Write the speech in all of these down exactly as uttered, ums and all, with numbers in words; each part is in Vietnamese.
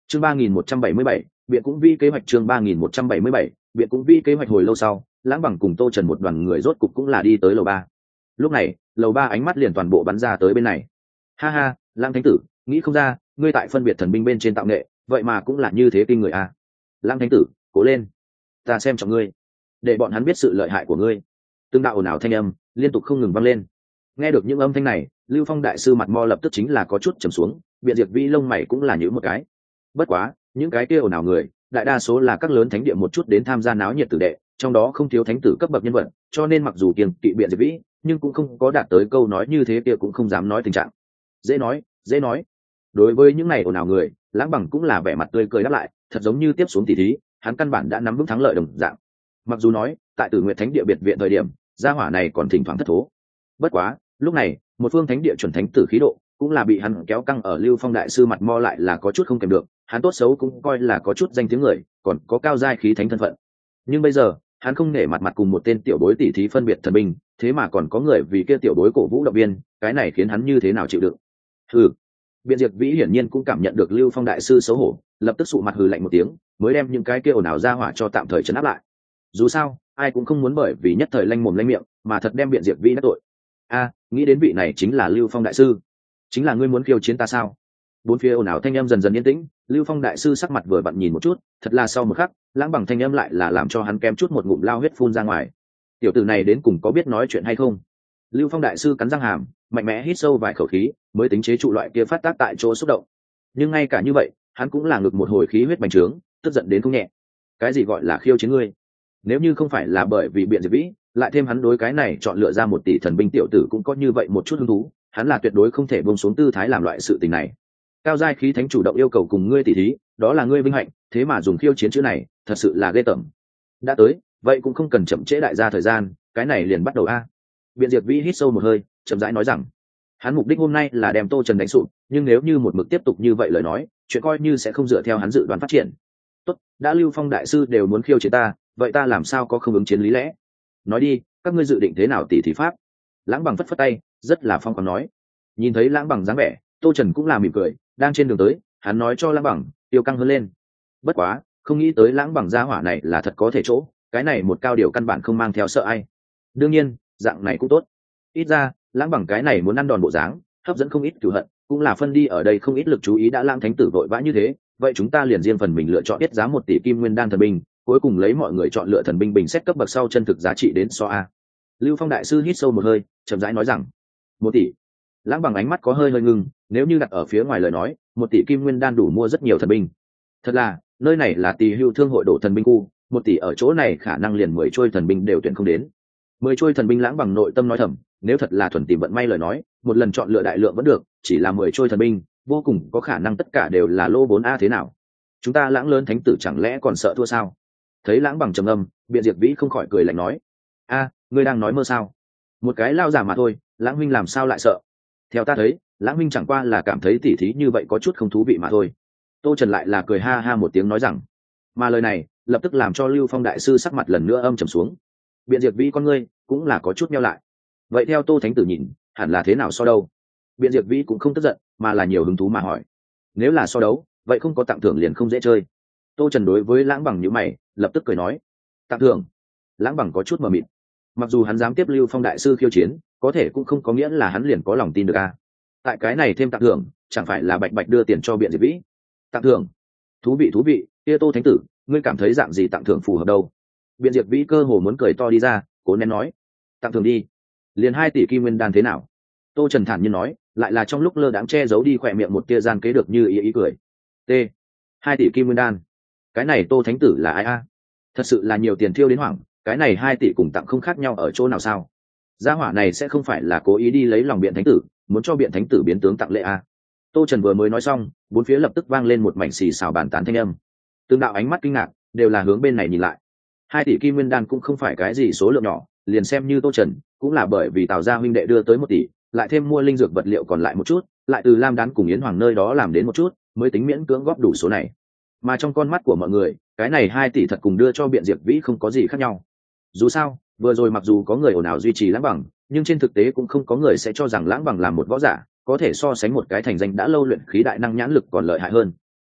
chương ba nghìn một trăm bảy mươi bảy, biện cũng vi kế hoạch chương ba nghìn một trăm bảy mươi bảy, biện cũng vi kế hoạch hồi lâu sau, Lãng Bằng cùng Tô Trần một đoàn người rốt cục cũng là đi tới lầu ba. Lúc này, lầu ba ánh mắt liền toàn bộ bắn ra tới bên này. Ha ha, Lãng Thánh tử, nghĩ không ra, ngươi tại phân biệt thần binh bên trên tạo nghệ, vậy mà cũng là như thế kinh người a. Lãng Thánh tử, cố lên, ta xem trọng ngươi, để bọn hắn biết sự lợi hại của ngươi. Từng đạo ồn ào thanh âm liên tục không ngừng vang lên. Nghe được những âm thanh này, Lưu Phong đại sư mặt mo lập tức chính là có chút trầm xuống, Biện Diệp Vĩ lông mày cũng là nhíu một cái. Bất quá, những cái kia ồn ào người, đại đa số là các lớn thánh địa một chút đến tham gia náo nhiệt tử đệ, trong đó không thiếu thánh tử cấp bậc nhân vật, cho nên mặc dù kiêng kỵ Biện Diệp Vĩ, nhưng cũng không có đạt tới câu nói như thế kia cũng không dám nói tình trạng. Dễ nói, dễ nói. Đối với những này ồn ào người, Lãng Bằng cũng là vẻ mặt tươi cười đáp lại, thật giống như tiếp xuống tỷ thí, hắn căn bản đã nắm vững thắng lợi đồng dạng. Mặc dù nói, tại Tử Nguyệt Thánh địa biệt viện thời điểm, gia hỏa này còn thỉnh thoảng thất thố. Bất quá, lúc này, một phương thánh địa chuẩn thánh tử khí độ, cũng là bị hắn kéo căng ở Lưu Phong đại sư mặt mo lại là có chút không kèm được, hắn tốt xấu cũng coi là có chút danh tiếng người, còn có cao giai khí thánh thân phận. Nhưng bây giờ, hắn không nể mặt mặt cùng một tên tiểu bối tỷ thí phân biệt thần binh, thế mà còn có người vì kia tiểu bối cổ vũ động viên, cái này khiến hắn như thế nào chịu đựng. Hừ. Biện Diệp Vĩ hiển nhiên cũng cảm nhận được Lưu Phong đại sư xấu hổ, lập tức sụ mặt hừ lạnh một tiếng, mới đem những cái kia ồn ào ra hỏa cho tạm thời trấn áp lại. Dù sao, ai cũng không muốn bởi vì nhất thời lanh mồm lanh miệng, mà thật đem Biện Diệp Vĩ đắc tội. A, nghĩ đến vị này chính là Lưu Phong đại sư, chính là ngươi muốn khiêu chiến ta sao? Bốn phía ồn ào thanh âm dần dần yên tĩnh, Lưu Phong đại sư sắc mặt vừa vặn nhìn một chút, thật là sau một khắc, Lãng Bằng thanh âm lại là làm cho hắn kem chút một ngụm lao huyết phun ra ngoài. Tiểu tử này đến cùng có biết nói chuyện hay không? Lưu Phong đại sư cắn răng hàm, mạnh mẽ hít sâu vài khẩu khí, mới tính chế trụ loại kia phát tác tại chỗ xúc động. Nhưng ngay cả như vậy, hắn cũng là ngực một hồi khí huyết bành trướng, tức giận đến không nhẹ. Cái gì gọi là khiêu chiến ngươi? Nếu như không phải là bởi vì Biện Diệp Vĩ, lại thêm hắn đối cái này chọn lựa ra một tỷ thần binh tiểu tử cũng có như vậy một chút hứng thú, hắn là tuyệt đối không thể buông xuống tư thái làm loại sự tình này. Cao giai khí thánh chủ động yêu cầu cùng ngươi tỷ thí, đó là ngươi vinh hạnh, thế mà dùng khiêu chiến chữ này, thật sự là ghê tởm. Đã tới, vậy cũng không cần chậm trễ đại gia thời gian, cái này liền bắt đầu a. Biện Diệp Vĩ hít sâu một hơi, chậm rãi nói rằng, hắn mục đích hôm nay là đem Tô Trần đánh sụp, nhưng nếu như một mực tiếp tục như vậy lời nói, chuyện coi như sẽ không dựa theo hắn dự đoán phát triển. Tốt, đã Lưu Phong đại sư đều muốn khiêu chiến ta, vậy ta làm sao có không ứng chiến lý lẽ? Nói đi, các ngươi dự định thế nào tỷ thí pháp? Lãng Bằng phất phất tay, rất là phong khoáng nói. Nhìn thấy Lãng Bằng dáng vẻ, Tô Trần cũng là mỉm cười, đang trên đường tới, hắn nói cho Lãng Bằng, tiêu căng hơn lên. Bất quá, không nghĩ tới Lãng Bằng gia hỏa này là thật có thể chỗ, cái này một cao điều căn bản không mang theo sợ ai. Đương nhiên, dạng này cũng tốt. Ít ra, Lãng Bằng cái này muốn ăn đòn bộ dáng, hấp dẫn không ít cửu hận, cũng là phân đi ở đây không ít lực chú ý đã Lãng thánh tử vội vã như thế, vậy chúng ta liền riêng phần mình lựa chọn tiết giá một tỷ kim nguyên đan thần binh, cuối cùng lấy mọi người chọn lựa thần binh bình xét cấp bậc sau chân thực giá trị đến so a. Lưu Phong đại sư hít sâu một hơi, chậm rãi nói rằng, một tỷ. Lãng Bằng ánh mắt có hơi hơi ngưng, nếu như đặt ở phía ngoài lời nói, một tỷ kim nguyên đan đủ mua rất nhiều thần binh. Thật là, nơi này là Tỳ Hưu thương hội đổ thần binh khu, một tỷ ở chỗ này khả năng liền mười trôi thần binh đều tuyển không đến. Mười trôi thần binh Lãng Bằng nội tâm nói thầm, nếu thật là thuần tìm vận may lời nói, một lần chọn lựa đại lượng vẫn được, chỉ là mười trôi thần binh, vô cùng có khả năng tất cả đều là lô bốn a thế nào? Chúng ta Lãng lớn thánh tử chẳng lẽ còn sợ thua sao? Thấy Lãng Bằng trầm âm, Biện Diệp Vĩ không khỏi cười lạnh nói, a, ngươi đang nói mơ sao? Một cái lao giả mà thôi, Lãng huynh làm sao lại sợ? Theo ta thấy, Lãng huynh chẳng qua là cảm thấy tỉ thí như vậy có chút không thú vị mà thôi. Tô Trần lại là cười ha ha một tiếng nói rằng, mà lời này lập tức làm cho Lưu Phong đại sư sắc mặt lần nữa âm trầm xuống. Biện Diệp Vĩ con ngươi cũng là có chút meo lại. Vậy theo Tô thánh tử nhìn, hẳn là thế nào so đâu? Biện Diệp Vĩ cũng không tức giận, mà là nhiều hứng thú mà hỏi. Nếu là so đấu, vậy không có tặng thưởng liền không dễ chơi. Tô Trần đối với Lãng Bằng nhíu mày, lập tức cười nói, tặng thưởng? Lãng Bằng có chút mờ mịt. Mặc dù hắn dám tiếp Lưu Phong đại sư khiêu chiến, có thể cũng không có nghĩa là hắn liền có lòng tin được a. Tại cái này thêm tặng thưởng, chẳng phải là bạch bạch đưa tiền cho Biện Diệp Vĩ? Tặng thưởng? Thú vị thú vị, kia Tô thánh tử, ngươi cảm thấy dạng gì tặng thưởng phù hợp đâu? Biện Diệp Vĩ cơ hồ muốn cười to đi ra, cố nén nói, tặng thưởng đi, liền hai tỷ kim nguyên đan thế nào? Tô Trần thản nhiên nói, lại là trong lúc lơ đãng che giấu đi khỏe miệng một tia gian kế được như ý ý cười. T. Hai tỷ kim nguyên đan, cái này Tô thánh tử là ai a? Thật sự là nhiều tiền thiêu đến hoảng, cái này hai tỷ cùng tặng không khác nhau ở chỗ nào sao? Gia hỏa này sẽ không phải là cố ý đi lấy lòng Biện thánh tử, muốn cho Biện thánh tử biến tướng tặng lễ a? Tô Trần vừa mới nói xong, bốn phía lập tức vang lên một mảnh xì xào bàn tán thanh âm. Tương đạo ánh mắt kinh ngạc, đều là hướng bên này nhìn lại. Hai tỷ kim nguyên đan cũng không phải cái gì số lượng nhỏ, liền xem như Tô Trần, cũng là bởi vì Tào gia huynh đệ đưa tới một tỷ, lại thêm mua linh dược vật liệu còn lại một chút, lại từ Lam Đán cùng Yến Hoàng nơi đó làm đến một chút, mới tính miễn cưỡng góp đủ số này. Mà trong con mắt của mọi người, cái này hai tỷ thật cùng đưa cho Biện Diệp Vĩ không có gì khác nhau. Dù sao, vừa rồi mặc dù có người ồn ào duy trì Lãng Bằng, nhưng trên thực tế cũng không có người sẽ cho rằng Lãng Bằng là một võ giả, có thể so sánh một cái thành danh đã lâu luyện khí đại năng nhãn lực còn lợi hại hơn.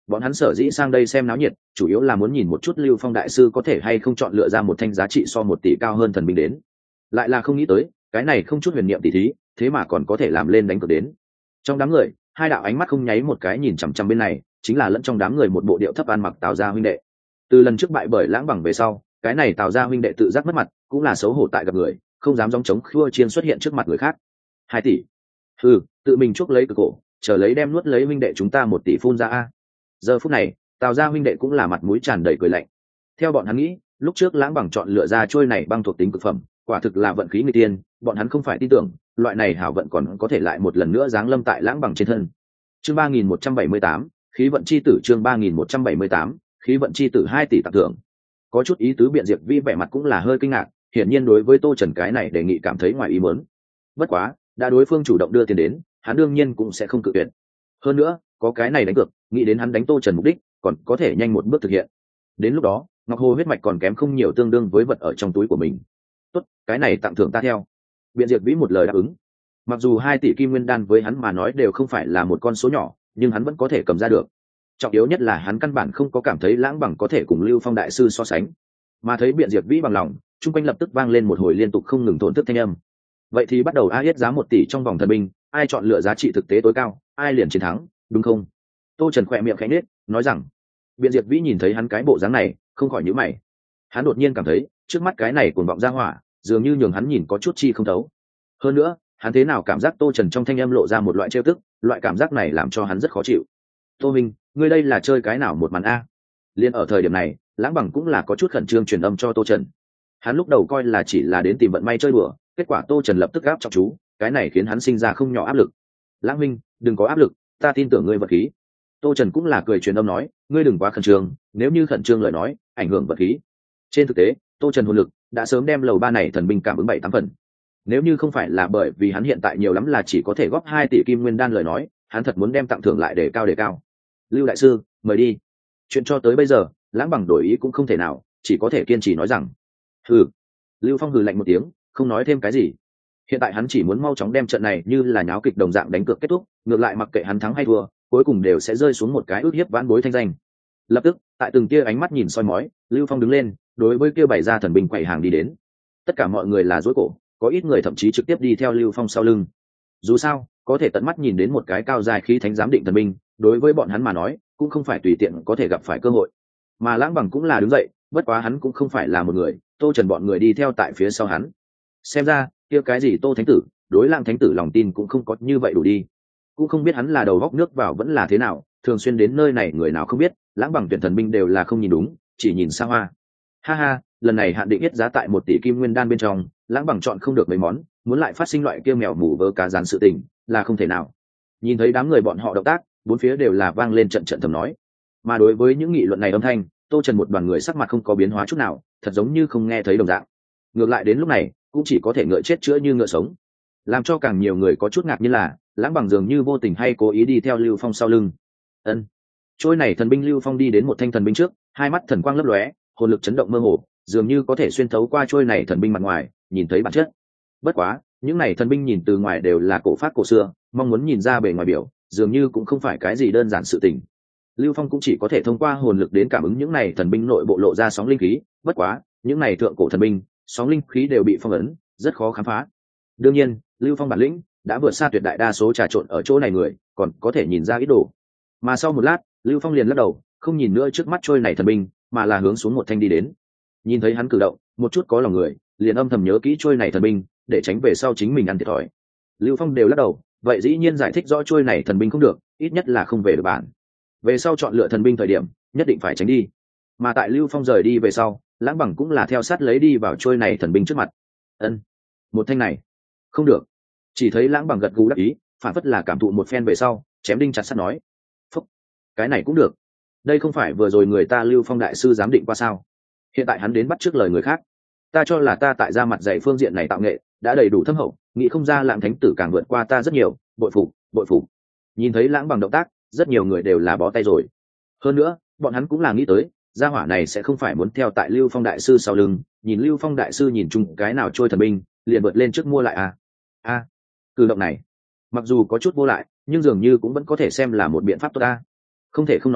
bọn hắn sở dĩ sang đây xem náo nhiệt chủ yếu là muốn nhìn một chút Lưu Phong đại sư có thể hay không chọn lựa ra một thanh giá trị so một tỷ cao hơn thần binh đến. Lại là không nghĩ tới cái này không chút huyền niệm tỷ thí thế mà còn có thể làm lên đánh cược đến. Trong đám người hai đạo ánh mắt không nháy một cái nhìn chằm chằm bên này, chính là lẫn trong đám người một bộ điệu thấp ăn mặc Tào gia huynh đệ. Từ lần trước bại bởi Lãng Bằng về sau, cái này Tào gia huynh đệ tự giác mất mặt, cũng là xấu hổ tại gặp người, không dám gióng trống khua chiên xuất hiện trước mặt người khác. Hai tỷ, ừ, tự mình chuốc lấy cực cổ, chờ lấy đem nuốt lấy huynh đệ chúng ta một tỷ phun ra a. Giờ phút này Tào gia huynh đệ cũng là mặt mũi tràn đầy cười lạnh. Theo bọn hắn nghĩ, lúc trước Lãng Bằng chọn lựa ra trôi này băng thuộc tính cực phẩm, quả thực là vận khí người tiên, bọn hắn không phải tin tưởng loại này hảo vận còn có thể lại một lần nữa giáng lâm tại Lãng Bằng trên thân. Chương ba nghìn một trăm bảy mươi tám, khí vận chi tử. Chương ba nghìn một trăm bảy mươi tám, khí vận chi tử hai tỷ tặng thưởng. Có chút ý tứ Biện Diệp Vi vẻ mặt cũng là hơi kinh ngạc, hiển nhiên đối với Tô Trần cái này đề nghị cảm thấy ngoài ý muốn. Bất quá, đã đối phương chủ động đưa tiền đến, hắn đương nhiên cũng sẽ không cự tuyệt. Hơn nữa, có cái này đánh cược, nghĩ đến hắn đánh Tô Trần mục đích, còn có thể nhanh một bước thực hiện. Đến lúc đó, Ngọc Hồ huyết mạch còn kém không nhiều tương đương với vật ở trong túi của mình. Tốt, cái này tặng thưởng ta theo. Biện Diệp Vĩ một lời đáp ứng. Mặc dù hai tỷ kim nguyên đan với hắn mà nói đều không phải là một con số nhỏ, nhưng hắn vẫn có thể cầm ra được. Trọng yếu nhất là hắn căn bản không có cảm thấy Lãng Bằng có thể cùng Lưu Phong đại sư so sánh, mà thấy Biện Diệp Vĩ bằng lòng, chung quanh lập tức vang lên một hồi liên tục không ngừng thổn thức thanh âm. Vậy thì bắt đầu ai hết giá một tỷ trong vòng thần binh, ai chọn lựa giá trị thực tế tối cao, ai liền chiến thắng, đúng không? Tô Trần khỏe miệng khẽ nhếch, nói rằng. Biện Diệp Vĩ nhìn thấy hắn cái bộ dáng này, không khỏi nhíu mày. Hắn đột nhiên cảm thấy, trước mắt cái này cuồng vọng ra hỏa, dường như nhường hắn nhìn có chút chi không thấu. Hơn nữa, hắn thế nào cảm giác Tô Trần trong thanh âm lộ ra một loại trêu tức, loại cảm giác này làm cho hắn rất khó chịu. Tô Minh, ngươi đây là chơi cái nào một màn a? Liên ở thời điểm này, Lãng Bằng cũng là có chút khẩn trương truyền âm cho Tô Trần. Hắn lúc đầu coi là chỉ là đến tìm vận may chơi đùa, kết quả Tô Trần lập tức gáp trọng chú, cái này khiến hắn sinh ra không nhỏ áp lực. Lãng Minh, đừng có áp lực, ta tin tưởng ngươi vật khí. Tô Trần cũng là cười truyền âm nói, ngươi đừng quá khẩn trương, nếu như khẩn trương lời nói, ảnh hưởng vật khí. Trên thực tế, Tô Trần hồn lực đã sớm đem lầu ba này thần binh cảm ứng bảy tám phần. Nếu như không phải là bởi vì hắn hiện tại nhiều lắm là chỉ có thể góp hai tỷ kim nguyên đan lời nói, hắn thật muốn đem tặng thưởng lại để cao để cao. Lưu đại sư, mời đi. Chuyện cho tới bây giờ, Lãng Bằng đổi ý cũng không thể nào, chỉ có thể kiên trì nói rằng. Hừ. Lưu Phong hừ lạnh một tiếng, không nói thêm cái gì. Hiện tại hắn chỉ muốn mau chóng đem trận này như là nháo kịch đồng dạng đánh cược kết thúc, ngược lại mặc kệ hắn thắng hay thua, cuối cùng đều sẽ rơi xuống một cái ước hiếp vãn bối thanh danh. Lập tức, tại từng tia ánh mắt nhìn soi mói, Lưu Phong đứng lên, đối với kia bày ra thần binh quầy hàng đi đến. Tất cả mọi người là rối cổ, có ít người thậm chí trực tiếp đi theo Lưu Phong sau lưng. Dù sao, có thể tận mắt nhìn đến một cái cao dài khí thánh giám định thần binh, đối với bọn hắn mà nói, cũng không phải tùy tiện có thể gặp phải cơ hội. Mà Lãng Bằng cũng là đứng dậy, bất quá hắn cũng không phải là một người, Tô Trần bọn người đi theo tại phía sau hắn. Xem ra, kia cái gì Tô Thánh Tử, đối Lãng Thánh Tử lòng tin cũng không có như vậy đủ đi. Cũng không biết hắn là đầu góc nước vào vẫn là thế nào, thường xuyên đến nơi này người nào không biết, Lãng Bằng tuyển thần binh đều là không nhìn đúng, chỉ nhìn xa hoa. Ha ha, lần này hạn định yết giá tại một tỷ kim nguyên đan bên trong, Lãng Bằng chọn không được mấy món, muốn lại phát sinh loại kia mèo mù vớ cá rán sự tình, là không thể nào. Nhìn thấy đám người bọn họ động tác, bốn phía đều là vang lên trận trận thầm nói. Mà đối với những nghị luận này âm thanh, Tô Trần một đoàn người sắc mặt không có biến hóa chút nào, thật giống như không nghe thấy đồng dạng. Ngược lại đến lúc này, cũng chỉ có thể ngựa chết chữa như ngựa sống. Làm cho càng nhiều người có chút ngạc nhiên là, Lãng Bằng dường như vô tình hay cố ý đi theo Lưu Phong sau lưng. Ân. Trôi này thần binh Lưu Phong đi đến một thanh thần binh trước, hai mắt thần quang lấp lóe, hồn lực chấn động mơ hồ, dường như có thể xuyên thấu qua trôi này thần binh mặt ngoài, nhìn thấy bản chất. Bất quá, những này thần binh nhìn từ ngoài đều là cổ phát cổ xưa, mong muốn nhìn ra bề ngoài biểu, dường như cũng không phải cái gì đơn giản sự tình. Lưu Phong cũng chỉ có thể thông qua hồn lực đến cảm ứng những này thần binh nội bộ lộ ra sóng linh khí, bất quá, những này thượng cổ thần binh, sóng linh khí đều bị phong ấn, rất khó khám phá. Đương nhiên, Lưu Phong bản lĩnh đã vượt xa tuyệt đại đa số trà trộn ở chỗ này người, còn có thể nhìn ra ít đồ. Mà sau một lát, Lưu Phong liền lắc đầu, không nhìn nữa trước mắt trôi này thần binh, mà là hướng xuống một thanh đi đến. Nhìn thấy hắn cử động, một chút có lòng người, liền âm thầm nhớ kỹ trôi này thần binh, để tránh về sau chính mình ăn thiệt thòi. Lưu Phong đều lắc đầu, vậy dĩ nhiên giải thích rõ trôi này thần binh không được, ít nhất là không về được bản. Về sau chọn lựa thần binh thời điểm, nhất định phải tránh đi. Mà tại Lưu Phong rời đi về sau, Lãng Bằng cũng là theo sát lấy đi vào trôi này thần binh trước mặt. Ân, một thanh này, không được. Chỉ thấy Lãng Bằng gật gù đáp ý, phản phất là cảm thụ một phen về sau, chém đinh chặt sắt nói, phúc, cái này cũng được. Đây không phải vừa rồi người ta Lưu Phong đại sư giám định qua sao? Hiện tại hắn đến bắt trước lời người khác. Ta cho là ta tại ra mặt dạy phương diện này tạo nghệ đã đầy đủ thâm hậu, nghĩ không ra Lãng Thánh Tử càng vượt qua ta rất nhiều, bội phục, bội phục. Nhìn thấy Lãng Bằng động tác, rất nhiều người đều là bó tay rồi. Hơn nữa, bọn hắn cũng là nghĩ tới, gia hỏa này sẽ không phải muốn theo tại Lưu Phong đại sư sau lưng, nhìn Lưu Phong đại sư nhìn chung cái nào trôi thần binh, liền vượt lên trước mua lại à? A, à, cử động này, mặc dù có chút vô lại, nhưng dường như cũng vẫn có thể xem là một biện pháp tốt ta. Không thể không nói,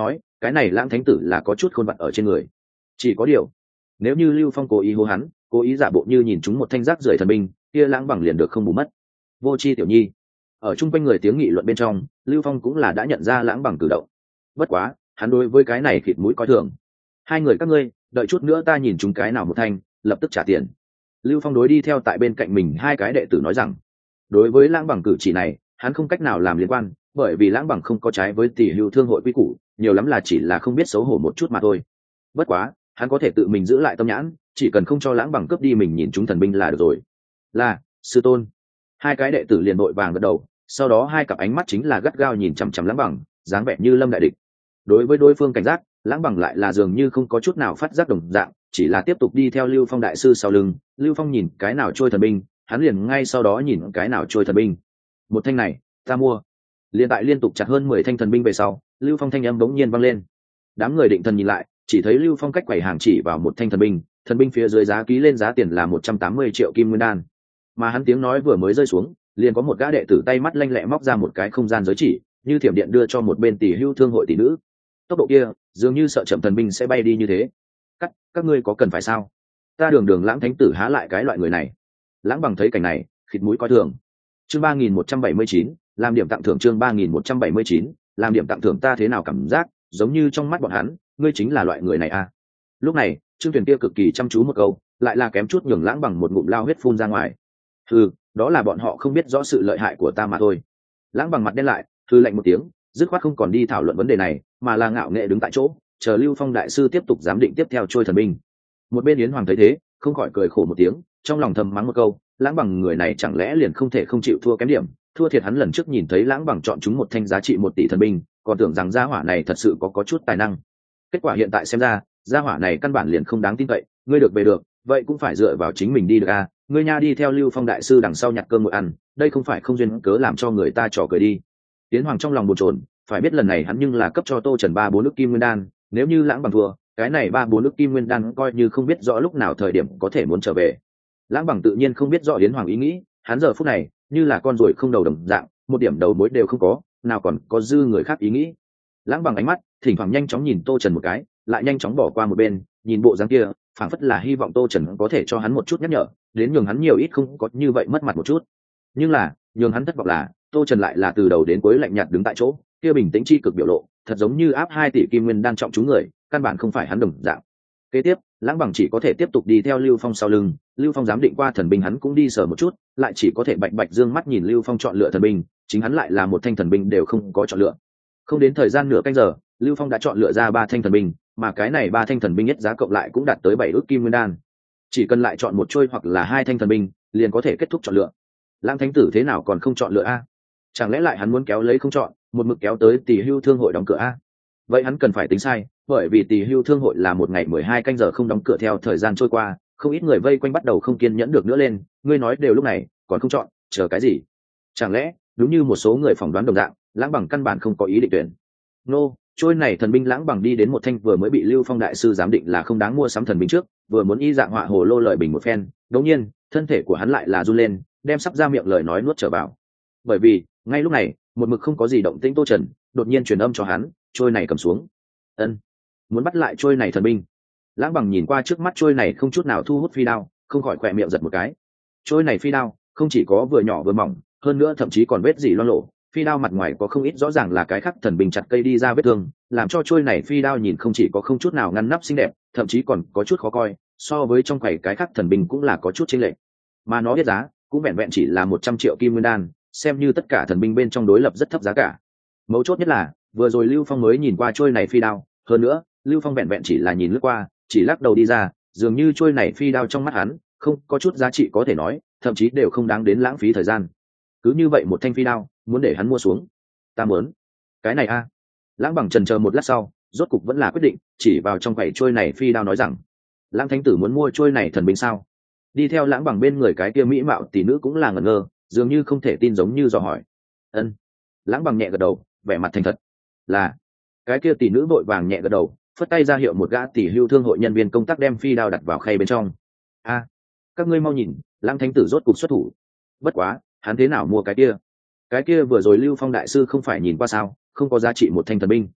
cái này lãng thánh tử là có chút khôn vặt ở trên người. Chỉ có điều nếu như Lưu Phong cố ý hô hắn, cố ý giả bộ như nhìn chúng một thanh rác rưởi thần binh, kia lãng bằng liền được không bù mất. Vô chi tiểu nhi. Ở chung quanh người tiếng nghị luận bên trong, Lưu Phong cũng là đã nhận ra lãng bằng cử động. Bất quá hắn đối với cái này khịt mũi coi thường. Hai người các ngươi đợi chút nữa ta nhìn chúng cái nào một thanh lập tức trả tiền. Lưu Phong đối đi theo tại bên cạnh mình hai cái đệ tử nói rằng, đối với lãng bằng cử chỉ này hắn không cách nào làm liên quan, bởi vì lãng bằng không có trái với tỷ hưu thương hội quy củ, nhiều lắm là chỉ là không biết xấu hổ một chút mà thôi. Bất quá hắn có thể tự mình giữ lại tâm nhãn, chỉ cần không cho lãng bằng cướp đi mình nhìn chúng thần binh là được rồi. Là sư tôn. Hai cái đệ tử liền đội vàng gật đầu, sau đó hai cặp ánh mắt chính là gắt gao nhìn chằm chằm lãng bằng, dáng vẻ như lâm đại địch. Đối với đối phương cảnh giác, lãng bằng lại là dường như không có chút nào phát giác đồng dạng, chỉ là tiếp tục đi theo Lưu Phong đại sư sau lưng. Lưu Phong nhìn cái nào trôi thần binh, hắn liền ngay sau đó nhìn cái nào trôi thần binh. Một thanh này ta mua. Liên tại liên tục chặt hơn mười thanh thần binh về sau, Lưu Phong thanh âm bỗng nhiên vang lên. Đám người định thần nhìn lại, chỉ thấy Lưu Phong cách quầy hàng chỉ vào một thanh thần binh, thần binh phía dưới giá ký lên giá tiền là một trăm tám mươi triệu kim nguyên đan. Mà hắn tiếng nói vừa mới rơi xuống, liền có một gã đệ tử tay mắt lanh lẹ móc ra một cái không gian giới chỉ, như thiểm điện đưa cho một bên tỷ hưu thương hội tỷ nữ. Tốc độ kia dường như sợ chậm thần binh sẽ bay đi như thế. Các các ngươi có cần phải sao? Ta đường đường lãng thánh tử há lại cái loại người này. Lãng bằng thấy cảnh này khịt mũi coi thường. Chương ba nghìn một trăm bảy mươi chín, làm điểm tặng thưởng. Chương ba nghìn một trăm bảy mươi chín, làm điểm tặng thưởng. Ta thế nào cảm giác giống như trong mắt bọn hắn ngươi chính là loại người này à? Lúc này Trương Tuyền kia cực kỳ chăm chú một câu, lại là kém chút nhường lãng bằng một ngụm lao huyết phun ra ngoài. Hừ, đó là bọn họ không biết rõ sự lợi hại của ta mà thôi. Lãng bằng mặt đen lại, hừ lạnh một tiếng, dứt khoát không còn đi thảo luận vấn đề này, mà là ngạo nghệ đứng tại chỗ, chờ Lưu Phong đại sư tiếp tục giám định tiếp theo trôi thần binh. Một bên Yến Hoàng thấy thế, không khỏi cười khổ một tiếng, trong lòng thầm mắng một câu, lãng bằng người này chẳng lẽ liền không thể không chịu thua kém điểm, thua thiệt hắn lần trước nhìn thấy lãng bằng chọn chúng một thanh giá trị một tỷ thần binh, còn tưởng rằng gia hỏa này thật sự có có chút tài năng. Kết quả hiện tại xem ra, gia hỏa này căn bản liền không đáng tin cậy, ngươi được về được, vậy cũng phải dựa vào chính mình đi được à, ngươi nha đi theo Lưu Phong đại sư đằng sau nhặt cơm ngồi ăn, đây không phải không duyên cớ làm cho người ta trò cười đi. Yến Hoàng trong lòng bồn chồn, phải biết lần này hắn nhưng là cấp cho Tô Trần ba bốn nước kim nguyên đan, nếu như lãng bằng thua, cái này ba bốn nước kim nguyên đan coi như không biết rõ lúc nào thời điểm có thể muốn trở về. Lãng bằng tự nhiên không biết rõ Yến Hoàng ý nghĩ, hắn giờ phút này như là con ruồi không đầu đồng dạng, một điểm đầu mối đều không có, nào còn có dư người khác ý nghĩ. Lãng bằng ánh mắt thỉnh thoảng nhanh chóng nhìn Tô Trần một cái, lại nhanh chóng bỏ qua một bên, nhìn bộ dáng kia phảng phất là hy vọng Tô Trần có thể cho hắn một chút nhắc nhở, đến nhường hắn nhiều ít không có như vậy mất mặt một chút. Nhưng là nhường hắn thất vọng là Tô Trần lại là từ đầu đến cuối lạnh nhạt đứng tại chỗ, kia bình tĩnh chi cực biểu lộ thật giống như áp hai tỷ kim nguyên đan trọng chúng người, căn bản không phải hắn đồng dạng. Kế tiếp lãng bằng chỉ có thể tiếp tục đi theo Lưu Phong sau lưng. Lưu Phong dám định qua thần binh hắn cũng đi sờ một chút, lại chỉ có thể bạch bạch dương mắt nhìn Lưu Phong chọn lựa thần binh, chính hắn lại là một thanh thần binh đều không có chọn lựa. Không đến thời gian nửa canh giờ, Lưu Phong đã chọn lựa ra ba thanh thần binh, mà cái này ba thanh thần binh nhất giá cộng lại cũng đạt tới bảy ước kim nguyên đan. Chỉ cần lại chọn một trôi hoặc là hai thanh thần binh, liền có thể kết thúc chọn lựa. Lãng thánh tử thế nào còn không chọn lựa a? Chẳng lẽ lại hắn muốn kéo lấy không chọn, một mực kéo tới tỷ hưu thương hội đóng cửa a? Vậy hắn cần phải tính sai, bởi vì tỷ hưu thương hội là một ngày mười hai canh giờ không đóng cửa. Theo thời gian trôi qua, không ít người vây quanh bắt đầu không kiên nhẫn được nữa lên, ngươi nói đều lúc này còn không chọn, chờ cái gì? Chẳng lẽ đúng như một số người phỏng đoán đồng dạng, lãng bằng căn bản không có ý định tuyển. Nô, trôi này thần binh lãng bằng đi đến một thanh vừa mới bị Lưu Phong đại sư giám định là không đáng mua sắm thần binh trước, vừa muốn y dạng họa hồ lô lợi bình một phen, đột nhiên thân thể của hắn lại là run lên, đem sắp ra miệng lời nói nuốt trở vào. Bởi vì ngay lúc này một mực không có gì động tĩnh Tô Trần đột nhiên truyền âm cho hắn, trôi này cầm xuống. Ân, muốn bắt lại trôi này thần binh. Lãng bằng nhìn qua trước mắt trôi này không chút nào thu hút phi đao, không khỏi khỏe miệng giật một cái. Trôi này phi đao không chỉ có vừa nhỏ vừa mỏng, hơn nữa thậm chí còn vết dỉ loang lộ. Phi đao mặt ngoài có không ít rõ ràng là cái khắc thần binh chặt cây đi ra vết thương, làm cho trôi này phi đao nhìn không chỉ có không chút nào ngăn nắp xinh đẹp, thậm chí còn có chút khó coi, so với trong quầy cái khắc thần binh cũng là có chút chênh lệch. Mà nó biết giá cũng vẹn vẹn chỉ là một trăm triệu kim nguyên đan, xem như tất cả thần binh bên trong đối lập rất thấp giá cả. Mấu chốt nhất là vừa rồi Lưu Phong mới nhìn qua trôi này phi đao, hơn nữa Lưu Phong vẹn vẹn chỉ là nhìn lướt qua, chỉ lắc đầu đi ra, dường như trôi này phi đao trong mắt hắn không có chút giá trị có thể nói, thậm chí đều không đáng đến lãng phí thời gian. Cứ như vậy một thanh phi đao muốn để hắn mua xuống, ta muốn cái này a. Lãng bằng chần chờ một lát sau rốt cục vẫn là quyết định, chỉ vào trong quầy trôi này phi đao nói rằng, lãng thánh tử muốn mua trôi này thần binh sao? Đi theo lãng bằng bên người cái kia mỹ mạo tỷ nữ cũng là ngẩn ngơ, dường như không thể tin giống như dò hỏi. Ân. Lãng bằng nhẹ gật đầu, vẻ mặt thành thật. Là. Cái kia tỷ nữ vội vàng nhẹ gật đầu, phất tay ra hiệu một gã tỷ hưu thương hội nhân viên công tác đem phi đao đặt vào khay bên trong. A, các ngươi mau nhìn, lãng thánh tử rốt cục xuất thủ. Bất quá hắn thế nào mua cái kia? Cái kia vừa rồi Lưu Phong đại sư không phải nhìn qua sao, không có giá trị một thanh thần binh.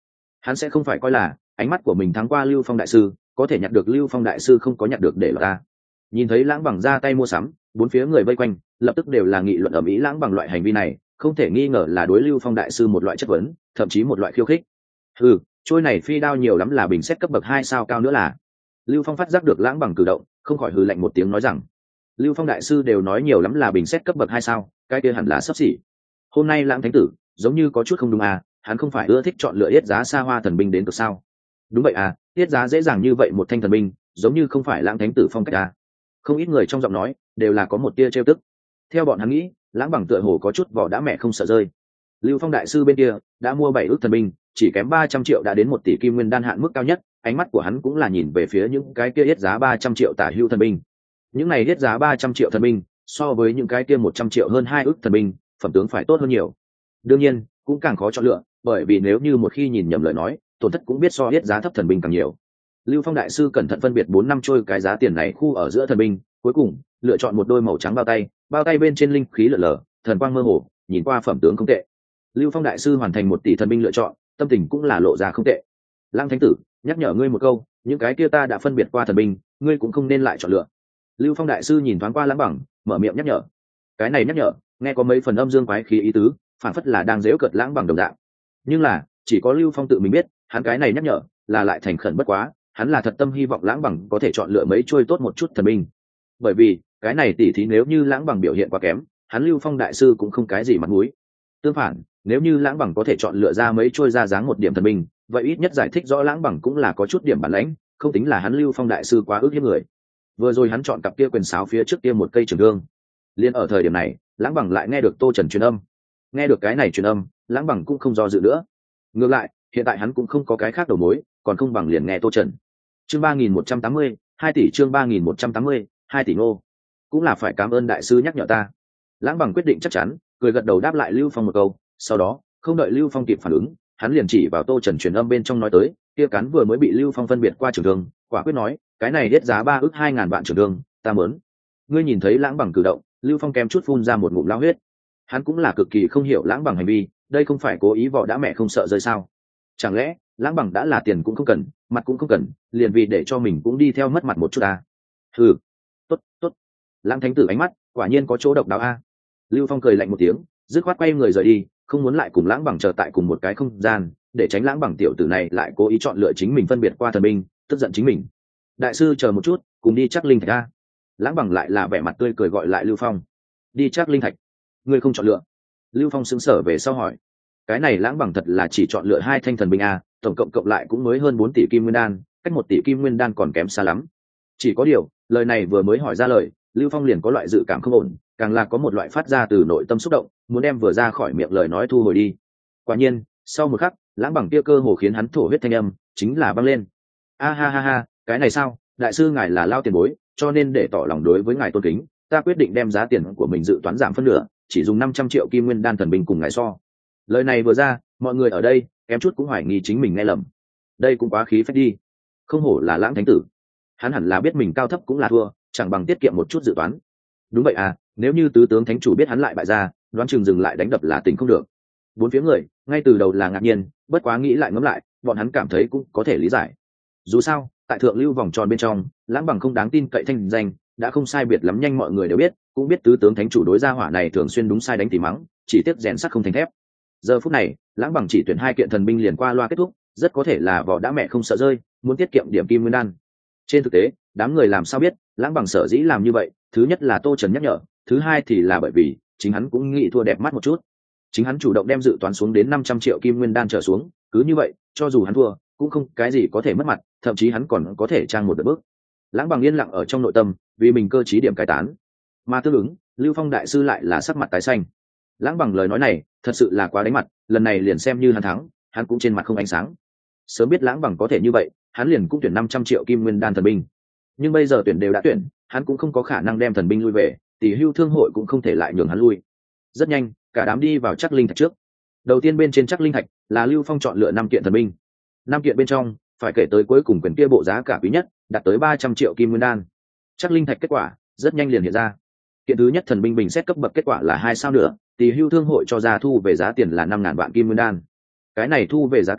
Hắn sẽ không phải coi là ánh mắt của mình thắng qua Lưu Phong đại sư, có thể nhặt được Lưu Phong đại sư không có nhặt được để lọt ta. Nhìn thấy Lãng Bằng ra tay mua sắm, bốn phía người vây quanh lập tức đều là nghị luận ở mỹ. Lãng Bằng loại hành vi này không thể nghi ngờ là đối Lưu Phong đại sư một loại chất vấn, thậm chí một loại khiêu khích. Ừ, trôi này phi đao nhiều lắm là bình xét cấp bậc hai sao cao nữa là. Lưu Phong phát giác được Lãng Bằng cử động, không khỏi hừ lạnh một tiếng nói rằng, Lưu Phong đại sư đều nói nhiều lắm là bình xét cấp bậc hai sao, cái kia hẳn là sắp xỉ. Hôm nay Lãng thánh tử giống như có chút không đúng à, hắn không phải ưa thích chọn lựa yết giá xa hoa thần binh đến cực sao? Đúng vậy à, yết giá dễ dàng như vậy một thanh thần binh, giống như không phải Lãng thánh tử phong cách à. Không ít người trong giọng nói đều là có một tia trêu tức. Theo bọn hắn nghĩ, Lãng Bằng tựa hồ có chút vỏ đã mẹ không sợ rơi. Lưu Phong đại sư bên kia đã mua bảy ước thần binh, chỉ kém ba trăm triệu đã đến một tỷ kim nguyên đan hạn mức cao nhất, ánh mắt của hắn cũng là nhìn về phía những cái kia yết giá ba trăm triệu tả hữu thần binh. Những này yết giá ba trăm triệu thần binh, so với những cái kia một trăm triệu hơn hai ước thần binh, phẩm tướng phải tốt hơn nhiều. Đương nhiên, cũng càng khó chọn lựa, bởi vì nếu như một khi nhìn nhầm lời nói, tổn thất cũng biết so yết giá thấp thần binh càng nhiều. Lưu Phong đại sư cẩn thận phân biệt bốn năm trôi cái giá tiền này khu ở giữa thần binh, cuối cùng lựa chọn một đôi màu trắng bao tay, bao tay bên trên linh khí lở lở, thần quang mơ hồ, nhìn qua phẩm tướng không tệ. Lưu Phong đại sư hoàn thành một tỷ thần binh lựa chọn, tâm tình cũng là lộ ra không tệ. Lăng thánh tử, nhắc nhở ngươi một câu, những cái kia ta đã phân biệt qua thần binh, ngươi cũng không nên lại chọn lựa. Lưu Phong đại sư nhìn thoáng qua Lãng Bằng, mở miệng nhắc nhở. Cái này nhắc nhở, nghe có mấy phần âm dương quái khí ý tứ, phản phất là đang giễu cợt Lãng Bằng đồng dạng. Nhưng là, chỉ có Lưu Phong tự mình biết, hắn cái này nhắc nhở, là lại thành khẩn bất quá, hắn là thật tâm hy vọng Lãng Bằng có thể chọn lựa mấy trôi tốt một chút thần binh. Bởi vì, cái này tỉ thí nếu như Lãng Bằng biểu hiện quá kém, hắn Lưu Phong đại sư cũng không cái gì mặt mũi. Tương phản, nếu như Lãng Bằng có thể chọn lựa ra mấy trôi ra dáng một điểm thần binh, vậy ít nhất giải thích rõ Lãng Bằng cũng là có chút điểm bản lãnh, không tính là hắn Lưu Phong đại sư quá ước hiếp người. Vừa rồi hắn chọn cặp kia quyền sáo phía trước kia một cây trường thương. Liên ở thời điểm này, Lãng Bằng lại nghe được Tô Trần truyền âm. Nghe được cái này truyền âm, Lãng Bằng cũng không do dự nữa. Ngược lại, hiện tại hắn cũng không có cái khác đầu mối, còn không bằng liền nghe Tô Trần. Chương ba nghìn một trăm tám mươi, hai tỷ chương ba nghìn một trăm tám mươi, hai tỷ ngô. Cũng là phải cảm ơn đại sư nhắc nhở ta. Lãng Bằng quyết định chắc chắn, cười gật đầu đáp lại Lưu Phong một câu, sau đó, không đợi Lưu Phong kịp phản ứng, hắn liền chỉ vào Tô Trần truyền âm bên trong nói tới, kia cán vừa mới bị Lưu Phong phân biệt qua trường thương, quả quyết nói, cái này hết giá ba ức hai ngàn vạn trường thương, ta muốn. Ngươi nhìn thấy Lãng Bằng cử động, Lưu Phong kém chút phun ra một ngụm lao huyết. Hắn cũng là cực kỳ không hiểu Lãng Bằng hành vi, đây không phải cố ý vỏ đã mẹ không sợ rơi sao? Chẳng lẽ Lãng Bằng đã là tiền cũng không cần, mặt cũng không cần, liền vì để cho mình cũng đi theo mất mặt một chút à? Ừ, tốt, tốt. Lãng thánh tử ánh mắt, quả nhiên có chỗ độc đáo a. Lưu Phong cười lạnh một tiếng, dứt khoát quay người rời đi, không muốn lại cùng Lãng Bằng chờ tại cùng một cái không gian, để tránh Lãng Bằng tiểu tử này lại cố ý chọn lựa chính mình phân biệt qua thần binh, tức giận chính mình. Đại sư chờ một chút, cùng đi chắc linh thạch a. Lãng Bằng lại là vẻ mặt tươi cười gọi lại Lưu Phong. Đi chắc linh thạch? Ngươi không chọn lựa? Lưu Phong sững sờ về sau hỏi. Cái này Lãng Bằng thật là chỉ chọn lựa hai thanh thần binh a, tổng cộng cộng lại cũng mới hơn bốn tỷ kim nguyên đan, cách một tỷ kim nguyên đan còn kém xa lắm. Chỉ có điều, lời này vừa mới hỏi ra lời, Lưu Phong liền có loại dự cảm không ổn, càng là có một loại phát ra từ nội tâm xúc động, muốn đem vừa ra khỏi miệng lời nói thu hồi đi. Quả nhiên, sau một khắc, Lãng Bằng kia cơ hồ khiến hắn thổ huyết thanh âm, chính là vang lên. A ha ha ha, cái này sao, đại sư ngài là lao tiền bối, cho nên để tỏ lòng đối với ngài tôn kính, ta quyết định đem giá tiền của mình dự toán giảm phân nửa, chỉ dùng năm trăm triệu kim nguyên đan thần binh cùng ngài so. Lời này vừa ra, mọi người ở đây, em chút cũng hoài nghi chính mình nghe lầm. Đây cũng quá khí phách đi. Không hổ là Lãng thánh tử. Hắn hẳn là biết mình cao thấp cũng là thua, chẳng bằng tiết kiệm một chút dự toán. Đúng vậy à, nếu như tứ tướng thánh chủ biết hắn lại bại ra, đoán chừng dừng lại đánh đập là tình không được. Bốn phía người, ngay từ đầu là ngạc nhiên, bất quá nghĩ lại ngẫm lại, bọn hắn cảm thấy cũng có thể lý giải. Dù sao, tại thượng lưu vòng tròn bên trong, Lãng Bằng không đáng tin cậy thanh danh, đã không sai biệt lắm nhanh mọi người đều biết, cũng biết tứ tướng thánh chủ đối gia hỏa này thường xuyên đúng sai đánh tỉ mắng, chỉ tiếc rèn sắt không thành thép. Giờ phút này, Lãng Bằng chỉ tuyển hai kiện thần binh liền qua loa kết thúc, rất có thể là vỏ đã mẹ không sợ rơi, muốn tiết kiệm điểm kim nguyên đan. Trên thực tế, đám người làm sao biết, Lãng Bằng sở dĩ làm như vậy, thứ nhất là Tô Trần nhắc nhở, thứ hai thì là bởi vì chính hắn cũng nghĩ thua đẹp mắt một chút. Chính hắn chủ động đem dự toán xuống đến năm trăm triệu kim nguyên đan trở xuống, cứ như vậy, cho dù hắn thua, cũng không cái gì có thể mất mặt, thậm chí hắn còn có thể trang một đợt bước. Lãng Bằng yên lặng ở trong nội tâm, vì mình cơ trí điểm cải tán. Mà tương ứng, Lưu Phong đại sư lại là sắc mặt tái xanh. Lãng Bằng lời nói này, thật sự là quá đánh mặt, lần này liền xem như hắn thắng, hắn cũng trên mặt không ánh sáng. Sớm biết Lãng Bằng có thể như vậy, hắn liền cũng tuyển năm trăm triệu kim nguyên đan thần binh. Nhưng bây giờ tuyển đều đã tuyển, hắn cũng không có khả năng đem thần binh lui về, tỷ hưu thương hội cũng không thể lại nhường hắn lui. Rất nhanh, cả đám đi vào chắc linh thạch trước. Đầu tiên bên trên chắc linh thạch là Lưu Phong chọn lựa năm kiện thần binh. Năm kiện bên trong, phải kể tới cuối cùng quyền kia bộ giá cả quý nhất, đạt tới ba trăm triệu kim nguyên đan. Chắc linh thạch kết quả rất nhanh liền hiện ra. Kiện thứ nhất thần binh bình xét cấp bậc kết quả là hai sao nữa, tỷ hưu thương hội cho ra thu về giá tiền là năm ngàn vạn kim nguyên đan. Cái này thu về giá cả,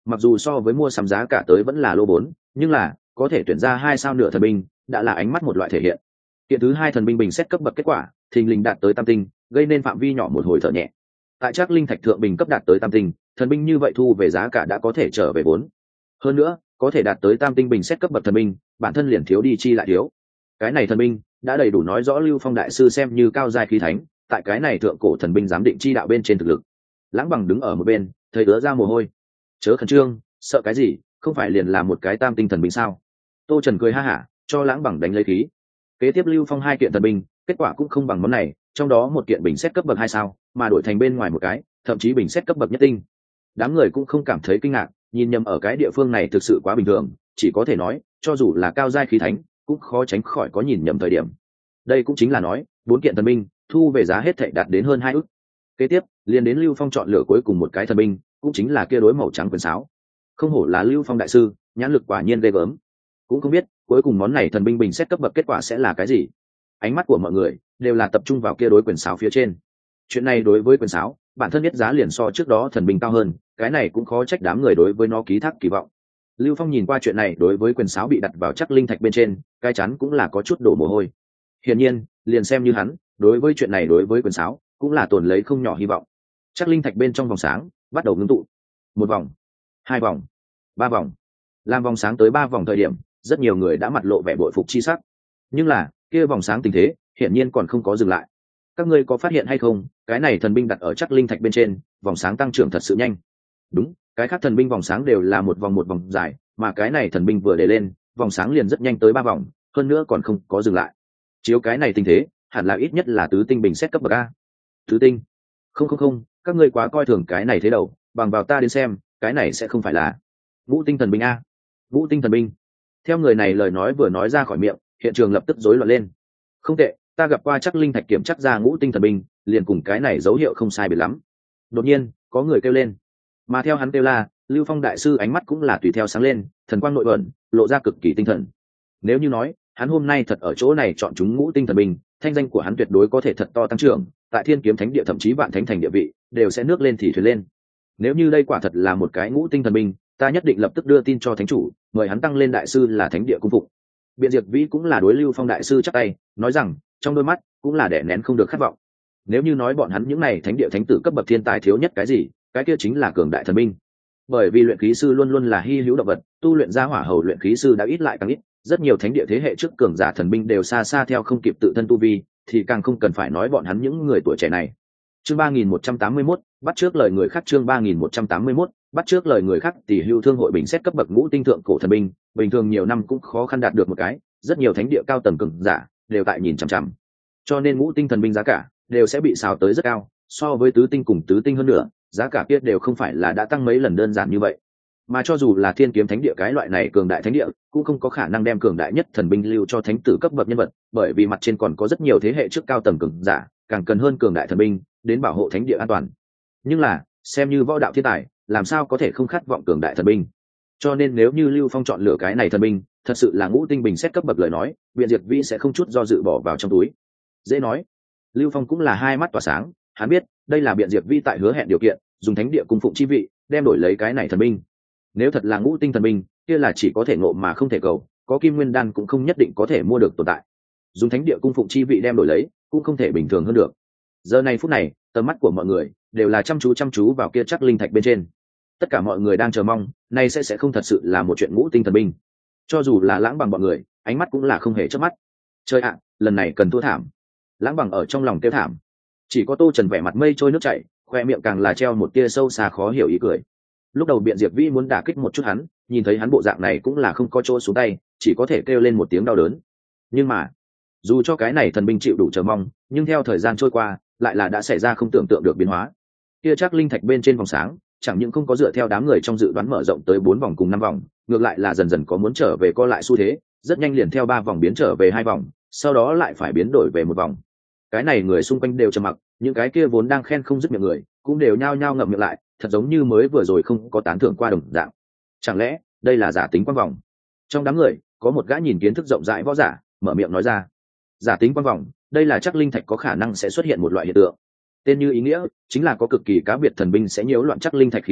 mặc dù so với mua sắm giá cả tới vẫn là lô bốn, nhưng là có thể tuyển ra hai sao nửa thần binh đã là ánh mắt một loại thể hiện. Kiện thứ hai thần binh bình xét cấp bậc kết quả thình lình đạt tới tam tinh, gây nên phạm vi nhỏ một hồi thở nhẹ. Tại Trác Linh Thạch thượng bình cấp đạt tới tam tinh, thần binh như vậy thu về giá cả đã có thể trở về vốn. Hơn nữa, có thể đạt tới tam tinh bình xét cấp bậc thần binh, bản thân liền thiếu đi chi lại thiếu. Cái này thần binh đã đầy đủ nói rõ Lưu Phong đại sư xem như cao giai khí thánh, tại cái này thượng cổ thần binh giám định chi đạo bên trên thực lực. Lãng Bằng đứng ở một bên, thấy ứa ra mồ hôi. Chớ khẩn trương, sợ cái gì, không phải liền là một cái tam tinh thần binh sao? Tô Trần cười ha hả, cho Lãng Bằng đánh lấy khí. Kế tiếp Lưu Phong hai kiện thần binh, kết quả cũng không bằng món này, trong đó một kiện bình xét cấp bậc hai sao, mà đổi thành bên ngoài một cái, thậm chí bình xét cấp bậc nhất tinh. Đám người cũng không cảm thấy kinh ngạc, nhìn nhầm ở cái địa phương này thực sự quá bình thường, chỉ có thể nói, cho dù là cao giai khí thánh, cũng khó tránh khỏi có nhìn nhầm thời điểm. Đây cũng chính là nói, bốn kiện thần binh, thu về giá hết thảy đạt đến hơn hai ức. Kế tiếp, liền đến Lưu Phong chọn lựa cuối cùng một cái thần binh, cũng chính là kia đối màu trắng quyền sáo. Không hổ là Lưu Phong đại sư, nhãn lực quả nhiên ghê gớm. Cũng không biết, cuối cùng món này thần binh bình xét cấp bậc kết quả sẽ là cái gì. Ánh mắt của mọi người đều là tập trung vào kia đối quyền sáo phía trên. Chuyện này đối với quyền sáo, bản thân biết giá liền so trước đó thần binh cao hơn, cái này cũng khó trách đám người đối với nó ký thác kỳ vọng. Lưu Phong nhìn qua chuyện này đối với quyền sáo bị đặt vào Trác Linh Thạch bên trên, cái chắn cũng là có chút đổ mồ hôi. Hiển nhiên, liền xem như hắn, đối với chuyện này đối với quyền sáo, cũng là tồn lấy không nhỏ hy vọng. Trác Linh Thạch bên trong vòng sáng bắt đầu ngưng tụ. Một vòng, hai vòng, ba vòng. Làm vòng sáng tới ba vòng thời điểm, rất nhiều người đã mặt lộ vẻ bội phục chi sắc. Nhưng là, kia vòng sáng tình thế, hiển nhiên còn không có dừng lại. Các ngươi có phát hiện hay không, cái này thần binh đặt ở Trác Linh Thạch bên trên, vòng sáng tăng trưởng thật sự nhanh. Đúng, cái khác thần binh vòng sáng đều là một vòng một vòng dài, mà cái này thần binh vừa để lên, vòng sáng liền rất nhanh tới ba vòng, hơn nữa còn không có dừng lại. Chiếu cái này tình thế, hẳn là ít nhất là tứ tinh bình xét cấp bậc a. Tứ tinh? Không không không, các ngươi quá coi thường cái này thế đầu, bằng vào ta đến xem, cái này sẽ không phải là ngũ tinh thần binh a. Ngũ tinh thần binh. Theo người này lời nói vừa nói ra khỏi miệng, hiện trường lập tức rối loạn lên. Không tệ, ta gặp qua Trác Linh Thạch kiểm chắc ra ngũ tinh thần binh, liền cùng cái này dấu hiệu không sai biệt lắm. Đột nhiên, có người kêu lên. Mà theo hắn kêu la, Lưu Phong đại sư ánh mắt cũng là tùy theo sáng lên, thần quang nội ẩn, lộ ra cực kỳ tinh thần. Nếu như nói, hắn hôm nay thật ở chỗ này chọn chúng ngũ tinh thần binh, thanh danh của hắn tuyệt đối có thể thật to tăng trưởng, tại Thiên Kiếm Thánh địa thậm chí Vạn Thánh thành địa vị, đều sẽ nước lên thì thuyền lên. Nếu như đây quả thật là một cái ngũ tinh thần binh, ta nhất định lập tức đưa tin cho thánh chủ, mời hắn tăng lên đại sư là thánh địa cung phụng. Biện Diệp Vĩ cũng là đối Lưu Phong đại sư chắp tay, nói rằng, trong đôi mắt cũng là đè nén không được khát vọng. Nếu như nói bọn hắn những này thánh địa thánh tử cấp bậc thiên tài thiếu nhất cái gì, cái kia chính là cường đại thần binh. Bởi vì luyện khí sư luôn luôn là hy hữu động vật, tu luyện ra hỏa hầu luyện khí sư đã ít lại càng ít, rất nhiều thánh địa thế hệ trước cường giả thần binh đều xa xa theo không kịp tự thân tu vi, thì càng không cần phải nói bọn hắn những người tuổi trẻ này. Chương ba nghìn một trăm tám mươi mốt, bắt trước lời người khác. Chương ba nghìn một trăm tám mươi mốt, bắt trước lời người khác. Tỷ hưu thương hội bình xét cấp bậc ngũ tinh thượng cổ thần binh, bình thường nhiều năm cũng khó khăn đạt được một cái, rất nhiều thánh địa cao tầng cường giả đều tại nhìn chằm chằm, cho nên ngũ tinh thần binh giá cả đều sẽ bị xào tới rất cao, so với tứ tinh cùng tứ tinh hơn nữa, giá cả kia đều không phải là đã tăng mấy lần đơn giản như vậy. Mà cho dù là Thiên Kiếm Thánh địa cái loại này cường đại thánh địa, cũng không có khả năng đem cường đại nhất thần binh lưu cho thánh tử cấp bậc nhân vật, bởi vì mặt trên còn có rất nhiều thế hệ trước cao tầng cường giả, càng cần hơn cường đại thần binh đến bảo hộ thánh địa an toàn. Nhưng là, xem như võ đạo thiên tài, làm sao có thể không khát vọng cường đại thần binh? Cho nên nếu như Lưu Phong chọn lựa cái này thần binh, thật sự là ngũ tinh bình xét cấp bậc lời nói, Biện Diệp Vĩ sẽ không chút do dự bỏ vào trong túi. Dễ nói. Lưu Phong cũng là hai mắt tỏa sáng, hắn biết, đây là Biện Diệp Vĩ tại hứa hẹn điều kiện, dùng thánh địa cung phụng chi vị, đem đổi lấy cái này thần binh. Nếu thật là ngũ tinh thần binh, kia là chỉ có thể ngộ mà không thể cầu, có kim nguyên đan cũng không nhất định có thể mua được tồn tại. Dùng thánh địa cung phụng chi vị đem đổi lấy, cũng không thể bình thường hơn được. Giờ này phút này, tầm mắt của mọi người đều là chăm chú chăm chú vào kia Trác Linh Thạch bên trên. Tất cả mọi người đang chờ mong, nay sẽ sẽ không thật sự là một chuyện ngũ tinh thần binh. Cho dù là Lãng Bằng bọn người, ánh mắt cũng là không hề chớp mắt. Trời ạ, lần này cần thua thảm. Lãng Bằng ở trong lòng kêu thảm. Chỉ có Tô Trần vẻ mặt mây trôi nước chảy, khoe miệng càng là treo một tia sâu xa khó hiểu ý cười. Lúc đầu Biện Diệp Vĩ muốn đả kích một chút hắn, nhìn thấy hắn bộ dạng này cũng là không có chỗ xuống tay, chỉ có thể kêu lên một tiếng đau đớn. Nhưng mà, dù cho cái này thần binh chịu đủ chờ mong, nhưng theo thời gian trôi qua, lại là đã xảy ra không tưởng tượng được biến hóa. Kia Trác Linh Thạch bên trên vòng sáng, chẳng những không có dựa theo đám người trong dự đoán mở rộng tới bốn vòng cùng năm vòng, ngược lại là dần dần có muốn trở về co lại xu thế, rất nhanh liền theo ba vòng biến trở về hai vòng, sau đó lại phải biến đổi về một vòng. Cái này người xung quanh đều trầm mặc, những cái kia vốn đang khen không dứt miệng người, cũng đều nhao nhao ngậm miệng lại, thật giống như mới vừa rồi không có tán thưởng qua đồng dạng. Chẳng lẽ đây là giả tính quang vòng? Trong đám người, có một gã nhìn kiến thức rộng rãi võ giả, mở miệng nói ra. Giả tính quang vòng, đây là Trác Linh Thạch có khả năng sẽ xuất hiện một loại hiện tượng. Tên như ý nghĩa, chính là có cực kỳ cá biệt thần binh sẽ nhiễu loạn Trác Linh Thạch khí thế,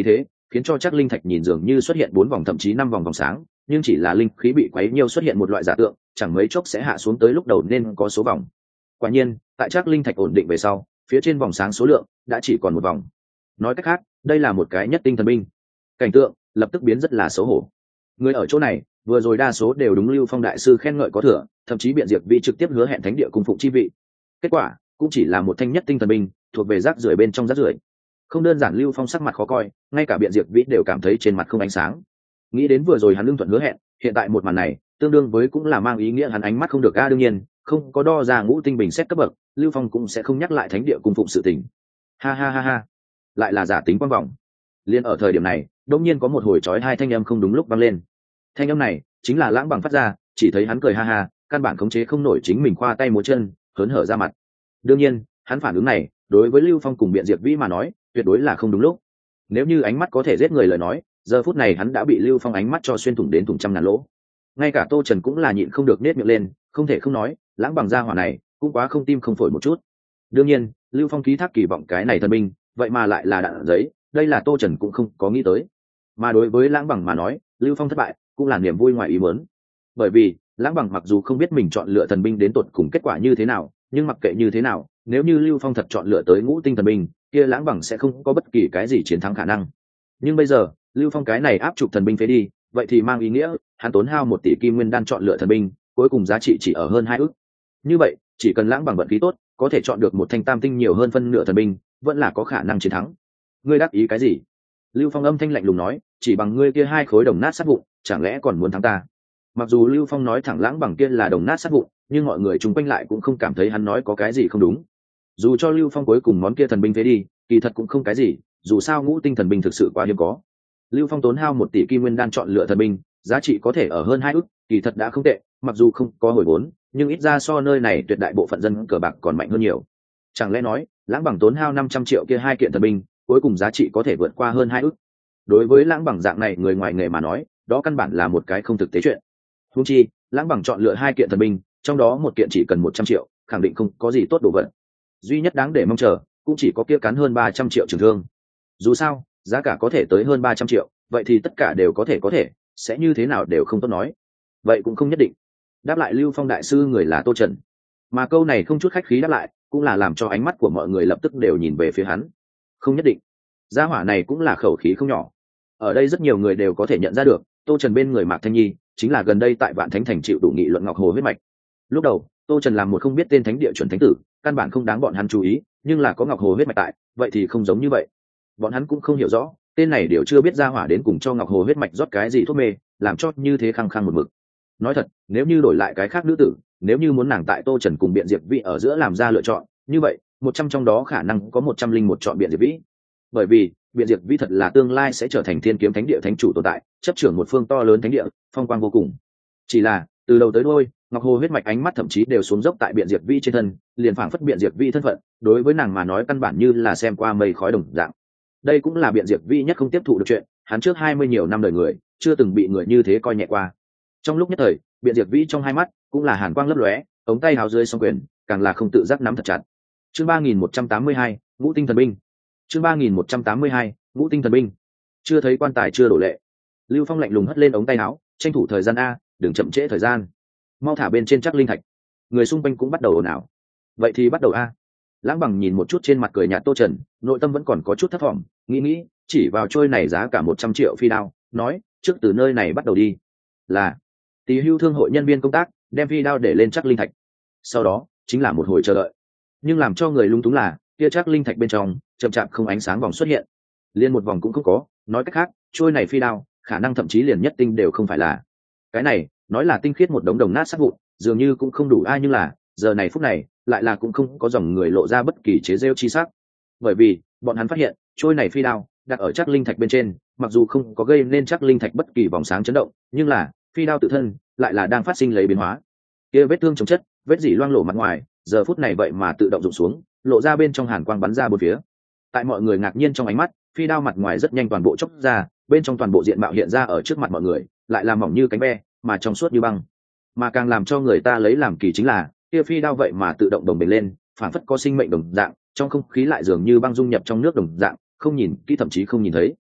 khiến cho chắc linh thạch nhìn dường như xuất hiện bốn vòng thậm chí năm vòng vòng sáng, nhưng chỉ là linh khí bị quấy nhiêu xuất hiện một loại giả tượng, chẳng mấy chốc sẽ hạ xuống tới lúc đầu nên có số vòng. Quả nhiên, tại chắc linh thạch ổn định về sau, phía trên vòng sáng số lượng đã chỉ còn một vòng. Nói cách khác, đây là một cái nhất tinh thần binh. Cảnh tượng lập tức biến rất là xấu hổ. Người ở chỗ này vừa rồi đa số đều đúng Lưu Phong đại sư khen ngợi có thừa, thậm chí biện diệt vi trực tiếp hứa hẹn thánh địa cung phụng chi vị. Kết quả cũng chỉ là một thanh nhất tinh thần binh, thuộc về rác rưởi bên trong rác rưởi. Không đơn giản Lưu Phong sắc mặt khó coi, ngay cả biện diệt vĩ đều cảm thấy trên mặt không ánh sáng. Nghĩ đến vừa rồi hắn lương thuận hứa hẹn, hiện tại một màn này tương đương với cũng là mang ý nghĩa hắn ánh mắt không được a. Đương nhiên không có đo ra ngũ tinh bình xét cấp bậc, Lưu Phong cũng sẽ không nhắc lại thánh địa cung phụng sự tình. Ha ha ha ha, lại là giả tính quan vọng. Liên ở thời điểm này đột nhiên có một hồi chói hai thanh âm không đúng lúc vang lên. Thanh âm này chính là Lãng Bằng phát ra, chỉ thấy hắn cười ha ha, căn bản khống chế không nổi chính mình khoa tay múa chân, hớn hở ra mặt. Đương nhiên hắn phản ứng này đối với Lưu Phong cùng biện diệt vĩ mà nói tuyệt đối là không đúng lúc. Nếu như ánh mắt có thể giết người lời nói, giờ phút này hắn đã bị Lưu Phong ánh mắt cho xuyên thủng đến thủng trăm ngàn lỗ. Ngay cả Tô Trần cũng là nhịn không được nết miệng lên, không thể không nói Lãng Bằng gia hỏa này cũng quá không tim không phổi một chút. Đương nhiên Lưu Phong ký thác kỳ vọng cái này thần binh vậy mà lại là đạn giấy, đây là Tô Trần cũng không có nghĩ tới. Mà đối với Lãng Bằng mà nói, Lưu Phong thất bại cũng là niềm vui ngoài ý muốn. Bởi vì Lãng Bằng mặc dù không biết mình chọn lựa thần binh đến tột cùng kết quả như thế nào, nhưng mặc kệ như thế nào, nếu như Lưu Phong thật chọn lựa tới ngũ tinh thần binh, kia Lãng Bằng sẽ không có bất kỳ cái gì chiến thắng khả năng. Nhưng bây giờ Lưu Phong cái này áp trục thần binh phế đi, vậy thì mang ý nghĩa hắn tốn hao một tỷ kim nguyên đan chọn lựa thần binh, cuối cùng giá trị chỉ ở hơn hai ức. Như vậy chỉ cần Lãng Bằng vận khí tốt, có thể chọn được một thanh tam tinh nhiều hơn phân nửa thần binh, vẫn là có khả năng chiến thắng. Ngươi đáp ý cái gì? Lưu Phong âm thanh lạnh lùng nói, chỉ bằng ngươi kia hai khối đồng nát sát vụn, chẳng lẽ còn muốn thắng ta? Mặc dù Lưu Phong nói thẳng Lãng Bằng kia là đồng nát sát vụn, nhưng mọi người chung quanh lại cũng không cảm thấy hắn nói có cái gì không đúng. Dù cho Lưu Phong cuối cùng món kia thần binh phế đi, kỳ thật cũng không cái gì, dù sao ngũ tinh thần binh thực sự quá hiếm có. Lưu Phong tốn hao một tỷ kim nguyên đan chọn lựa thần binh, giá trị có thể ở hơn hai ức, kỳ thật đã không tệ, mặc dù không có hồi vốn, nhưng ít ra so nơi này tuyệt đại bộ phận dân cờ bạc còn mạnh hơn nhiều. Chẳng lẽ nói Lãng Bằng tốn hao năm trăm triệu kia hai kiện thần binh, cuối cùng giá trị có thể vượt qua hơn hai ức? Đối với Lãng Bằng dạng này người ngoài nghề mà nói, đó căn bản là một cái không thực tế chuyện. Huống chi Lãng Bằng chọn lựa hai kiện thần binh, trong đó một kiện chỉ cần một trăm triệu, khẳng định không có gì tốt đồ vật. Duy nhất đáng để mong chờ cũng chỉ có kia cắn hơn ba trăm triệu trường thương. Dù sao giá cả có thể tới hơn ba trăm triệu, vậy thì tất cả đều có thể có thể sẽ như thế nào đều không tốt nói. Vậy cũng không nhất định. Đáp lại Lưu Phong đại sư người là Tô Trần, mà câu này không chút khách khí đáp lại cũng là làm cho ánh mắt của mọi người lập tức đều nhìn về phía hắn. Không nhất định, gia hỏa này cũng là khẩu khí không nhỏ. Ở đây rất nhiều người đều có thể nhận ra được, Tô Trần bên người Mạc Thanh Nhi chính là gần đây tại Vạn Thánh Thành chịu đủ nghị luận Ngọc Hồ huyết mạch. Lúc đầu Tô Trần làm một không biết tên thánh địa chuẩn thánh tử, căn bản không đáng bọn hắn chú ý, nhưng là có Ngọc Hồ huyết mạch tại, vậy thì không giống như vậy. Bọn hắn cũng không hiểu rõ, tên này đều chưa biết gia hỏa đến cùng cho Ngọc Hồ huyết mạch rót cái gì thuốc mê, làm cho như thế khăng khăng một mực. Nói thật, nếu như đổi lại cái khác nữ tử, nếu như muốn nàng tại Tô Trần cùng Biện Diệp Vĩ ở giữa làm ra lựa chọn, như vậy một trăm trong đó khả năng có một trăm linh một chọn Biện Diệp Vĩ. Bởi vì Biện Diệp Vĩ thật là tương lai sẽ trở thành Thiên Kiếm Thánh địa thánh chủ tồn tại, chấp trưởng một phương to lớn thánh địa, phong quang vô cùng. Chỉ là từ đầu tới đuôi, Ngọc Hồ huyết mạch ánh mắt thậm chí đều xuống dốc tại Biện Diệp Vĩ trên thân, liền phảng phất Biện Diệp Vĩ thân phận đối với nàng mà nói căn bản như là xem qua mây khói đồng dạng. Đây cũng là Biện Diệp Vĩ nhất không tiếp thụ được chuyện, hắn trước hai mươi nhiều năm đời người, chưa từng bị người như thế coi nhẹ qua. Trong lúc nhất thời, Biện Diệp Vĩ trong hai mắt cũng là hàn quang lấp lóe, ống tay háo dưới song quyền càng là không tự giác nắm thật chặt. Chương ba nghìn một trăm tám mươi hai, Ngũ tinh thần binh. Chương ba nghìn một trăm tám mươi hai, Ngũ tinh thần binh. Chưa thấy quan tài chưa đổ lệ. Lưu Phong lạnh lùng hất lên ống tay áo, tranh thủ thời gian a, đừng chậm trễ thời gian. Mau thả bên trên chắc linh thạch. Người xung quanh cũng bắt đầu ồn ào. Vậy thì bắt đầu a. Lãng Bằng nhìn một chút trên mặt cười nhạt Tô Trần, nội tâm vẫn còn có chút thất vọng, nghĩ nghĩ, chỉ vào trôi này giá cả một trăm triệu phi đao, nói, trước từ nơi này bắt đầu đi. Là Tỳ Hưu thương hội nhân viên công tác đem phi đao để lên chắc linh thạch. Sau đó chính là một hồi chờ đợi. Nhưng làm cho người lung túng là, kia chắc linh thạch bên trong chậm chạp không ánh sáng vòng xuất hiện, liên một vòng cũng không có. Nói cách khác, trôi này phi đao khả năng thậm chí liền nhất tinh đều không phải là. Cái này nói là tinh khiết một đống đồng nát sát vụn, dường như cũng không đủ ai, nhưng là giờ này phút này lại là cũng không có dòng người lộ ra bất kỳ chế rêu chi sắc. Bởi vì bọn hắn phát hiện trôi này phi đao đặt ở chắc linh thạch bên trên, mặc dù không có gây nên chắc linh thạch bất kỳ vòng sáng chấn động, nhưng là phi đao tự thân lại là đang phát sinh lấy biến hóa. Kia vết thương chống chất, vết dỉ loang lổ mặt ngoài, giờ phút này vậy mà tự động rụng xuống, lộ ra bên trong hàn quang bắn ra bốn phía. Tại mọi người ngạc nhiên trong ánh mắt, phi đao mặt ngoài rất nhanh toàn bộ chốc ra, bên trong toàn bộ diện mạo hiện ra ở trước mặt mọi người, lại là mỏng như cánh ve, mà trong suốt như băng. Mà càng làm cho người ta lấy làm kỳ chính là, kia phi đao vậy mà tự động đồng bền lên, phản phất có sinh mệnh đồng dạng, trong không khí lại dường như băng dung nhập trong nước đồng dạng, không nhìn kỹ thậm chí không nhìn thấy.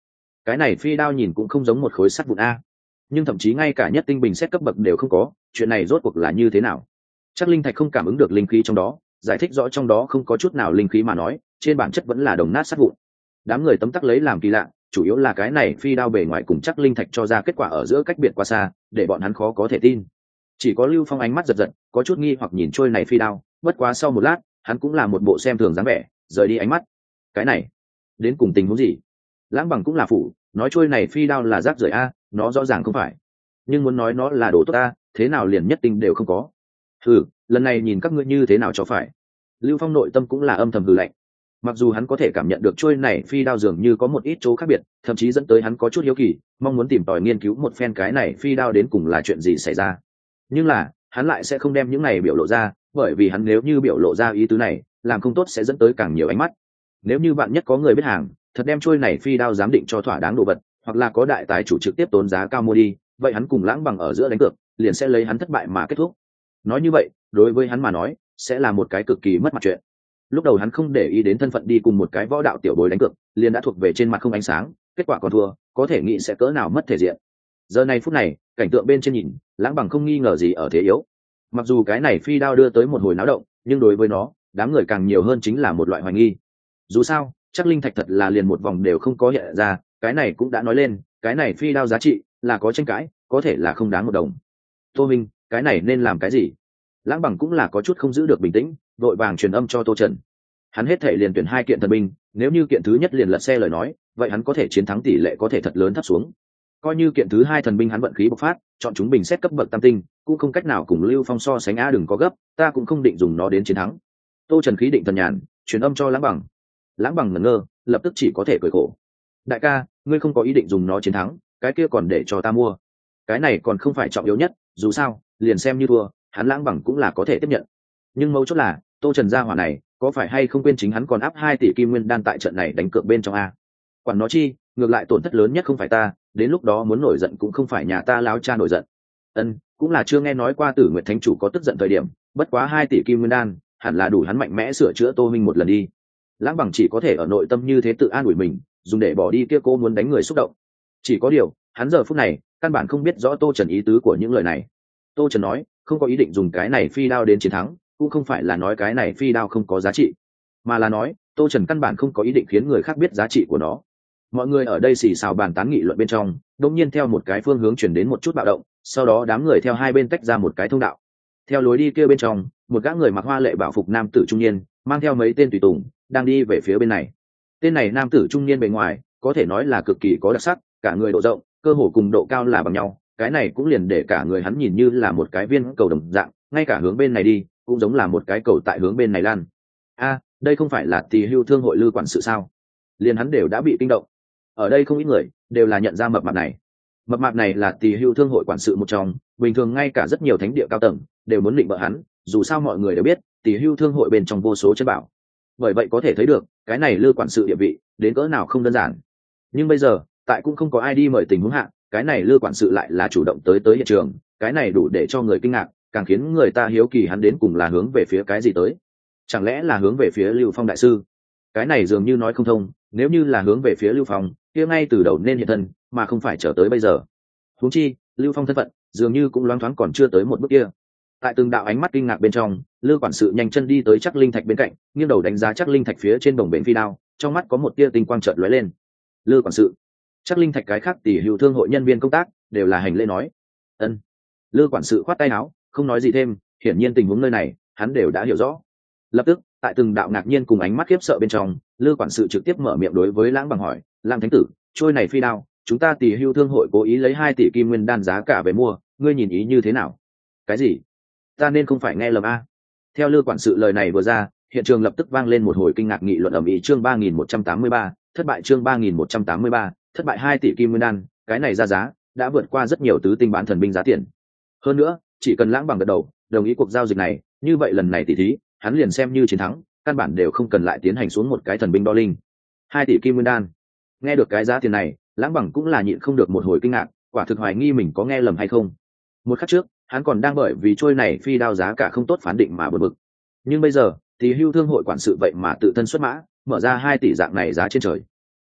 cái này phi đao nhìn cũng không giống một khối sắt vụn a, nhưng thậm chí ngay cả nhất tinh bình xét cấp bậc đều không có, chuyện này rốt cuộc là như thế nào? Chắc linh thạch không cảm ứng được linh khí trong đó, giải thích rõ trong đó không có chút nào linh khí mà nói, trên bản chất vẫn là đồng nát sắt vụn. Đám người tấm tắc lấy làm kỳ lạ, chủ yếu là cái này phi đao bề ngoài cùng chắc linh thạch cho ra kết quả ở giữa cách biệt quá xa, để bọn hắn khó có thể tin. Chỉ có Lưu Phong ánh mắt giật giật, có chút nghi hoặc nhìn trôi này phi đao, bất quá sau một lát, hắn cũng là một bộ xem thường dáng vẻ, rời đi ánh mắt. Cái này, đến cùng tình huống gì? Lãng Bằng cũng là phụ, nói trôi này phi đao là rác rưởi a, nó rõ ràng không phải. Nhưng muốn nói nó là đồ tốt a, thế nào liền nhất tinh đều không có. Hừ, lần này nhìn các ngươi như thế nào cho phải. Lưu Phong nội tâm cũng là âm thầm hừ lạnh. Mặc dù hắn có thể cảm nhận được trôi này phi đao dường như có một ít chỗ khác biệt, thậm chí dẫn tới hắn có chút hiếu kỳ, mong muốn tìm tòi nghiên cứu một phen cái này phi đao đến cùng là chuyện gì xảy ra. Nhưng là, hắn lại sẽ không đem những này biểu lộ ra, bởi vì hắn nếu như biểu lộ ra ý tứ này, làm không tốt sẽ dẫn tới càng nhiều ánh mắt. Nếu như bạn nhất có người biết hàng, thật đem trôi này phi đao giám định cho thỏa đáng đồ vật, hoặc là có đại tài chủ trực tiếp tốn giá cao mua đi, vậy hắn cùng Lãng Bằng ở giữa đánh cược, liền sẽ lấy hắn thất bại mà kết thúc. Nói như vậy, đối với hắn mà nói, sẽ là một cái cực kỳ mất mặt chuyện. Lúc đầu hắn không để ý đến thân phận đi cùng một cái võ đạo tiểu bối đánh cược, liền đã thuộc về trên mặt không ánh sáng, kết quả còn thua, có thể nghĩ sẽ cỡ nào mất thể diện. Giờ này phút này, cảnh tượng bên trên nhìn, Lãng Bằng không nghi ngờ gì ở thế yếu. Mặc dù cái này phi đao đưa tới một hồi náo động, nhưng đối với nó, đám người càng nhiều hơn chính là một loại hoài nghi. Dù sao, chắc linh thạch thật là liền một vòng đều không có hiện ra, cái này cũng đã nói lên, cái này phi đao giá trị là có tranh cãi, có thể là không đáng một đồng. Tô Minh, cái này nên làm cái gì? Lãng Bằng cũng là có chút không giữ được bình tĩnh, vội vàng truyền âm cho Tô Trần. Hắn hết thể liền tuyển hai kiện thần binh, nếu như kiện thứ nhất liền lật xe lời nói, vậy hắn có thể chiến thắng tỷ lệ có thể thật lớn thấp xuống. Coi như kiện thứ hai thần binh hắn vận khí bộc phát, chọn chúng bình xét cấp bậc tam tinh, cũng không cách nào cùng Lưu Phong so sánh á, đừng có gấp, ta cũng không định dùng nó đến chiến thắng. Tô Trần khí định thần nhàn, truyền âm cho Lãng Bằng. Lãng Bằng ngẩn ngơ, lập tức chỉ có thể cười khổ. Đại ca, ngươi không có ý định dùng nó chiến thắng, cái kia còn để cho ta mua. Cái này còn không phải trọng yếu nhất, dù sao, liền xem như thua, hắn Lãng Bằng cũng là có thể tiếp nhận. Nhưng mấu chốt là, Tô Trần gia hỏa này, có phải hay không quên chính hắn còn áp hai tỷ kim nguyên đan tại trận này đánh cược bên trong a? Quản nó chi, ngược lại tổn thất lớn nhất không phải ta, đến lúc đó muốn nổi giận cũng không phải nhà ta láo cha nổi giận. Ân, cũng là chưa nghe nói qua Tử Nguyệt Thánh chủ có tức giận thời điểm, bất quá hai tỷ kim nguyên đan, hẳn là đủ hắn mạnh mẽ sửa chữa Tô Minh một lần đi. Lãng Bằng chỉ có thể ở nội tâm như thế tự an ủi mình, dùng để bỏ đi kia cô muốn đánh người xúc động. Chỉ có điều, hắn giờ phút này, căn bản không biết rõ Tô Trần ý tứ của những lời này. Tô Trần nói, không có ý định dùng cái này phi đao đến chiến thắng, cũng không phải là nói cái này phi đao không có giá trị, mà là nói Tô Trần căn bản không có ý định khiến người khác biết giá trị của nó. Mọi người ở đây xì xào bàn tán nghị luận bên trong, đột nhiên theo một cái phương hướng chuyển đến một chút bạo động, sau đó đám người theo hai bên tách ra một cái thông đạo. Theo lối đi kia bên trong, một gã người mặc hoa lệ bảo phục nam tử trung niên, mang theo mấy tên tùy tùng, đang đi về phía bên này. Tên này nam tử trung niên bề ngoài, có thể nói là cực kỳ có đặc sắc, cả người độ rộng, cơ hồ cùng độ cao là bằng nhau, cái này cũng liền để cả người hắn nhìn như là một cái viên cầu đồng dạng, ngay cả hướng bên này đi, cũng giống là một cái cầu tại hướng bên này lan. A, đây không phải là Tỳ Hưu Thương hội Lư quản sự sao? Liền hắn đều đã bị kinh động. Ở đây không ít người đều là nhận ra mập mạp này. Mập mạp này là Tỳ Hưu Thương hội quản sự một trong, bình thường ngay cả rất nhiều thánh địa cao tầng đều muốn định bợ hắn, dù sao mọi người đều biết, Tỳ Hưu Thương hội bên trong vô số chân bảo. Bởi vậy có thể thấy được, cái này Lư quản sự địa vị đến cỡ nào không đơn giản. Nhưng bây giờ, tại cũng không có ai đi mời tình huống hạ, cái này Lư quản sự lại là chủ động tới tới hiện trường, cái này đủ để cho người kinh ngạc, càng khiến người ta hiếu kỳ hắn đến cùng là hướng về phía cái gì tới. Chẳng lẽ là hướng về phía Lưu Phong đại sư? Cái này dường như nói không thông, nếu như là hướng về phía Lưu Phong, kia ngay từ đầu nên hiện thân, mà không phải chờ tới bây giờ. Huống chi, Lưu Phong thân phận, dường như cũng loáng thoáng còn chưa tới một bước kia. Tại từng đạo ánh mắt kinh ngạc bên trong, Lư quản sự nhanh chân đi tới chắc linh thạch bên cạnh, nghiêng đầu đánh giá chắc linh thạch phía trên bồng bềnh phi đao, trong mắt có một tia tinh quang chợt lóe lên. Lư quản sự, chắc linh thạch cái khác Tỳ Hưu Thương hội nhân viên công tác đều là hành lễ nói. Ân. Lư quản sự khoát tay áo, không nói gì thêm, hiển nhiên tình huống nơi này hắn đều đã hiểu rõ. Lập tức, tại từng đạo ngạc nhiên cùng ánh mắt khiếp sợ bên trong, Lư quản sự trực tiếp mở miệng đối với Lãng Bằng hỏi, Lãng thánh tử, trôi này phi đao, chúng ta Tỳ Hưu Thương hội cố ý lấy hai tỷ kim nguyên đan giá cả về mua, ngươi nhìn ý như thế nào? Cái gì? Ta nên không phải nghe lầm a? Theo Lư quản sự lời này vừa ra, hiện trường lập tức vang lên một hồi kinh ngạc nghị luận ầm ĩ. Chương ba nghìn một trăm tám mươi ba, thất bại. Chương ba nghìn một trăm tám mươi ba, thất bại. Hai tỷ kim nguyên đan, cái này ra giá đã vượt qua rất nhiều tứ tinh bán thần binh giá tiền. Hơn nữa, chỉ cần Lãng Bằng gật đầu đồng ý cuộc giao dịch này, như vậy lần này tỷ thí hắn liền xem như chiến thắng, căn bản đều không cần lại tiến hành xuống một cái thần binh đo linh. Hai tỷ kim nguyên đan. Nghe được cái giá tiền này, Lãng Bằng cũng là nhịn không được một hồi kinh ngạc, quả thực hoài nghi mình có nghe lầm hay không. Một khắc trước, hắn còn đang bởi vì trôi này phi đao giá cả không tốt phán định mà bực bực, nhưng bây giờ thì Hưu Thương hội quản sự vậy mà tự thân xuất mã, mở ra hai tỷ dạng này giá trên trời.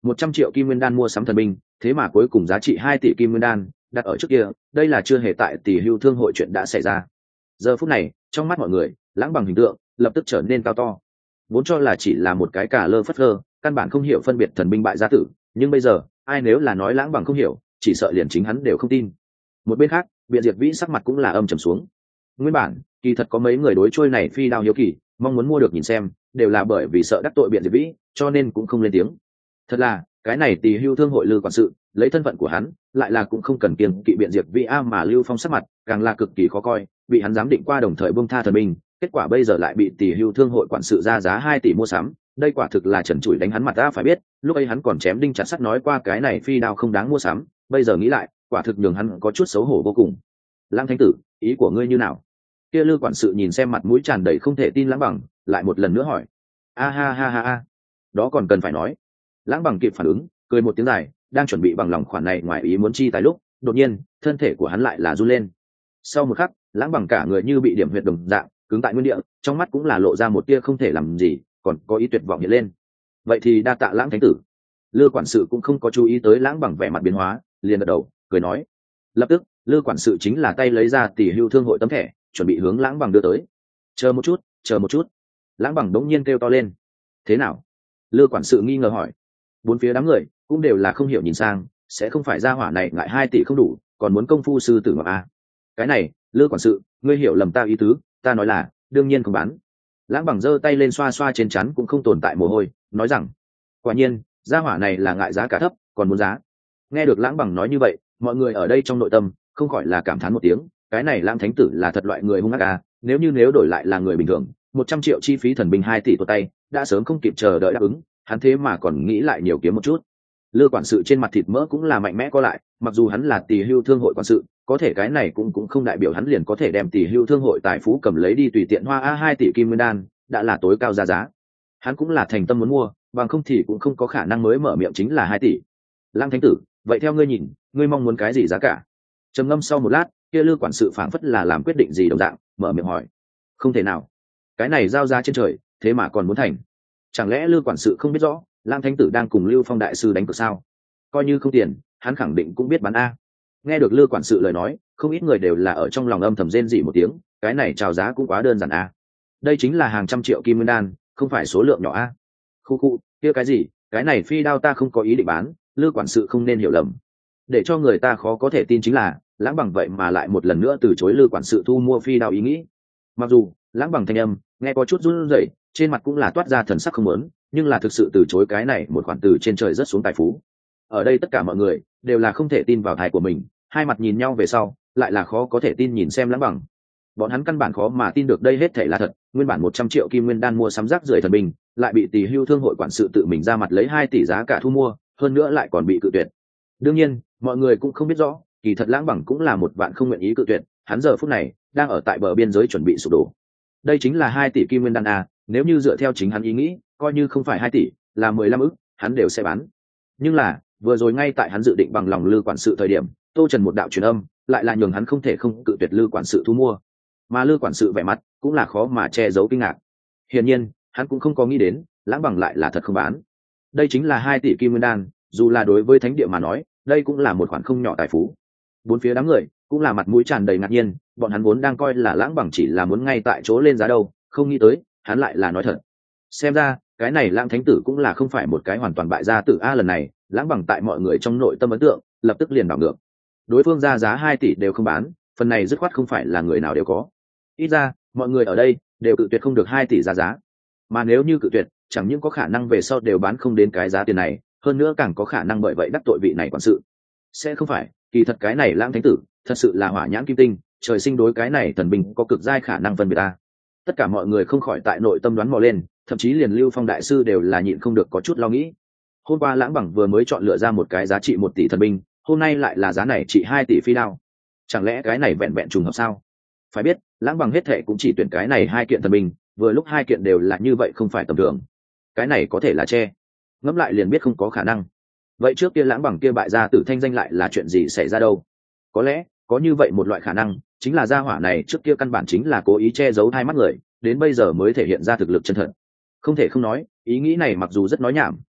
một trăm triệu kim nguyên đan mua sắm thần binh, thế mà cuối cùng giá trị hai tỷ kim nguyên đan đặt ở trước kia, đây là chưa hề tại tỷ hưu thương hội chuyện đã xảy ra. Giờ phút này trong mắt mọi người, Lãng Bằng hình tượng lập tức trở nên cao to. Vốn cho là chỉ là một cái cà lơ phất lơ, căn bản không hiểu phân biệt thần binh bại gia tử, nhưng bây giờ ai nếu là nói Lãng Bằng không hiểu, chỉ sợ liền chính hắn đều không tin. Một bên khác, Biện Diệt Vĩ sắc mặt cũng là âm trầm xuống. Nguyên bản kỳ thật có mấy người đối trôi này phi đao hiếu kỳ, mong muốn mua được nhìn xem, đều là bởi vì sợ đắc tội Biện Diệt Vĩ, cho nên cũng không lên tiếng. Thật là cái này Tỳ Hưu thương hội Lư quản sự, lấy thân phận của hắn, lại là cũng không cần kiêng kỵ Biện Diệt Vĩ a, mà Lưu Phong sắc mặt càng là cực kỳ khó coi, bị hắn dám định qua đồng thời buông tha thần binh, kết quả bây giờ lại bị Tỳ Hưu thương hội quản sự ra giá hai tỷ mua sắm, đây quả thực là trần trụi đánh hắn mặt. Ta phải biết, lúc ấy hắn còn chém đinh chặt sắt nói qua cái này phi đao không đáng mua sắm, bây giờ nghĩ lại, quả thực nhường hắn có chút xấu hổ vô cùng. Lãng Thánh tử, ý của ngươi như nào? Kia Lư quản sự nhìn xem mặt mũi tràn đầy không thể tin Lãng Bằng, lại một lần nữa hỏi. A ha ha ha ha, đó còn cần phải nói. Lãng Bằng kịp phản ứng, cười một tiếng dài, đang chuẩn bị bằng lòng khoản này ngoài ý muốn chi tài lúc, đột nhiên thân thể của hắn lại là run lên. Sau một khắc, Lãng Bằng cả người như bị điểm huyệt đồng dạng, cứng tại nguyên địa, trong mắt cũng là lộ ra một tia không thể làm gì, còn có ý tuyệt vọng hiện lên. Vậy thì đa tạ Lãng Thánh tử. Lư quản sự cũng không có chú ý tới Lãng Bằng vẻ mặt biến hóa, liền gật đầu cười nói. Lập tức Lư quản sự chính là tay lấy ra Tỷ Hưu thương hội tấm thẻ, chuẩn bị hướng Lãng Bằng đưa tới. Chờ một chút, chờ một chút. Lãng Bằng đống nhiên kêu to lên. Thế nào? Lư quản sự nghi ngờ hỏi. Bốn phía đám người cũng đều là không hiểu nhìn sang, sẽ không phải ra hỏa này ngại hai tỷ không đủ, còn muốn công phu sư tử ngọc a. Cái này, Lư quản sự, ngươi hiểu lầm ta ý tứ, ta nói là đương nhiên không bán. Lãng Bằng giơ tay lên xoa xoa trên trán cũng không tồn tại mồ hôi, nói rằng quả nhiên gia hỏa này là ngại giá cả thấp, còn muốn giá. Nghe được Lãng Bằng nói như vậy, mọi người ở đây trong nội tâm không khỏi là cảm thán một tiếng, cái này Lãng Thánh tử là thật loại người hung ác à, nếu như nếu đổi lại là người bình thường, một trăm triệu chi phí thần binh hai tỷ tuột tay, đã sớm không kịp chờ đợi đáp ứng, hắn thế mà còn nghĩ lại nhiều kiếm một chút. Lư quản sự trên mặt thịt mỡ cũng là mạnh mẽ co lại, mặc dù hắn là Tỳ Hưu thương hội quản sự, có thể cái này cũng cũng không đại biểu hắn liền có thể đem Tỳ Hưu thương hội tài phú cầm lấy đi tùy tiện hoa a. Hai tỷ kim nguyên đan đã là tối cao giá giá, hắn cũng là thành tâm muốn mua, bằng không thì cũng không có khả năng mới mở miệng chính là hai tỷ. Lãng Thánh tử, vậy theo ngươi nhìn, ngươi mong muốn cái gì giá cả? Trầm ngâm sau một lát, kia Lư quản sự phảng phất là làm quyết định gì đồng dạng, mở miệng hỏi. Không thể nào, cái này giao giá trên trời, thế mà còn muốn thành? Chẳng lẽ Lư quản sự không biết rõ Lãng Thánh tử đang cùng Lưu Phong đại sư đánh cược sao? Coi như không tiền, hắn khẳng định cũng biết bán a. Nghe được Lư quản sự lời nói, không ít người đều là ở trong lòng âm thầm rên rỉ một tiếng, cái này chào giá cũng quá đơn giản a. Đây chính là hàng trăm triệu kim nguyên đan, không phải số lượng nhỏ a. Khu khu, kia cái gì, cái này phi đao ta không có ý định bán, Lư quản sự không nên hiểu lầm. Để cho người ta khó có thể tin chính là Lãng Bằng vậy mà lại một lần nữa từ chối Lư quản sự thu mua phi đao ý nghĩ. Mặc dù Lãng Bằng thanh âm nghe có chút run rẩy, trên mặt cũng là toát ra thần sắc không muốn, nhưng là thực sự từ chối cái này một khoản từ trên trời rất xuống tài phú. Ở đây tất cả mọi người đều là không thể tin vào tai của mình, hai mặt nhìn nhau về sau lại là khó có thể tin nhìn xem Lãng Bằng. Bọn hắn căn bản khó mà tin được đây hết thảy là thật, nguyên bản một trăm triệu kim nguyên đan mua sắm rác rưởi thần binh, lại bị Tỳ Hưu thương hội quản sự tự mình ra mặt lấy hai tỷ giá cả thu mua, hơn nữa lại còn bị cự tuyệt. Đương nhiên, mọi người cũng không biết rõ, kỳ thật Lãng Bằng cũng là một bạn không nguyện ý cự tuyệt, hắn giờ phút này đang ở tại bờ biên giới chuẩn bị sụp đổ. Đây chính là hai tỷ kim nguyên đan a, nếu như dựa theo chính hắn ý nghĩ, coi như không phải hai tỷ, là mười lăm ức, hắn đều sẽ bán. Nhưng là, vừa rồi ngay tại hắn dự định bằng lòng Lư quản sự thời điểm, Tô Trần một đạo truyền âm, lại là nhường hắn không thể không cự tuyệt Lư quản sự thu mua. Mà Lư quản sự vẻ mặt cũng là khó mà che giấu kinh ngạc. Hiển nhiên, hắn cũng không có nghĩ đến, Lãng Bằng lại là thật không bán. Đây chính là hai tỷ kim nguyên đan, dù là đối với thánh địa mà nói, đây cũng là một khoản không nhỏ tài phú. Bốn phía đám người cũng là mặt mũi tràn đầy ngạc nhiên, bọn hắn vốn đang coi là Lãng Bằng chỉ là muốn ngay tại chỗ lên giá đâu, không nghĩ tới hắn lại là nói thật. Xem ra cái này Lãng Thánh tử cũng là không phải một cái hoàn toàn bại gia tử a. Lần này Lãng Bằng tại mọi người trong nội tâm ấn tượng lập tức liền đảo ngược. Đối phương ra giá hai tỷ đều không bán, phần này dứt khoát không phải là người nào đều có. Ít ra mọi người ở đây đều cự tuyệt không được hai tỷ ra giá, mà nếu như cự tuyệt, chẳng những có khả năng về sau đều bán không đến cái giá tiền này, hơn nữa càng có khả năng bởi vậy đắc tội vị này quản sự. Sẽ không phải, kỳ thật cái này Lãng Thánh tử thật sự là hỏa nhãn kim tinh, trời sinh đối cái này thần binh có cực giai khả năng phân biệt ta. Tất cả mọi người không khỏi tại nội tâm đoán mò lên, thậm chí liền Lưu Phong đại sư đều là nhịn không được có chút lo nghĩ. Hôm qua Lãng Bằng vừa mới chọn lựa ra một cái giá trị một tỷ thần binh, hôm nay lại là giá này trị hai tỷ phi đao, chẳng lẽ cái này vẹn vẹn trùng hợp sao? Phải biết Lãng Bằng hết thệ cũng chỉ tuyển cái này hai kiện thần binh, vừa lúc hai kiện đều là như vậy không phải tầm thường, cái này có thể là che, ngẫm lại liền biết không có khả năng. Vậy trước kia Lãng Bằng kia bại gia tử thanh danh lại là chuyện gì xảy ra đâu? Có lẽ có như vậy một loại khả năng, chính là gia hỏa này trước kia căn bản chính là cố ý che giấu hai mắt người, đến bây giờ mới thể hiện ra thực lực chân thật. Không thể không nói, ý nghĩ này mặc dù rất nói nhảm,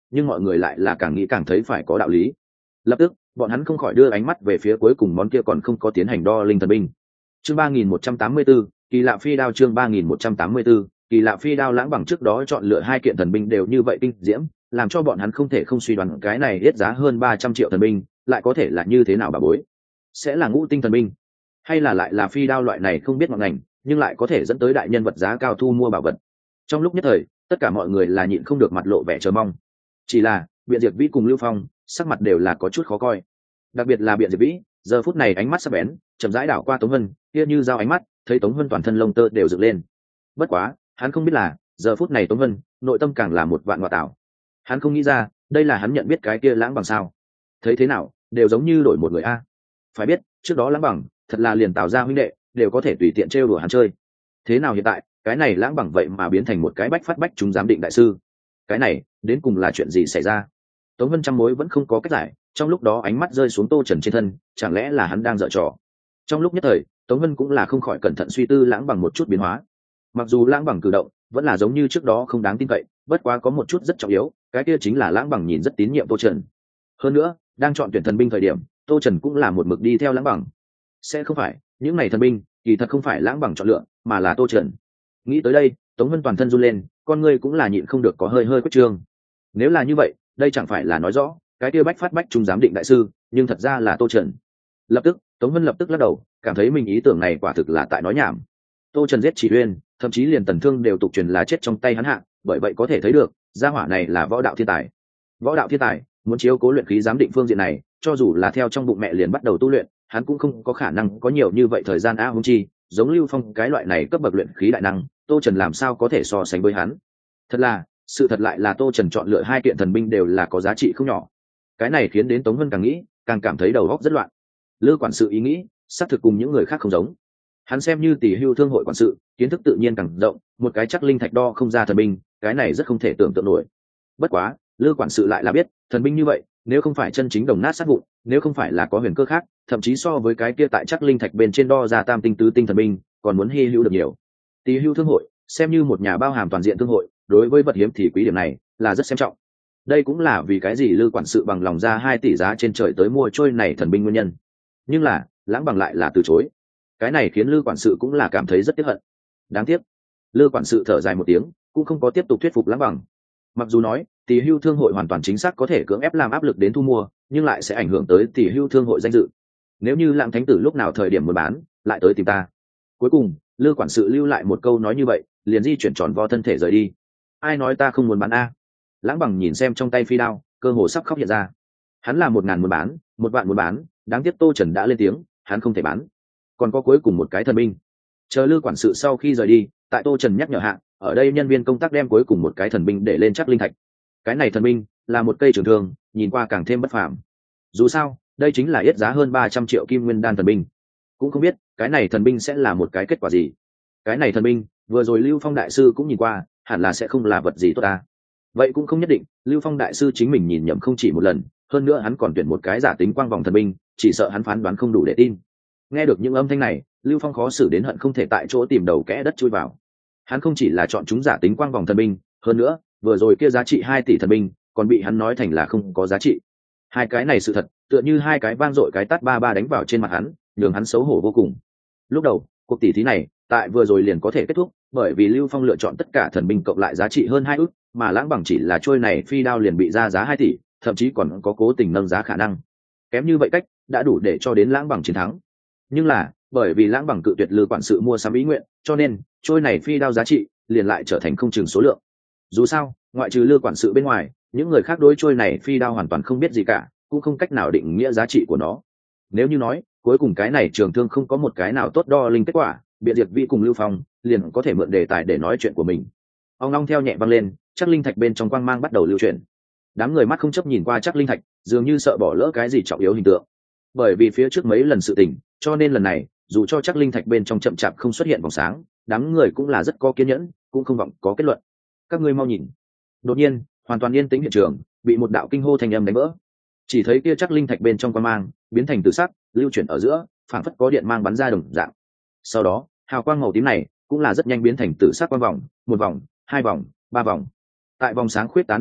nhưng mọi người lại là càng nghĩ càng thấy phải có đạo lý. Lập tức bọn hắn không khỏi đưa ánh mắt về phía cuối cùng món kia còn không có tiến hành đo linh thần binh. Chương ba nghìn một trăm tám mươi 184, kỳ lạ phi đao. Chương ba nghìn một trăm tám mươi 184, kỳ lạ phi đao. Lãng Bằng trước đó chọn lựa hai kiện thần binh đều như vậy kinh diễm, làm cho bọn hắn không thể không suy đoán cái này hết giá hơn ba trăm triệu thần binh lại có thể là như thế nào bà bối. Sẽ là ngũ tinh thần binh, hay là lại là phi đao loại này không biết ngọn ngành nhưng lại có thể dẫn tới đại nhân vật giá cao thu mua bảo vật. Trong lúc nhất thời tất cả mọi người là nhịn không được mặt lộ vẻ chờ mong. Chỉ là Biện Diệp Vĩ cùng Lưu Phong sắc mặt đều là có chút khó coi, đặc biệt là Biện Diệp Vĩ giờ phút này ánh mắt sắc bén chậm rãi đảo qua Tống Vân, kia như dao ánh mắt thấy Tống Vân toàn thân lông tơ đều dựng lên. Bất quá hắn không biết là giờ phút này Tống Vân nội tâm càng là một vạn ngoại tảo. Hắn không nghĩ ra đây là hắn nhận biết cái kia Lãng Bằng sao. Thấy thế nào đều giống như đổi một người a. Phải biết trước đó Lãng Bằng thật là liền tạo ra huynh đệ đều có thể tùy tiện trêu đùa hắn chơi, thế nào hiện tại cái này Lãng Bằng vậy mà biến thành một cái bách phát bách chúng giám định đại sư. Cái này đến cùng là chuyện gì xảy ra? Tống Vân trăm mối vẫn không có cách giải, trong lúc đó ánh mắt rơi xuống Tô Trần trên thân, chẳng lẽ là hắn đang giở trò? Trong lúc nhất thời Tống Vân cũng là không khỏi cẩn thận suy tư Lãng Bằng một chút biến hóa. Mặc dù Lãng Bằng cử động vẫn là giống như trước đó không đáng tin cậy, bất quá có một chút rất trọng yếu, cái kia chính là Lãng Bằng nhìn rất tín nhiệm Tô Trần. Hơn nữa đang chọn tuyển thần binh thời điểm Tô Trần cũng là một mực đi theo Lãng Bằng. Sẽ không phải những này thần binh kỳ thật không phải Lãng Bằng chọn lựa mà là Tô Trần. Nghĩ tới đây Tống Vân toàn thân run lên, con ngươi cũng là nhịn không được có hơi hơi quyết trương. Nếu là như vậy đây chẳng phải là nói rõ cái kia bách phát bách trung giám định đại sư nhưng thật ra là Tô Trần. Lập tức Tống Vân lập tức lắc đầu, cảm thấy mình ý tưởng này quả thực là tại nói nhảm. Tô Trần giết Chỉ Uyên, thậm chí liền Tần Thương đều tục truyền là chết trong tay hắn hạ, bởi vậy có thể thấy được gia hỏa này là võ đạo thiên tài. Võ đạo thiên tài muốn chiếu cố luyện khí giám định phương diện này, cho dù là theo trong bụng mẹ liền bắt đầu tu luyện, hắn cũng không có khả năng có nhiều như vậy thời gian a huống chi giống Lưu Phong cái loại này cấp bậc luyện khí đại năng, Tô Trần làm sao có thể so sánh với hắn. Thật là sự thật lại là Tô Trần chọn lựa hai kiện thần binh đều là có giá trị không nhỏ. Cái này khiến đến Tống Vân càng nghĩ càng cảm thấy đầu óc rất loạn. Lư quản sự ý nghĩ xác thực cùng những người khác không giống. Hắn xem như tỷ hưu thương hội quản sự, kiến thức tự nhiên càng rộng, một cái chắc linh thạch đo không ra thần binh, cái này rất không thể tưởng tượng nổi. Bất quá Lư quản sự lại là biết thần binh như vậy nếu không phải chân chính đồng nát sát vụn, nếu không phải là có huyền cơ khác, thậm chí so với cái kia tại chắc linh thạch bên trên đo ra tam tinh tứ tinh thần binh còn muốn hy hữu được nhiều. Tỷ hưu thương hội xem như một nhà bao hàm toàn diện thương hội, đối với vật hiếm thì quý điểm này là rất xem trọng. Đây cũng là vì cái gì Lư quản sự bằng lòng ra hai tỷ giá trên trời tới mua trôi này thần binh nguyên nhân. Nhưng là Lãng Bằng lại là từ chối, cái này khiến Lư quản sự cũng là cảm thấy rất tiếc hận. Đáng tiếc Lư quản sự thở dài một tiếng, cũng không có tiếp tục thuyết phục Lãng Bằng. Mặc dù nói tỷ hưu thương hội hoàn toàn chính xác có thể cưỡng ép làm áp lực đến thu mua, nhưng lại sẽ ảnh hưởng tới tỷ hưu thương hội danh dự. Nếu như Lãng Thánh Tử lúc nào thời điểm muốn bán lại tới tìm ta. Cuối cùng Lư quản sự lưu lại một câu nói như vậy, liền di chuyển tròn vo thân thể rời đi. Ai nói ta không muốn bán a? Lãng Bằng nhìn xem trong tay phi đao, cơ hồ sắp khóc hiện ra. Hắn là một ngàn muốn bán, một vạn muốn bán, đáng tiếc Tô Trần đã lên tiếng hắn không thể bán. Còn có cuối cùng một cái thần binh. Chờ Lư quản sự sau khi rời đi, tại Tô Trần nhắc nhở hạ, ở đây nhân viên công tác đem cuối cùng một cái thần binh để lên chắc linh thạch. Cái này thần binh là một cây trường thương, nhìn qua càng thêm bất phàm. Dù sao đây chính là yết giá hơn ba trăm triệu kim nguyên đan thần binh, cũng không biết cái này thần binh sẽ là một cái kết quả gì. Cái này thần binh vừa rồi Lưu Phong đại sư cũng nhìn qua, hẳn là sẽ không là vật gì tốt ta. Vậy cũng không nhất định, Lưu Phong đại sư chính mình nhìn nhầm không chỉ một lần, hơn nữa hắn còn tuyển một cái giả tính quang vòng thần binh, chỉ sợ hắn phán đoán không đủ để tin. Nghe được những âm thanh này, Lưu Phong khó xử đến hận không thể tại chỗ tìm đầu kẽ đất chui vào. Hắn không chỉ là chọn chúng giả tính quang vòng thần binh, hơn nữa vừa rồi kia giá trị hai tỷ thần binh còn bị hắn nói thành là không có giá trị. Hai cái này sự thật tựa như hai cái vang dội cái tát ba ba đánh vào trên mặt hắn, nhường hắn xấu hổ vô cùng. Lúc đầu cuộc tỷ thí này tại vừa rồi liền có thể kết thúc, bởi vì Lưu Phong lựa chọn tất cả thần binh cộng lại giá trị hơn hai ức, mà Lãng Bằng chỉ là trôi này phi đao liền bị ra giá hai tỷ, thậm chí còn có cố tình nâng giá khả năng. Kém như vậy cách đã đủ để cho đến Lãng Bằng chiến thắng. Nhưng là bởi vì Lãng Bằng cự tuyệt Lư quản sự mua sắm ý nguyện, cho nên trôi này phi đao giá trị liền lại trở thành không chừng số lượng. Dù sao ngoại trừ Lư quản sự bên ngoài, những người khác đối trôi này phi đao hoàn toàn không biết gì cả, cũng không cách nào định nghĩa giá trị của nó. Nếu như nói cuối cùng cái này trường thương không có một cái nào tốt đo linh kết quả, Biện Diệp Vĩ cùng Lưu Phong liền có thể mượn đề tài để nói chuyện của mình. Ông long theo nhẹ văng lên, chắc linh thạch bên trong quang mang bắt đầu lưu chuyển. Đám người mắt không chấp nhìn qua chắc linh thạch, dường như sợ bỏ lỡ cái gì trọng yếu hình tượng. Bởi vì phía trước mấy lần sự tình, cho nên lần này dù cho chắc linh thạch bên trong chậm chạp không xuất hiện vòng sáng, đám người cũng là rất có kiên nhẫn, cũng không vọng có kết luận. Các ngươi mau nhìn. Đột nhiên hoàn toàn yên tĩnh hiện trường bị một đạo kinh hô thanh âm đánh vỡ. Chỉ thấy kia chắc linh thạch bên trong quang mang biến thành tử sắc, lưu chuyển ở giữa, phảng phất có điện mang bắn ra đồng dạng. Sau đó hào quang màu tím này cũng là rất nhanh biến thành tử sắc quang vòng, một vòng, hai vòng, ba vòng. Tại vòng sáng khuyết tán đồng thời,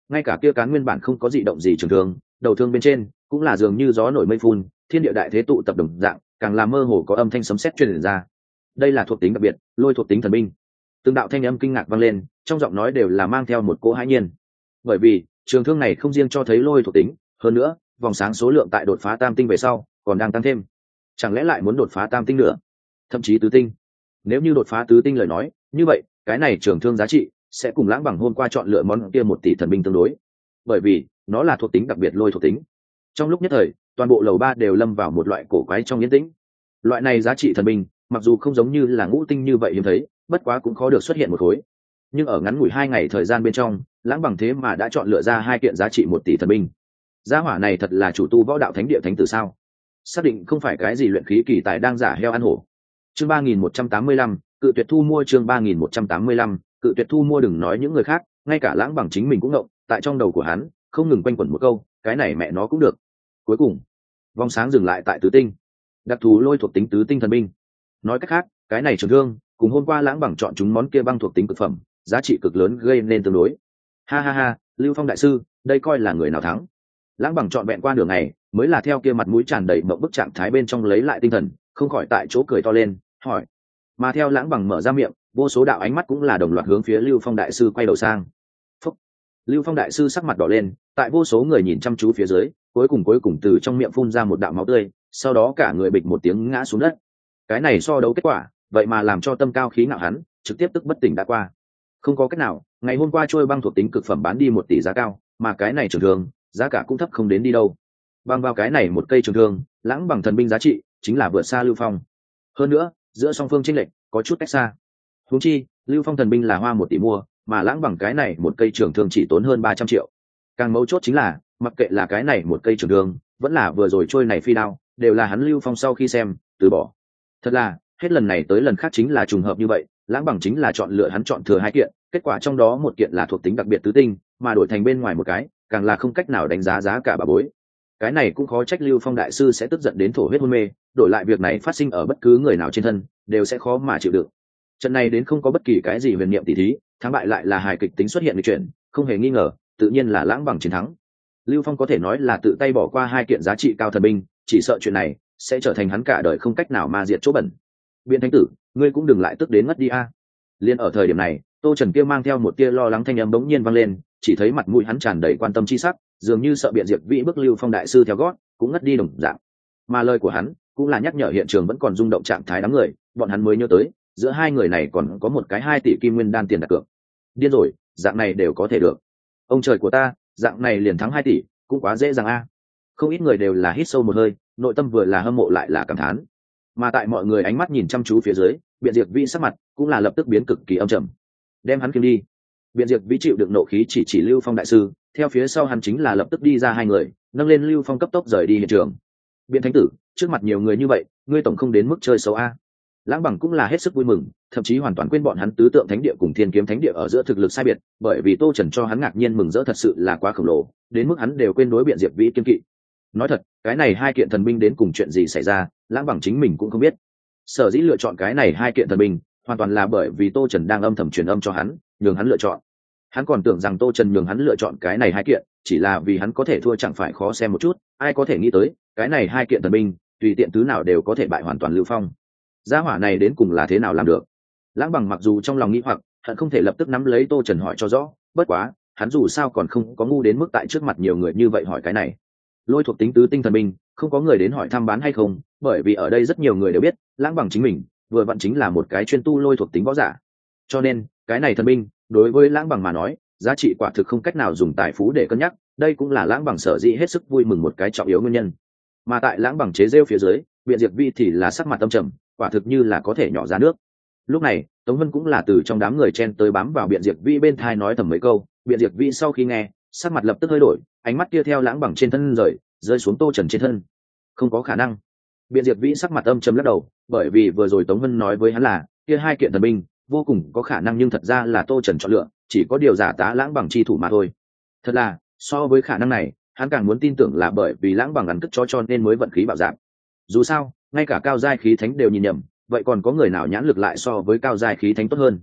ngay cả kia cán nguyên bản không có dị động gì trường thương, đầu thương bên trên cũng là dường như gió nổi mây phun, thiên địa đại thế tụ tập đồng dạng, càng làm mơ hồ có âm thanh sấm sét truyền ra. Đây là thuộc tính đặc biệt, lôi thuộc tính thần binh. Từng đạo thanh âm kinh ngạc vang lên, trong giọng nói đều là mang theo một cỗ hãi nhiên. Bởi vì trường thương này không riêng cho thấy lôi thuộc tính, hơn nữa vòng sáng số lượng tại đột phá tam tinh về sau còn đang tăng thêm. Chẳng lẽ lại muốn đột phá tam tinh nữa, thậm chí tứ tinh? Nếu như đột phá tứ tinh lời nói, như vậy cái này trường thương giá trị sẽ cùng Lãng Bằng hôm qua chọn lựa món kia một tỷ thần binh tương đối, bởi vì nó là thuộc tính đặc biệt lôi thuộc tính. Trong lúc nhất thời, toàn bộ lầu ba đều lâm vào một loại cổ quái trong yên tĩnh. Loại này giá trị thần binh mặc dù không giống như là ngũ tinh như vậy hiếm thấy, bất quá cũng khó được xuất hiện một khối. Nhưng ở ngắn ngủi hai ngày thời gian bên trong, Lãng Bằng thế mà đã chọn lựa ra hai kiện giá trị một tỷ thần binh. Gia hỏa này thật là chủ tu võ đạo thánh địa thánh tử sao? Xác định không phải cái gì luyện khí kỳ tài đang giả heo ăn hổ. Chương ba nghìn một trăm tám mươi lăm, cự tuyệt thu mua. Chương ba nghìn một trăm tám mươi lăm, cự tuyệt thu mua. Đừng nói những người khác, ngay cả Lãng Bằng chính mình cũng ngộng, tại trong đầu của hắn không ngừng quanh quẩn một câu, cái này mẹ nó cũng được. Cuối cùng, vòng sáng dừng lại tại tứ tinh, đặc thù lôi thuộc tính tứ tinh thần binh. Nói cách khác, cái này trường thương cùng hôm qua Lãng Bằng chọn chúng món kia băng thuộc tính cực phẩm, giá trị cực lớn gây nên tương đối. Ha ha ha, Lưu Phong đại sư, đây coi là người nào thắng? Lãng Bằng chọn vẹn qua đường này, mới là theo kia mặt mũi tràn đầy mộng bức trạng thái bên trong lấy lại tinh thần, không khỏi tại chỗ cười to lên, hỏi. Mà theo Lãng Bằng mở ra miệng, vô số đạo ánh mắt cũng là đồng loạt hướng phía Lưu Phong đại sư quay đầu sang. Phúc. Lưu Phong đại sư sắc mặt đỏ lên, tại vô số người nhìn chăm chú phía dưới, cuối cùng cuối cùng từ trong miệng phun ra một đạo máu tươi, sau đó cả người bịch một tiếng ngã xuống đất. Cái này so đấu kết quả, vậy mà làm cho tâm cao khí ngạo hắn trực tiếp tức bất tỉnh đã qua. Không có cách nào, ngày hôm qua trôi băng thuộc tính cực phẩm bán đi một tỷ giá cao, mà cái này trường thương giá cả cũng thấp không đến đi đâu. Bằng vào cái này một cây trường thương, Lãng Bằng thần binh giá trị chính là vượt xa Lưu Phong. Hơn nữa, giữa song phương chênh lệch có chút cách xa. Huống chi, Lưu Phong thần binh là hoa một tỷ mua, mà Lãng Bằng cái này một cây trường thương chỉ tốn hơn ba trăm triệu. Càng mấu chốt chính là, mặc kệ là cái này một cây trường thương, vẫn là vừa rồi trôi này phi đao, đều là hắn Lưu Phong sau khi xem từ bỏ. Thật là, hết lần này tới lần khác chính là trùng hợp như vậy, Lãng Bằng chính là chọn lựa hắn chọn thừa hai kiện, kết quả trong đó một kiện là thuộc tính đặc biệt tứ tinh, mà đổi thành bên ngoài một cái, càng là không cách nào đánh giá giá cả bà bối. Cái này cũng khó trách Lưu Phong đại sư sẽ tức giận đến thổ huyết hôn mê, đổi lại việc này phát sinh ở bất cứ người nào trên thân, đều sẽ khó mà chịu đựng. Trận này đến không có bất kỳ cái gì huyền niệm tỉ thí, thắng bại lại là hài kịch tính xuất hiện lịch chuyển, không hề nghi ngờ, tự nhiên là Lãng Bằng chiến thắng. Lưu Phong có thể nói là tự tay bỏ qua hai kiện giá trị cao thần binh, chỉ sợ chuyện này sẽ trở thành hắn cả đời không cách nào ma diệt chỗ bẩn. Biện thánh tử, ngươi cũng đừng lại tức đến ngất đi a. Liên ở thời điểm này, Tô Trần kia mang theo một tia lo lắng thanh âm bỗng nhiên vang lên, chỉ thấy mặt mũi hắn tràn đầy quan tâm chi sắc, dường như sợ Biện Diệp Vĩ bước Lưu Phong đại sư theo gót, cũng ngất đi đồng dạng. Mà lời của hắn cũng là nhắc nhở hiện trường vẫn còn rung động trạng thái đám người, bọn hắn mới nhớ tới, giữa hai người này còn có một cái hai tỷ kim nguyên đan tiền đặt cược. Điên rồi, dạng này đều có thể được. Ông trời của ta, dạng này liền thắng hai tỷ, cũng quá dễ dàng a. Không ít người đều là hít sâu một hơi, nội tâm vừa là hâm mộ lại là cảm thán. Mà tại mọi người ánh mắt nhìn chăm chú phía dưới, Biện Diệp Vĩ sắc mặt cũng là lập tức biến cực kỳ âm trầm. Đem hắn kiếm đi. Biện Diệp Vĩ chịu đựng nộ khí chỉ chỉ Lưu Phong đại sư, theo phía sau hắn chính là lập tức đi ra hai người, nâng lên Lưu Phong cấp tốc rời đi hiện trường. Biện thánh tử, trước mặt nhiều người như vậy, ngươi tổng không đến mức chơi xấu a. Lãng Bằng cũng là hết sức vui mừng, thậm chí hoàn toàn quên bọn hắn tứ tượng thánh địa cùng thiên kiếm thánh địa ở giữa thực lực sai biệt, bởi vì Tô Trần cho hắn ngạc nhiên mừng rỡ thật sự là quá khổng lồ, đến mức hắn đều quên đối Biện Diệp Vĩ kiên kỵ. Nói thật, cái này hai kiện thần binh đến cùng chuyện gì xảy ra, Lãng Bằng chính mình cũng không biết. Sở dĩ lựa chọn cái này hai kiện thần binh, hoàn toàn là bởi vì Tô Trần đang âm thầm truyền âm cho hắn, nhường hắn lựa chọn. Hắn còn tưởng rằng Tô Trần nhường hắn lựa chọn cái này hai kiện, chỉ là vì hắn có thể thua chẳng phải khó xem một chút, ai có thể nghĩ tới, cái này hai kiện thần binh, tùy tiện thứ nào đều có thể bại hoàn toàn Lưu Phong. Gia hỏa này đến cùng là thế nào làm được? Lãng Bằng mặc dù trong lòng nghĩ hoặc, hận không thể lập tức nắm lấy Tô Trần hỏi cho rõ, bất quá, hắn dù sao còn không có ngu đến mức tại trước mặt nhiều người như vậy hỏi cái này. Lôi thuộc tính tứ tinh thần binh, không có người đến hỏi thăm bán hay không, bởi vì ở đây rất nhiều người đều biết, Lãng Bằng chính mình vừa vặn chính là một cái chuyên tu lôi thuộc tính võ giả. Cho nên, cái này thần binh, đối với Lãng Bằng mà nói, giá trị quả thực không cách nào dùng tài phú để cân nhắc, đây cũng là Lãng Bằng sở dĩ hết sức vui mừng một cái trọng yếu nguyên nhân. Mà tại Lãng Bằng chế rêu phía dưới, Biện Diệp Vi thì là sắc mặt tâm trầm, quả thực như là có thể nhỏ ra nước. Lúc này, Tống Vân cũng là từ trong đám người chen tới bám vào Biện Diệp Vi bên thai nói thầm mấy câu, Biện Diệp Vi sau khi nghe, sắc mặt lập tức hơi đổi, ánh mắt kia theo Lãng Bằng trên thân rời, rơi xuống Tô Trần trên thân. Không có khả năng. Biện Diệp Vĩ sắc mặt âm trầm lắc đầu, bởi vì vừa rồi Tống Vân nói với hắn là, kia hai kiện thần binh, vô cùng có khả năng nhưng thật ra là Tô Trần chọn lựa, chỉ có điều giả tá Lãng Bằng chi thủ mà thôi. Thật là, so với khả năng này, hắn càng muốn tin tưởng là bởi vì Lãng Bằng ăn cất cho cho nên mới vận khí bạo dạng. Dù sao, ngay cả cao giai khí thánh đều nhìn nhầm, vậy còn có người nào nhãn lực lại so với cao giai khí thánh tốt hơn?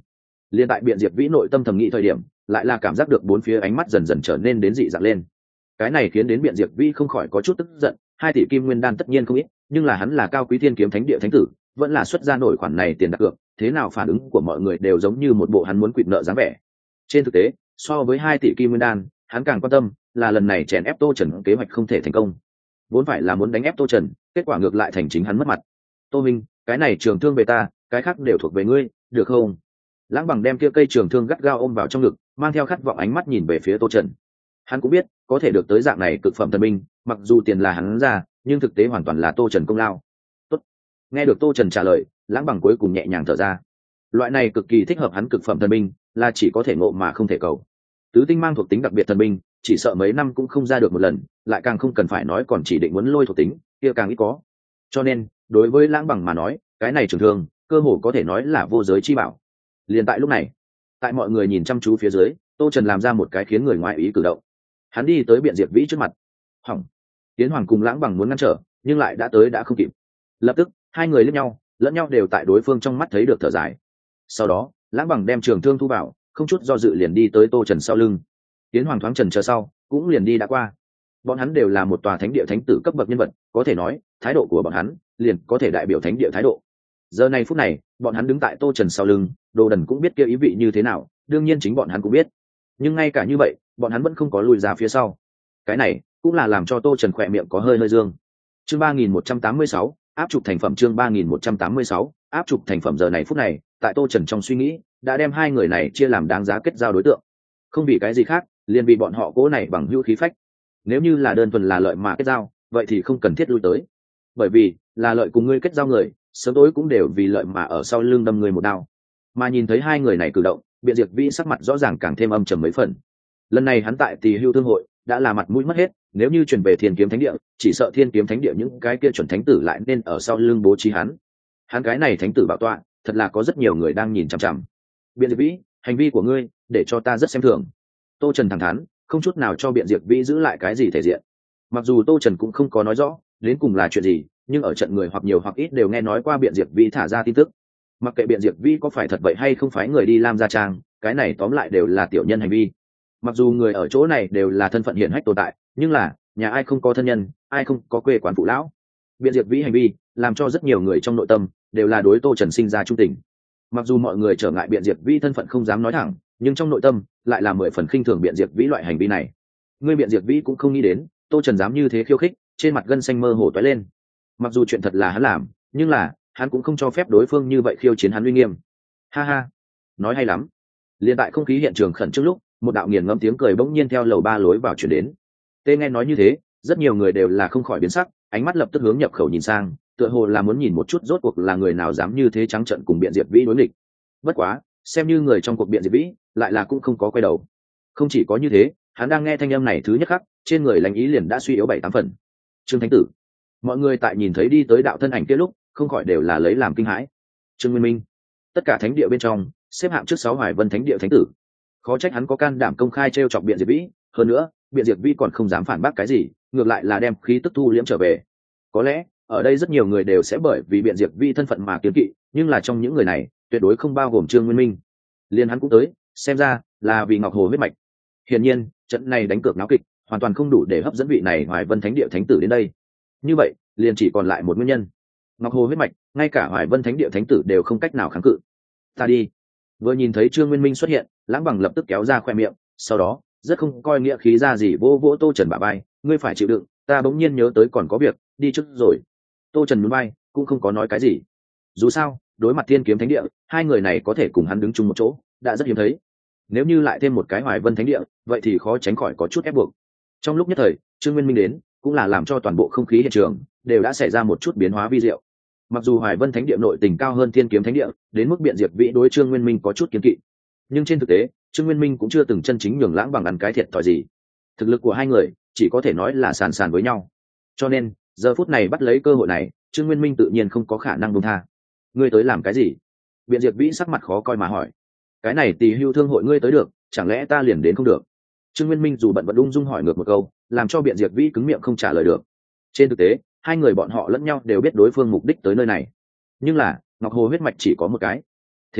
Liên tại biện diệp vĩ nội tâm thầm nghĩ thời điểm, lại là cảm giác được bốn phía ánh mắt dần dần trở nên đến dị dạng lên. Cái này khiến đến biện diệp vĩ không khỏi có chút tức giận. Hai tỷ kim nguyên đan tất nhiên không ít, nhưng là hắn là cao quý thiên kiếm thánh địa thánh tử, vẫn là xuất ra nổi khoản này tiền đặt cược, thế nào phản ứng của mọi người đều giống như một bộ hắn muốn quỵt nợ dáng vẻ. Trên thực tế, so với hai tỷ kim nguyên đan, hắn càng quan tâm là lần này chèn ép Tô Trần kế hoạch không thể thành công. Vốn phải là muốn đánh ép Tô Trần, kết quả ngược lại thành chính hắn mất mặt. Tô Minh, cái này trường thương về ta, cái khác đều thuộc về ngươi, được không? Lãng Bằng đem kia cây trường thương gắt gao ôm vào trong ngực, mang theo khát vọng ánh mắt nhìn về phía Tô Trần. Hắn cũng biết, có thể được tới dạng này cực phẩm thần binh, mặc dù tiền là hắn ra, nhưng thực tế hoàn toàn là Tô Trần công lao. Tốt. Nghe được Tô Trần trả lời, Lãng Bằng cuối cùng nhẹ nhàng thở ra. Loại này cực kỳ thích hợp hắn cực phẩm thần binh, là chỉ có thể ngộ mà không thể cầu. Tứ tinh mang thuộc tính đặc biệt thần binh, chỉ sợ mấy năm cũng không ra được một lần, lại càng không cần phải nói còn chỉ định muốn lôi thuộc tính, kia càng ít có. Cho nên, đối với Lãng Bằng mà nói, cái này trường thương, cơ hồ có thể nói là vô giới chi bảo. Liền tại lúc này, tại mọi người nhìn chăm chú phía dưới, Tô Trần làm ra một cái khiến người ngoài ý cử động. Hắn đi tới biện diệp vĩ trước mặt. Hỏng. Tiến Hoàng cùng Lãng Bằng muốn ngăn trở, nhưng lại đã tới đã không kịp. Lập tức, hai người liếc nhau, lẫn nhau đều tại đối phương trong mắt thấy được thở dài. Sau đó, Lãng Bằng đem trường thương thu vào, không chút do dự liền đi tới Tô Trần sau lưng. Tiến Hoàng thoáng trần chờ sau, cũng liền đi đã qua. Bọn hắn đều là một tòa thánh địa thánh tử cấp bậc nhân vật, có thể nói, thái độ của bọn hắn liền có thể đại biểu thánh địa thái độ. Giờ này phút này, bọn hắn đứng tại Tô Trần sau lưng, Đồ Đần cũng biết kia ý vị như thế nào, đương nhiên chính bọn hắn cũng biết. Nhưng ngay cả như vậy, bọn hắn vẫn không có lùi ra phía sau. Cái này cũng là làm cho Tô Trần khỏe miệng có hơi hơi dương. Chương ba nghìn một trăm tám mươi sáu, áp trục thành phẩm. Chương ba nghìn một trăm tám mươi sáu, áp trục thành phẩm. Giờ này phút này, tại Tô Trần trong suy nghĩ, đã đem hai người này chia làm đáng giá kết giao đối tượng. Không vì cái gì khác, liền vì bọn họ cố này bằng hữu khí phách. Nếu như là đơn thuần là lợi mà kết giao, vậy thì không cần thiết lui tới. Bởi vì, là lợi cùng ngươi kết giao người, sớm tối cũng đều vì lợi mà ở sau lưng đâm người một đao. Mà nhìn thấy hai người này cử động, biện diệp vĩ sắc mặt rõ ràng càng thêm âm trầm mấy phần. Lần này hắn tại Tỳ Hưu thương hội đã là mặt mũi mất hết, nếu như truyền về Thiên Kiếm Thánh địa, chỉ sợ Thiên Kiếm Thánh địa những cái kia chuẩn thánh tử lại nên ở sau lưng bố trí hắn. Hắn cái này thánh tử bảo tọa, thật là có rất nhiều người đang nhìn chằm chằm. Biện diệp vĩ, hành vi của ngươi để cho ta rất xem thường. Tô Trần thẳng thắn, không chút nào cho biện diệp vĩ giữ lại cái gì thể diện. Mặc dù Tô Trần cũng không có nói rõ đến cùng là chuyện gì, nhưng ở trận người hoặc nhiều hoặc ít đều nghe nói qua biện diệp vĩ thả ra tin tức. Mặc kệ biện diệp vĩ có phải thật vậy hay không phải người đi Lam Gia Trang, cái này tóm lại đều là tiểu nhân hành vi. Mặc dù người ở chỗ này đều là thân phận hiển hách tồn tại, nhưng là nhà ai không có thân nhân, ai không có quê quán phụ lão. Biện diệp vĩ hành vi làm cho rất nhiều người trong nội tâm đều là đối Tô Trần sinh ra trung tình. Mặc dù mọi người trở ngại biện diệp vĩ thân phận không dám nói thẳng, nhưng trong nội tâm lại là mười phần khinh thường biện diệp vĩ loại hành vi này. Người biện diệp vĩ cũng không nghĩ đến Tô Trần dám như thế khiêu khích, trên mặt gân xanh mơ hồ toái lên. Mặc dù chuyện thật là hắn làm, nhưng là hắn cũng không cho phép đối phương như vậy khiêu chiến hắn uy nghiêm. Ha ha, nói hay lắm. Liên tại không khí hiện trường khẩn trương lúc, một đạo nghiền ngẫm tiếng cười bỗng nhiên theo lầu ba lối vào chuyển đến. Tê nghe nói như thế, rất nhiều người đều là không khỏi biến sắc, ánh mắt lập tức hướng nhập khẩu nhìn sang, tựa hồ là muốn nhìn một chút rốt cuộc là người nào dám như thế trắng trợn cùng biện diệp vĩ đối nghịch. Bất quá, xem như người trong cuộc biện diệp vĩ, lại là cũng không có quay đầu. Không chỉ có như thế, hắn đang nghe thanh âm này thứ nhất khắc, trên người lãnh ý liền đã suy yếu bảy tám phần. Trương Thánh Tử, mọi người tại nhìn thấy đi tới đạo thân ảnh kia lúc, không khỏi đều là lấy làm kinh hãi. Trương Nguyên Minh, tất cả thánh địa bên trong xếp hạng trước sáu Hoài Vân thánh địa thánh tử, khó trách hắn có can đảm công khai trêu chọc biện diệp vĩ, hơn nữa biện diệp vĩ còn không dám phản bác cái gì, ngược lại là đem khí tức thu liễm trở về. Có lẽ ở đây rất nhiều người đều sẽ bởi vì biện diệp vĩ thân phận mà kiêng kỵ, nhưng là trong những người này tuyệt đối không bao gồm Trương Nguyên Minh. Liên hắn cũng tới, xem ra là vì Ngọc Hồ huyết mạch. Hiển nhiên trận này đánh cược náo kịch hoàn toàn không đủ để hấp dẫn vị này Hoài Vân thánh địa thánh tử đến đây. Như vậy liền chỉ còn lại một nguyên nhân, Ngọc Hồ huyết mạch, ngay cả Hoài Vân thánh địa thánh tử đều không cách nào kháng cự. Ta đi. Vừa nhìn thấy Trương Nguyên Minh xuất hiện, Lãng Bằng lập tức kéo ra khoe miệng, sau đó rất không coi nghĩa khí ra gì vỗ vỗ Tô Trần bả vai, ngươi phải chịu đựng, ta bỗng nhiên nhớ tới còn có việc, đi trước rồi. Tô Trần nhún vai, cũng không có nói cái gì. Dù sao, đối mặt Thiên Kiếm Thánh địa, hai người này có thể cùng hắn đứng chung một chỗ, đã rất hiếm thấy. Nếu như lại thêm một cái Hoài Vân thánh địa, vậy thì khó tránh khỏi có chút ép buộc. Trong lúc nhất thời, Trương Nguyên Minh đến, cũng là làm cho toàn bộ không khí hiện trường đều đã xảy ra một chút biến hóa vi diệu. Mặc dù Hoài Vân thánh địa nội tình cao hơn Thiên Kiếm Thánh địa, đến mức biện diệp vĩ đối Trương Nguyên Minh có chút kiêng kỵ, nhưng trên thực tế Trương Nguyên Minh cũng chưa từng chân chính nhường Lãng Bằng ăn cái thiệt thòi gì. Thực lực của hai người chỉ có thể nói là sàn sàn với nhau, cho nên giờ phút này bắt lấy cơ hội này, Trương Nguyên Minh tự nhiên không có khả năng buông tha. Ngươi tới làm cái gì? Biện diệp vĩ sắc mặt khó coi mà hỏi. Cái này Tỳ Hưu thương hội ngươi tới được, chẳng lẽ ta liền đến không được? Trương Nguyên Minh dù bận vẫn ung dung hỏi ngược một câu, làm cho biện diệp vĩ cứng miệng không trả lời được. Trên thực tế hai người bọn họ lẫn nhau đều biết đối phương mục đích tới nơi này, nhưng là Ngọc Hồ huyết mạch chỉ có một cái. Thế nào,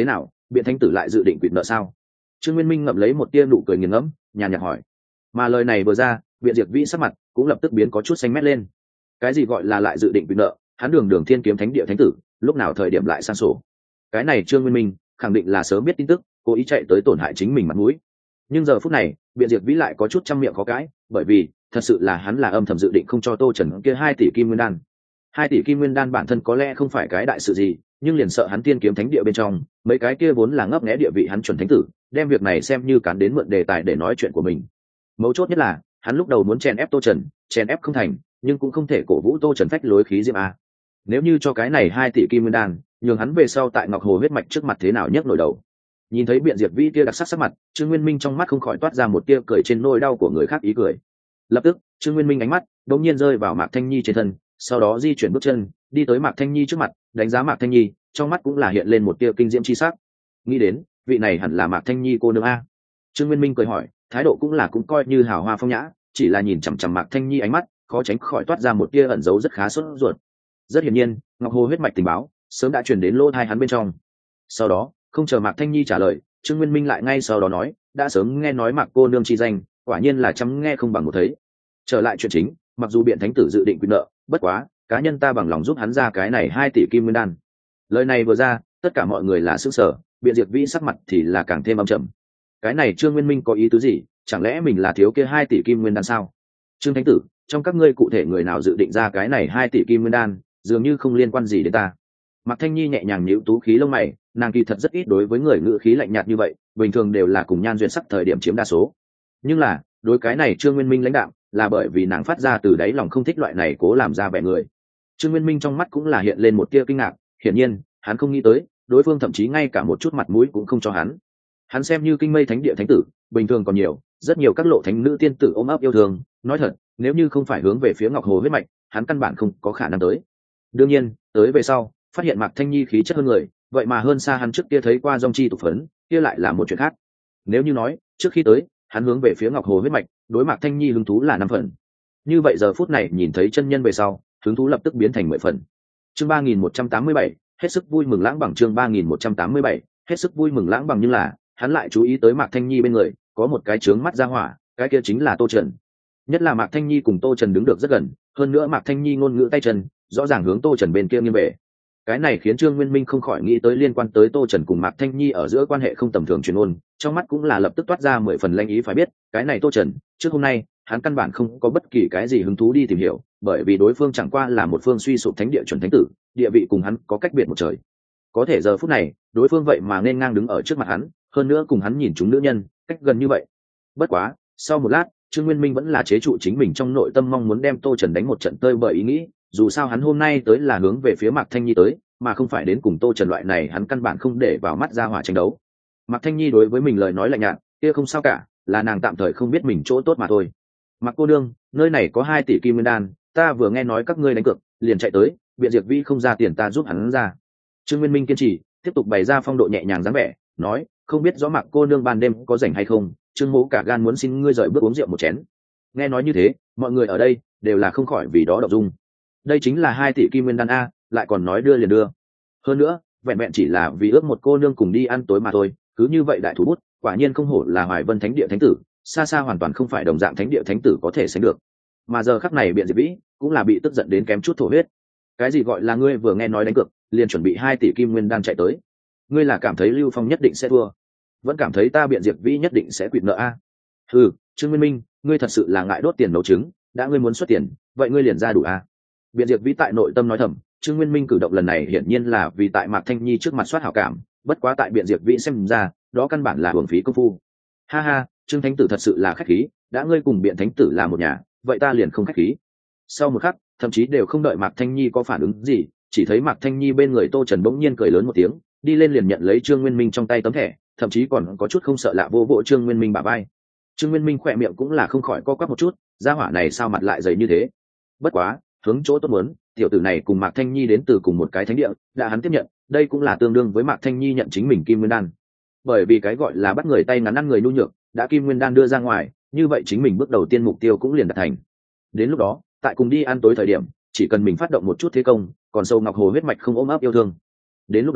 biện thánh tử lại dự định quỵt nợ sao? Trương Nguyên Minh ngậm lấy một tia nụ cười nghiền ngẫm, nhàn nhạt hỏi. Mà lời này vừa ra, biện diệt vĩ sắc mặt cũng lập tức biến có chút xanh mét lên. Cái gì gọi là lại dự định quỵt nợ? Hắn đường đường thiên kiếm thánh địa thánh tử, lúc nào thời điểm lại sang sổ? Cái này Trương Nguyên Minh khẳng định là sớm biết tin tức, cố ý chạy tới tổn hại chính mình mặt mũi. Nhưng giờ phút này, biện diệt vĩ lại có chút trăm miệng khó cãi, bởi vì thật sự là hắn là âm thầm dự định không cho Tô Trần kia hai tỷ kim nguyên đan. Hai tỷ kim nguyên đan bản thân có lẽ không phải cái đại sự gì, nhưng liền sợ hắn tiên kiếm thánh địa bên trong mấy cái kia vốn là ngấp nghé địa vị hắn chuẩn thánh tử, đem việc này xem như cán đến mượn đề tài để nói chuyện của mình. Mấu chốt nhất là hắn lúc đầu muốn chèn ép Tô Trần, chèn ép không thành, nhưng cũng không thể cổ vũ Tô Trần phách lối khí diễm a. Nếu như cho cái này hai tỷ kim nguyên đan, nhường hắn về sau tại Ngọc Hồ huyết mạch trước mặt thế nào nhấc nổi đầu. Nhìn thấy biện diệt vĩ kia đặc sắc sắc mặt, Trương Nguyên Minh trong mắt không khỏi toát ra một tia cười trên nỗi đau của người khác ý cười. Lập tức Trương Nguyên Minh ánh mắt đột nhiên rơi vào Mạc Thanh Nhi trên thân, sau đó di chuyển bước chân đi tới Mạc Thanh Nhi trước mặt, đánh giá Mạc Thanh Nhi, trong mắt cũng là hiện lên một tia kinh diễm chi sắc. Nghĩ đến vị này hẳn là Mạc Thanh Nhi cô nương a. Trương Nguyên Minh cười hỏi, thái độ cũng là cũng coi như hào hoa phong nhã, chỉ là nhìn chằm chằm Mạc Thanh Nhi ánh mắt khó tránh khỏi toát ra một tia ẩn giấu rất khá sốt ruột. Rất hiển nhiên Ngọc Hồ huyết mạch tình báo sớm đã truyền đến lỗ tai hắn bên trong. Sau đó không chờ Mạc Thanh Nhi trả lời, Trương Nguyên Minh lại ngay sau đó nói, đã sớm nghe nói Mạc cô nương chi danh, quả nhiên là chăm nghe không bằng một thấy. Trở lại chuyện chính, mặc dù biện thánh tử dự định quy nợ, bất quá cá nhân ta bằng lòng giúp hắn ra cái này hai tỷ kim nguyên đan. Lời này vừa ra, tất cả mọi người là sững sờ, biện diệt vĩ sắc mặt thì là càng thêm âm trầm. Cái này Trương Nguyên Minh có ý tứ gì? Chẳng lẽ mình là thiếu kia hai tỷ kim nguyên đan sao? Trương thánh tử, trong các ngươi cụ thể người nào dự định ra cái này hai tỷ kim nguyên đan, dường như không liên quan gì đến ta. Mạc Thanh Nhi nhẹ nhàng nhíu tú khí lông mày, nàng kỳ thật rất ít đối với người ngữ khí lạnh nhạt như vậy, bình thường đều là cùng nhan duyên sắc thời điểm chiếm đa số. Nhưng là đối cái này Trương Nguyên Minh lãnh đạo, là bởi vì nàng phát ra từ đáy lòng không thích loại này cố làm ra vẻ người. Trương Nguyên Minh trong mắt cũng là hiện lên một tia kinh ngạc, hiển nhiên hắn không nghĩ tới đối phương thậm chí ngay cả một chút mặt mũi cũng không cho hắn. Hắn xem như kinh mây thánh địa thánh tử, bình thường còn nhiều, rất nhiều các lộ thánh nữ tiên tử ôm ấp yêu thương, nói thật, nếu như không phải hướng về phía Ngọc Hồ huyết mạch, hắn căn bản không có khả năng tới. Đương nhiên, tới về sau, phát hiện Mạc Thanh Nhi khí chất hơn người, vậy mà hơn xa hắn trước kia thấy qua dòng chi tục phấn, kia lại là một chuyện khác. Nếu như nói, trước khi tới, hắn hướng về phía Ngọc Hồ huyết mạch, đối Mạc Thanh Nhi hứng thú là năm phần. Như vậy giờ phút này nhìn thấy chân nhân về sau, hứng thú lập tức biến thành mười phần. Chương ba nghìn một trăm tám mươi bảy, hết sức vui mừng lãng bằng chương ba nghìn một trăm tám mươi bảy, hết sức vui mừng lãng bằng, nhưng là, hắn lại chú ý tới Mạc Thanh Nhi bên người, có một cái chướng mắt ra hỏa, cái kia chính là Tô Trần. Nhất là Mạc Thanh Nhi cùng Tô Trần đứng được rất gần, hơn nữa Mạc Thanh Nhi ngôn ngữ tay chân, rõ ràng hướng Tô Trần bên kia nghiêng về. Cái này khiến Trương Nguyên Minh không khỏi nghĩ tới liên quan tới Tô Trần cùng Mạc Thanh Nhi ở giữa quan hệ không tầm thường truyền ôn, trong mắt cũng là lập tức toát ra mười phần lanh ý. Phải biết, cái này Tô Trần, trước hôm nay, hắn căn bản không có bất kỳ cái gì hứng thú đi tìm hiểu, bởi vì đối phương chẳng qua là một phương suy sụp thánh địa chuẩn thánh tử, địa vị cùng hắn có cách biệt một trời. Có thể giờ phút này, đối phương vậy mà nên ngang đứng ở trước mặt hắn, hơn nữa cùng hắn nhìn chúng nữ nhân, cách gần như vậy. Bất quá, sau một lát, Trương Nguyên Minh vẫn là chế trụ chính mình trong nội tâm mong muốn đem Tô Trần đánh một trận tơi bởi ý nghĩ, dù sao hắn hôm nay tới là hướng về phía Mạc Thanh Nhi tới, mà không phải đến cùng Tô Trần loại này hắn căn bản không để vào mắt ra hỏa tranh đấu. Mạc Thanh Nhi đối với mình lời nói lạnh nhạt, kia không sao cả, là nàng tạm thời không biết mình chỗ tốt mà thôi. Mạc cô nương, nơi này có hai tỷ kim nguyên đan, ta vừa nghe nói các ngươi đánh cược, liền chạy tới, biện diệt vi không ra tiền ta giúp hắn ra. Trương Nguyên Minh kiên trì, tiếp tục bày ra phong độ nhẹ nhàng dáng vẻ, nói, không biết rõ Mạc cô nương ban đêm có rảnh hay không, Trương mỗ cả gan muốn xin ngươi rời bước uống rượu một chén. Nghe nói như thế, mọi người ở đây đều là không khỏi vì đó động dung. Đây chính là hai tỷ kim nguyên đan a, lại còn nói đưa liền đưa. Hơn nữa, vẹn vẹn chỉ là vì ước một cô nương cùng đi ăn tối mà thôi, cứ như vậy đại thủ bút, quả nhiên không hổ là Hoài Vân Thánh địa thánh tử, xa xa hoàn toàn không phải đồng dạng thánh địa thánh tử có thể sánh được. Mà giờ khắc này biện diệt vĩ cũng là bị tức giận đến kém chút thổ huyết. Cái gì gọi là ngươi vừa nghe nói đánh cược, liền chuẩn bị hai tỷ kim nguyên đan chạy tới? Ngươi là cảm thấy Lưu Phong nhất định sẽ thua, vẫn cảm thấy ta biện diệt vĩ nhất định sẽ quỵt nợ a? Ừ, Trương Nguyên Minh, ngươi thật sự là ngại đốt tiền nấu trứng, đã ngươi muốn xuất tiền, vậy ngươi liền ra đủ a? Biện diệt vĩ tại nội tâm nói thầm, Trương Nguyên Minh cử động lần này hiển nhiên là vì tại Mạc Thanh Nhi trước mặt soát hảo cảm, bất quá tại biện diệt vĩ xem ra, đó căn bản là hưởng phí công phu. Ha ha, Trương thánh tử thật sự là khách khí, đã ngươi cùng biện thánh tử là một nhà, vậy ta liền không khách khí. Sau một khắc, thậm chí đều không đợi Mạc Thanh Nhi có phản ứng gì, chỉ thấy Mạc Thanh Nhi bên người Tô Trần bỗng nhiên cười lớn một tiếng, đi lên liền nhận lấy Trương Nguyên Minh trong tay tấm thẻ, thậm chí còn có chút không sợ lạ vô bộ Trương Nguyên Minh bả vai. Trương Nguyên Minh khỏe miệng cũng là không khỏi co quắp một chút, gia hỏa này sao mặt lại dày như thế. Bất quá, hướng chỗ tốt muốn, tiểu tử này cùng Mạc Thanh Nhi đến từ cùng một cái thánh địa, đã hắn tiếp nhận, đây cũng là tương đương với Mạc Thanh Nhi nhận chính mình kim nguyên đan. Bởi vì cái gọi là bắt người tay ngắn ăn người nhu nhược, đã kim nguyên đan đưa ra ngoài, như vậy chính mình bước đầu tiên mục tiêu cũng liền đạt thành. Đến lúc đó, tại cùng đi ăn tối thời điểm, chỉ cần mình phát động một chút thế công, còn sâu Ngọc Hồ huyết mạch không ôm ấp yêu thương. Đến lúc đó,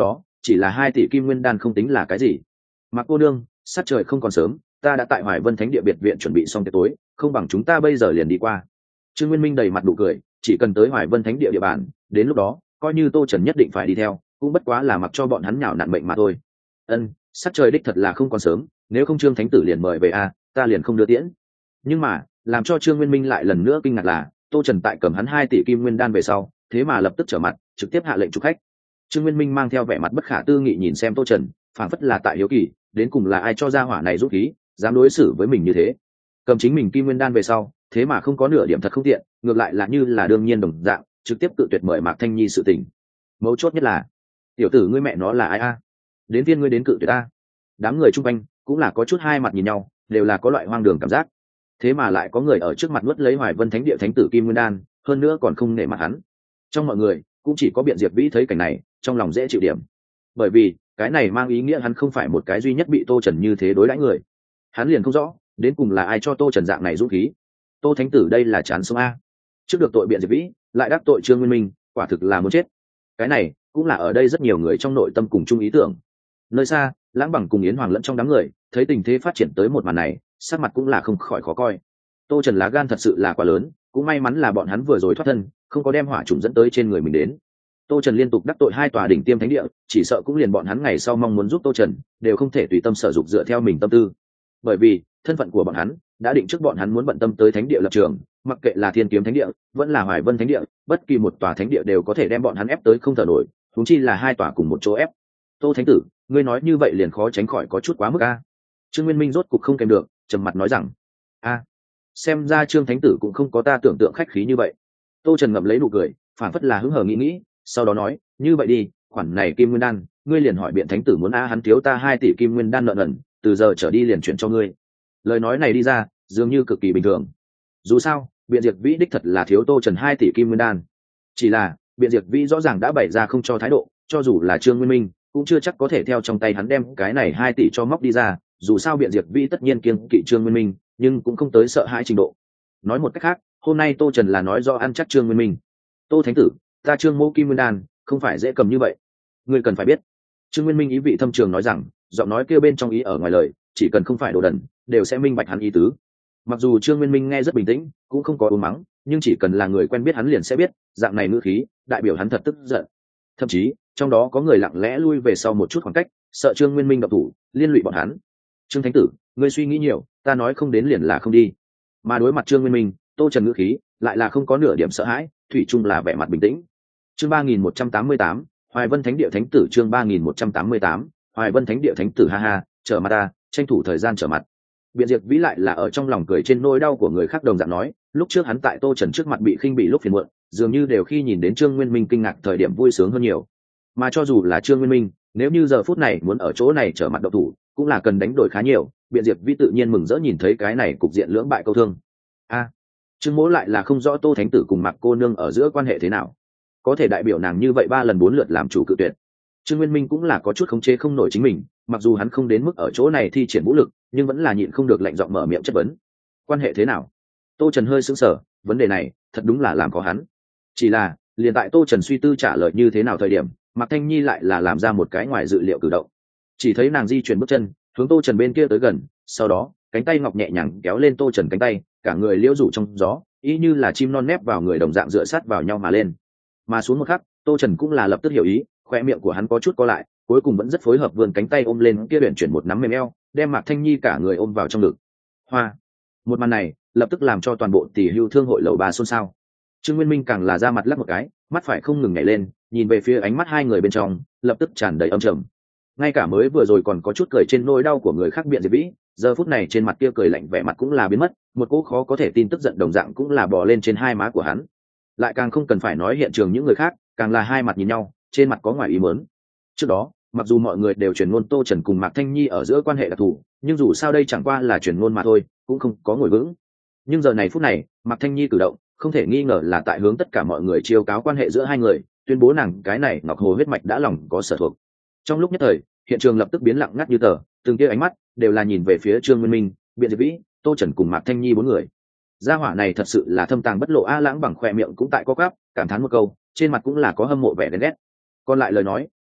chỉ là hai tỷ kim nguyên đan không tính là cái gì. Mà cô đương, sát trời không còn sớm, ta đã tại Hoài Vân Thánh địa biệt viện chuẩn bị xong tiệc tối, không bằng chúng ta bây giờ liền đi qua. Trương Nguyên Minh đầy mặt nụ cười, chỉ cần tới Hoài Vân Thánh địa địa bàn, đến lúc đó coi như Tô Trần nhất định phải đi theo, cũng bất quá là mặc cho bọn hắn nhào nặn mệnh mà thôi. Ân, sát trời đích thật là không còn sớm, nếu không Trương Thánh tử liền mời về a, ta liền không đưa tiễn. Nhưng mà làm cho Trương Nguyên Minh lại lần nữa kinh ngạc là Tô Trần tại cầm hắn hai tỷ kim nguyên đan về sau, thế mà lập tức trở mặt, trực tiếp hạ lệnh chụp khách. Trương Nguyên Minh mang theo vẻ mặt bất khả tư nghị nhìn xem Tô Trần, phảng phất là tại hiếu kỳ, đến cùng là ai cho ra hỏa này rút khí, dám đối xử với mình như thế. Cầm chính mình kim nguyên đan về sau, thế mà không có nửa điểm thật không tiện, ngược lại là như là đương nhiên đồng dạng, trực tiếp cự tuyệt mời Mạc Thanh Nhi sự tình. Mấu chốt nhất là, tiểu tử ngươi mẹ nó là ai a? Đến viên ngươi đến cự tuyệt ta. Đám người chung quanh cũng là có chút hai mặt nhìn nhau, đều là có loại hoang đường cảm giác. Thế mà lại có người ở trước mặt nuốt lấy Hoài Vân Thánh địa thánh tử kim nguyên đan, hơn nữa còn không nể mặt hắn. Trong mọi người cũng chỉ có Biện Diệp Vĩ thấy cảnh này, trong lòng dễ chịu điểm. Bởi vì cái này mang ý nghĩa hắn không phải một cái duy nhất bị Tô Trần như thế đối đãi người. Hắn liền không rõ đến cùng là ai cho Tô Trần dạng này dũng khí. Tô thánh tử đây là chán sống a. Trước được tội Biện Diệp Vĩ, lại đắc tội Trương Nguyên Minh, quả thực là muốn chết. Cái này cũng là ở đây rất nhiều người trong nội tâm cùng chung ý tưởng. Nơi xa, Lãng Bằng cùng Yến Hoàng lẫn trong đám người thấy tình thế phát triển tới một màn này, sắc mặt cũng là không khỏi khó coi. Tô Trần lá gan thật sự là quá lớn, cũng may mắn là bọn hắn vừa rồi thoát thân, không có đem hỏa trùng dẫn tới trên người mình đến. Tô Trần liên tục đắc tội hai tòa đỉnh tiêm thánh địa, chỉ sợ cũng liền bọn hắn ngày sau mong muốn giúp Tô Trần, đều không thể tùy tâm sở dục dựa theo mình tâm tư. Bởi vì thân phận của bọn hắn đã định trước bọn hắn muốn bận tâm tới thánh địa lập trường, mặc kệ là Thiên Kiếm thánh địa, vẫn là Hoài Vân thánh địa, bất kỳ một tòa thánh địa đều có thể đem bọn hắn ép tới không thở nổi, huống chi là hai tòa cùng một chỗ ép. Tô thánh tử, ngươi nói như vậy liền khó tránh khỏi có chút quá mức a. Trương Nguyên Minh rốt cục không kèm được, trầm mặt nói rằng: "A, xem ra Trương thánh tử cũng không có ta tưởng tượng khách khí như vậy." Tô Trần ngậm lấy nụ cười, phản phất là hứng hờ nghĩ nghĩ, sau đó nói: "Như vậy đi, khoản này kim nguyên đan, ngươi liền hỏi Biện thánh tử muốn a hắn thiếu ta hai tỷ kim nguyên đan nợ nần, từ giờ trở đi liền chuyển cho ngươi." Lời nói này đi ra, dường như cực kỳ bình thường. Dù sao, Biện Diệp Vĩ đích thật là thiếu Tô Trần hai tỷ kim nguyên đan. Chỉ là, Biện Diệp Vĩ rõ ràng đã bày ra không cho thái độ, cho dù là Trương Nguyên Minh, cũng chưa chắc có thể theo trong tay hắn đem cái này hai tỷ cho móc đi ra, dù sao Biện Diệp Vĩ tất nhiên kiêng kỵ Trương Nguyên Minh, nhưng cũng không tới sợ hãi trình độ. Nói một cách khác, hôm nay Tô Trần là nói do ăn chắc Trương Nguyên Minh. "Tô thánh tử, ta Trương mẫu kim nguyên đan, không phải dễ cầm như vậy. Ngươi cần phải biết." Trương Nguyên Minh ý vị thâm trường nói rằng, giọng nói kêu bên trong ý ở ngoài lời, chỉ cần không phải đồ đần, đều sẽ minh bạch hắn ý tứ. Mặc dù Trương Nguyên Minh nghe rất bình tĩnh, cũng không có uống mắng, nhưng chỉ cần là người quen biết hắn liền sẽ biết, dạng này ngữ khí, đại biểu hắn thật tức giận. Thậm chí, trong đó có người lặng lẽ lui về sau một chút khoảng cách, sợ Trương Nguyên Minh động thủ, liên lụy bọn hắn. "Trương thánh tử, ngươi suy nghĩ nhiều, ta nói không đến liền là không đi." Mà đối mặt Trương Nguyên Minh, Tô Trần ngữ khí lại là không có nửa điểm sợ hãi, thủy chung là vẻ mặt bình tĩnh. Chương ba nghìn một trăm tám mươi tám, Hoài Vân Thánh địa thánh tử. Chương ba nghìn một trăm tám mươi tám, Hoài Vân Thánh địa thánh tử. Ha ha, trở mặt ta, tranh thủ thời gian trở mặt. Biện Diệp Vĩ lại là ở trong lòng cười trên nỗi đau của người khác đồng dạng nói, lúc trước hắn tại Tô Trần trước mặt bị khinh bị lúc phiền muộn, dường như đều khi nhìn đến Trương Nguyên Minh kinh ngạc thời điểm vui sướng hơn nhiều. Mà cho dù là Trương Nguyên Minh, nếu như giờ phút này muốn ở chỗ này trở mặt độc thủ, cũng là cần đánh đổi khá nhiều. Biện Diệp Vĩ tự nhiên mừng rỡ nhìn thấy cái này cục diện lưỡng bại câu thương. A, Trương Mỗ lại là không rõ Tô thánh tử cùng Mạc cô nương ở giữa quan hệ thế nào, có thể đại biểu nàng như vậy ba lần bốn lượt làm chủ cự tuyệt. Trương Nguyên Minh cũng là có chút khống chế không nổi chính mình, mặc dù hắn không đến mức ở chỗ này thi triển vũ lực, nhưng vẫn là nhịn không được lạnh giọng mở miệng chất vấn. Quan hệ thế nào? Tô Trần hơi sững sờ, vấn đề này thật đúng là làm có hắn. Chỉ là liền tại Tô Trần suy tư trả lời như thế nào thời điểm, Mạc Thanh Nhi lại là làm ra một cái ngoài dự liệu cử động. Chỉ thấy nàng di chuyển bước chân hướng Tô Trần bên kia tới gần, sau đó cánh tay ngọc nhẹ nhàng kéo lên Tô Trần cánh tay, cả người liễu rủ trong gió, y như là chim non nép vào người đồng dạng dựa sát vào nhau mà lên. Mà xuống một khắc, Tô Trần cũng là lập tức hiểu ý, khoe miệng của hắn có chút co lại, cuối cùng vẫn rất phối hợp vươn cánh tay ôm lên kia luyện chuyển một nắm mềm eo, đem Mạc Thanh Nhi cả người ôm vào trong ngực. Hoa! Một màn này lập tức làm cho toàn bộ tỷ hưu thương hội lầu ba xôn xao. Trương Nguyên Minh càng là ra mặt lắc một cái, mắt phải không ngừng nhảy lên, nhìn về phía ánh mắt hai người bên trong, lập tức tràn đầy âm trầm. Ngay cả mới vừa rồi còn có chút cười trên nỗi đau của người khác Biện Diệp Vĩ, giờ phút này trên mặt kia cười lạnh vẻ mặt cũng là biến mất, một cỗ khó có thể tin tức giận đồng dạng cũng là bò lên trên hai má của hắn. Lại càng không cần phải nói hiện trường những người khác, càng là hai mặt nhìn nhau, trên mặt có ngoài ý muốn. Trước đó, mặc dù mọi người đều truyền ngôn Tô Trần cùng Mạc Thanh Nhi ở giữa quan hệ đặc thù, nhưng dù sao đây chẳng qua là truyền ngôn mà thôi, cũng không có ngồi vững. Nhưng giờ này phút này, Mạc Thanh Nhi cử động, không thể nghi ngờ là tại hướng tất cả mọi người chiêu cáo quan hệ giữa hai người, tuyên bố nàng cái này Ngọc Hồ huyết mạch đã lòng có sở thuộc. Trong lúc nhất thời, hiện trường lập tức biến lặng ngắt như tờ, từng tia ánh mắt đều là nhìn về phía Trương Nguyên Minh, Biện Diệp Vĩ, Tô Trần cùng Mạc Thanh Nhi bốn người. Gia hỏa này thật sự là thâm tàng bất lộ. A Lãng bằng khoe miệng cũng tại co quắp, cảm thán một câu, trên mặt cũng là có hâm mộ vẻ đen ghét. Còn lại lời nói,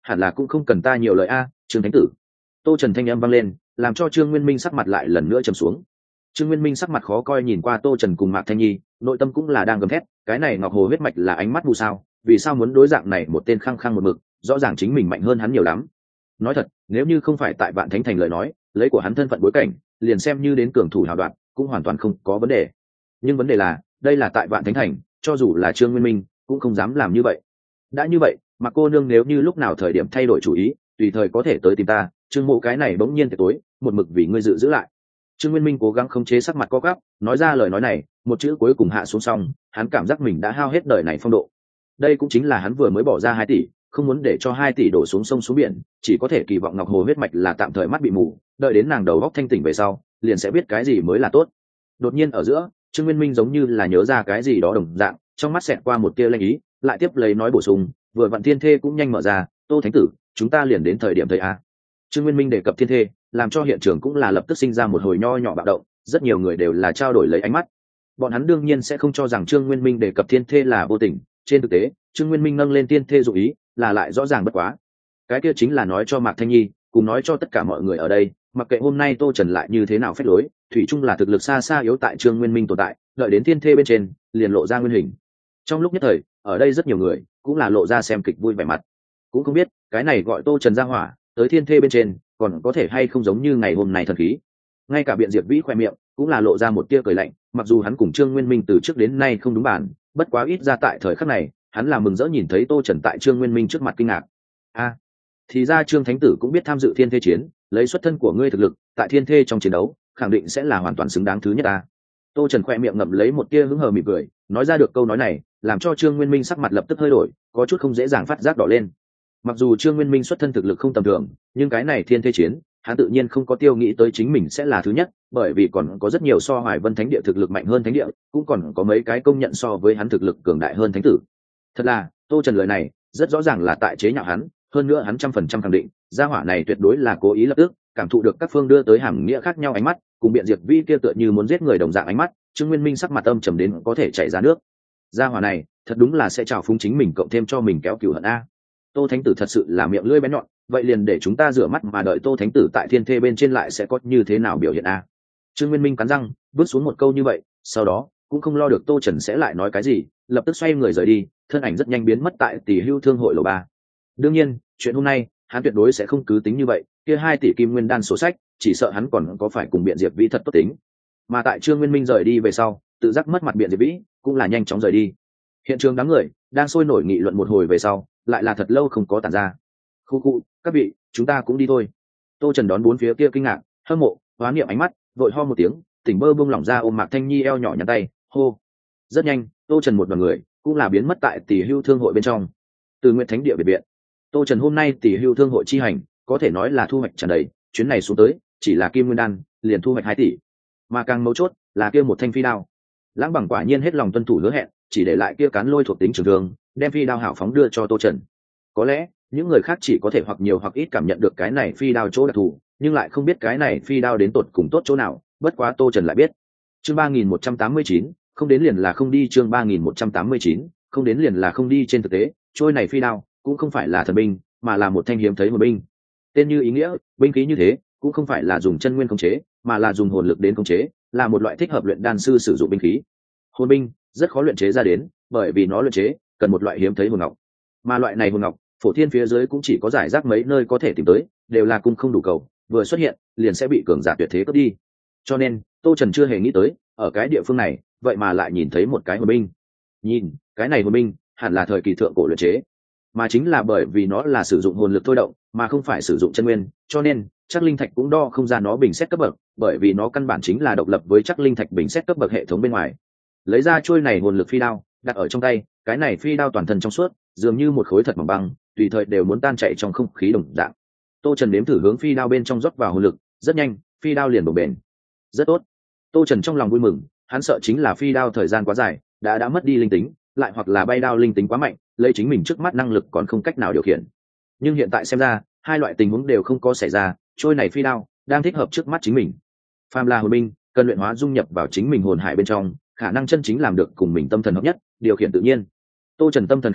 hẳn là cũng không cần ta nhiều lời a, Trương Thánh tử. Tô Trần thanh âm vang lên, làm cho Trương Nguyên Minh sắc mặt lại lần nữa trầm xuống. Trương Nguyên Minh sắc mặt khó coi nhìn qua Tô Trần cùng Mạc Thanh Nhi, nội tâm cũng là đang gầm thét, cái này Ngọc Hồ huyết mạch là ánh mắt mù sao, vì sao muốn đối dạng này một tên khăng khăng một mực, rõ ràng chính mình mạnh hơn hắn nhiều lắm. Nói thật, nếu như không phải tại Vạn Thánh Thành lời nói, lấy của hắn thân phận bối cảnh, liền xem như đến cường thủ hào đoạn, cũng hoàn toàn không có vấn đề. Nhưng vấn đề là, đây là tại Vạn Thánh Thành, cho dù là Trương Nguyên Minh, cũng không dám làm như vậy. Đã như vậy, Mạc cô nương nếu như lúc nào thời điểm thay đổi chủ ý, tùy thời có thể tới tìm ta, Trương Mộ cái này bỗng nhiên tối, một mực vì ngươi dự giữ lại. Trương Nguyên Minh cố gắng khống chế sắc mặt co gắp, nói ra lời nói này, một chữ cuối cùng hạ xuống xong, hắn cảm giác mình đã hao hết đời này phong độ. Đây cũng chính là hắn vừa mới bỏ ra hai tỷ, không muốn để cho hai tỷ đổ xuống sông xuống biển, chỉ có thể kỳ vọng Ngọc Hồ huyết mạch là tạm thời mắt bị mù, đợi đến nàng đầu óc thanh tỉnh về sau, liền sẽ biết cái gì mới là tốt. Đột nhiên ở giữa, Trương Nguyên Minh giống như là nhớ ra cái gì đó đồng dạng, trong mắt xẹt qua một tia lanh ý, lại tiếp lấy nói bổ sung, vừa vặn thiên thê cũng nhanh mở ra, Tô Thánh tử, chúng ta liền đến thời điểm thấy a. Trương Nguyên Minh đề cập thiên thê, làm cho hiện trường cũng là lập tức sinh ra một hồi nho nhỏ bạo động, rất nhiều người đều là trao đổi lấy ánh mắt. Bọn hắn đương nhiên sẽ không cho rằng Trương Nguyên Minh đề cập thiên thê là vô tình, trên thực tế, Trương Nguyên Minh nâng lên thiên thê dụng ý, là lại rõ ràng bất quá. Cái kia chính là nói cho Mạc Thanh Nhi, cùng nói cho tất cả mọi người ở đây, mặc kệ hôm nay Tô Trần lại như thế nào phép lối, thủy chung là thực lực xa xa yếu tại Trương Nguyên Minh tồn tại, đợi đến thiên thê bên trên, liền lộ ra nguyên hình. Trong lúc nhất thời, ở đây rất nhiều người cũng là lộ ra xem kịch vui vẻ mặt. Cũng không biết, cái này gọi Tô Trần ra hỏa, tới thiên thê bên trên, còn có thể hay không giống như ngày hôm nay thần khí. Ngay cả Biện Diệp Vĩ khoe miệng cũng là lộ ra một tia cười lạnh, mặc dù hắn cùng Trương Nguyên Minh từ trước đến nay không đúng bản, bất quá ít ra tại thời khắc này, hắn là mừng rỡ nhìn thấy Tô Trần tại Trương Nguyên Minh trước mặt kinh ngạc. A, thì ra Trương Thánh tử cũng biết tham dự thiên thê chiến, lấy xuất thân của ngươi thực lực, tại thiên thê trong chiến đấu, khẳng định sẽ là hoàn toàn xứng đáng thứ nhất ta. Tô Trần khoe miệng ngậm lấy một tia hứng hờ mỉm cười, nói ra được câu nói này, làm cho Trương Nguyên Minh sắc mặt lập tức hơi đổi, có chút không dễ dàng phát giác đỏ lên. Mặc dù Trương Nguyên Minh xuất thân thực lực không tầm thường, nhưng cái này thiên thê chiến, hắn tự nhiên không có tiêu nghĩ tới chính mình sẽ là thứ nhất, bởi vì còn có rất nhiều so Hoài Vân Thánh địa thực lực mạnh hơn thánh địa, cũng còn có mấy cái công nhận so với hắn thực lực cường đại hơn thánh tử. Thật là, Tô Trần lời này, rất rõ ràng là tại chế nhạo hắn, hơn nữa hắn trăm phần trăm khẳng định, gia hỏa này tuyệt đối là cố ý lập tức, cảm thụ được các phương đưa tới hàm nghĩa khác nhau ánh mắt, cùng Biện Diệp Vi kia tựa như muốn giết người đồng dạng ánh mắt, Trương Nguyên Minh sắc mặt âm trầm đến có thể chảy ra nước. Gia hỏa này, thật đúng là sẽ trào phúng chính mình cộng thêm cho mình kéo cừu hận a. Tô Thánh tử thật sự là miệng lưỡi bén nhọn, vậy liền để chúng ta rửa mắt mà đợi Tô Thánh tử tại thiên thê bên trên lại sẽ có như thế nào biểu hiện a. Trương Nguyên Minh cắn răng, bước xuống một câu như vậy, sau đó cũng không lo được Tô Trần sẽ lại nói cái gì, lập tức xoay người rời đi, thân ảnh rất nhanh biến mất tại Tỷ Hưu Thương hội lầu ba. Đương nhiên, chuyện hôm nay, hắn tuyệt đối sẽ không cứ tính như vậy, kia hai tỷ kim nguyên đan sổ sách, chỉ sợ hắn còn có phải cùng Biện Diệp Vĩ thật tốt tính. Mà tại Trương Nguyên Minh rời đi về sau, tự giác mất mặt Biện Diệp Vĩ, cũng là nhanh chóng rời đi. Hiện trường đám người đang sôi nổi nghị luận một hồi về sau, lại là thật lâu không có tản ra. Khu khu, các vị, chúng ta cũng đi thôi. Tô Trần đón bốn phía kia kinh ngạc, hâm mộ, hóa niệm ánh mắt, vội ho một tiếng, tỉnh bơ buông lỏng ra ôm Mạc Thanh Nhi eo nhỏ nhắn tay, hô. Rất nhanh, Tô Trần một đoàn người cũng là biến mất tại Tỷ Hưu Thương hội bên trong. Từ Nguyệt Thánh địa biệt viện, Tô Trần hôm nay Tỷ Hưu Thương hội chi hành, có thể nói là thu hoạch tràn đầy, chuyến này xuống tới, chỉ là kim nguyên đan, liền thu hoạch hai tỷ. Mà càng mấu chốt, là kia một thanh phi đao. Lãng Bằng quả nhiên hết lòng tuân thủ hứa hẹn, chỉ để lại kia cán lôi thuộc tính trường thương, đem phi đao hảo phóng đưa cho Tô Trần. Có lẽ, những người khác chỉ có thể hoặc nhiều hoặc ít cảm nhận được cái này phi đao chỗ đặc thù, nhưng lại không biết cái này phi đao đến tột cùng tốt chỗ nào, bất quá Tô Trần lại biết. Chương ba nghìn một trăm tám mươi chín, không đến liền là không đi, chương ba nghìn một trăm tám mươi chín, không đến liền là không đi, trên thực tế, trôi này phi đao cũng không phải là thần binh, mà là một thanh hiếm thấy hồn binh. Tên như ý nghĩa, binh khí như thế, cũng không phải là dùng chân nguyên khống chế, mà là dùng hồn lực đến khống chế, là một loại thích hợp luyện đan sư sử dụng binh khí. Hồn binh rất khó luyện chế ra đến, bởi vì nó luyện chế cần một loại hiếm thấy hồn ngọc, mà loại này hồn ngọc phổ thiên phía dưới cũng chỉ có giải rác mấy nơi có thể tìm tới, đều là cung không đủ cầu, vừa xuất hiện liền sẽ bị cường giả tuyệt thế cướp đi. Cho nên Tô Trần chưa hề nghĩ tới, ở cái địa phương này vậy mà lại nhìn thấy một cái hồn binh. Nhìn cái này hồn binh hẳn là thời kỳ thượng cổ luyện chế, mà chính là bởi vì nó là sử dụng hồn lực thôi động mà không phải sử dụng chân nguyên, cho nên chắc linh thạch cũng đo không ra nó bình xét cấp bậc, bởi vì nó căn bản chính là độc lập với chắc linh thạch bình xét cấp bậc hệ thống bên ngoài. Lấy ra chuôi này hồn lực phi đao, đặt ở trong tay, cái này phi đao toàn thân trong suốt, dường như một khối thật mỏng băng, tùy thời đều muốn tan chảy trong không khí đồng dạng. Tô Trần nếm thử hướng phi đao bên trong rót vào hồn lực, rất nhanh, phi đao liền bổ bền. Rất tốt. Tô Trần trong lòng vui mừng, hắn sợ chính là phi đao thời gian quá dài, đã đã mất đi linh tính, lại hoặc là bay đao linh tính quá mạnh, lấy chính mình trước mắt năng lực còn không cách nào điều khiển. Nhưng hiện tại xem ra, hai loại tình huống đều không có xảy ra, trôi này phi đao đang thích hợp trước mắt chính mình. Phàm là hồn binh, cần luyện hóa dung nhập vào chính mình hồn hải bên trong, khả năng chân chính làm được cùng mình tâm thần hợp nhất, điều khiển tự nhiên. Tô Trần tâm thần khẽ động,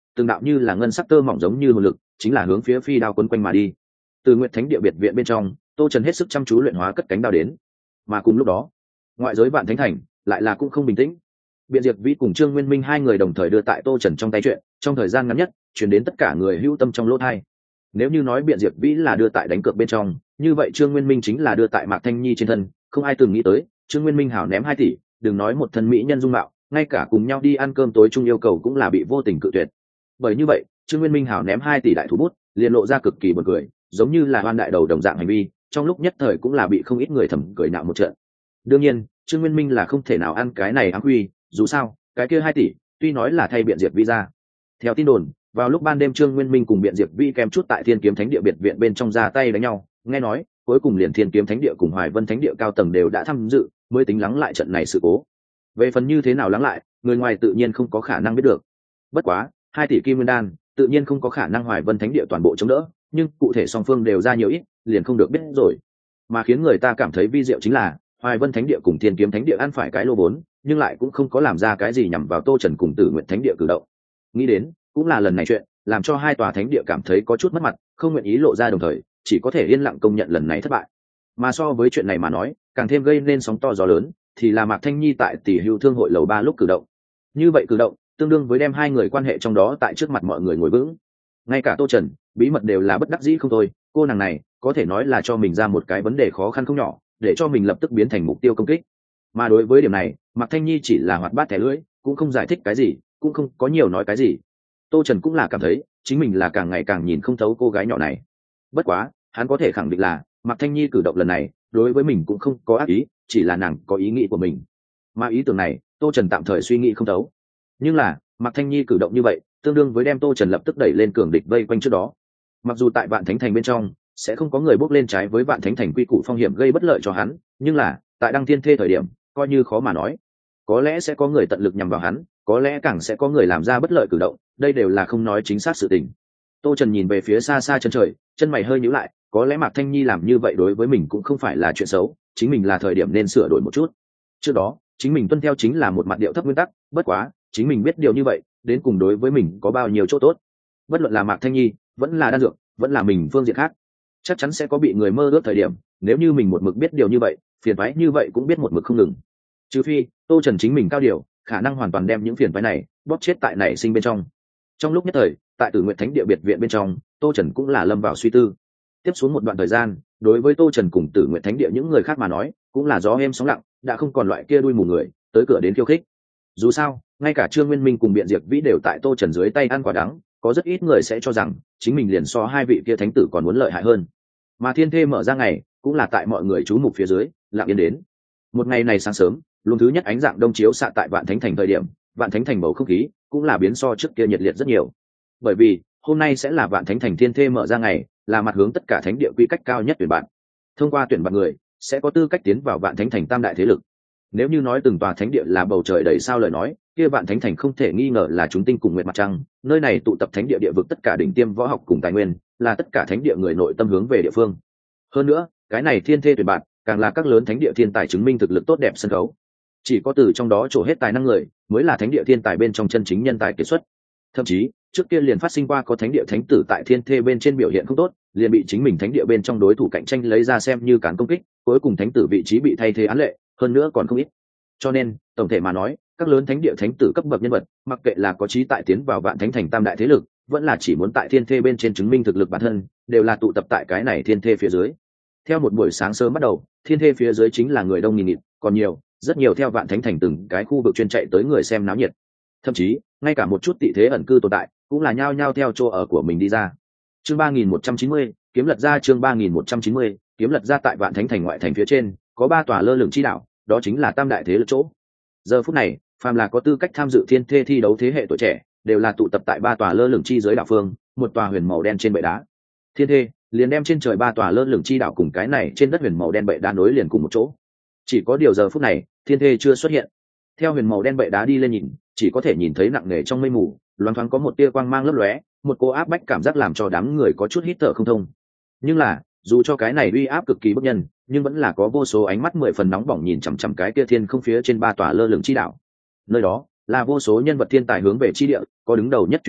từng đạo như là ngân sắc tơ mỏng giống như hồn lực chính là hướng phía phi đao quấn quanh mà đi. Từ Nguyệt Thánh Địa biệt viện bên trong, Tô Trần hết sức chăm chú luyện hóa cất cánh đao đến. Mà cùng lúc đó, ngoại giới Vạn Thánh Thành lại là cũng không bình tĩnh. Biện Diệp Vĩ cùng Trương Nguyên Minh hai người đồng thời đưa tại Tô Trần trong tay chuyện, trong thời gian ngắn nhất, truyền đến tất cả người hữu tâm trong lỗ tai. Nếu như nói Biện Diệp Vĩ là đưa tại đánh cược bên trong, như vậy Trương Nguyên Minh chính là đưa tại Mạc Thanh Nhi trên thân, không ai từng nghĩ tới, Trương Nguyên Minh hảo ném hai tỷ, đừng nói một thân mỹ nhân dung mạo, ngay cả cùng nhau đi ăn cơm tối chung yêu cầu cũng là bị vô tình cự tuyệt. Bởi như vậy, Trương Nguyên Minh hảo ném hai tỷ đại thủ bút, liền lộ ra cực kỳ buồn cười, giống như là oan đại đầu đồng dạng hành vi, trong lúc nhất thời cũng là bị không ít người thầm cười nhạo một trận. Đương nhiên, Trương Nguyên Minh là không thể nào ăn cái này ám huy, dù sao, cái kia hai tỷ, tuy nói là thay Biện Diệp Vĩ ra. Theo tin đồn, vào lúc ban đêm Trương Nguyên Minh cùng Biện Diệp Vĩ kèm chút tại Thiên Kiếm Thánh Địa biệt viện bên trong ra tay đánh nhau, nghe nói, cuối cùng liền Thiên Kiếm Thánh Địa cùng Hoài Vân Thánh Địa cao tầng đều đã tham dự, mới tính lắng lại trận này sự cố. Về phần như thế nào lắng lại, người ngoài tự nhiên không có khả năng biết được. Bất quá, hai tỷ kim nguyên đan, tự nhiên không có khả năng Hoài Vân Thánh Địa toàn bộ chống đỡ, nhưng cụ thể song phương đều ra nhiều ít, liền không được biết rồi. Mà khiến người ta cảm thấy vi diệu chính là, Hoài Vân Thánh Địa cùng Thiên Kiếm Thánh Địa ăn phải cái lô vốn, nhưng lại cũng không có làm ra cái gì nhằm vào Tô Trần cùng Tử Nguyện Thánh Địa cử động. Nghĩ đến, cũng là lần này chuyện, làm cho hai tòa thánh địa cảm thấy có chút mất mặt, không nguyện ý lộ ra, đồng thời chỉ có thể yên lặng công nhận lần này thất bại. Mà so với chuyện này mà nói, càng thêm gây nên sóng to gió lớn, thì là Mạc Thanh Nhi tại Tỷ Hưu Thương hội lầu ba lúc cử động. Như vậy cử động, tương đương với đem hai người quan hệ trong đó tại trước mặt mọi người ngồi vững. Ngay cả Tô Trần, bí mật đều là bất đắc dĩ không thôi, cô nàng này có thể nói là cho mình ra một cái vấn đề khó khăn không nhỏ, để cho mình lập tức biến thành mục tiêu công kích. Mà đối với điểm này, Mạc Thanh Nhi chỉ là hoạt bát thẻ lưỡi, cũng không giải thích cái gì, cũng không có nhiều nói cái gì. Tô Trần cũng là cảm thấy chính mình là càng ngày càng nhìn không thấu cô gái nhỏ này. Bất quá, hắn có thể khẳng định là Mạc Thanh Nhi cử động lần này đối với mình cũng không có ác ý, chỉ là nàng có ý nghĩ của mình. Mà ý tưởng này, Tô Trần tạm thời suy nghĩ không thấu. Nhưng là, Mạc Thanh Nhi cử động như vậy, tương đương với đem Tô Trần lập tức đẩy lên cường địch vây quanh trước đó. Mặc dù tại Vạn Thánh Thành bên trong sẽ không có người bước lên trái với Vạn Thánh Thành quy củ phong hiểm gây bất lợi cho hắn, nhưng là tại Đăng Thiên Thê thời điểm, coi như khó mà nói. Có lẽ sẽ có người tận lực nhằm vào hắn, có lẽ càng sẽ có người làm ra bất lợi cử động, đây đều là không nói chính xác sự tình. Tô Trần nhìn về phía xa xa chân trời, chân mày hơi nhíu lại, có lẽ Mạc Thanh Nhi làm như vậy đối với mình cũng không phải là chuyện xấu, chính mình là thời điểm nên sửa đổi một chút. Trước đó, chính mình tuân theo chính là một mặt điệu thấp nguyên tắc, bất quá, chính mình biết điều như vậy, đến cùng đối với mình có bao nhiêu chỗ tốt. Bất luận là Mạc Thanh Nhi, vẫn là đan dược, vẫn là mình phương diện khác, chắc chắn sẽ có bị người mơ ước thời điểm, nếu như mình một mực biết điều như vậy, phiền toái như vậy cũng biết một mực không ngừng. Trừ phi, Tô Trần chính mình cao điều, khả năng hoàn toàn đem những phiền toái này bóp chết tại nảy sinh bên trong. Trong lúc nhất thời, tại Tử Nguyện Thánh Địa biệt viện bên trong, Tô Trần cũng là lâm vào suy tư. Tiếp xuống một đoạn thời gian, đối với Tô Trần cùng Tử Nguyện Thánh Địa những người khác mà nói, cũng là gió êm sóng lặng, đã không còn loại kia đuôi mù người tới cửa đến khiêu khích. Dù sao, ngay cả Trương Nguyên Minh cùng Biện Diệp Vĩ đều tại Tô Trần dưới tay ăn quả đắng, có rất ít người sẽ cho rằng chính mình liền so hai vị kia thánh tử còn muốn lợi hại hơn. Mà Thiên Thê mở ra ngày, cũng là tại mọi người chú mục phía dưới, lặng yên đến. Một ngày này sáng sớm, luồng thứ nhất ánh dạng đông chiếu xạ tại Vạn Thánh Thành thời điểm, Vạn Thánh Thành bầu không khí cũng là biến so trước kia nhiệt liệt rất nhiều. Bởi vì hôm nay sẽ là Vạn Thánh Thành Thiên Thê mở ra ngày, là mặt hướng tất cả thánh địa quy cách cao nhất tuyển bạn. Thông qua tuyển bạn người, sẽ có tư cách tiến vào Vạn Thánh Thành tam đại thế lực. Nếu như nói từng tòa thánh địa là bầu trời đầy sao lời nói, kia Vạn Thánh Thành không thể nghi ngờ là chúng tinh cùng nguyệt mặt trăng, nơi này tụ tập thánh địa địa vực tất cả đỉnh tiêm võ học cùng tài nguyên, là tất cả thánh địa người nội tâm hướng về địa phương. Hơn nữa, cái này Thiên Thê tuyển bạn, càng là các lớn thánh địa thiên tài chứng minh thực lực tốt đẹp sân khấu. Chỉ có từ trong đó trổ hết tài năng người, mới là thánh địa thiên tài bên trong chân chính nhân tài kiệt xuất. Thậm chí, trước kia liền phát sinh qua có thánh địa thánh tử tại Thiên Thê bên trên biểu hiện không tốt, liền bị chính mình thánh địa bên trong đối thủ cạnh tranh lấy ra xem như cán công kích, cuối cùng thánh tử vị trí bị thay thế án lệ, hơn nữa còn không ít. Cho nên, tổng thể mà nói, các lớn thánh địa thánh tử cấp bậc nhân vật, mặc kệ là có chí tại tiến vào Vạn Thánh Thành tam đại thế lực, vẫn là chỉ muốn tại Thiên Thê bên trên chứng minh thực lực bản thân, đều là tụ tập tại cái này Thiên Thê phía dưới. Theo một buổi sáng sớm bắt đầu, Thiên Thê phía dưới chính là người đông nghìn nghịt, còn nhiều, rất nhiều theo Vạn Thánh Thành từng cái khu vực chuyên chạy tới người xem náo nhiệt. Thậm chí, ngay cả một chút tị thế ẩn cư tồn tại, cũng là nhao nhao theo chỗ ở của mình đi ra. Chương ba nghìn một trăm chín mươi, kiếm lật ra chương ba nghìn một trăm chín mươi, kiếm lật ra tại Vạn Thánh Thành ngoại thành phía trên, có ba tòa lơ lửng chi đảo, đó chính là tam đại thế lực chỗ. Giờ phút này, phàm là có tư cách tham dự Thiên Thê thi đấu thế hệ tuổi trẻ, đều là tụ tập tại ba tòa lơ lửng chi dưới đảo phương, một tòa huyền màu đen trên bệ đá. Thiên Thê liền đem trên trời ba tòa lơ lửng chi đảo cùng cái này trên đất huyền màu đen bệ đá nối liền cùng một chỗ. Chỉ có điều giờ phút này, Thiên Thê chưa xuất hiện. Theo huyền màu đen bệ đá đi lên nhìn, chỉ có thể nhìn thấy nặng nề trong mây mù, loáng thoáng có một tia quang mang lấp lóe, một cô áp bách cảm giác làm cho đám người có chút hít thở không thông. Nhưng là, dù cho cái này uy áp cực kỳ bức nhân, nhưng vẫn là có vô số ánh mắt mười phần nóng bỏng nhìn chằm chằm cái kia thiên không phía trên ba tòa lơ lửng chi đảo. Nơi đó là vô số nhân vật thiên tài hướng về chi địa, có đứng đầu nhất truyền thừa,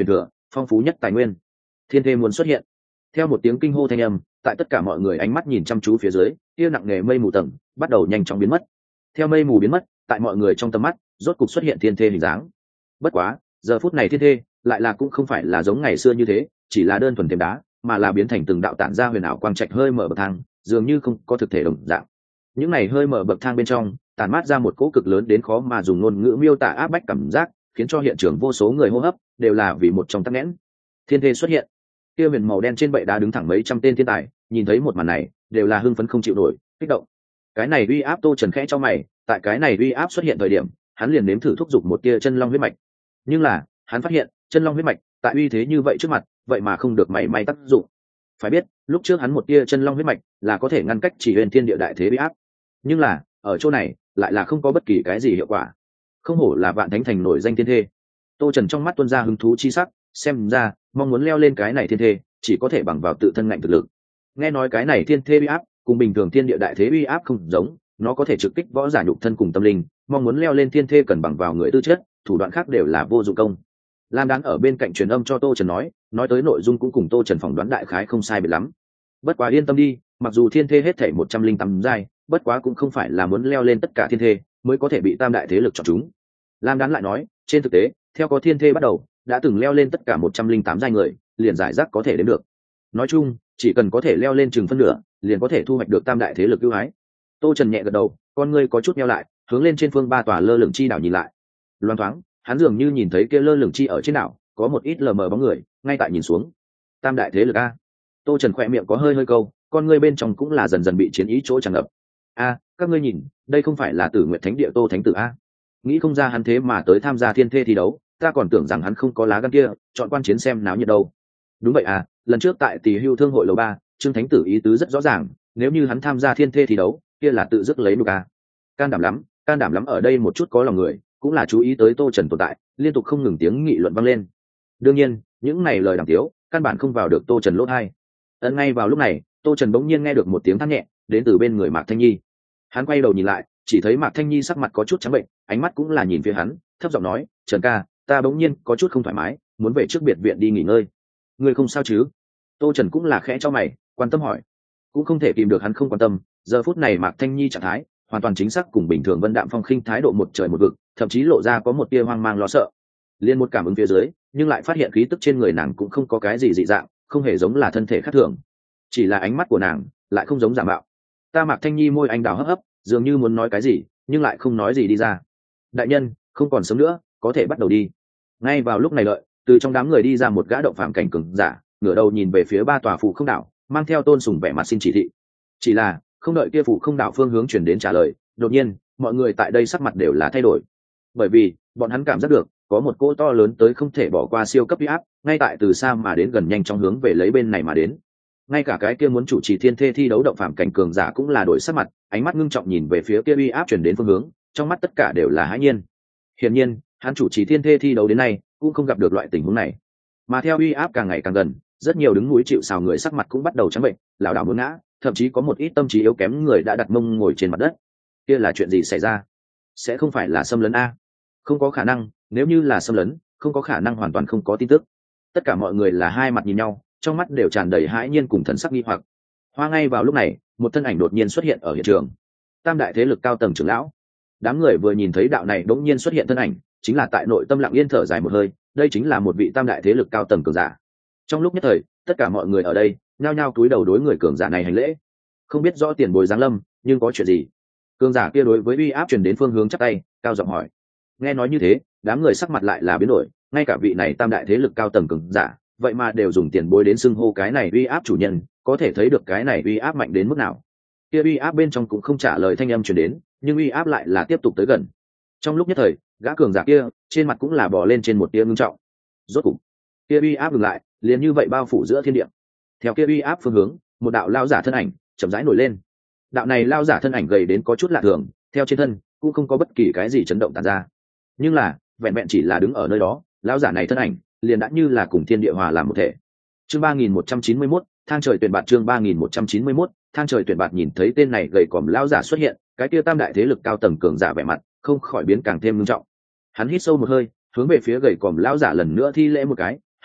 phong phú nhất tài nguyên. Thiên thê muốn xuất hiện. Theo một tiếng kinh hô thanh âm, tại tất cả mọi người ánh mắt nhìn chăm chú phía dưới, kia nặng nề mây mù tầng bắt đầu nhanh chóng biến mất. Theo mây mù biến mất, tại mọi người trong tầm mắt rốt cục xuất hiện thiên thê hình dáng. Bất quá giờ phút này thiên thê lại là cũng không phải là giống ngày xưa như thế, chỉ là đơn thuần thêm đá, mà là biến thành từng đạo tản ra huyền ảo quang trạch hơi mở bậc thang, dường như không có thực thể đồng dạng. Những này hơi mở bậc thang bên trong tản mát ra một cỗ cực lớn đến khó mà dùng ngôn ngữ miêu tả áp bách cảm giác, khiến cho hiện trường vô số người hô hấp đều là vì một trong tắc nghẽn. Thiên thê xuất hiện, kia huyền màu đen trên bệ đá đứng thẳng mấy trăm tên thiên tài, nhìn thấy một màn này đều là hưng phấn không chịu nổi, kích động. Cái này uy áp Tô Trần khẽ cho mày, tại cái này uy áp xuất hiện thời điểm, hắn liền nếm thử thúc giục một tia chân long huyết mạch, nhưng là hắn phát hiện chân long huyết mạch tại uy thế như vậy trước mặt vậy mà không được mảy may tác dụng. Phải biết lúc trước hắn một tia chân long huyết mạch là có thể ngăn cách chỉ huyền thiên địa đại thế uy áp, nhưng là ở chỗ này lại là không có bất kỳ cái gì hiệu quả. Không hổ là vạn thánh thành nổi danh thiên thê. Tô Trần trong mắt tuôn ra hứng thú chi sắc, xem ra mong muốn leo lên cái này thiên thê chỉ có thể bằng vào tự thân ngạnh thực lực. Nghe nói cái này thiên thê uy áp cùng bình thường thiên địa đại thế uy áp không giống, nó có thể trực kích võ giả nhục thân cùng tâm linh, mong muốn leo lên thiên thê cần bằng vào người tư chất, thủ đoạn khác đều là vô dụng công. Lam Đán ở bên cạnh truyền âm cho Tô Trần nói, nói tới nội dung cũng cùng Tô Trần phỏng đoán đại khái không sai biệt lắm. Bất quá yên tâm đi, mặc dù thiên thê hết thảy một trăm linh tám giai, bất quá cũng không phải là muốn leo lên tất cả thiên thê mới có thể bị tam đại thế lực chọn chúng. Lam Đán lại nói, trên thực tế, theo có thiên thê bắt đầu, đã từng leo lên tất cả một trăm linh tám giai người, liền giải rác có thể đến được. Nói chung, chỉ cần có thể leo lên chừng phân nửa, liền có thể thu hoạch được tam đại thế lực ưu ái. Tô Trần nhẹ gật đầu, con ngươi có chút nheo lại, hướng lên trên phương ba tòa lơ lửng chi đảo nhìn lại. Loan thoáng, hắn dường như nhìn thấy kia lơ lửng chi ở trên đảo, có một ít lờ mờ bóng người, ngay tại nhìn xuống. Tam đại thế lực a. Tô Trần khỏe miệng có hơi hơi câu, con ngươi bên trong cũng là dần dần bị chiến ý chỗ tràn ngập. A, các ngươi nhìn, đây không phải là Tử Nguyệt Thánh Địa Tô Thánh Tử a? Nghĩ không ra hắn thế mà tới tham gia thiên thê thi đấu, ta còn tưởng rằng hắn không có lá gan kia, chọn quan chiến xem náo nhiệt đâu. Đúng vậy à, lần trước tại Tỷ Hưu Thương hội lầu ba, Trương Thánh Tử ý tứ rất rõ ràng, nếu như hắn tham gia thiên thê thi đấu, kia là tự dứt lấy nhục a. Can đảm lắm, can đảm lắm, ở đây một chút có lòng người, cũng là chú ý tới Tô Trần tồn tại, liên tục không ngừng tiếng nghị luận vang lên. Đương nhiên, những này lời đàm tiếu, căn bản không vào được Tô Trần lỗ tai. Ấn ngay vào lúc này, Tô Trần bỗng nhiên nghe được một tiếng than nhẹ, đến từ bên người Mạc Thanh Nhi. Hắn quay đầu nhìn lại, chỉ thấy Mạc Thanh Nhi sắc mặt có chút trắng bệnh, ánh mắt cũng là nhìn phía hắn, thấp giọng nói, "Trần ca, ta bỗng nhiên có chút không thoải mái, muốn về trước biệt viện đi nghỉ ngơi. Ngươi không sao chứ?" Tô Trần cũng là khẽ cho mày, quan tâm hỏi. Cũng không thể tìm được hắn không quan tâm, giờ phút này Mạc Thanh Nhi trạng thái hoàn toàn chính xác cùng bình thường Vân Đạm Phong khinh thái độ một trời một vực, thậm chí lộ ra có một tia hoang mang lo sợ. Liên một cảm ứng phía dưới, nhưng lại phát hiện khí tức trên người nàng cũng không có cái gì dị dạng, không hề giống là thân thể khác thường. Chỉ là ánh mắt của nàng lại không giống giả mạo. Ta Mạc Thanh Nhi môi anh đào hấp hấp, dường như muốn nói cái gì, nhưng lại không nói gì đi ra. Đại nhân, không còn sớm nữa, có thể bắt đầu đi. Ngay vào lúc này lợi, từ trong đám người đi ra một gã động phạm cảnh cường giả, ngửa đầu nhìn về phía ba tòa phù không đảo, mang theo tôn sùng vẻ mặt xin chỉ thị. Chỉ là không đợi kia phù không đảo phương hướng chuyển đến trả lời, đột nhiên mọi người tại đây sắc mặt đều là thay đổi, bởi vì bọn hắn cảm giác được có một cỗ to lớn tới không thể bỏ qua siêu cấp uy áp ngay tại từ xa mà đến gần, nhanh trong hướng về lấy bên này mà đến. Ngay cả cái kia muốn chủ trì thiên thê thi đấu động phạm cảnh cường giả cũng là đổi sắc mặt, ánh mắt ngưng trọng nhìn về phía kia uy áp chuyển đến phương hướng, trong mắt tất cả đều là hãi nhiên. Hiển nhiên hắn chủ trì thiên thê thi đấu đến nay cũng không gặp được loại tình huống này, mà theo uy áp càng ngày càng gần, rất nhiều đứng núi chịu sào người sắc mặt cũng bắt đầu trắng bệnh, lảo đảo muốn ngã, thậm chí có một ít tâm trí yếu kém người đã đặt mông ngồi trên mặt đất. Kia là chuyện gì xảy ra? Sẽ không phải là xâm lấn a? Không có khả năng, nếu như là xâm lấn, không có khả năng hoàn toàn không có tin tức. Tất cả mọi người là hai mặt nhìn nhau, trong mắt đều tràn đầy hãi nhiên cùng thần sắc nghi hoặc. Hoa ngay vào lúc này, một thân ảnh đột nhiên xuất hiện ở hiện trường. Tam đại thế lực cao tầng trưởng lão. Đám người vừa nhìn thấy đạo này đống nhiên xuất hiện thân ảnh, chính là tại nội tâm lặng yên thở dài một hơi, đây chính là một vị tam đại thế lực cao tầng cường giả. Trong lúc nhất thời, tất cả mọi người ở đây nhao nhao cúi đầu đối người cường giả này hành lễ. Không biết rõ tiền bối giáng lâm, nhưng có chuyện gì? Cường giả kia đối với uy áp truyền đến phương hướng chắp tay, cao giọng hỏi. Nghe nói như thế, đám người sắc mặt lại là biến đổi, ngay cả vị này tam đại thế lực cao tầng cường giả, vậy mà đều dùng tiền bối đến xưng hô cái này uy áp chủ nhân, có thể thấy được cái này uy áp mạnh đến mức nào. Kia uy áp bên trong cũng không trả lời thanh âm truyền đến, nhưng uy áp lại là tiếp tục tới gần. Trong lúc nhất thời, gã cường giả kia trên mặt cũng là bò lên trên một tia ngưng trọng. Rốt cục, kia uy áp ngừng lại, liền như vậy bao phủ giữa thiên địa. Theo kia uy áp phương hướng, một đạo lao giả thân ảnh chậm rãi nổi lên. Đạo này lao giả thân ảnh gầy đến có chút lạ thường, theo trên thân cũng không có bất kỳ cái gì chấn động tản ra, nhưng là vẹn vẹn chỉ là đứng ở nơi đó, lao giả này thân ảnh liền đã như là cùng thiên địa hòa làm một thể. Chương ba nghìn một trăm chín mươi mốt, thang trời tuyển bạt. Chương ba nghìn một trăm chín mươi mốt, thang trời tuyển bạt. Nhìn thấy tên này gầy còm lao giả xuất hiện, cái kia tam đại thế lực cao tầng cường giả vẻ mặt không khỏi biến càng thêm nghiêm trọng. Hắn hít sâu một hơi, hướng về phía gầy còm lao giả lần nữa thi lễ một cái, hỏi: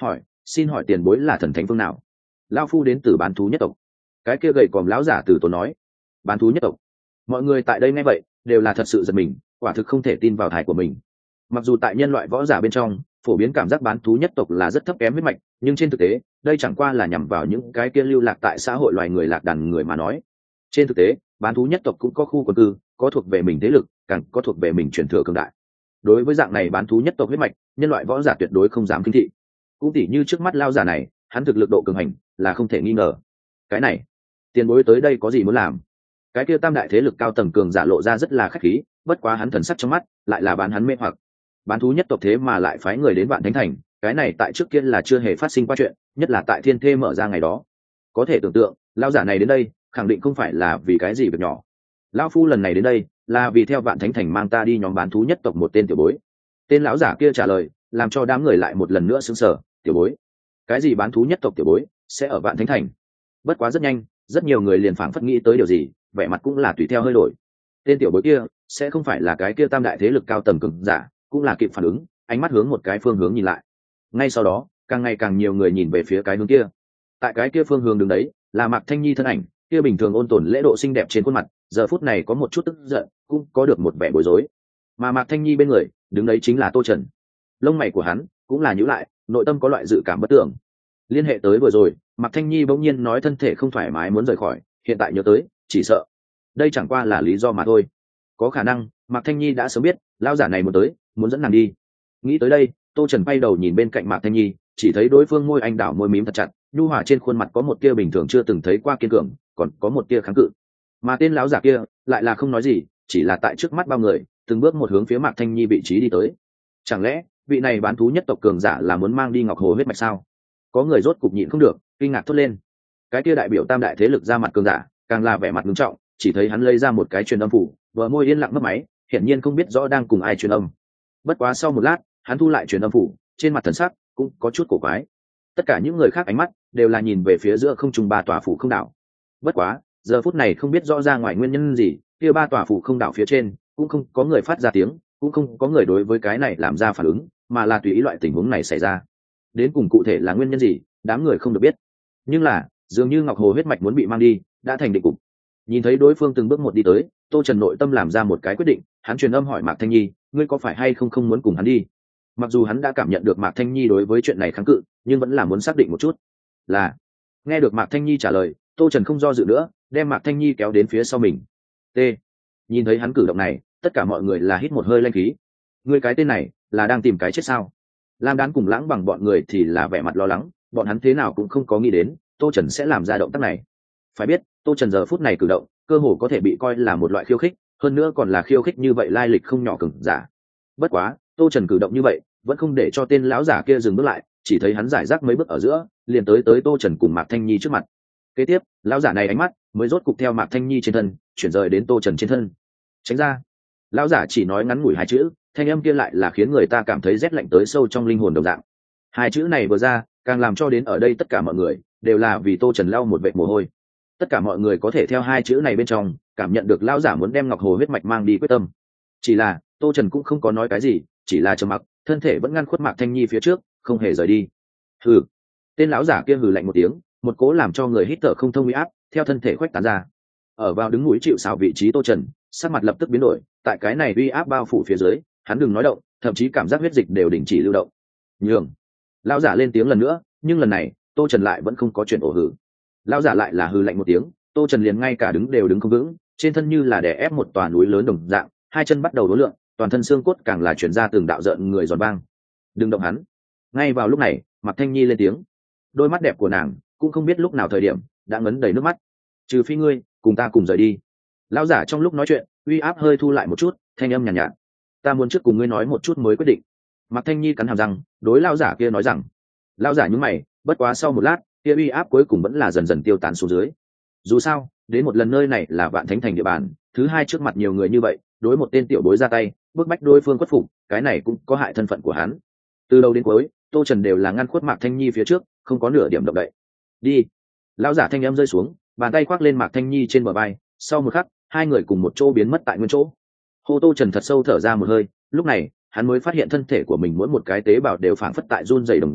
xin hỏi tiền bối là thần thánh phương nào? Lão phu đến từ bán thú nhất tộc. Cái kia gầy còm lão giả từ tốn nói. Bán thú nhất tộc? Mọi người tại đây nghe vậy đều là thật sự giật mình, quả thực không thể tin vào thai của mình. Mặc dù tại nhân loại võ giả bên trong phổ biến cảm giác bán thú nhất tộc là rất thấp kém huyết mạch, nhưng trên thực tế đây chẳng qua là nhằm vào những cái kia lưu lạc tại xã hội loài người lạc đàn người mà nói. Trên thực tế bán thú nhất tộc cũng có khu quần cư, có thuộc về mình thế lực, càng có thuộc về mình truyền thừa cường đại. Đối với dạng này bán thú nhất tộc huyết mạch, nhân loại võ giả tuyệt đối không dám kinh thị. Cũng tỉ như trước mắt lao giả này, hắn thực lực độ cường hành là không thể nghi ngờ. Cái này tiền bối tới đây có gì muốn làm? Cái kia tam đại thế lực cao tầng cường giả lộ ra rất là khách khí, bất quá hắn thần sắc trong mắt lại là bán hắn mê hoặc. Bán thú nhất tộc thế mà lại phái người đến Vạn Thánh Thành, cái này tại trước kia là chưa hề phát sinh qua chuyện, nhất là tại Thiên Thê mở ra ngày đó. Có thể tưởng tượng lao giả này đến đây khẳng định không phải là vì cái gì việc nhỏ. Lão phu lần này đến đây là vì theo Vạn Thánh Thành mang ta đi nhóm bán thú nhất tộc một tên tiểu bối. Tên lão giả kia trả lời làm cho đám người lại một lần nữa sững sờ. Tiểu bối? Cái gì bán thú nhất tộc tiểu bối sẽ ở Vạn Thánh Thành? Bất quá rất nhanh rất nhiều người liền phảng phất nghĩ tới điều gì, vẻ mặt cũng là tùy theo hơi đổi. Tên tiểu bối kia sẽ không phải là cái kia tam đại thế lực cao tầng cường giả? Cũng là kịp phản ứng, ánh mắt hướng một cái phương hướng nhìn lại. Ngay sau đó càng ngày càng nhiều người nhìn về phía cái hướng kia. Tại cái kia phương hướng đứng đấy là Mạc Thanh Nhi thân ảnh, kia bình thường ôn tồn lễ độ xinh đẹp trên khuôn mặt giờ phút này có một chút tức giận, cũng có được một vẻ bối rối. Mà Mạc Thanh Nhi bên người đứng đấy chính là Tô Trần. Lông mày của hắn cũng là nhíu lại, nội tâm có loại dự cảm bất tưởng. Liên hệ tới vừa rồi Mạc Thanh Nhi bỗng nhiên nói thân thể không thoải mái muốn rời khỏi, hiện tại nhớ tới chỉ sợ đây chẳng qua là lý do mà thôi. Có khả năng Mạc Thanh Nhi đã sớm biết lao giả này muốn tới, muốn dẫn nàng đi. Nghĩ tới đây Tô Trần bay đầu nhìn bên cạnh Mạc Thanh Nhi, chỉ thấy đối phương môi anh đảo môi mím thật chặt, nhu hòa trên khuôn mặt có một tia bình thường chưa từng thấy qua kiên cường, còn có một tia kháng cự. Mà tên lão giả kia lại là không nói gì, chỉ là tại trước mắt bao người từng bước một hướng phía Mạc Thanh Nhi vị trí đi tới. Chẳng lẽ vị này bán thú nhất tộc cường giả là muốn mang đi Ngọc Hồ huyết mạch sao? Có người rốt cục nhịn không được kinh ngạc thốt lên. Cái kia đại biểu tam đại thế lực ra mặt cường giả càng là vẻ mặt nghiêm trọng, chỉ thấy hắn lấy ra một cái truyền âm phủ, vợ môi yên lặng mất máy, hiển nhiên không biết rõ đang cùng ai truyền âm. Bất quá sau một lát hắn thu lại truyền âm phủ, trên mặt thần sắc cũng có chút cổ quái. Tất cả những người khác ánh mắt đều là nhìn về phía giữa không trung ba tòa phủ không đảo. Bất quá giờ phút này không biết rõ ra ngoài nguyên nhân gì, kia ba tòa phủ không đảo phía trên cũng không có người phát ra tiếng, cũng không có người đối với cái này làm ra phản ứng, mà là tùy ý loại tình huống này xảy ra. Đến cùng cụ thể là nguyên nhân gì đám người không được biết, nhưng là dường như Ngọc Hồ huyết mạch muốn bị mang đi đã thành định cục. Nhìn thấy đối phương từng bước một đi tới, Tô Trần nội tâm làm ra một cái quyết định, hắn truyền âm hỏi Mạc Thanh Nhi, ngươi có phải hay không không muốn cùng hắn đi? Mặc dù hắn đã cảm nhận được Mạc Thanh Nhi đối với chuyện này kháng cự, nhưng vẫn là muốn xác định một chút. Là. Nghe được Mạc Thanh Nhi trả lời, Tô Trần không do dự nữa, đem Mạc Thanh Nhi kéo đến phía sau mình. T. Nhìn thấy hắn cử động này, tất cả mọi người là hít một hơi lanh khí. Ngươi cái tên này là đang tìm cái chết sao? Lam Đán cùng Lãng Bằng bọn người thì là vẻ mặt lo lắng, bọn hắn thế nào cũng không có nghĩ đến Tô Trần sẽ làm ra động tác này. Phải biết Tô Trần giờ phút này cử động cơ hồ có thể bị coi là một loại khiêu khích, hơn nữa còn là khiêu khích như vậy lai lịch không nhỏ cường giả. Bất quá Tô Trần cử động như vậy vẫn không để cho tên lão giả kia dừng bước lại, chỉ thấy hắn giải rác mấy bước ở giữa liền tới tới Tô Trần cùng Mạc Thanh Nhi trước mặt. Kế tiếp lão giả này ánh mắt mới rốt cục theo Mạc Thanh Nhi trên thân chuyển rời đến Tô Trần trên thân. Tránh ra. Lão giả chỉ nói ngắn ngủi hai chữ, thanh âm kia lại là khiến người ta cảm thấy rét lạnh tới sâu trong linh hồn đồng dạng. Hai chữ này vừa ra càng làm cho đến ở đây tất cả mọi người đều là vì Tô Trần lau một vệt mồ hôi. Tất cả mọi người có thể theo hai chữ này bên trong cảm nhận được lão giả muốn đem Ngọc Hồ huyết mạch mang đi quyết tâm. Chỉ là Tô Trần cũng không có nói cái gì, chỉ là trầm mặc, thân thể vẫn ngăn khuất Mạc Thanh Nhi phía trước, không hề rời đi. Hừ. Tên lão giả kia hừ lạnh một tiếng, một cố làm cho người hít thở không thông uy áp theo thân thể khuếch tán ra. Ở vào đứng núi chịu sào vị trí Tô Trần sắc mặt lập tức biến đổi, tại cái này uy áp bao phủ phía dưới hắn đừng nói động, thậm chí cảm giác huyết dịch đều đình chỉ lưu động. Nhường. Lão giả lên tiếng lần nữa, nhưng lần này Tô Trần lại vẫn không có chuyện ổ hừ. Lão giả lại là hừ lạnh một tiếng, Tô Trần liền ngay cả đứng đều đứng không vững, trên thân như là đè ép một tòa núi lớn đồng dạng, hai chân bắt đầu đối lượng, toàn thân xương cốt càng là chuyển ra từng đạo rợn người giòn vang. Đừng động hắn. Ngay vào lúc này Mạc Thanh Nhi lên tiếng, đôi mắt đẹp của nàng cũng không biết lúc nào thời điểm đã ngấn đầy nước mắt. Trừ phi ngươi cùng ta cùng rời đi. Lão giả trong lúc nói chuyện uy áp hơi thu lại một chút, thanh âm nhàn nhạt, nhạt ta muốn trước cùng ngươi nói một chút mới quyết định. Mạc Thanh Nhi cắn hàm răng đối lão giả kia nói rằng. Lão giả nhướng mày, bất quá sau một lát kia uy áp cuối cùng vẫn là dần dần tiêu tán xuống dưới. Dù sao đến một lần nơi này là Vạn Thánh Thành địa bàn, thứ hai trước mặt nhiều người như vậy đối một tên tiểu bối ra tay bức bách đối phương khuất phục, cái này cũng có hại thân phận của hắn. Từ đầu đến cuối Tô Trần đều là ngăn khuất Mạc Thanh Nhi phía trước, không có nửa điểm động đậy. Đi. Lão giả thanh âm rơi xuống, bàn tay khoác lên Mạc Thanh Nhi trên bờ vai, sau một khắc hai người cùng một chỗ biến mất tại nguyên chỗ. Hô. Tô Trần thật sâu thở ra một hơi, lúc này hắn mới phát hiện thân thể của mình mỗi một cái tế bào đều phảng phất tại run rẩy đồng dạng,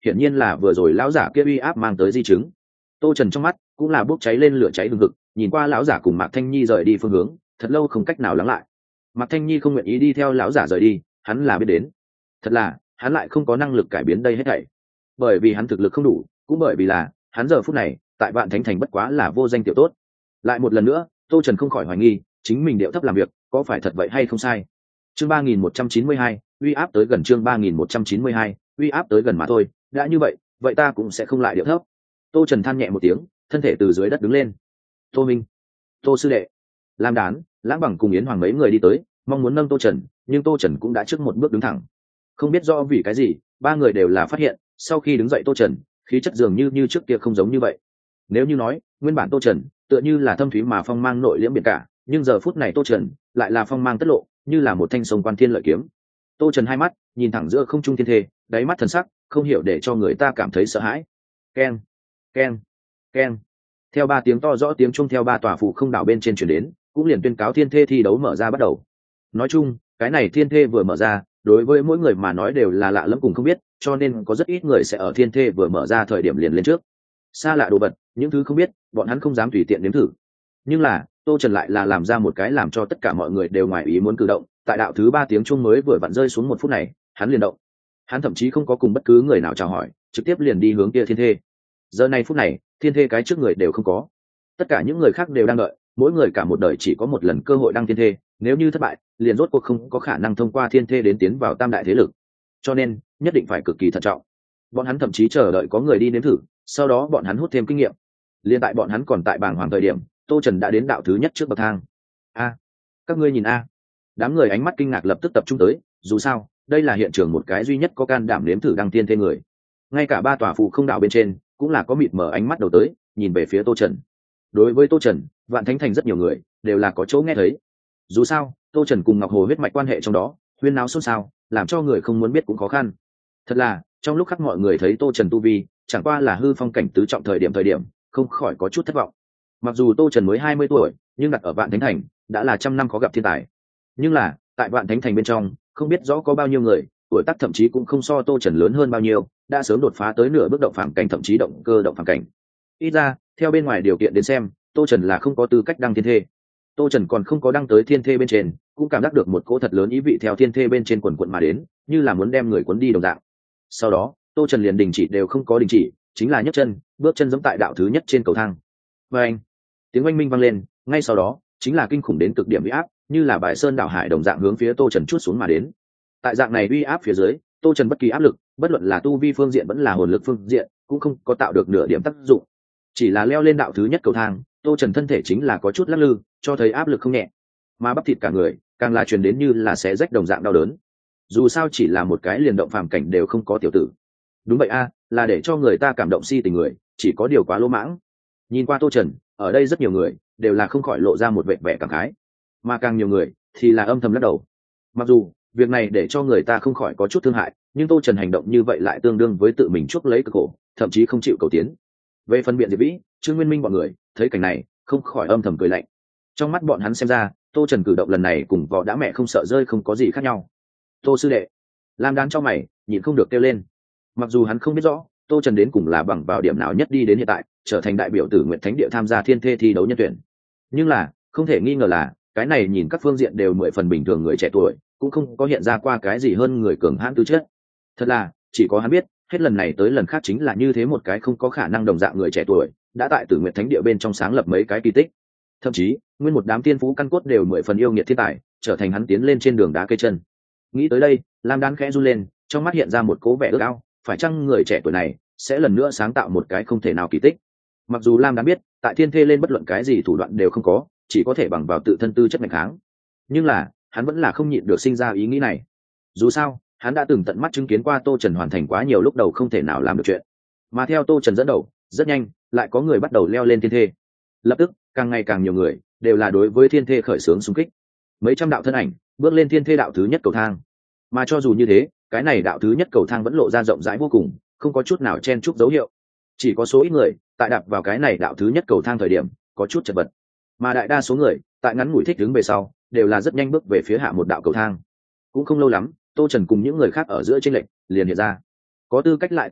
hiển nhiên là vừa rồi lão giả kia uy áp mang tới di chứng. Tô Trần trong mắt cũng là bốc cháy lên lửa cháy hừng hực, nhìn qua lão giả cùng Mạc Thanh Nhi rời đi phương hướng, thật lâu không cách nào lắng lại. Mạc Thanh Nhi không nguyện ý đi theo lão giả rời đi, hắn là biết đến, thật là hắn lại không có năng lực cải biến đây hết thảy, bởi vì hắn thực lực không đủ, cũng bởi vì là hắn giờ phút này tại Vạn Thánh Thành bất quá là vô danh tiểu tốt. Lại một lần nữa, Tô Trần không khỏi hoài nghi chính mình điệu thấp làm việc có phải thật vậy hay không sai. Chương ba nghìn một trăm chín mươi hai, uy áp tới gần. Chương ba nghìn một trăm chín mươi hai, uy áp tới gần mà thôi, đã như vậy, vậy ta cũng sẽ không lại điệu thấp. Tô Trần than nhẹ một tiếng, thân thể từ dưới đất đứng lên. Tô Minh, Tô sư đệ, Lam Đán, Lãng Bằng cùng Yến Hoàng mấy người đi tới, mong muốn nâng Tô Trần, nhưng Tô Trần cũng đã trước một bước đứng thẳng. Không biết do vì cái gì, ba người đều là phát hiện, sau khi đứng dậy Tô Trần, khí chất dường như như trước kia không giống như vậy. Nếu như nói, nguyên bản Tô Trần tựa như là thâm thúy mà phong mang nội liễm biển cả, nhưng giờ phút này Tô Trần lại là phong mang tất lộ, như là một thanh sông quan thiên lợi kiếm. Tô Trần hai mắt nhìn thẳng giữa không trung thiên thê, đáy mắt thần sắc không hiểu để cho người ta cảm thấy sợ hãi. Keng, keng, keng. Theo ba tiếng to rõ tiếng trung theo ba tòa phủ không đảo bên trên truyền đến, cũng liền tuyên cáo thiên thê thi đấu mở ra bắt đầu. Nói chung, cái này thiên thê vừa mở ra, đối với mỗi người mà nói đều là lạ lẫm cùng không biết, cho nên có rất ít người sẽ ở thiên thê vừa mở ra thời điểm liền lên trước. Xa lạ đồ vật, những thứ không biết, bọn hắn không dám tùy tiện nếm thử. Nhưng là, Tô Trần lại là làm ra một cái làm cho tất cả mọi người đều ngoài ý muốn cử động, tại đạo thứ ba tiếng chuông mới vừa vặn rơi xuống một phút này, hắn liền động. Hắn thậm chí không có cùng bất cứ người nào chào hỏi, trực tiếp liền đi hướng kia thiên thê. Giờ này phút này, thiên thê cái trước người đều không có. Tất cả những người khác đều đang đợi, mỗi người cả một đời chỉ có một lần cơ hội đăng thiên thê, nếu như thất bại, liền rốt cuộc không có khả năng thông qua thiên thê đến tiến vào tam đại thế lực. Cho nên, nhất định phải cực kỳ thận trọng. Bọn hắn thậm chí chờ đợi có người đi nếm thử, sau đó bọn hắn hút thêm kinh nghiệm. Liên tại bọn hắn còn tại bảng hoàng thời điểm, Tô Trần đã đến đạo thứ nhất trước bậc thang. A, các ngươi nhìn a. Đám người ánh mắt kinh ngạc lập tức tập trung tới, dù sao, đây là hiện trường một cái duy nhất có can đảm nếm thử đăng tiên thế người. Ngay cả ba tòa phù không đạo bên trên cũng là có mịt mở ánh mắt đầu tới, nhìn về phía Tô Trần. Đối với Tô Trần, Vạn Thánh Thành rất nhiều người đều là có chỗ nghe thấy. Dù sao, Tô Trần cùng Ngọc Hồ huyết mạch quan hệ trong đó, huyên náo xôn xao, làm cho người không muốn biết cũng khó khăn. Thật là, trong lúc khắc mọi người thấy Tô Trần tu vi, chẳng qua là hư phong cảnh tứ trọng thời điểm thời điểm, không khỏi có chút thất vọng. Mặc dù Tô Trần mới hai mươi tuổi, nhưng đặt ở Vạn Thánh Thành đã là trăm năm khó gặp thiên tài. Nhưng là, tại Vạn Thánh Thành bên trong, không biết rõ có bao nhiêu người, tuổi tác thậm chí cũng không so Tô Trần lớn hơn bao nhiêu, đã sớm đột phá tới nửa bước động phàm cảnh, thậm chí động cơ động phàm cảnh. Ít ra, theo bên ngoài điều kiện đến xem, Tô Trần là không có tư cách đăng thiên thê. Tô Trần còn không có đăng tới thiên thê bên trên, cũng cảm giác được một cỗ thật lớn ý vị theo thiên thê bên trên quần quận mà đến, như là muốn đem người cuốn đi đồng dạng. Sau đó, Tô Trần liền đình chỉ đều không có đình chỉ, chính là nhấc chân, bước chân giống tại đạo thứ nhất trên cầu thang. Và anh, tiếng oanh minh vang lên, ngay sau đó, chính là kinh khủng đến cực điểm uy áp, như là bãi sơn đảo hải đồng dạng hướng phía Tô Trần chuốt xuống mà đến. Tại dạng này uy áp phía dưới, Tô Trần bất kỳ áp lực, bất luận là tu vi phương diện vẫn là hồn lực phương diện, cũng không có tạo được nửa điểm tác dụng. Chỉ là leo lên đạo thứ nhất cầu thang, Tô Trần thân thể chính là có chút lắc lư, cho thấy áp lực không nhẹ, mà bắp thịt cả người càng là truyền đến như là xé rách đồng dạng đau đớn. Dù sao chỉ là một cái liền động phàm cảnh đều không có tiểu tử. Đúng vậy a, là để cho người ta cảm động si tình người, chỉ có điều quá lỗ mãng. Nhìn qua Tô Trần, ở đây rất nhiều người đều là không khỏi lộ ra một vẻ vẻ cảm khái, mà càng nhiều người thì là âm thầm lắc đầu. Mặc dù việc này để cho người ta không khỏi có chút thương hại, nhưng Tô Trần hành động như vậy lại tương đương với tự mình chuốc lấy cực khổ, thậm chí không chịu cầu tiến. Về phân biện Diệp Vĩ, Trương Nguyên Minh bọn người thấy cảnh này không khỏi âm thầm cười lạnh. Trong mắt bọn hắn xem ra, Tô Trần cử động lần này cùng võ đã mẹ không sợ rơi không có gì khác nhau. Tô sư đệ, Lam Đán cho mày nhịn không được kêu lên. Mặc dù hắn không biết rõ Tô Trần đến cùng là bằng vào điểm nào nhất đi đến hiện tại trở thành đại biểu Tử Nguyện Thánh Địa tham gia thiên thê thi đấu nhân tuyển, nhưng là không thể nghi ngờ là cái này nhìn các phương diện đều mười phần bình thường người trẻ tuổi, cũng không có hiện ra qua cái gì hơn người cường hãn tư chất. Thật là chỉ có hắn biết, hết lần này tới lần khác chính là như thế một cái không có khả năng đồng dạng người trẻ tuổi đã tại Tử Nguyện Thánh Địa bên trong sáng lập mấy cái kỳ tích. Thậm chí nguyên một đám tiên phú căn cốt đều mười phần yêu nghiệt thiên tài, trở thành hắn tiến lên trên đường đá cây chân. Nghĩ tới đây, Lam Đán khẽ run lên, trong mắt hiện ra một cố vẻ ước ao, phải chăng người trẻ tuổi này sẽ lần nữa sáng tạo một cái không thể nào kỳ tích. Mặc dù Lam Đán biết tại thiên thê lên bất luận cái gì thủ đoạn đều không có, chỉ có thể bằng vào tự thân tư chất mạnh kháng, nhưng là hắn vẫn là không nhịn được sinh ra ý nghĩ này. Dù sao hắn đã từng tận mắt chứng kiến qua Tô Trần hoàn thành quá nhiều lúc đầu không thể nào làm được chuyện, mà theo Tô Trần dẫn đầu, rất nhanh lại có người bắt đầu leo lên thiên thê. Lập tức càng ngày càng nhiều người đều là đối với thiên thê khởi xướng xung kích, mấy trăm đạo thân ảnh bước lên thiên thê đạo thứ nhất cầu thang. Mà cho dù như thế, cái này đạo thứ nhất cầu thang vẫn lộ ra rộng rãi vô cùng, không có chút nào chen chúc dấu hiệu. Chỉ có số ít người tại đạp vào cái này đạo thứ nhất cầu thang thời điểm có chút chật vật, mà đại đa số người tại ngắn ngủi thích đứng về sau đều là rất nhanh bước về phía hạ một đạo cầu thang. Cũng không lâu lắm, Tô Trần cùng những người khác ở giữa chênh lệch liền hiện ra. Có tư cách lại tới đây,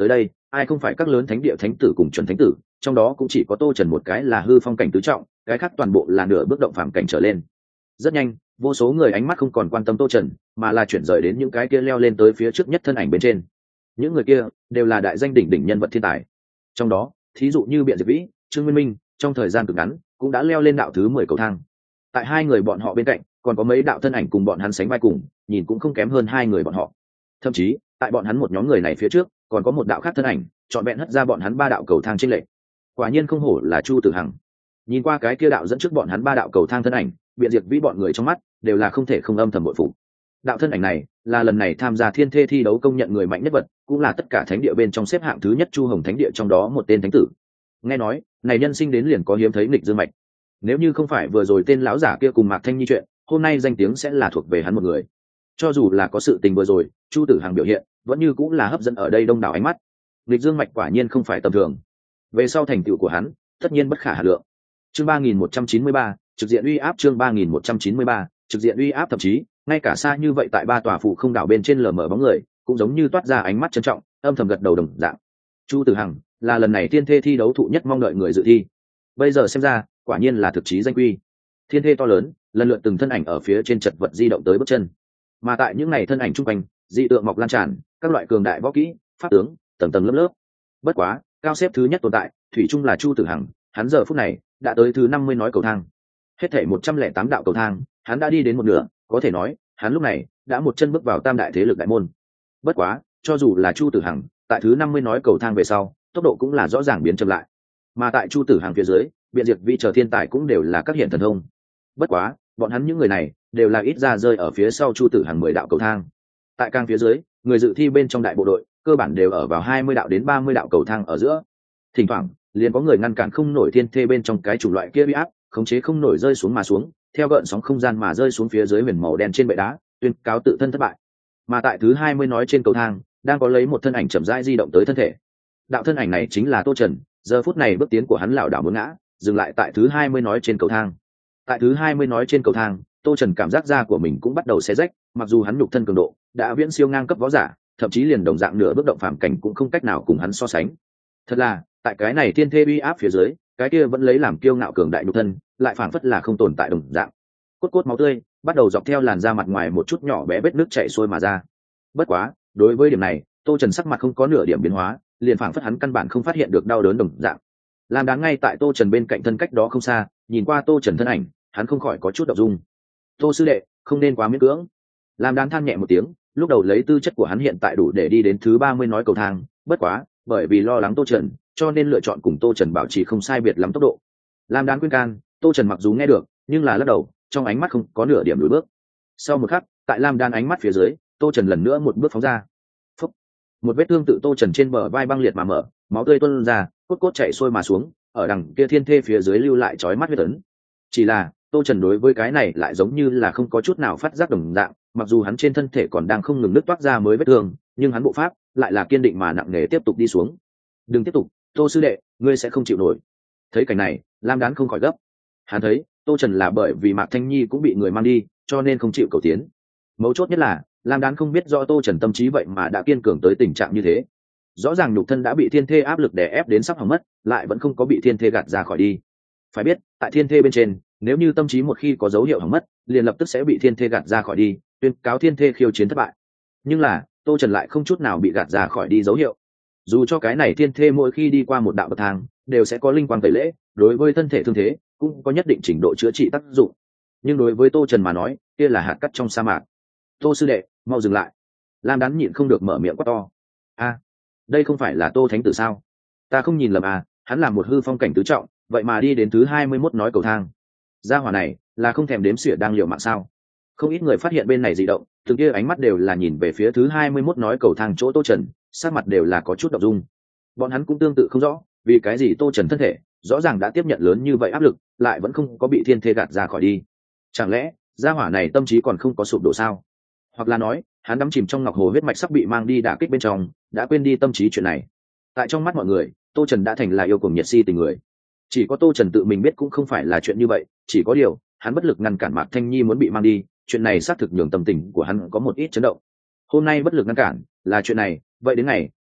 ai không phải các lớn thánh địa thánh tử cùng chuẩn thánh tử, trong đó cũng chỉ có Tô Trần một cái là hư phong cảnh tứ trọng, cái khác toàn bộ là nửa bước động phàm cảnh trở lên. Rất nhanh, vô số người ánh mắt không còn quan tâm Tô Trần, mà là chuyển rời đến những cái kia leo lên tới phía trước nhất thân ảnh bên trên. Những người kia đều là đại danh đỉnh đỉnh nhân vật thiên tài. Trong đó, thí dụ như Biện Diệp Vĩ, Trương Nguyên Minh, trong thời gian cực ngắn cũng đã leo lên đạo thứ mười cầu thang. Tại hai người bọn họ bên cạnh, còn có mấy đạo thân ảnh cùng bọn hắn sánh vai cùng, nhìn cũng không kém hơn hai người bọn họ. Thậm chí, tại bọn hắn một nhóm người này phía trước, còn có một đạo khác thân ảnh, chọn vẹn hất ra bọn hắn ba đạo cầu thang chênh lệch. Quả nhiên không hổ là Chu Tử Hằng. Nhìn qua cái kia đạo dẫn trước bọn hắn ba đạo cầu thang thân ảnh, Biện Diệp Vĩ bọn người trong mắt đều là không thể không âm thầm bội phục. Đạo thân ảnh này là lần này tham gia thiên thê thi đấu công nhận người mạnh nhất vật, cũng là tất cả thánh địa bên trong xếp hạng thứ nhất Chu Hồng thánh địa trong đó một tên thánh tử. Nghe nói, này nhân sinh đến liền có hiếm thấy nghịch dương mạch. Nếu như không phải vừa rồi tên lão giả kia cùng Mạc Thanh Nhi chuyện, hôm nay danh tiếng sẽ là thuộc về hắn một người. Cho dù là có sự tình vừa rồi, Chu Tử Hằng biểu hiện vẫn như cũng là hấp dẫn ở đây đông đảo ánh mắt. Nghịch dương mạch quả nhiên không phải tầm thường. Về sau thành tựu của hắn, tất nhiên bất khả hà lượng. Chương ba nghìn một trăm chín mươi ba, trực diện uy áp chương ba nghìn một trăm chín mươi ba, trực diện uy áp thậm chí, ngay cả xa như vậy tại ba tòa phụ không đảo bên trên lờ mờ bóng người, cũng giống như toát ra ánh mắt trân trọng, âm thầm gật đầu đồng dạng. Chu Tử Hằng là lần này thiên thê thi đấu thụ nhất mong đợi người dự thi. Bây giờ xem ra, quả nhiên là thực chí danh quy. Thiên thê to lớn, lần lượt từng thân ảnh ở phía trên chật vật di động tới bước chân. Mà tại những ngày thân ảnh trung quanh, dị tượng mọc lan tràn, các loại cường đại võ kỹ, pháp tướng, tầng tầng lớp lớp. Bất quá, cao xếp thứ nhất tồn tại, thủy chung là Chu Tử Hằng, hắn giờ phút này đã tới thứ năm mươi nói cầu thang. Hết thảy một trăm lẻ tám đạo cầu thang, hắn đã đi đến một nửa, có thể nói, hắn lúc này đã một chân bước vào tam đại thế lực đại môn. Bất quá, cho dù là Chu Tử Hằng, tại thứ năm mươi nói cầu thang về sau, tốc độ cũng là rõ ràng biến chậm lại. Mà tại Chu Tử Hằng phía dưới, Biện Diệp Vĩ chờ thiên tài cũng đều là các hiện thần thông. Bất quá, bọn hắn những người này đều là ít ra rơi ở phía sau Chu Tử Hằng mười đạo cầu thang. Tại càng phía dưới, người dự thi bên trong đại bộ đội, cơ bản đều ở vào hai mươi đạo đến ba mươi đạo cầu thang ở giữa. Thỉnh thoảng, liền có người ngăn cản không nổi thiên thê bên trong cái chủng loại kia uy áp, khống chế không nổi rơi xuống mà xuống, theo gợn sóng không gian mà rơi xuống phía dưới huyền màu đen trên bệ đá, tuyên cáo tự thân thất bại. Mà tại thứ hai mươi nói trên cầu thang, đang có lấy một thân ảnh chậm rãi di động tới thân thể. Đạo thân ảnh này chính là Tô Trần, giờ phút này bước tiến của hắn lảo đảo muốn ngã, dừng lại tại thứ hai mươi nói trên cầu thang. Tại thứ hai mươi nói trên cầu thang, Tô Trần cảm giác da của mình cũng bắt đầu xé rách, mặc dù hắn nhục thân cường độ đã viễn siêu ngang cấp võ giả, thậm chí liền đồng dạng nửa bước động phàm cảnh cũng không cách nào cùng hắn so sánh. Thật là, tại cái này thiên thê uy áp phía dưới, cái kia vẫn lấy làm kiêu ngạo cường đại nhục thân, lại phảng phất là không tồn tại đồng dạng. Cốt cốt máu tươi bắt đầu dọc theo làn da mặt ngoài một chút nhỏ bé vết nước chảy xuôi mà ra. Bất quá, đối với điểm này, Tô Trần sắc mặt không có nửa điểm biến hóa, liền phảng phất hắn căn bản không phát hiện được đau đớn đồng dạng. Làm đáng ngay tại Tô Trần bên cạnh thân cách đó không xa, nhìn qua Tô Trần thân ảnh, hắn không khỏi có chút động dung. Tô sư đệ, không nên quá miễn cưỡng. Làm đáng than nhẹ một tiếng, lúc đầu lấy tư chất của hắn hiện tại đủ để đi đến thứ ba mươi nói cầu thang, bất quá, bởi vì lo lắng Tô Trần, cho nên lựa chọn cùng Tô Trần bảo trì không sai biệt lắm tốc độ. Làm đáng khuyên can, Tô Trần mặc dù nghe được, nhưng là lắc đầu, trong ánh mắt không có nửa điểm lùi bước. Sau một khắc, tại Lam Đan ánh mắt phía dưới, Tô Trần lần nữa một bước phóng ra. Phúc. Một vết thương tự Tô Trần trên bờ vai băng liệt mà mở, máu tươi tuôn ra, cốt cốt chảy xuôi mà xuống, ở đằng kia thiên thê phía dưới lưu lại chói mắt huyết ấn. Chỉ là, Tô Trần đối với cái này lại giống như là không có chút nào phát giác đồng dạng, mặc dù hắn trên thân thể còn đang không ngừng nứt toát ra mới vết thương, nhưng hắn bộ pháp lại là kiên định mà nặng nề tiếp tục đi xuống. Đừng tiếp tục, Tô sư đệ, ngươi sẽ không chịu nổi. Thấy cảnh này, Lam Đán không khỏi gấp. Hắn thấy, Tô Trần là bởi vì Mạc Thanh Nhi cũng bị người mang đi, cho nên không chịu cầu tiến. Mấu chốt nhất là, Lam Đán không biết rõ Tô Trần tâm trí vậy mà đã kiên cường tới tình trạng như thế. Rõ ràng nhục thân đã bị thiên thê áp lực đè ép đến sắp hỏng mất, lại vẫn không có bị thiên thê gạt ra khỏi đi. Phải biết, tại thiên thê bên trên, nếu như tâm trí một khi có dấu hiệu hỏng mất, liền lập tức sẽ bị thiên thê gạt ra khỏi đi, tuyên cáo thiên thê khiêu chiến thất bại. Nhưng là, Tô Trần lại không chút nào bị gạt ra khỏi đi dấu hiệu. Dù cho cái này thiên thê mỗi khi đi qua một đạo bậc thang, đều sẽ có linh quang tẩy lễ, đối với thân thể thương thế cũng có nhất định trình độ chữa trị tác dụng. Nhưng đối với Tô Trần mà nói, kia là hạt cát trong sa mạc. Tô sư đệ, mau dừng lại. Lam Đán nhịn không được mở miệng quát to. A, đây không phải là Tô thánh tử sao? Ta không nhìn lầm à, hắn là một hư phong cảnh tứ trọng, vậy mà đi đến thứ hai mươi mốt nói cầu thang. Gia hỏa này là không thèm đếm xỉa đang liều mạng sao? Không ít người phát hiện bên này dị động, từng kia ánh mắt đều là nhìn về phía thứ hai mươi mốt nói cầu thang chỗ Tô Trần, sắc mặt đều là có chút động dung. Bọn hắn cũng tương tự không rõ, vì cái gì Tô Trần thân thể rõ ràng đã tiếp nhận lớn như vậy áp lực, lại vẫn không có bị thiên thê gạt ra khỏi đi. Chẳng lẽ gia hỏa này tâm trí còn không có sụp đổ sao? Hoặc là nói, hắn đắm chìm trong ngọc hồ huyết mạch sắp bị mang đi đả kích bên trong, đã quên đi tâm trí chuyện này. Tại trong mắt mọi người, Tô Trần đã thành là yêu cuồng nhiệt si tình người. Chỉ có Tô Trần tự mình biết cũng không phải là chuyện như vậy, chỉ có điều, hắn bất lực ngăn cản Mạc Thanh Nhi muốn bị mang đi, chuyện này xác thực nhường tâm tình của hắn có một ít chấn động. Hôm nay bất lực ngăn cản, là chuyện này, vậy đến ngày,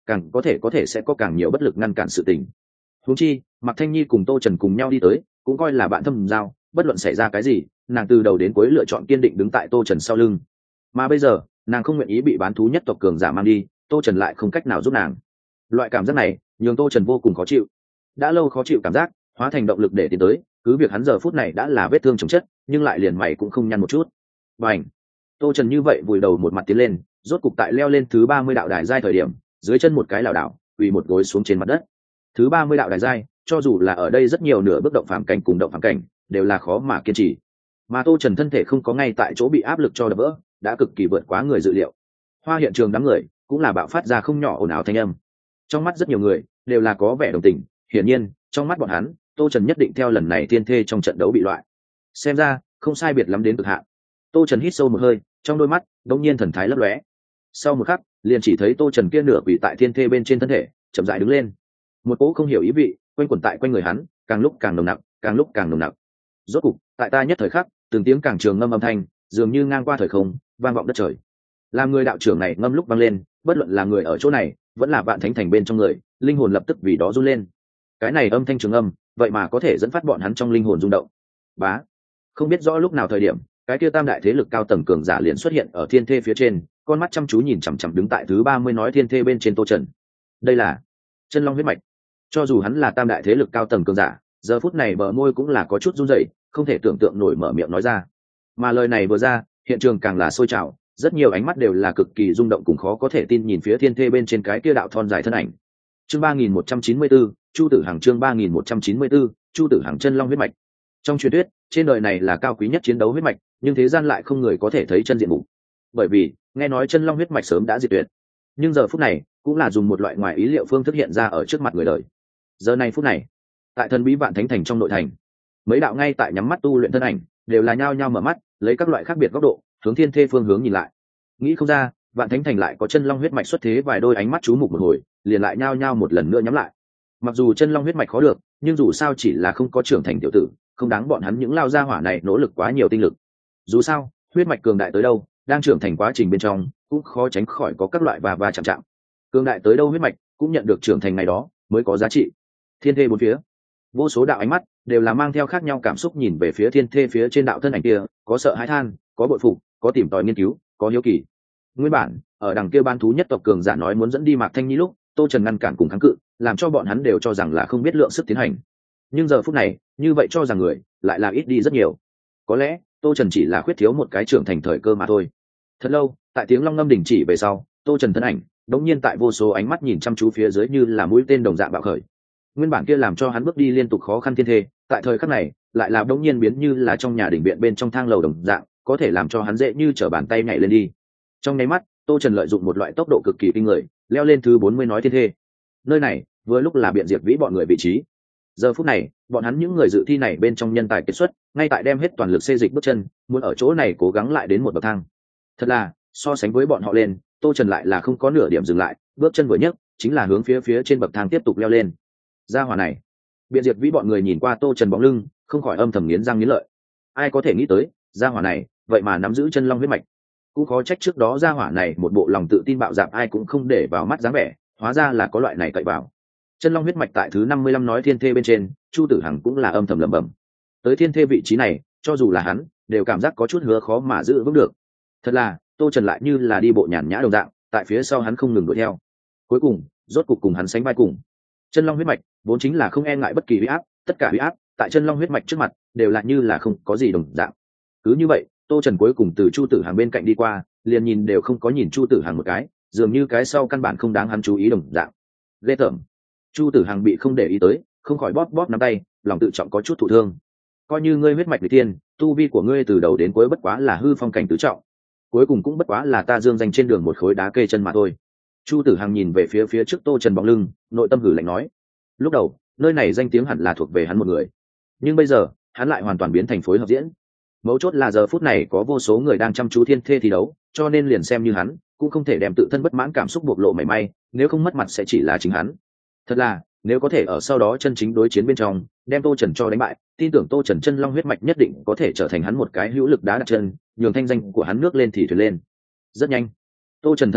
càng có thể có thể sẽ có càng nhiều bất lực ngăn cản sự tình. Huống chi Mạc Thanh Nhi cùng Tô Trần cùng nhau đi tới cũng coi là bạn thâm giao, bất luận xảy ra cái gì nàng từ đầu đến cuối lựa chọn kiên định đứng tại Tô Trần sau lưng. Mà bây giờ nàng không nguyện ý bị bán thú nhất tộc cường giả mang đi, Tô Trần lại không cách nào giúp nàng. Loại cảm giác này nhường Tô Trần vô cùng khó chịu, đã lâu khó chịu cảm giác hóa thành động lực để tiến tới. Cứ việc hắn giờ phút này đã là vết thương chồng chất, nhưng lại liền mày cũng không nhăn một chút. Bành! Tô Trần như vậy vùi đầu một mặt tiến lên, rốt cục tại leo lên thứ ba mươi đạo đài giai thời điểm, dưới chân một cái lảo đảo, quỳ một gối xuống trên mặt đất. Thứ ba mươi đạo đài giai, cho dù là ở đây rất nhiều nửa bước động phàm cảnh cùng động phàm cảnh, đều là khó mà kiên trì. Mà Tô Trần thân thể không có ngay tại chỗ bị áp lực cho đập vỡ, đã cực kỳ vượt quá người dự liệu. Hoa hiện trường đám người cũng là bạo phát ra không nhỏ ồn ào thanh âm. Trong mắt rất nhiều người đều là có vẻ đồng tình, hiển nhiên, trong mắt bọn hắn, Tô Trần nhất định theo lần này thiên thê trong trận đấu bị loại. Xem ra, không sai biệt lắm đến cực hạn. Tô Trần hít sâu một hơi, trong đôi mắt đột nhiên thần thái lấp lóe. Sau một khắc, liền chỉ thấy Tô Trần kia nửa quỳ tại thiên thê bên trên thân thể, chậm rãi đứng lên. Một cỗ không hiểu ý vị quanh quẩn tại quanh người hắn, càng lúc càng nồng nặc, càng lúc càng nồng nặc. Rốt cục, tại ta nhất thời khắc, từng tiếng càng trường ngâm âm thanh, dường như ngang qua thời không, vang vọng đất trời. Làm người đạo trưởng này ngâm lúc vang lên, bất luận là người ở chỗ này, vẫn là Vạn Thánh Thành bên trong người, linh hồn lập tức vì đó run lên. Cái này âm thanh trường âm, vậy mà có thể dẫn phát bọn hắn trong linh hồn rung động. Bá, không biết rõ lúc nào thời điểm, cái kia tam đại thế lực cao tầng cường giả liền xuất hiện ở thiên thê phía trên, con mắt chăm chú nhìn chằm chằm đứng tại thứ ba mươi nói thiên thê bên trên Tô Trần. Đây là chân long huyết mạch. Cho dù hắn là tam đại thế lực cao tầng cường giả, giờ phút này bờ môi cũng là có chút run rẩy, không thể tưởng tượng nổi mở miệng nói ra. Mà lời này vừa ra, hiện trường càng là sôi trào, rất nhiều ánh mắt đều là cực kỳ rung động cùng khó có thể tin nhìn phía thiên thê bên trên cái kia đạo thon dài thân ảnh. Chương ba nghìn một trăm chín mươi tư, Chu Tử Hằng. Chương ba nghìn một trăm chín mươi tư, Chu Tử Hằng. Chân long huyết mạch. Trong truyền thuyết, trên đời này là cao quý nhất chiến đấu huyết mạch, nhưng thế gian lại không người có thể thấy chân diện mục. Bởi vì, nghe nói chân long huyết mạch sớm đã diệt tuyệt. Nhưng giờ phút này, cũng là dùng một loại ngoài ý liệu phương thức hiện ra ở trước mặt người đời. Giờ này phút này, tại thần bí Vạn Thánh Thành trong nội thành, mấy đạo ngay tại nhắm mắt tu luyện thân ảnh, đều là nhao nhao mở mắt, lấy các loại khác biệt góc độ, hướng thiên thê phương hướng nhìn lại. Nghĩ không ra, Vạn Thánh Thành lại có chân long huyết mạch xuất thế, vài đôi ánh mắt chú mục một hồi, liền lại nhao nhao một lần nữa nhắm lại. Mặc dù chân long huyết mạch khó được, nhưng dù sao chỉ là không có trưởng thành tiểu tử, không đáng bọn hắn những lao gia hỏa này nỗ lực quá nhiều tinh lực. Dù sao, huyết mạch cường đại tới đâu, đang trưởng thành quá trình bên trong, cũng khó tránh khỏi có các loại và và chạm chạm. Cường đại tới đâu huyết mạch, cũng nhận được trưởng thành ngày đó, mới có giá trị. Thiên thê bốn phía, vô số đạo ánh mắt đều là mang theo khác nhau cảm xúc nhìn về phía thiên thê phía trên đạo thân ảnh kia, có sợ hãi than, có bội phục, có tìm tòi nghiên cứu, có hiếu kỳ. Nguyên bản, ở đằng kia ban thú nhất tộc cường giả nói muốn dẫn đi Mạc Thanh Nhi lúc, Tô Trần ngăn cản cùng kháng cự, làm cho bọn hắn đều cho rằng là không biết lượng sức tiến hành. Nhưng giờ phút này, như vậy cho rằng người lại là ít đi rất nhiều. Có lẽ, Tô Trần chỉ là khuyết thiếu một cái trưởng thành thời cơ mà thôi. Thật lâu, tại tiếng long ngâm đình chỉ về sau, Tô Trần thân ảnh đống nhiên tại vô số ánh mắt nhìn chăm chú phía dưới như là mũi tên đồng dạng bạo khởi. Nguyên bản kia làm cho hắn bước đi liên tục khó khăn thiên thê, tại thời khắc này, lại là đống nhiên biến như là trong nhà đỉnh viện bên trong thang lầu đồng dạng, có thể làm cho hắn dễ như trở bàn tay nhảy lên đi. Trong nháy mắt, Tô Trần lợi dụng một loại tốc độ cực kỳ kinh người, leo lên thứ bốn mươi nói thiên thê. Nơi này, vừa lúc là biện diệt vĩ bọn người vị trí. Giờ phút này, bọn hắn những người dự thi này bên trong nhân tài kết xuất, ngay tại đem hết toàn lực xê dịch bước chân, muốn ở chỗ này cố gắng lại đến một bậc thang. Thật là, so sánh với bọn họ lên, Tô Trần lại là không có nửa điểm dừng lại, bước chân vừa nhấc, chính là hướng phía phía trên bậc thang tiếp tục leo lên. Gia hỏa này, biện diệt vĩ bọn người nhìn qua Tô Trần bóng lưng, không khỏi âm thầm nghiến răng nghiến lợi. Ai có thể nghĩ tới, gia hỏa này, vậy mà nắm giữ chân long huyết mạch. Cũng khó trách trước đó gia hỏa này một bộ lòng tự tin bạo dạn ai cũng không để vào mắt dáng vẻ, hóa ra là có loại này cậy vào. Chân long huyết mạch tại thứ năm mươi lăm nói thiên thê bên trên, Chu Tử Hằng cũng là âm thầm lẩm bẩm. Tới thiên thê vị trí này, cho dù là hắn, đều cảm giác có chút hứa khó mà giữ vững được. Thật là, Tô Trần lại như là đi bộ nhàn nhã đồng dạng, tại phía sau hắn không ngừng đuổi theo. Cuối cùng, rốt cục cùng hắn sánh vai cùng. Chân long huyết mạch vốn chính là không e ngại bất kỳ uy áp, tất cả uy áp tại chân long huyết mạch trước mặt đều là như là không có gì đồng dạng. Cứ như vậy, Tô Trần cuối cùng từ Chu Tử Hằng bên cạnh đi qua, liền nhìn đều không có nhìn Chu Tử Hằng một cái, dường như cái sau căn bản không đáng hắn chú ý đồng dạng. Ghê tởm. Chu Tử Hằng bị không để ý tới, không khỏi bóp bóp nắm tay, lòng tự trọng có chút thụ thương. Coi như ngươi huyết mạch vị tiên, tu vi của ngươi từ đầu đến cuối bất quá là hư phong cảnh tứ trọng, cuối cùng cũng bất quá là ta dương danh trên đường một khối đá kê chân mà thôi. Chu Tử Hằng nhìn về phía phía trước Tô Trần bóng lưng, nội tâm hử lạnh nói. Lúc đầu, nơi này danh tiếng hẳn là thuộc về hắn một người, nhưng bây giờ, hắn lại hoàn toàn biến thành phối hợp diễn. Mấu chốt là giờ phút này có vô số người đang chăm chú thiên thê thi đấu, cho nên liền xem như hắn, cũng không thể đem tự thân bất mãn cảm xúc bộc lộ mảy may, nếu không mất mặt sẽ chỉ là chính hắn. Thật là, nếu có thể ở sau đó chân chính đối chiến bên trong, đem Tô Trần cho đánh bại, tin tưởng Tô Trần chân long huyết mạch nhất định có thể trở thành hắn một cái hữu lực đá đặt chân, nhường thanh danh của hắn nước lên thì thuyền lên. Rất nhanh, Tô Trần thân ảnh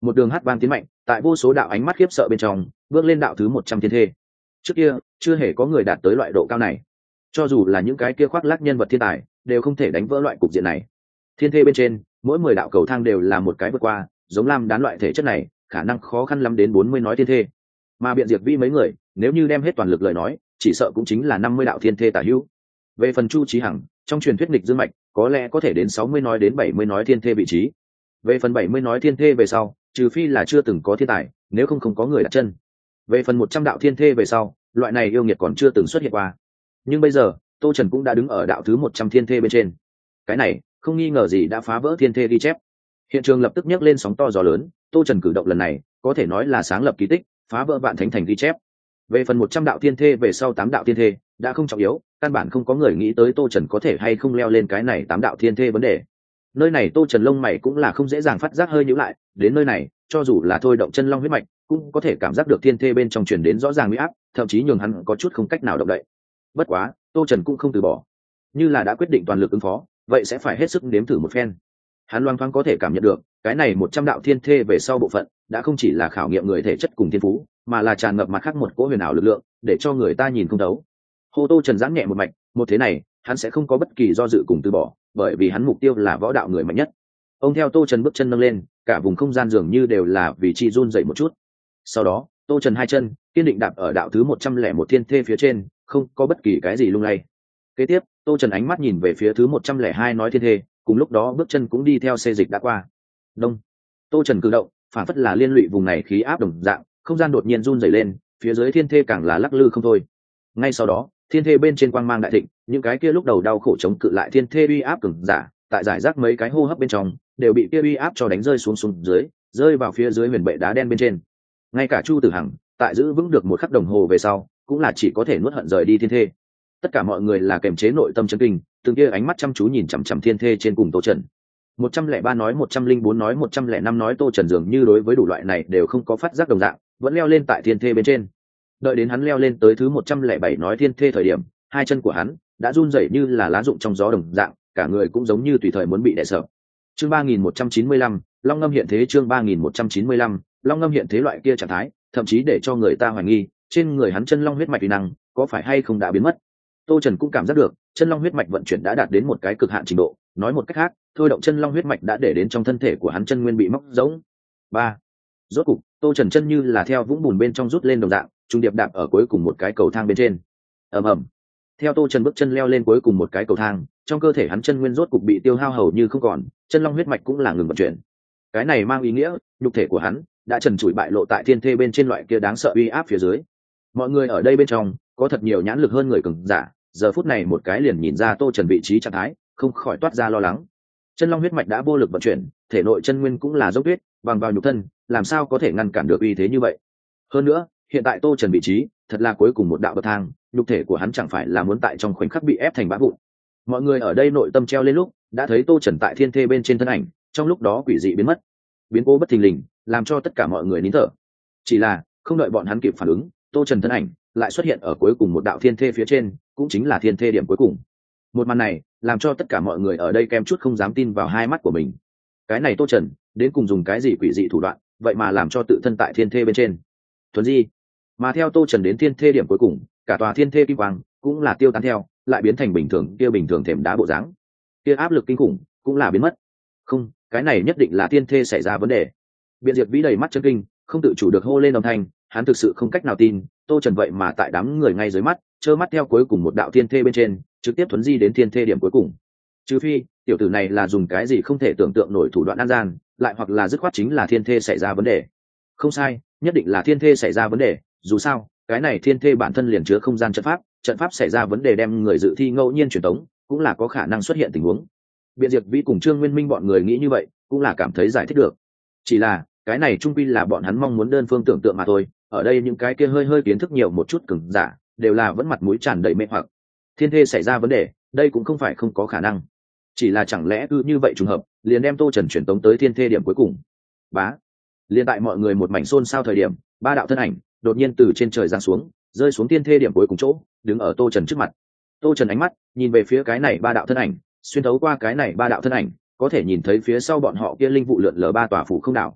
một đường hát vang tiến mạnh, tại vô số đạo ánh mắt khiếp sợ bên trong bước lên đạo thứ một trăm thiên thê. Trước kia chưa hề có người đạt tới loại độ cao này, cho dù là những cái kia khoác lác nhân vật thiên tài đều không thể đánh vỡ loại cục diện này. Thiên thê bên trên mỗi mười đạo cầu thang đều là một cái vượt qua, giống lam đán loại thể chất này khả năng khó khăn lắm đến bốn mươi nói thiên thê, mà biện diệt vi mấy người nếu như đem hết toàn lực lời nói chỉ sợ cũng chính là năm mươi đạo thiên thê tả hữu. Về phần Chu Chí Hằng, trong truyền thuyết nghịch dương mạch có lẽ có thể đến sáu mươi nói đến bảy mươi nói thiên thê vị trí. Về phần bảy mươi nói thiên thê về sau, trừ phi là chưa từng có thiên tài, nếu không không có người đặt chân. Về phần một trăm đạo thiên thê về sau, loại này yêu nghiệt còn chưa từng xuất hiện qua. Nhưng bây giờ, Tô Trần cũng đã đứng ở đạo thứ một trăm thiên thê bên trên. Cái này, không nghi ngờ gì đã phá vỡ thiên thê ghi chép. Hiện trường lập tức nhấc lên sóng to gió lớn, Tô Trần cử động lần này, có thể nói là sáng lập kỳ tích, phá vỡ vạn thánh thành ghi chép. Về phần một trăm đạo thiên thê về sau tám đạo thiên thê, đã không trọng yếu, căn bản không có người nghĩ tới Tô Trần có thể hay không leo lên cái này tám đạo thiên thê vấn đề. Nơi này Tô Trần lông mày cũng là không dễ dàng phát giác hơi nhíu lại, đến nơi này, cho dù là thôi động chân long huyết mạch, cũng có thể cảm giác được thiên thê bên trong truyền đến rõ ràng uy áp, thậm chí nhường hắn có chút không cách nào động đậy. Bất quá, Tô Trần cũng không từ bỏ, như là đã quyết định toàn lực ứng phó, vậy sẽ phải hết sức nếm thử một phen. Hắn loang thoáng có thể cảm nhận được, cái này một trăm đạo thiên thê về sau bộ phận, đã không chỉ là khảo nghiệm người thể chất cùng thiên phú, mà là tràn ngập mặt khác một cỗ huyền ảo lực lượng, để cho người ta nhìn không thấu. Hô Tô Trần giãn nhẹ một mạch, một thế này, hắn sẽ không có bất kỳ do dự cùng từ bỏ, bởi vì hắn mục tiêu là võ đạo người mạnh nhất. Ông theo Tô Trần bước chân nâng lên, cả vùng không gian dường như đều là vì chi run dậy một chút. Sau đó, Tô Trần hai chân kiên định đạp ở đạo thứ một trăm lẻ một thiên thê phía trên, không có bất kỳ cái gì lung lay. Kế tiếp, Tô Trần ánh mắt nhìn về phía thứ một trăm lẻ hai nói thiên thê, cùng lúc đó bước chân cũng đi theo xê dịch đã qua. Đông. Tô Trần cử động, phản phất là liên lụy vùng này khí áp đồng dạng, không gian đột nhiên run rẩy lên, phía dưới thiên thê càng là lắc lư không thôi. Ngay sau đó, thiên thê bên trên quang mang đại thịnh, những cái kia lúc đầu đau khổ chống cự lại thiên thê uy áp cường giả, tại giải rác mấy cái hô hấp bên trong, đều bị kia uy áp cho đánh rơi xuống xuống dưới, rơi vào phía dưới huyền bệ đá đen bên trên. Ngay cả Chu Tử Hằng, tại giữ vững được một khắc đồng hồ về sau, cũng là chỉ có thể nuốt hận rời đi thiên thê. Tất cả mọi người là kềm chế nội tâm chấn kinh, từng kia ánh mắt chăm chú nhìn chằm chằm thiên thê trên cùng Tô Trần. một trăm lẻ ba nói, một trăm lẻ bốn nói, một trăm lẻ năm nói, Tô Trần dường như đối với đủ loại này đều không có phát giác đồng dạng, vẫn leo lên tại thiên thê bên trên. Đợi đến hắn leo lên tới thứ một trăm lẻ bảy nói thiên thê thời điểm, hai chân của hắn đã run rẩy như là lá rụng trong gió đồng dạng, cả người cũng giống như tùy thời muốn bị đè sập. Chương ba nghìn một trăm chín mươi lăm, Long Ngâm hiện thế. Chương ba nghìn một trăm chín mươi lăm, Long Ngâm hiện thế. Loại kia trạng thái, thậm chí để cho người ta hoài nghi, trên người hắn chân long huyết mạch uy năng có phải hay không đã biến mất. Tô Trần cũng cảm giác được, chân long huyết mạch vận chuyển đã đạt đến một cái cực hạn trình độ, nói một cách khác, thôi động chân long huyết mạch đã để đến trong thân thể của hắn chân nguyên bị móc rỗng. Ba. Rốt cục, Tô Trần chân như là theo vũng bùn bên trong rút lên đồng dạng, trung điệp đạp ở cuối cùng một cái cầu thang bên trên. Ầm ầm. Theo Tô Trần bước chân leo lên cuối cùng một cái cầu thang, trong cơ thể hắn chân nguyên rốt cục bị tiêu hao hầu như không còn, chân long huyết mạch cũng là ngừng vận chuyển. Cái này mang ý nghĩa, nhục thể của hắn đã trần trụi bại lộ tại thiên thê bên trên loại kia đáng sợ uy áp phía dưới. Mọi người ở đây bên trong có thật nhiều nhãn lực hơn người cường giả, giờ phút này một cái liền nhìn ra Tô Trần vị trí trạng thái, không khỏi toát ra lo lắng. Chân long huyết mạch đã vô lực vận chuyển, thể nội chân nguyên cũng là dốc tuyết, bằng vào nhục thân, làm sao có thể ngăn cản được uy thế như vậy? Hơn nữa, hiện tại Tô Trần vị trí, thật là cuối cùng một đạo bậc thang, nhục thể của hắn chẳng phải là muốn tại trong khoảnh khắc bị ép thành bã vụn. Mọi người ở đây nội tâm treo lên lúc, đã thấy Tô Trần tại thiên thê bên trên thân ảnh, trong lúc đó quỷ dị biến mất. Biến cố bất thình lình, làm cho tất cả mọi người nín thở. Chỉ là, không đợi bọn hắn kịp phản ứng, Tô Trần thân ảnh lại xuất hiện ở cuối cùng một đạo thiên thê phía trên, cũng chính là thiên thê điểm cuối cùng. Một màn này, làm cho tất cả mọi người ở đây kem chút không dám tin vào hai mắt của mình. Cái này Tô Trần, đến cùng dùng cái gì quỷ dị thủ đoạn, vậy mà làm cho tự thân tại thiên thê bên trên. Thuần di. Mà theo Tô Trần đến thiên thê điểm cuối cùng, cả tòa thiên thê kim quang cũng là tiêu tán theo, lại biến thành bình thường kia bình thường thềm đá bộ dáng. Kia áp lực kinh khủng cũng là biến mất. Không, cái này nhất định là thiên thê xảy ra vấn đề. Biện Diệt Vĩ đầy mắt chấn kinh, không tự chủ được hô lên âm thanh, hắn thực sự không cách nào tin, Tô Trần vậy mà tại đám người ngay dưới mắt, trơ mắt theo cuối cùng một đạo thiên thê bên trên, trực tiếp thuấn di đến thiên thê điểm cuối cùng. Trừ phi, tiểu tử này là dùng cái gì không thể tưởng tượng nổi thủ đoạn an gian, lại hoặc là dứt khoát chính là thiên thê xảy ra vấn đề. Không sai, nhất định là thiên thê xảy ra vấn đề, dù sao, cái này thiên thê bản thân liền chứa không gian trận pháp, trận pháp xảy ra vấn đề đem người dự thi ngẫu nhiên truyền tống, cũng là có khả năng xuất hiện tình huống. Biện Diệt Vĩ cùng Trương Nguyên Minh bọn người nghĩ như vậy, cũng là cảm thấy giải thích được. Chỉ là, cái này trung quy là bọn hắn mong muốn đơn phương tưởng tượng mà thôi, ở đây những cái kia hơi hơi kiến thức nhiều một chút cường giả, đều là vẫn mặt mũi tràn đầy mê hoặc. Thiên thê xảy ra vấn đề, đây cũng không phải không có khả năng. Chỉ là chẳng lẽ cứ như vậy trùng hợp, liền đem Tô Trần chuyển tống tới thiên thê điểm cuối cùng. Bá. Liên tại mọi người một mảnh xôn xao thời điểm, ba đạo thân ảnh đột nhiên từ trên trời giáng xuống, rơi xuống thiên thê điểm cuối cùng chỗ, đứng ở Tô Trần trước mặt. Tô Trần ánh mắt nhìn về phía cái này ba đạo thân ảnh, xuyên thấu qua cái này ba đạo thân ảnh, có thể nhìn thấy phía sau bọn họ kia linh vụ lượn lờ ba tòa phủ không đảo.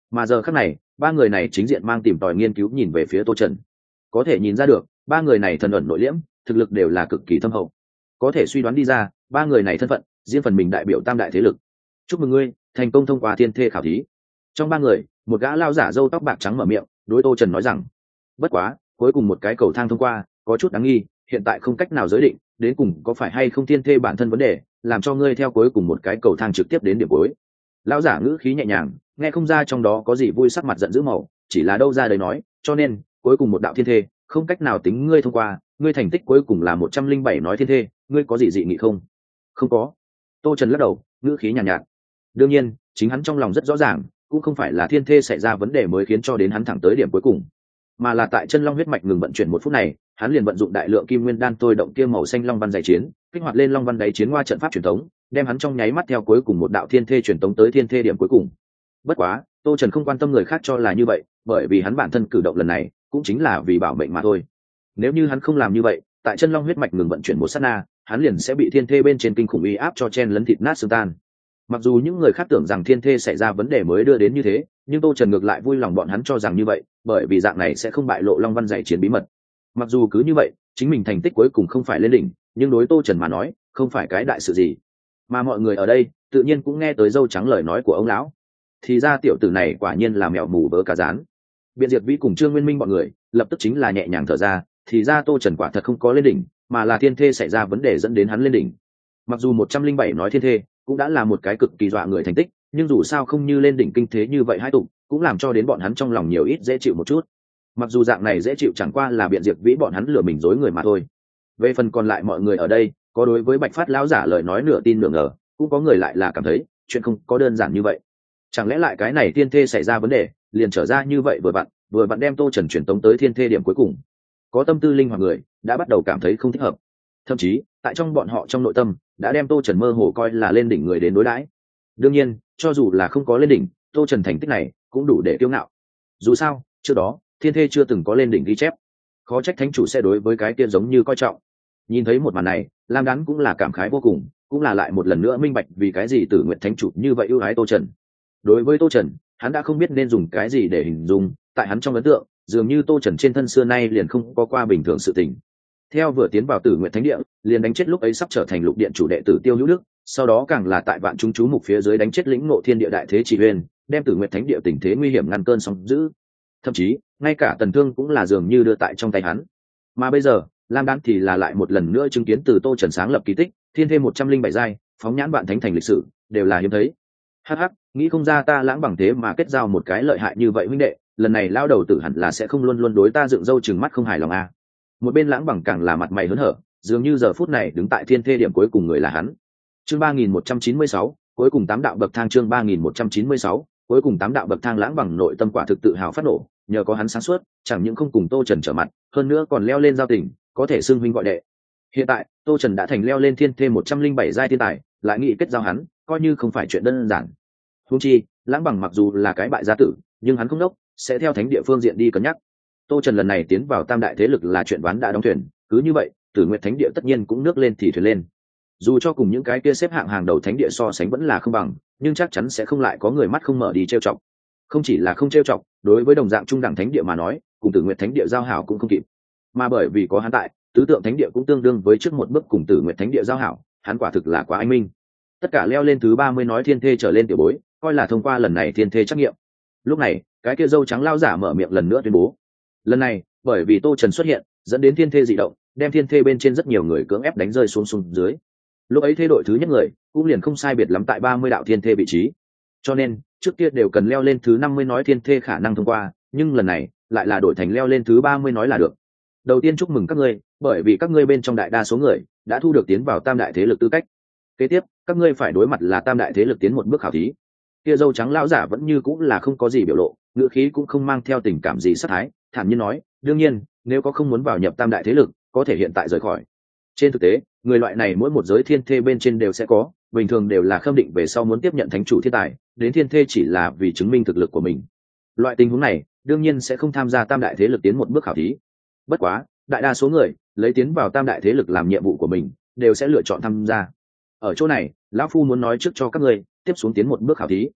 mà giờ khắc này ba người này chính diện mang tìm tòi nghiên cứu nhìn về phía Tô Trần. Có thể nhìn ra được ba người này thần ẩn nội liễm, thực lực đều là cực kỳ thâm hậu. Có thể suy đoán đi ra ba người này thân phận, riêng phần mình đại biểu tam đại thế lực. Chúc mừng ngươi thành công thông qua thiên thê khảo thí. Trong ba người, một gã lao giả râu tóc bạc trắng mở miệng đối Tô Trần nói rằng, bất quá cuối cùng một cái cầu thang thông qua có chút đáng nghi, hiện tại không cách nào giới định đến cùng có phải hay không thiên thê bản thân vấn đề làm cho ngươi theo cuối cùng một cái cầu thang trực tiếp đến điểm cuối. Lão giả ngữ khí nhẹ nhàng, nghe không ra trong đó có gì vui, sắc mặt giận dữ màu, chỉ là đâu ra đấy nói, cho nên cuối cùng một đạo thiên thê không cách nào tính ngươi thông qua, ngươi thành tích cuối cùng là một trăm linh bảy nói thiên thê, ngươi có gì dị nghị không? Không có. Tô Trần lắc đầu, ngữ khí nhàn nhạt, nhạt. Đương nhiên chính hắn trong lòng rất rõ ràng, cũng không phải là thiên thê xảy ra vấn đề mới khiến cho đến hắn thẳng tới điểm cuối cùng, mà là tại chân long huyết mạch ngừng vận chuyển một phút này, hắn liền vận dụng đại lượng kim nguyên đan tôi động kia màu xanh long văn dày chiến, kích hoạt lên long văn đáy chiến qua trận pháp truyền thống, đem hắn trong nháy mắt theo cuối cùng một đạo thiên thê truyền tống tới thiên thê điểm cuối cùng. Bất quá Tô Trần không quan tâm người khác cho là như vậy, bởi vì hắn bản thân cử động lần này cũng chính là vì bảo mệnh mà thôi. Nếu như hắn không làm như vậy, tại chân long huyết mạch ngừng vận chuyển một sát na, hắn liền sẽ bị thiên thê bên trên kinh khủng uy áp cho chen lấn thịt nát xương tan. Mặc dù những người khác tưởng rằng thiên thê xảy ra vấn đề mới đưa đến như thế, nhưng Tô Trần ngược lại vui lòng bọn hắn cho rằng như vậy, bởi vì dạng này sẽ không bại lộ long văn dạy chiến bí mật. Mặc dù cứ như vậy, chính mình thành tích cuối cùng không phải lên đỉnh, nhưng đối Tô Trần mà nói không phải cái đại sự gì. Mà mọi người ở đây tự nhiên cũng nghe tới dâu trắng lời nói của ông lão. Thì ra tiểu tử này quả nhiên là mèo mù vớ cá rán. Biện Diệt Vĩ cùng Trương Nguyên Minh bọn người lập tức chính là nhẹ nhàng thở ra, thì ra Tô Trần quả thật không có lên đỉnh, mà là thiên thê xảy ra vấn đề dẫn đến hắn lên đỉnh. Mặc dù một trăm linh bảy nói thiên thê cũng đã là một cái cực kỳ dọa người thành tích, nhưng dù sao không như lên đỉnh kinh thế như vậy hai tụng, cũng làm cho đến bọn hắn trong lòng nhiều ít dễ chịu một chút. Mặc dù dạng này dễ chịu chẳng qua là Biện Diệt Vĩ bọn hắn lừa mình dối người mà thôi. Về phần còn lại mọi người ở đây, có đối với Bạch Phát lão giả lời nói nửa tin nửa ngờ, cũng có người lại là cảm thấy chuyện không có đơn giản như vậy. Chẳng lẽ lại cái này thiên thê xảy ra vấn đề liền trở ra như vậy vừa vặn vừa vặn đem Tô Trần chuyển tống tới thiên thê điểm cuối cùng. Có tâm tư linh hoạt người đã bắt đầu cảm thấy không thích hợp, thậm chí tại trong bọn họ trong nội tâm đã đem Tô Trần mơ hồ coi là lên đỉnh người đến đối đãi. Đương nhiên cho dù là không có lên đỉnh, Tô Trần thành tích này cũng đủ để kiêu ngạo. Dù sao trước đó thiên thê chưa từng có lên đỉnh ghi chép, khó trách thánh chủ sẽ đối với cái kia giống như coi trọng. Nhìn thấy một màn này, Lam Đán cũng là cảm khái vô cùng, cũng là lại một lần nữa minh bạch vì cái gì Tử Nguyệt thánh chủ như vậy ưu ái Tô Trần. Đối với Tô Trần, hắn đã không biết nên dùng cái gì để hình dung, tại hắn trong ấn tượng dường như Tô Trần trên thân xưa nay liền không có qua bình thường sự tình. Theo vừa tiến vào Tử Nguyệt thánh địa, liền đánh chết lúc ấy sắp trở thành lục điện chủ đệ tử Tiêu Hữu Đức, sau đó càng là tại vạn chúng chú mục phía dưới đánh chết lĩnh ngộ thiên địa đại thế chỉ huyền, đem Tử Nguyệt thánh địa tình thế nguy hiểm ngăn cơn sóng dữ. Thậm chí ngay cả Tần Thương cũng là dường như đưa tại trong tay hắn. Mà bây giờ Lam Đán thì là lại một lần nữa chứng kiến từ Tô Trần sáng lập kỳ tích, thiên thêm một trăm linh bảy giai, phóng nhãn vạn thánh thành lịch sử đều là hiếm thấy. Hắc hắc, nghĩ không ra ta Lãng Bằng thế mà kết giao một cái lợi hại như vậy huynh đệ, lần này lao đầu tử hẳn là sẽ không luôn luôn đối ta dựng râu trừng mắt không hài lòng a. À. Một bên Lãng Bằng càng là mặt mày hớn hở, dường như giờ phút này đứng tại thiên thê điểm cuối cùng người là hắn. Chương ba nghìn một trăm chín mươi sáu, cuối cùng tám đạo bậc thang. Chương ba nghìn một trăm chín mươi sáu, cuối cùng tám đạo bậc thang. Lãng Bằng nội tâm quả thực tự hào phát nổ, nhờ có hắn sáng suốt, chẳng những không cùng Tô Trần trở mặt, hơn nữa còn leo lên giao tình, có thể xưng huynh gọi đệ. Hiện tại Tô Trần đã thành leo lên thiên thêm một trăm linh bảy giai thiên tài, lại nghĩ kết giao hắn, coi như không phải chuyện đơn giản. Huống chi Lãng Bằng mặc dù là cái bại gia tử, nhưng hắn không đốc, sẽ theo thánh địa phương diện đi cân nhắc. Tô Trần lần này tiến vào tam đại thế lực là chuyện ván đã đóng thuyền, cứ như vậy Tử Nguyệt thánh địa tất nhiên cũng nước lên thì thuyền lên. Dù cho cùng những cái kia xếp hạng hàng đầu thánh địa so sánh vẫn là không bằng, nhưng chắc chắn sẽ không lại có người mắt không mở đi trêu chọc. Không chỉ là không trêu chọc, đối với đồng dạng trung đẳng thánh địa mà nói, cùng Tử Nguyệt thánh địa giao hảo cũng không kịp. Mà bởi vì có hắn tại, tứ tượng thánh địa cũng tương đương với trước một bước cùng Tử Nguyệt thánh địa giao hảo, hắn quả thực là quá anh minh. Tất cả leo lên thứ ba mươi nói thiên thê trở lên tiểu bối, coi là thông qua lần này thiên thê trắc nghiệm. Lúc này cái kia dâu trắng lao giả mở miệng lần nữa tuyên bố, lần này bởi vì Tô Trần xuất hiện dẫn đến thiên thê dị động, đem thiên thê bên trên rất nhiều người cưỡng ép đánh rơi xuống xuống dưới. Lúc ấy thế đội thứ nhất người cũng liền không sai biệt lắm tại ba mươi đạo thiên thê vị trí, cho nên trước kia đều cần leo lên thứ năm mươi nói thiên thê khả năng thông qua, nhưng lần này lại là đổi thành leo lên thứ ba mươi nói là được. Đầu tiên chúc mừng các ngươi, bởi vì các ngươi bên trong đại đa số người đã thu được tiến vào tam đại thế lực tư cách. Kế tiếp các ngươi phải đối mặt là tam đại thế lực tiến một bước khảo thí. Kia dâu trắng lão giả vẫn như cũng là không có gì biểu lộ, ngữ khí cũng không mang theo tình cảm gì sát thái, thản nhiên nói, đương nhiên nếu có không muốn vào nhập tam đại thế lực, có thể hiện tại rời khỏi. Trên thực tế người loại này mỗi một giới thiên thê bên trên đều sẽ có, bình thường đều là khâm định về sau muốn tiếp nhận thánh chủ thiên tài, đến thiên thê chỉ là vì chứng minh thực lực của mình. Loại tình huống này đương nhiên sẽ không tham gia tam đại thế lực tiến một bước khảo thí. Bất quá đại đa số người lấy tiến vào tam đại thế lực làm nhiệm vụ của mình, đều sẽ lựa chọn tham gia. Ở chỗ này lão phu muốn nói trước cho các ngươi, tiếp xuống tiến một bước khảo thí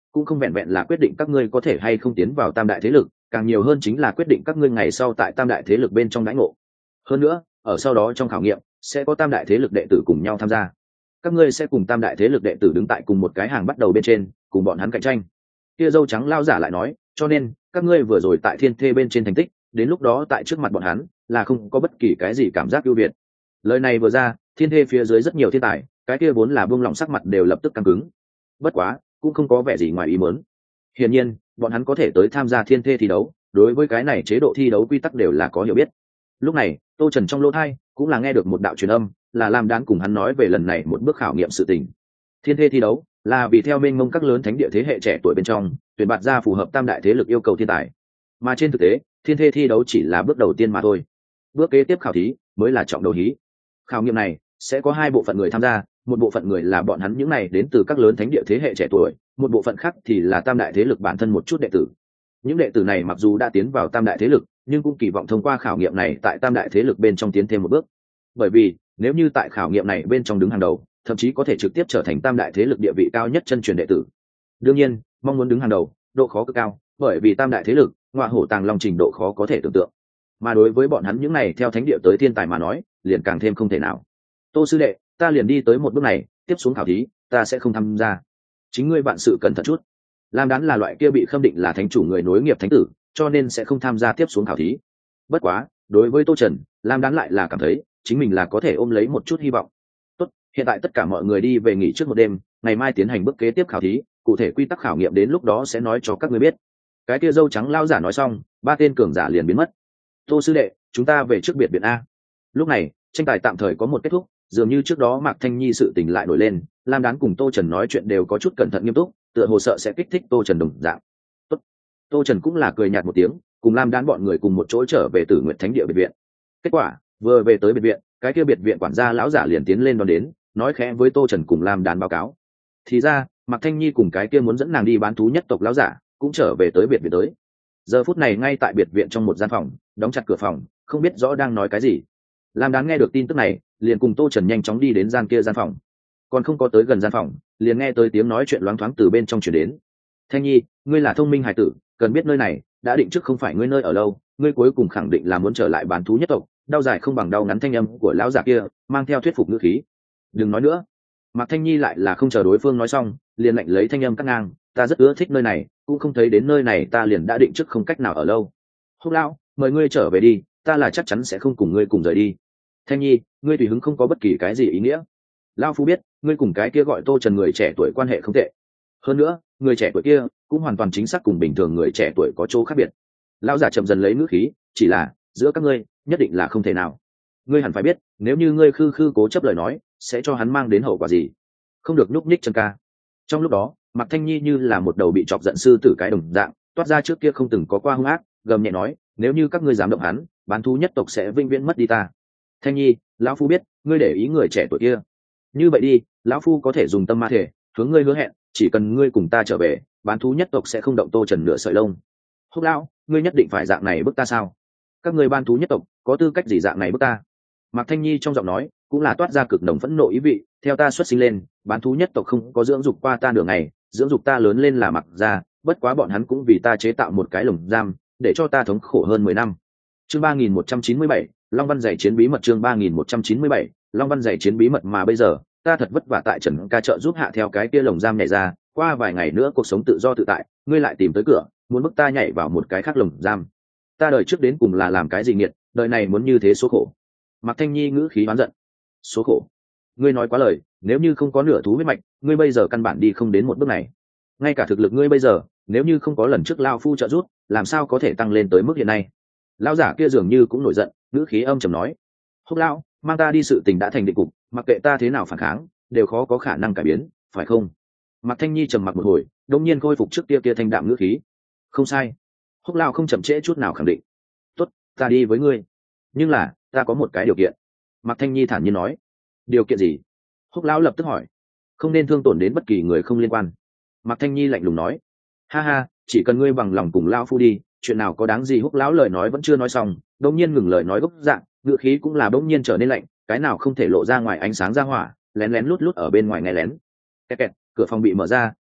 cũng không vẹn vẹn là quyết định các ngươi có thể hay không tiến vào tam đại thế lực, càng nhiều hơn chính là quyết định các ngươi ngày sau tại tam đại thế lực bên trong đãi ngộ. Hơn nữa, ở sau đó trong khảo nghiệm sẽ có tam đại thế lực đệ tử cùng nhau tham gia, các ngươi sẽ cùng tam đại thế lực đệ tử đứng tại cùng một cái hàng bắt đầu bên trên, cùng bọn hắn cạnh tranh. Kia dâu trắng lao giả lại nói, cho nên các ngươi vừa rồi tại thiên thê bên trên thành tích, đến lúc đó tại trước mặt bọn hắn là không có bất kỳ cái gì cảm giác ưu việt. Lời này vừa ra, thiên thê phía dưới rất nhiều thiên tài, cái kia vốn là buông lỏng sắc mặt đều lập tức căng cứng. Bất quá cũng không có vẻ gì ngoài ý muốn. Hiển nhiên bọn hắn có thể tới tham gia thiên thê thi đấu, đối với cái này chế độ thi đấu quy tắc đều là có hiểu biết. Lúc này Tô Trần trong lỗ thai cũng là nghe được một đạo truyền âm, là Lam Đán cùng hắn nói về lần này một bước khảo nghiệm sự tình. Thiên thê thi đấu là vì theo mênh mông các lớn thánh địa thế hệ trẻ tuổi bên trong tuyển bạt ra phù hợp tam đại thế lực yêu cầu thiên tài, mà trên thực tế thiên thê thi đấu chỉ là bước đầu tiên mà thôi. Bước kế tiếp khảo thí mới là trọng đầu hí. Khảo nghiệm này sẽ có hai bộ phận người tham gia, một bộ phận người là bọn hắn những này đến từ các lớn thánh địa thế hệ trẻ tuổi, một bộ phận khác thì là tam đại thế lực bản thân một chút đệ tử. Những đệ tử này mặc dù đã tiến vào tam đại thế lực, nhưng cũng kỳ vọng thông qua khảo nghiệm này tại tam đại thế lực bên trong tiến thêm một bước. Bởi vì nếu như tại khảo nghiệm này bên trong đứng hàng đầu, thậm chí có thể trực tiếp trở thành tam đại thế lực địa vị cao nhất chân truyền đệ tử. Đương nhiên mong muốn đứng hàng đầu độ khó cực cao, bởi vì tam đại thế lực ngọa hổ tàng long trình độ khó có thể tưởng tượng, mà đối với bọn hắn những này theo thánh địa tới thiên tài mà nói liền càng thêm không thể nào. Tô sư đệ, ta liền đi tới một bước này, tiếp xuống khảo thí ta sẽ không tham gia, chính ngươi vạn sự cẩn thận chút. Lam Đán là loại kia bị khâm định là thánh chủ người nối nghiệp thánh tử, cho nên sẽ không tham gia tiếp xuống khảo thí. Bất quá đối với Tô Trần, Lam Đán lại là cảm thấy chính mình là có thể ôm lấy một chút hy vọng. Tốt, hiện tại tất cả mọi người đi về nghỉ trước một đêm, ngày mai tiến hành bước kế tiếp khảo thí, cụ thể quy tắc khảo nghiệm đến lúc đó sẽ nói cho các ngươi biết. Cái kia dâu trắng lao giả nói xong, ba tên cường giả liền biến mất. Tô sư đệ, chúng ta về trước biệt viện a. Lúc này tranh tài tạm thời có một kết thúc, dường như trước đó Mạc Thanh Nhi sự tình lại nổi lên, Lam Đán cùng Tô Trần nói chuyện đều có chút cẩn thận nghiêm túc, tựa hồ sợ sẽ kích thích Tô Trần đồng dạng. Tốt. Tô Trần cũng là cười nhạt một tiếng, cùng Lam Đán bọn người cùng một chỗ trở về Tử Nguyệt Thánh địa biệt viện. Kết quả vừa về tới biệt viện, cái kia biệt viện quản gia lão giả liền tiến lên đón đến, nói khẽ với Tô Trần cùng Lam Đán báo cáo. Thì ra Mạc Thanh Nhi cùng cái kia muốn dẫn nàng đi bán thú nhất tộc lão giả cũng trở về tới biệt viện tới. Giờ phút này ngay tại biệt viện trong một gian phòng, đóng chặt cửa phòng, không biết rõ đang nói cái gì. Lam Đán nghe được tin tức này, liền cùng Tô Trần nhanh chóng đi đến gian kia gian phòng. Còn không có tới gần gian phòng, liền nghe tới tiếng nói chuyện loáng thoáng từ bên trong truyền đến. Thanh Nhi, ngươi là thông minh hài tử, cần biết nơi này đã định trước không phải ngươi nơi ở lâu, ngươi cuối cùng khẳng định là muốn trở lại bán thú nhất tộc, đau dài không bằng đau ngắn thanh âm của lão giả kia mang theo thuyết phục ngữ khí. Đừng nói nữa. Mạc Thanh Nhi lại là không chờ đối phương nói xong, liền lạnh lấy thanh âm cắt ngang, ta rất ưa thích nơi này, cũng không thấy đến nơi này ta liền đã định trước không cách nào ở lâu. Húc lão, mời ngươi trở về đi, ta là chắc chắn sẽ không cùng ngươi cùng rời đi. Thanh Nhi, ngươi tùy hứng không có bất kỳ cái gì ý nghĩa. Lão phu biết ngươi cùng cái kia gọi Tô Trần người trẻ tuổi quan hệ không tệ, hơn nữa người trẻ tuổi kia cũng hoàn toàn chính xác cùng bình thường người trẻ tuổi có chỗ khác biệt. Lão giả chậm dần lấy ngữ khí, chỉ là giữa các ngươi nhất định là không thể nào. Ngươi hẳn phải biết, nếu như ngươi khư khư cố chấp lời nói, sẽ cho hắn mang đến hậu quả gì. Không được nhúc nhích chân ca. Trong lúc đó Mạc Thanh Nhi như là một đầu bị chọc giận sư tử cái đồng dạng, toát ra trước kia không từng có qua hung ác, gầm nhẹ nói, nếu như các ngươi dám động hắn, bán thú nhất tộc sẽ vĩnh viễn mất đi ta. Thanh Nhi, lão phu biết ngươi để ý người trẻ tuổi kia, như vậy đi, lão phu có thể dùng tâm ma thể hướng ngươi hứa hẹn, chỉ cần ngươi cùng ta trở về, bán thú nhất tộc sẽ không động Tô Trần nửa sợi lông. Húc lão, ngươi nhất định phải dạng này bức ta sao? Các ngươi bán thú nhất tộc có tư cách gì dạng này bức ta? Mạc Thanh Nhi trong giọng nói cũng là toát ra cực nồng phẫn nộ ý vị, theo ta xuất sinh lên, bán thú nhất tộc không có dưỡng dục qua ta nửa ngày, dưỡng dục ta lớn lên là Mặc gia, bất quá bọn hắn cũng vì ta chế tạo một cái lồng giam, để cho ta thống khổ hơn mười năm. Chương ba nghìn một trăm chín mươi bảy, Long Văn Dạy chiến bí mật. Chương ba nghìn một trăm chín mươi bảy, Long Văn Dạy chiến bí mật. Mà bây giờ ta thật vất vả tại Trần ca trợ giúp hạ theo cái kia lồng giam nhảy ra, qua vài ngày nữa cuộc sống tự do tự tại, ngươi lại tìm tới cửa, muốn bức ta nhảy vào một cái khác lồng giam. Ta đời trước đến cùng là làm cái gì nghiệt, đời này muốn như thế số khổ. Mạc Thanh Nhi ngữ khí oán giận. Số khổ? Ngươi nói quá lời, nếu như không có nửa thú huyết mạch, ngươi bây giờ căn bản đi không đến một bước này. Ngay cả thực lực ngươi bây giờ, nếu như không có lần trước lao phu trợ giúp, làm sao có thể tăng lên tới mức hiện nay? Lão giả kia dường như cũng nổi giận, ngữ khí âm trầm nói, Húc lão, mang ta đi, sự tình đã thành định cục, mặc kệ ta thế nào phản kháng, đều khó có khả năng cải biến, phải không? Mạc Thanh Nhi trầm mặc một hồi, đột nhiên khôi phục trước kia kia thanh đạm ngữ khí. Không sai. Húc lão không chậm trễ chút nào khẳng định. Tốt, ta đi với ngươi. Nhưng là, ta có một cái điều kiện. Mạc Thanh Nhi thản nhiên nói. Điều kiện gì? Húc lão lập tức hỏi. Không nên thương tổn đến bất kỳ người không liên quan. Mạc Thanh Nhi lạnh lùng nói. Ha ha, chỉ cần ngươi bằng lòng cùng lão phu đi, chuyện nào có đáng gì? Húc lão lời nói vẫn chưa nói xong, đột nhiên ngừng lời nói gốc dạng, ngữ khí cũng là đột nhiên trở nên lạnh, cái nào không thể lộ ra ngoài ánh sáng ra hỏa, lén lén lút lút ở bên ngoài nghe lén. Kẹt kẹt, cửa phòng bị mở ra,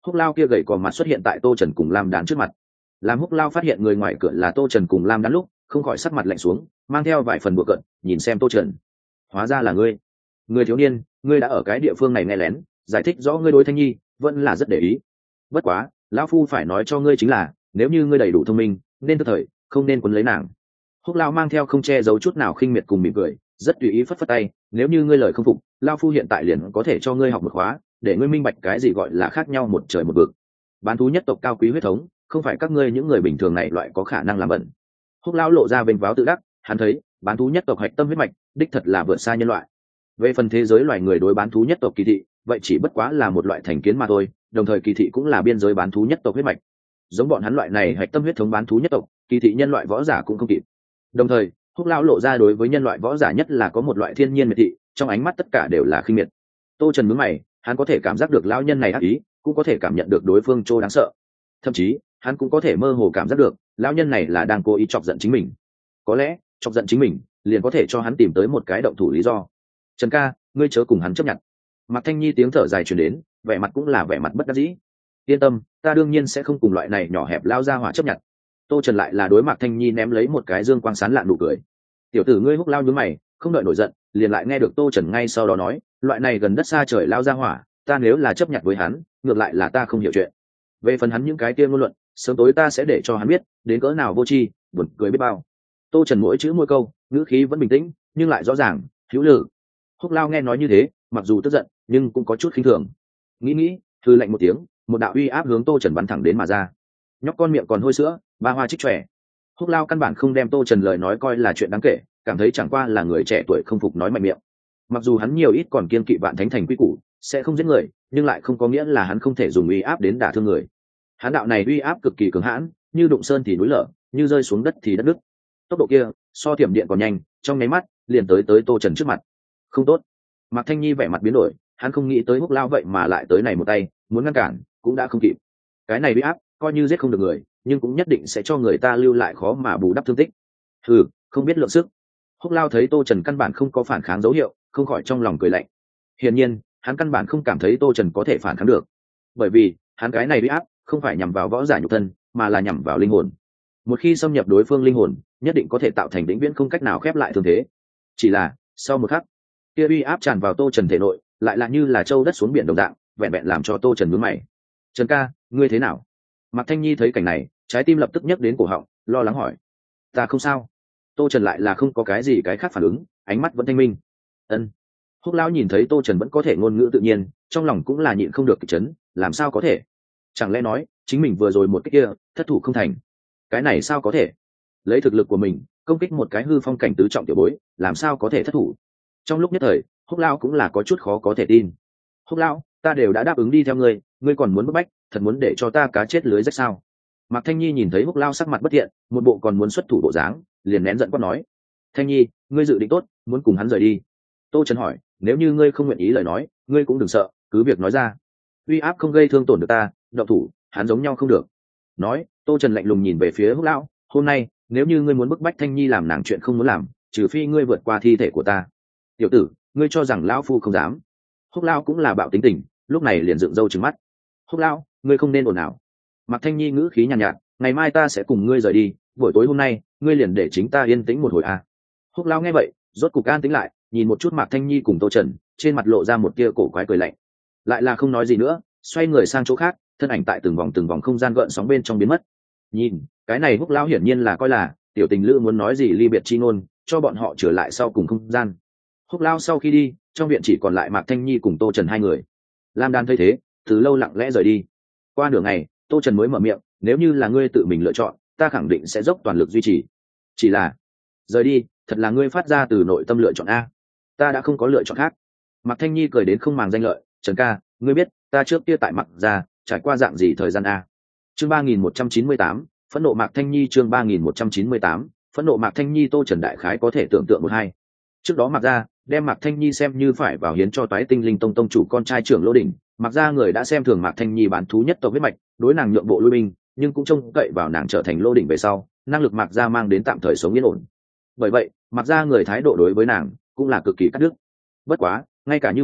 Húc Lao kia gầy cò mặt xuất hiện tại Tô Trần cùng Lam Đán trước mặt. Làm Húc Lao phát hiện người ngoài cửa là Tô Trần cùng Lam Đán lúc, không khỏi sắc mặt lạnh xuống, mang theo vài phần bực cợt, nhìn xem Tô Trần. Hóa ra là ngươi. Người thiếu niên, ngươi đã ở cái địa phương này nghe lén, giải thích rõ ngươi đối Thanh Nhi vẫn là rất để ý. Bất quá, lão phu phải nói cho ngươi chính là, nếu như ngươi đầy đủ thông minh, nên tức thời, không nên quấn lấy nàng. Húc Lao mang theo không che giấu chút nào khinh miệt cùng mỉm cười, rất tùy ý phất phất tay, nếu như ngươi lời không phục, lão phu hiện tại liền có thể cho ngươi học một khóa, để ngươi minh bạch cái gì gọi là khác nhau một trời một vực. Bán thú nhất tộc cao quý huyết thống, không phải các ngươi những người bình thường này loại có khả năng làm bẩn. Húc Lao lộ ra vênh váo tự đắc, hắn thấy, bán thú nhất tộc hạch tâm huyết mạch, đích thật là vượt xa nhân loại. Về phần thế giới loài người đối bán thú nhất tộc kỳ thị, vậy chỉ bất quá là một loại thành kiến mà thôi, đồng thời kỳ thị cũng là biên giới bán thú nhất tộc huyết mạch. Giống bọn hắn loại này hạch tâm huyết thống bán thú nhất tộc, kỳ thị nhân loại võ giả cũng không kịp. Đồng thời, Húc Lão lộ ra đối với nhân loại võ giả nhất là có một loại thiên nhiên miệt thị, trong ánh mắt tất cả đều là khinh miệt. Tô Trần nhướng mày, hắn có thể cảm giác được lão nhân này ác ý, cũng có thể cảm nhận được đối phương trô đáng sợ. Thậm chí, hắn cũng có thể mơ hồ cảm giác được, lão nhân này là đang cố ý chọc giận chính mình. Có lẽ, chọc giận chính mình, liền có thể cho hắn tìm tới một cái động thủ lý do. Trần ca, ngươi chớ cùng hắn chấp nhận. Mạc Thanh Nhi tiếng thở dài truyền đến, vẻ mặt cũng là vẻ mặt bất đắc dĩ. Yên tâm, ta đương nhiên sẽ không cùng loại này nhỏ hẹp lao ra hỏa chấp nhận. Tô Trần lại là đối Mạc Thanh Nhi ném lấy một cái dương quang sán lạn nụ cười. Tiểu tử ngươi Húc Lao nhướng mày, không đợi nổi giận, liền lại nghe được Tô Trần ngay sau đó nói, loại này gần đất xa trời lao ra hỏa, ta nếu là chấp nhận với hắn, ngược lại là ta không hiểu chuyện. Về phần hắn những cái kia ngôn luận, sớm tối ta sẽ để cho hắn biết, đến cỡ nào vô tri, buồn cười biết bao. Tô Trần mỗi chữ mỗi câu, ngữ khí vẫn bình tĩnh, nhưng lại rõ ràng, hữu lự. Húc Lao nghe nói như thế, mặc dù tức giận, nhưng cũng có chút khinh thường. Nghĩ nghĩ, thư lạnh một tiếng, một đạo uy áp hướng Tô Trần bắn thẳng đến mà ra. Nhóc con miệng còn hôi sữa, ba hoa trích trẻ. Húc Lao căn bản không đem Tô Trần lời nói coi là chuyện đáng kể, cảm thấy chẳng qua là người trẻ tuổi không phục nói mạnh miệng. Mặc dù hắn nhiều ít còn kiên kỵ vạn thánh thành quy củ, sẽ không giết người, nhưng lại không có nghĩa là hắn không thể dùng uy áp đến đả thương người. Hắn đạo này uy áp cực kỳ cứng hãn, như đụng sơn thì núi lở, như rơi xuống đất thì đất nứt. Tốc độ kia, so thiểm điện còn nhanh, trong nháy mắt, liền tới tới Tô Trần trước mặt. Không tốt. Mạc Thanh Nhi vẻ mặt biến đổi, hắn không nghĩ tới Húc Lao vậy mà lại tới này một tay, muốn ngăn cản, cũng đã không kịp. Cái này uy áp, coi như giết không được người, nhưng cũng nhất định sẽ cho người ta lưu lại khó mà bù đắp thương tích. Hừ, không biết lượng sức. Húc Lao thấy Tô Trần căn bản không có phản kháng dấu hiệu, không khỏi trong lòng cười lạnh. Hiển nhiên, hắn căn bản không cảm thấy Tô Trần có thể phản kháng được, bởi vì hắn cái này uy áp không phải nhằm vào võ giả nhục thân, mà là nhằm vào linh hồn. Một khi xâm nhập đối phương linh hồn, nhất định có thể tạo thành vĩnh viễn không cách nào khép lại thương thế. Chỉ là, sau một khắc, kia uy áp tràn vào Tô Trần thể nội, lại là như là châu đất xuống biển đồng dạng, vẹn vẹn làm cho Tô Trần nhướng mày. Trần ca, ngươi thế nào? Mạc Thanh Nhi thấy cảnh này, trái tim lập tức nhấc đến cổ họng, lo lắng hỏi. Ta không sao. Tô Trần lại là không có cái gì cái khác phản ứng, ánh mắt vẫn thanh minh. Ân. Húc Lão nhìn thấy Tô Trần vẫn có thể ngôn ngữ tự nhiên, trong lòng cũng là nhịn không được kịch chấn, làm sao có thể? Chẳng lẽ nói, chính mình vừa rồi một cái kia, thất thủ không thành? Cái này sao có thể? Lấy thực lực của mình, công kích một cái hư phong cảnh tứ trọng tiểu bối, làm sao có thể thất thủ? Trong lúc nhất thời, Húc Lão cũng là có chút khó có thể tin. Húc Lão, ta đều đã đáp ứng đi theo ngươi, ngươi còn muốn bức bách, thật muốn để cho ta cá chết lưới rách sao? Mạc Thanh Nhi nhìn thấy Húc Lão sắc mặt bất thiện, một bộ còn muốn xuất thủ bộ dáng, liền nén giận quát nói: Thanh Nhi, ngươi dự định tốt, muốn cùng hắn rời đi? Tô Trần hỏi: nếu như ngươi không nguyện ý lời nói, ngươi cũng đừng sợ, cứ việc nói ra. Uy áp không gây thương tổn được ta, động thủ, hắn giống nhau không được. Nói, Tô Trần lạnh lùng nhìn về phía Húc Lão: hôm nay, nếu như ngươi muốn bức bách Thanh Nhi làm nàng chuyện không muốn làm, trừ phi ngươi vượt qua thi thể của ta. Tiểu tử, ngươi cho rằng lão phu không dám? Húc Lão cũng là bạo tính tình, lúc này liền dựng râu trừng mắt. Húc Lão, ngươi không nên ồn ào. Mạc Thanh Nhi ngữ khí nhàn nhạt, nhạt, ngày mai ta sẽ cùng ngươi rời đi, buổi tối hôm nay, ngươi liền để chính ta yên tĩnh một hồi à. Húc Lão nghe vậy, rốt cục an tĩnh lại, nhìn một chút Mạc Thanh Nhi cùng Tô Trần, trên mặt lộ ra một tia cổ quái cười lạnh, lại là không nói gì nữa, xoay người sang chỗ khác, thân ảnh tại từng vòng từng vòng không gian gợn sóng bên trong biến mất. Nhìn, cái này Húc Lão hiển nhiên là coi là tiểu tình lữ muốn nói gì ly biệt chi ngôn, cho bọn họ trở lại sau cùng không gian. Húc Lão sau khi đi, trong viện chỉ còn lại Mạc Thanh Nhi cùng Tô Trần hai người. Lam Đan thấy thế, từ lâu lặng lẽ rời đi. Qua nửa ngày, Tô Trần mới mở miệng: nếu như là ngươi tự mình lựa chọn, ta khẳng định sẽ dốc toàn lực duy trì. Chỉ là, rời đi, thật là ngươi phát ra từ nội tâm lựa chọn a. Ta đã không có lựa chọn khác. Mạc Thanh Nhi cười đến không màng danh lợi: Trần ca, ngươi biết ta trước kia tại Mạc gia trải qua dạng gì thời gian a? Chương ba nghìn một trăm chín mươi tám, phẫn nộ Mạc Thanh Nhi. Chương ba nghìn một trăm chín mươi tám, phẫn nộ Mạc Thanh Nhi. Tô Trần đại khái có thể tưởng tượng một hai. Trước đó Mạc gia đem Mạc Thanh Nhi xem như phải vào hiến cho Toái Tinh Linh Tông tông chủ con trai trưởng Lô Đỉnh. Mạc gia người đã xem thường Mạc Thanh Nhi bán thú nhất tộc huyết mạch, đối nàng nhượng bộ lui binh, nhưng cũng trông cậy vào nàng trở thành Lô Đỉnh về sau, năng lực Mạc gia mang đến tạm thời sống yên ổn. Bởi vậy, Mạc gia người thái độ đối với nàng cũng là cực kỳ cắt đứt. Bất quá, ngay cả như vậy,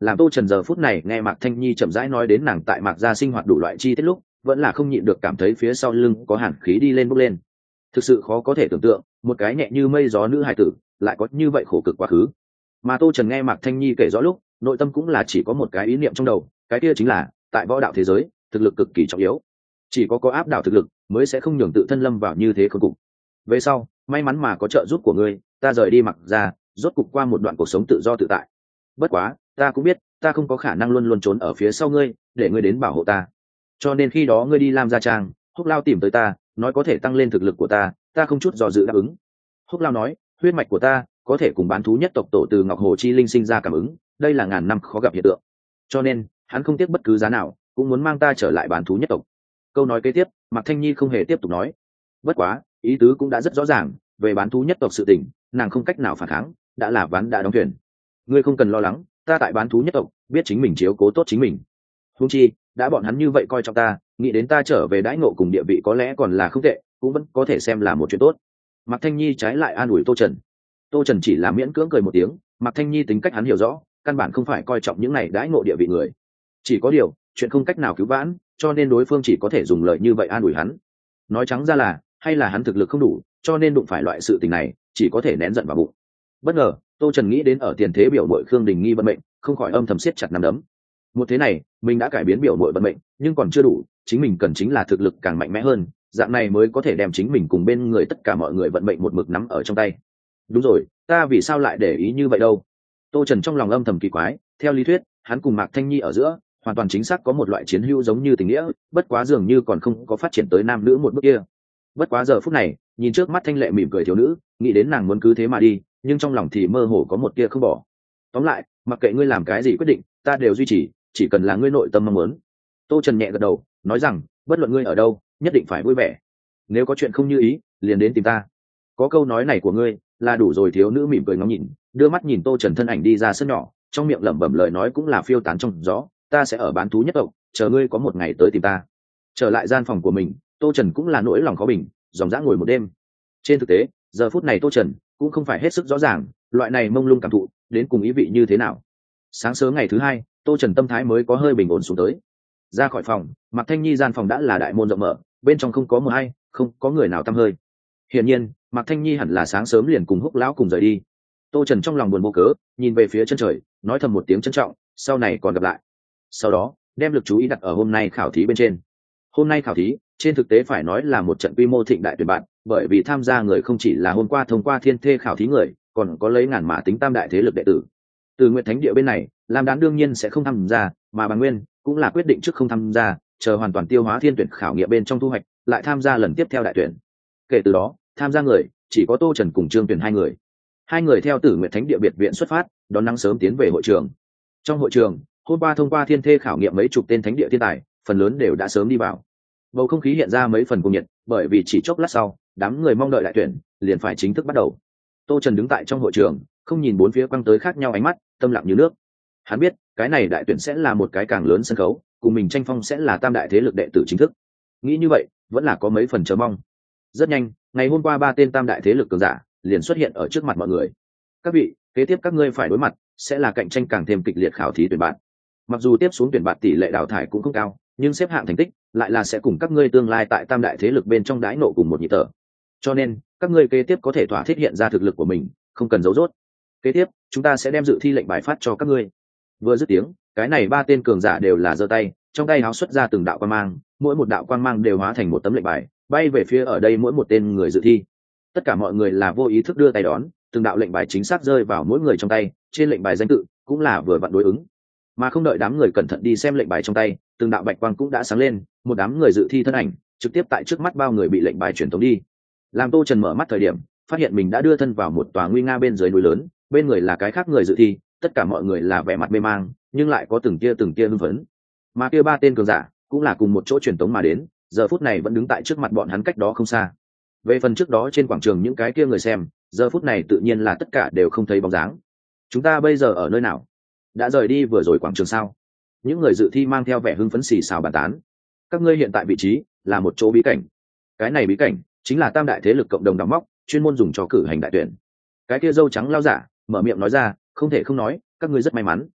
Làm Tô Trần giờ phút này nghe Mạc Thanh Nhi chậm rãi nói đến nàng tại Mạc gia sinh hoạt đủ loại chi tiết lúc, vẫn là không nhịn được cảm thấy phía sau lưng có hàn khí đi lên bốc lên. Thực sự khó có thể tưởng tượng, một cái nhẹ như mây gió nữ hài tử lại có như vậy khổ cực quá khứ. Mà Tô Trần nghe Mạc Thanh Nhi kể rõ lúc, nội tâm cũng là chỉ có một cái ý niệm trong đầu, cái kia chính là tại võ đạo thế giới, thực lực cực kỳ trọng yếu. Chỉ có có áp đảo thực lực mới sẽ không nhường tự thân lâm vào như thế khốn cục. Về sau, may mắn mà có trợ giúp của ngươi, ta rời đi Mạc gia, rốt cục qua một đoạn cuộc sống tự do tự tại. Bất quá, ta cũng biết, ta không có khả năng luôn luôn trốn ở phía sau ngươi, để ngươi đến bảo hộ ta. Cho nên khi đó ngươi đi Lam Gia Trang, Húc Lao tìm tới ta, nói có thể tăng lên thực lực của ta, ta không chút dò dự đáp ứng. Húc Lao nói, huyết mạch của ta có thể cùng bán thú nhất tộc tổ từ Ngọc Hồ Chi Linh sinh ra cảm ứng, đây là ngàn năm khó gặp hiện tượng. Cho nên, hắn không tiếc bất cứ giá nào, cũng muốn mang ta trở lại bán thú nhất tộc. Câu nói kế tiếp, Mạc Thanh Nhi không hề tiếp tục nói. Bất quá, ý tứ cũng đã rất rõ ràng, về bán thú nhất tộc sự tình, nàng không cách nào phản kháng, đã là ván đã đóng thuyền. Ngươi không cần lo lắng, ta tại bán thú nhất tộc, biết chính mình chiếu cố tốt chính mình. Huống chi, đã bọn hắn như vậy coi trọng ta, nghĩ đến ta trở về đãi ngộ cùng địa vị có lẽ còn là không tệ, cũng vẫn có thể xem là một chuyện tốt. Mạc Thanh Nhi trái lại an ủi Tô Trần. Tô Trần chỉ là miễn cưỡng cười một tiếng, Mạc Thanh Nhi tính cách hắn hiểu rõ, căn bản không phải coi trọng những này đãi ngộ địa vị người. Chỉ có điều, chuyện không cách nào cứu vãn, cho nên đối phương chỉ có thể dùng lời như vậy an ủi hắn. Nói trắng ra là, hay là hắn thực lực không đủ, cho nên đụng phải loại sự tình này, chỉ có thể nén giận vào bụng. Bất ngờ, Tô Trần nghĩ đến ở tiền thế biểu muội Khương Đình Nghi vận mệnh, không khỏi âm thầm siết chặt nắm đấm. Một thế này, mình đã cải biến biểu muội vận mệnh, nhưng còn chưa đủ, chính mình cần chính là thực lực càng mạnh mẽ hơn, dạng này mới có thể đem chính mình cùng bên người tất cả mọi người vận mệnh một mực nắm ở trong tay. Đúng rồi, ta vì sao lại để ý như vậy đâu? Tô Trần trong lòng âm thầm kỳ quái, theo lý thuyết, hắn cùng Mạc Thanh Nhi ở giữa, hoàn toàn chính xác có một loại chiến hữu giống như tình nghĩa, bất quá dường như còn không có phát triển tới nam nữ một bước kia. Bất quá giờ phút này, nhìn trước mắt thanh lệ mỉm cười thiếu nữ, nghĩ đến nàng muốn cứ thế mà đi, nhưng trong lòng thì mơ hồ có một tia không bỏ. Tóm lại, mặc kệ ngươi làm cái gì quyết định, ta đều duy trì, chỉ cần là ngươi nội tâm mong muốn. Tô Trần nhẹ gật đầu, nói rằng, bất luận ngươi ở đâu, nhất định phải vui vẻ. Nếu có chuyện không như ý, liền đến tìm ta. Có câu nói này của ngươi, là đủ rồi. Thiếu nữ mỉm cười ngóng nhìn, đưa mắt nhìn Tô Trần thân ảnh đi ra sân nhỏ, trong miệng lẩm bẩm lời nói cũng là phiêu tán trong gió, ta sẽ ở bán thú nhất tộc, chờ ngươi có một ngày tới tìm ta. Trở lại gian phòng của mình, Tô Trần cũng là nỗi lòng khó bình, dòng dã ngồi một đêm. Trên thực tế, giờ phút này Tô Trần cũng không phải hết sức rõ ràng, loại này mông lung cảm thụ đến cùng ý vị như thế nào. Sáng sớm ngày thứ hai, Tô Trần tâm thái mới có hơi bình ổn xuống tới. Ra khỏi phòng, Mạc Thanh Nhi gian phòng đã là đại môn rộng mở, bên trong không có mờ hay, không có người nào tăm hơi. Hiển nhiên, Mạc Thanh Nhi hẳn là sáng sớm liền cùng Húc lão cùng rời đi. Tô Trần trong lòng buồn vô cớ, nhìn về phía chân trời, nói thầm một tiếng trân trọng, sau này còn gặp lại. Sau đó, đem lực chú ý đặt ở hôm nay khảo thí bên trên. Hôm nay khảo thí, trên thực tế phải nói là một trận quy mô thịnh đại tuyển bạn, bởi vì tham gia người không chỉ là hôm qua thông qua thiên thê khảo thí người, còn có lấy ngàn mã tính tam đại thế lực đệ tử. Từ Nguyệt Thánh Địa bên này, Lam Đán đương nhiên sẽ không tham gia, mà Bà Nguyên cũng là quyết định trước không tham gia, chờ hoàn toàn tiêu hóa thiên tuyển khảo nghiệm bên trong thu hoạch, lại tham gia lần tiếp theo đại tuyển. Kể từ đó, tham gia người chỉ có Tô Trần cùng Trương Tuyển hai người. Hai người theo Tử Nguyệt Thánh Địa biệt viện xuất phát, đón nắng sớm tiến về hội trường. Trong hội trường, hôm qua thông qua thiên thê khảo nghiệm mấy chục tên thánh địa thiên tài, phần lớn đều đã sớm đi vào. Bầu không khí hiện ra mấy phần cuồng nhiệt, bởi vì chỉ chốc lát sau, đám người mong đợi đại tuyển liền phải chính thức bắt đầu. Tô Trần đứng tại trong hội trường, không nhìn bốn phía quăng tới khác nhau ánh mắt, tâm lặng như nước. Hắn biết, cái này đại tuyển sẽ là một cái càng lớn sân khấu, cùng mình tranh phong sẽ là tam đại thế lực đệ tử chính thức. Nghĩ như vậy, vẫn là có mấy phần chờ mong. Rất nhanh, ngày hôm qua ba tên tam đại thế lực cường giả liền xuất hiện ở trước mặt mọi người. Các vị, kế tiếp các ngươi phải đối mặt sẽ là cạnh tranh càng thêm kịch liệt khảo thí tuyển bạn. Mặc dù tiếp xuống tuyển bạn tỷ lệ đào thải cũng không cao, nhưng xếp hạng thành tích lại là sẽ cùng các ngươi tương lai tại tam đại thế lực bên trong đái nộ cùng một nhịp thở. Cho nên, các ngươi kế tiếp có thể thỏa thích hiện ra thực lực của mình, không cần giấu giốt. Kế tiếp, chúng ta sẽ đem dự thi lệnh bài phát cho các ngươi. Vừa dứt tiếng, cái này ba tên cường giả đều là giơ tay, trong tay háo xuất ra từng đạo quang mang, mỗi một đạo quang mang đều hóa thành một tấm lệnh bài, bay về phía ở đây mỗi một tên người dự thi. Tất cả mọi người là vô ý thức đưa tay đón, từng đạo lệnh bài chính xác rơi vào mỗi người trong tay, trên lệnh bài danh tự cũng là vừa vặn đối ứng. Mà không đợi đám người cẩn thận đi xem lệnh bài trong tay, từng đạo bạch quang cũng đã sáng lên, một đám người dự thi thân ảnh trực tiếp tại trước mắt bao người bị lệnh bài truyền tống đi. Làm Tô Trần mở mắt thời điểm, phát hiện mình đã đưa thân vào một tòa nguy nga bên dưới núi lớn, bên người là cái khác người dự thi, tất cả mọi người là vẻ mặt mê mang, nhưng lại có từng tia từng tia hưng phấn. Mà kia ba tên cường giả cũng là cùng một chỗ truyền tống mà đến, giờ phút này vẫn đứng tại trước mặt bọn hắn cách đó không xa. Về phần trước đó trên quảng trường những cái kia người xem, giờ phút này tự nhiên là tất cả đều không thấy bóng dáng. Chúng ta bây giờ ở nơi nào? Đã rời đi vừa rồi quảng trường sao? Những người dự thi mang theo vẻ hưng phấn xì xào bàn tán. Các ngươi hiện tại vị trí là một chỗ bí cảnh. Cái này bí cảnh chính là tam đại thế lực cộng đồng đóng móc, chuyên môn dùng cho cử hành đại tuyển. Cái kia dâu trắng lao giả mở miệng nói ra, không thể không nói, các ngươi rất may mắn.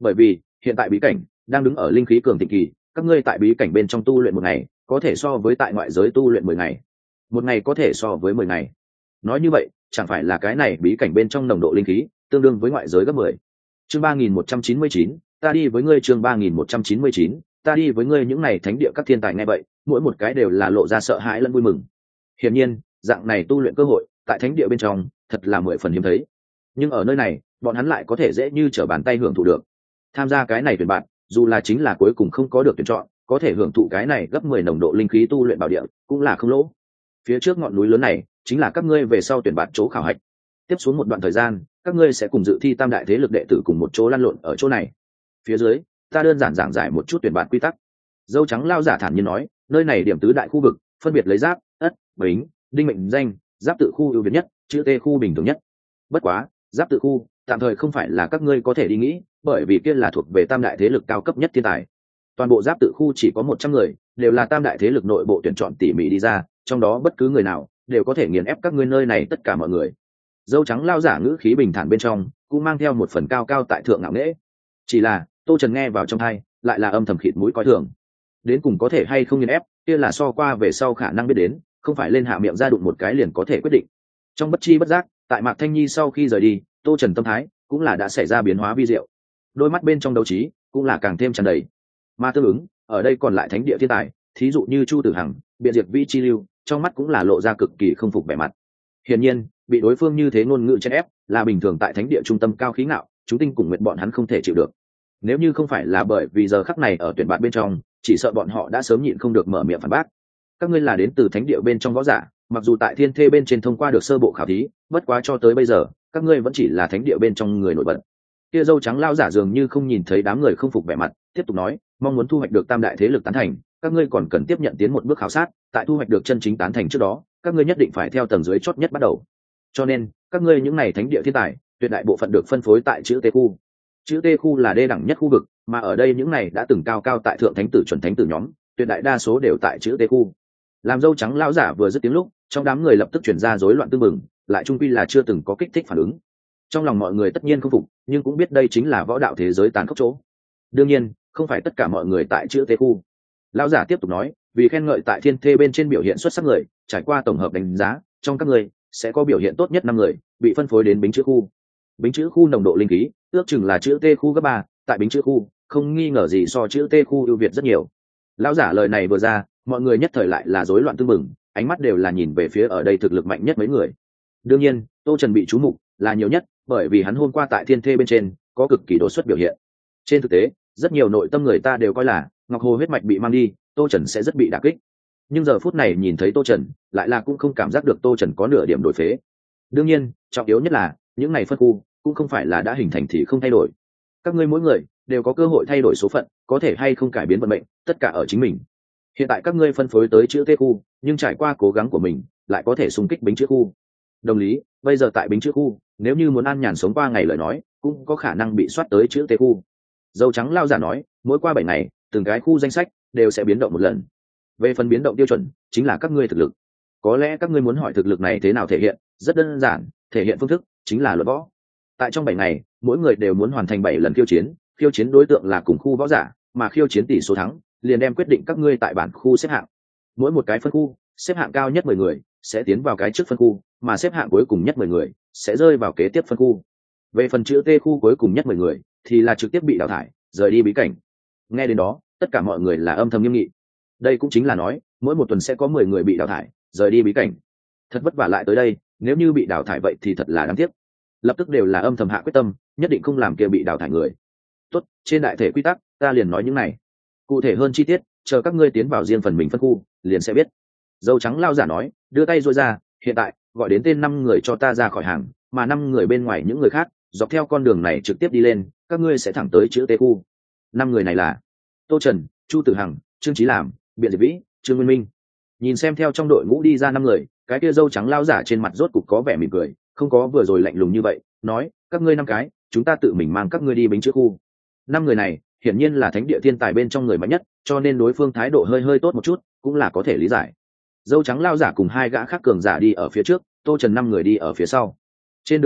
bởi vì hiện tại bí cảnh đang đứng ở linh khí cường thịnh kỳ, các ngươi tại bí cảnh bên trong tu luyện một ngày có thể so với tại ngoại giới tu luyện mười ngày, một ngày có thể so với mười ngày. Nói như vậy chẳng phải là cái này bí cảnh bên trong nồng độ linh khí tương đương với ngoại giới gấp mười. Chương ba nghìn một trăm chín mươi chín, ta đi với ngươi. Chương ba nghìn một trăm chín mươi chín, ta đi với ngươi. Những này thánh địa các thiên tài nghe vậy, mỗi một cái đều là lộ ra sợ hãi lẫn vui mừng. Hiển nhiên dạng này tu luyện cơ hội tại thánh địa bên trong thật là mười phần hiếm thấy, nhưng ở nơi này bọn hắn lại có thể dễ như trở bàn tay hưởng thụ được. Tham gia cái này tuyển bạn, dù là chính là cuối cùng không có được tuyển chọn, có thể hưởng thụ cái này gấp mười nồng độ linh khí tu luyện bảo địa cũng là không lỗ. Phía trước ngọn núi lớn này chính là các ngươi về sau tuyển bạn chỗ khảo hạch. Tiếp xuống một đoạn thời gian các ngươi sẽ cùng dự thi tam đại thế lực đệ tử cùng một chỗ lăn lộn ở chỗ này. Phía dưới ta đơn giản giảng giải một chút tuyển bạn quy tắc. Dâu trắng lao giả thản nhiên nói, nơi này điểm tứ đại khu vực phân biệt lấy giáp, ất, bính, đinh mệnh danh. Giáp tự khu ưu việt nhất, chữ T khu bình thường nhất. Bất quá giáp tự khu tạm thời không phải là các ngươi có thể đi nghĩ, bởi vì kia là thuộc về tam đại thế lực cao cấp nhất thiên tài. Toàn bộ giáp tự khu chỉ có một trăm người, đều là tam đại thế lực nội bộ tuyển chọn tỉ mỉ đi ra, trong đó bất cứ người nào đều có thể nghiền ép các ngươi nơi này tất cả mọi người. Dâu trắng lao giả ngữ khí bình thản bên trong cũng mang theo một phần cao cao tại thượng ngạo nghễ. Chỉ là Tô Trần nghe vào trong tai lại là âm thầm khịt mũi coi thường. Đến cùng có thể hay không nghiền ép, kia là so qua về sau khả năng biết đến, không phải lên hạ miệng ra đụng một cái liền có thể quyết định. Trong bất chi bất giác, tại Mạc Thanh Nhi sau khi rời đi, Tô Trần tâm thái cũng là đã xảy ra biến hóa vi diệu, đôi mắt bên trong đấu trí cũng là càng thêm tràn đầy. Mà tương ứng ở đây còn lại thánh địa thiên tài, thí dụ như Chu Tử Hằng, Biện Diệt Vĩ Chi Lưu, trong mắt cũng là lộ ra cực kỳ không phục vẻ mặt. Hiển nhiên bị đối phương như thế ngôn ngữ chen ép là bình thường tại thánh địa trung tâm cao khí ngạo, chúng tinh cùng nguyện bọn hắn không thể chịu được. Nếu như không phải là bởi vì giờ khắc này ở tuyển bạn bên trong, chỉ sợ bọn họ đã sớm nhịn không được mở miệng phản bác. Các ngươi là đến từ thánh địa bên trong võ giả, mặc dù tại thiên thê bên trên thông qua được sơ bộ khảo thí, bất quá cho tới bây giờ các ngươi vẫn chỉ là thánh địa bên trong người nổi bật. Kia dâu trắng lao giả dường như không nhìn thấy đám người không phục vẻ mặt, tiếp tục nói, mong muốn thu hoạch được tam đại thế lực tán thành, các ngươi còn cần tiếp nhận tiến một bước khảo sát, tại thu hoạch được chân chính tán thành trước đó, các ngươi nhất định phải theo tầng dưới chót nhất bắt đầu. Cho nên các ngươi những này thánh địa thiên tài tuyệt đại bộ phận được phân phối tại chữ T khu. Chữ T khu là đê đẳng nhất khu vực, mà ở đây những này đã từng cao cao tại thượng thánh tử chuẩn thánh tử nhóm, tuyệt đại đa số đều tại chữ T khu. Làm dâu trắng lão giả vừa dứt tiếng lúc, trong đám người lập tức chuyển ra rối loạn tương mừng, lại trung quy là chưa từng có kích thích phản ứng. Trong lòng mọi người tất nhiên không phục, nhưng cũng biết đây chính là võ đạo thế giới tàn khốc chỗ. Đương nhiên không phải tất cả mọi người tại chữ T khu. Lão giả tiếp tục nói, vì khen ngợi tại thiên thê bên trên biểu hiện xuất sắc người, trải qua tổng hợp đánh giá, trong các người sẽ có biểu hiện tốt nhất năm người bị phân phối đến bính chữ khu. Bính chữ khu nồng độ linh khí ước chừng là chữ T khu gấp ba, tại bính chữ khu không nghi ngờ gì so chữ T khu ưu việt rất nhiều. Lão giả lời này vừa ra, mọi người nhất thời lại là rối loạn tương mừng, ánh mắt đều là nhìn về phía ở đây thực lực mạnh nhất mấy người. Đương nhiên Tô Trần bị chú mục là nhiều nhất, bởi vì hắn hôm qua tại thiên thê bên trên có cực kỳ đột xuất biểu hiện. Trên thực tế rất nhiều nội tâm người ta đều coi là Ngọc Hồ huyết mạch bị mang đi, Tô Trần sẽ rất bị đả kích, nhưng giờ phút này nhìn thấy Tô Trần lại là cũng không cảm giác được Tô Trần có nửa điểm đổi phế. Đương nhiên trọng yếu nhất là những ngày phân khu cũng không phải là đã hình thành thì không thay đổi, các ngươi mỗi người đều có cơ hội thay đổi số phận, có thể hay không cải biến vận mệnh tất cả ở chính mình. Hiện tại các ngươi phân phối tới chữ T khu, nhưng trải qua cố gắng của mình lại có thể xung kích bính chữ khu. Đồng lý bây giờ tại bính chữ khu, nếu như muốn an nhàn sống qua ngày lời nói, cũng có khả năng bị soát tới chữ T khu. Dâu trắng lao giả nói, mỗi qua bảy ngày từng cái khu danh sách đều sẽ biến động một lần. Về phần biến động tiêu chuẩn chính là các ngươi thực lực. Có lẽ các ngươi muốn hỏi thực lực này thế nào thể hiện, rất đơn giản, thể hiện phương thức chính là luận võ. Tại trong bảy ngày mỗi người đều muốn hoàn thành bảy lần khiêu chiến, khiêu chiến đối tượng là cùng khu võ giả, mà khiêu chiến tỷ số thắng liền đem quyết định các ngươi tại bản khu xếp hạng. Mỗi một cái phân khu xếp hạng cao nhất mười người sẽ tiến vào cái trước phân khu, mà xếp hạng cuối cùng nhất mười người sẽ rơi vào kế tiếp phân khu. Về phần chữ T khu cuối cùng nhất mười người thì là trực tiếp bị đào thải, rời đi bí cảnh. Nghe đến đó tất cả mọi người là âm thầm nghiêm nghị. Đây cũng chính là nói mỗi một tuần sẽ có mười người bị đào thải, rời đi bí cảnh. Thật vất vả lại tới đây, nếu như bị đào thải vậy thì thật là đáng tiếc. Lập tức đều là âm thầm hạ quyết tâm, nhất định không làm kia bị đào thải người. Tốt, trên đại thể quy tắc ta liền nói những này, cụ thể hơn chi tiết chờ các ngươi tiến vào riêng phần mình phân khu liền sẽ biết. Dâu trắng lao giả nói, đưa tay duỗi ra, hiện tại gọi đến tên năm người cho ta ra khỏi hàng, mà năm người bên ngoài những người khác dọc theo con đường này trực tiếp đi lên, các ngươi sẽ thẳng tới chữ T khu. Năm người này là Tô Trần, Chu Tử Hằng, Trương Chí Làm, Biện Diệp Vĩ, Trương Nguyên Minh. Nhìn xem theo trong đội ngũ đi ra năm người, cái kia dâu trắng lao giả trên mặt rốt cục có vẻ mỉm cười, không có vừa rồi lạnh lùng như vậy, nói, các ngươi năm cái chúng ta tự mình mang các ngươi đi bính chữ khu. Năm người này hiển nhiên là thánh địa thiên tài bên trong người mạnh nhất, cho nên đối phương thái độ hơi hơi tốt một chút cũng là có thể lý giải. Dâu trắng lao giả cùng hai gã khác cường giả đi ở phía trước, Tô Trần năm người đi ở phía sau. Trên đường đi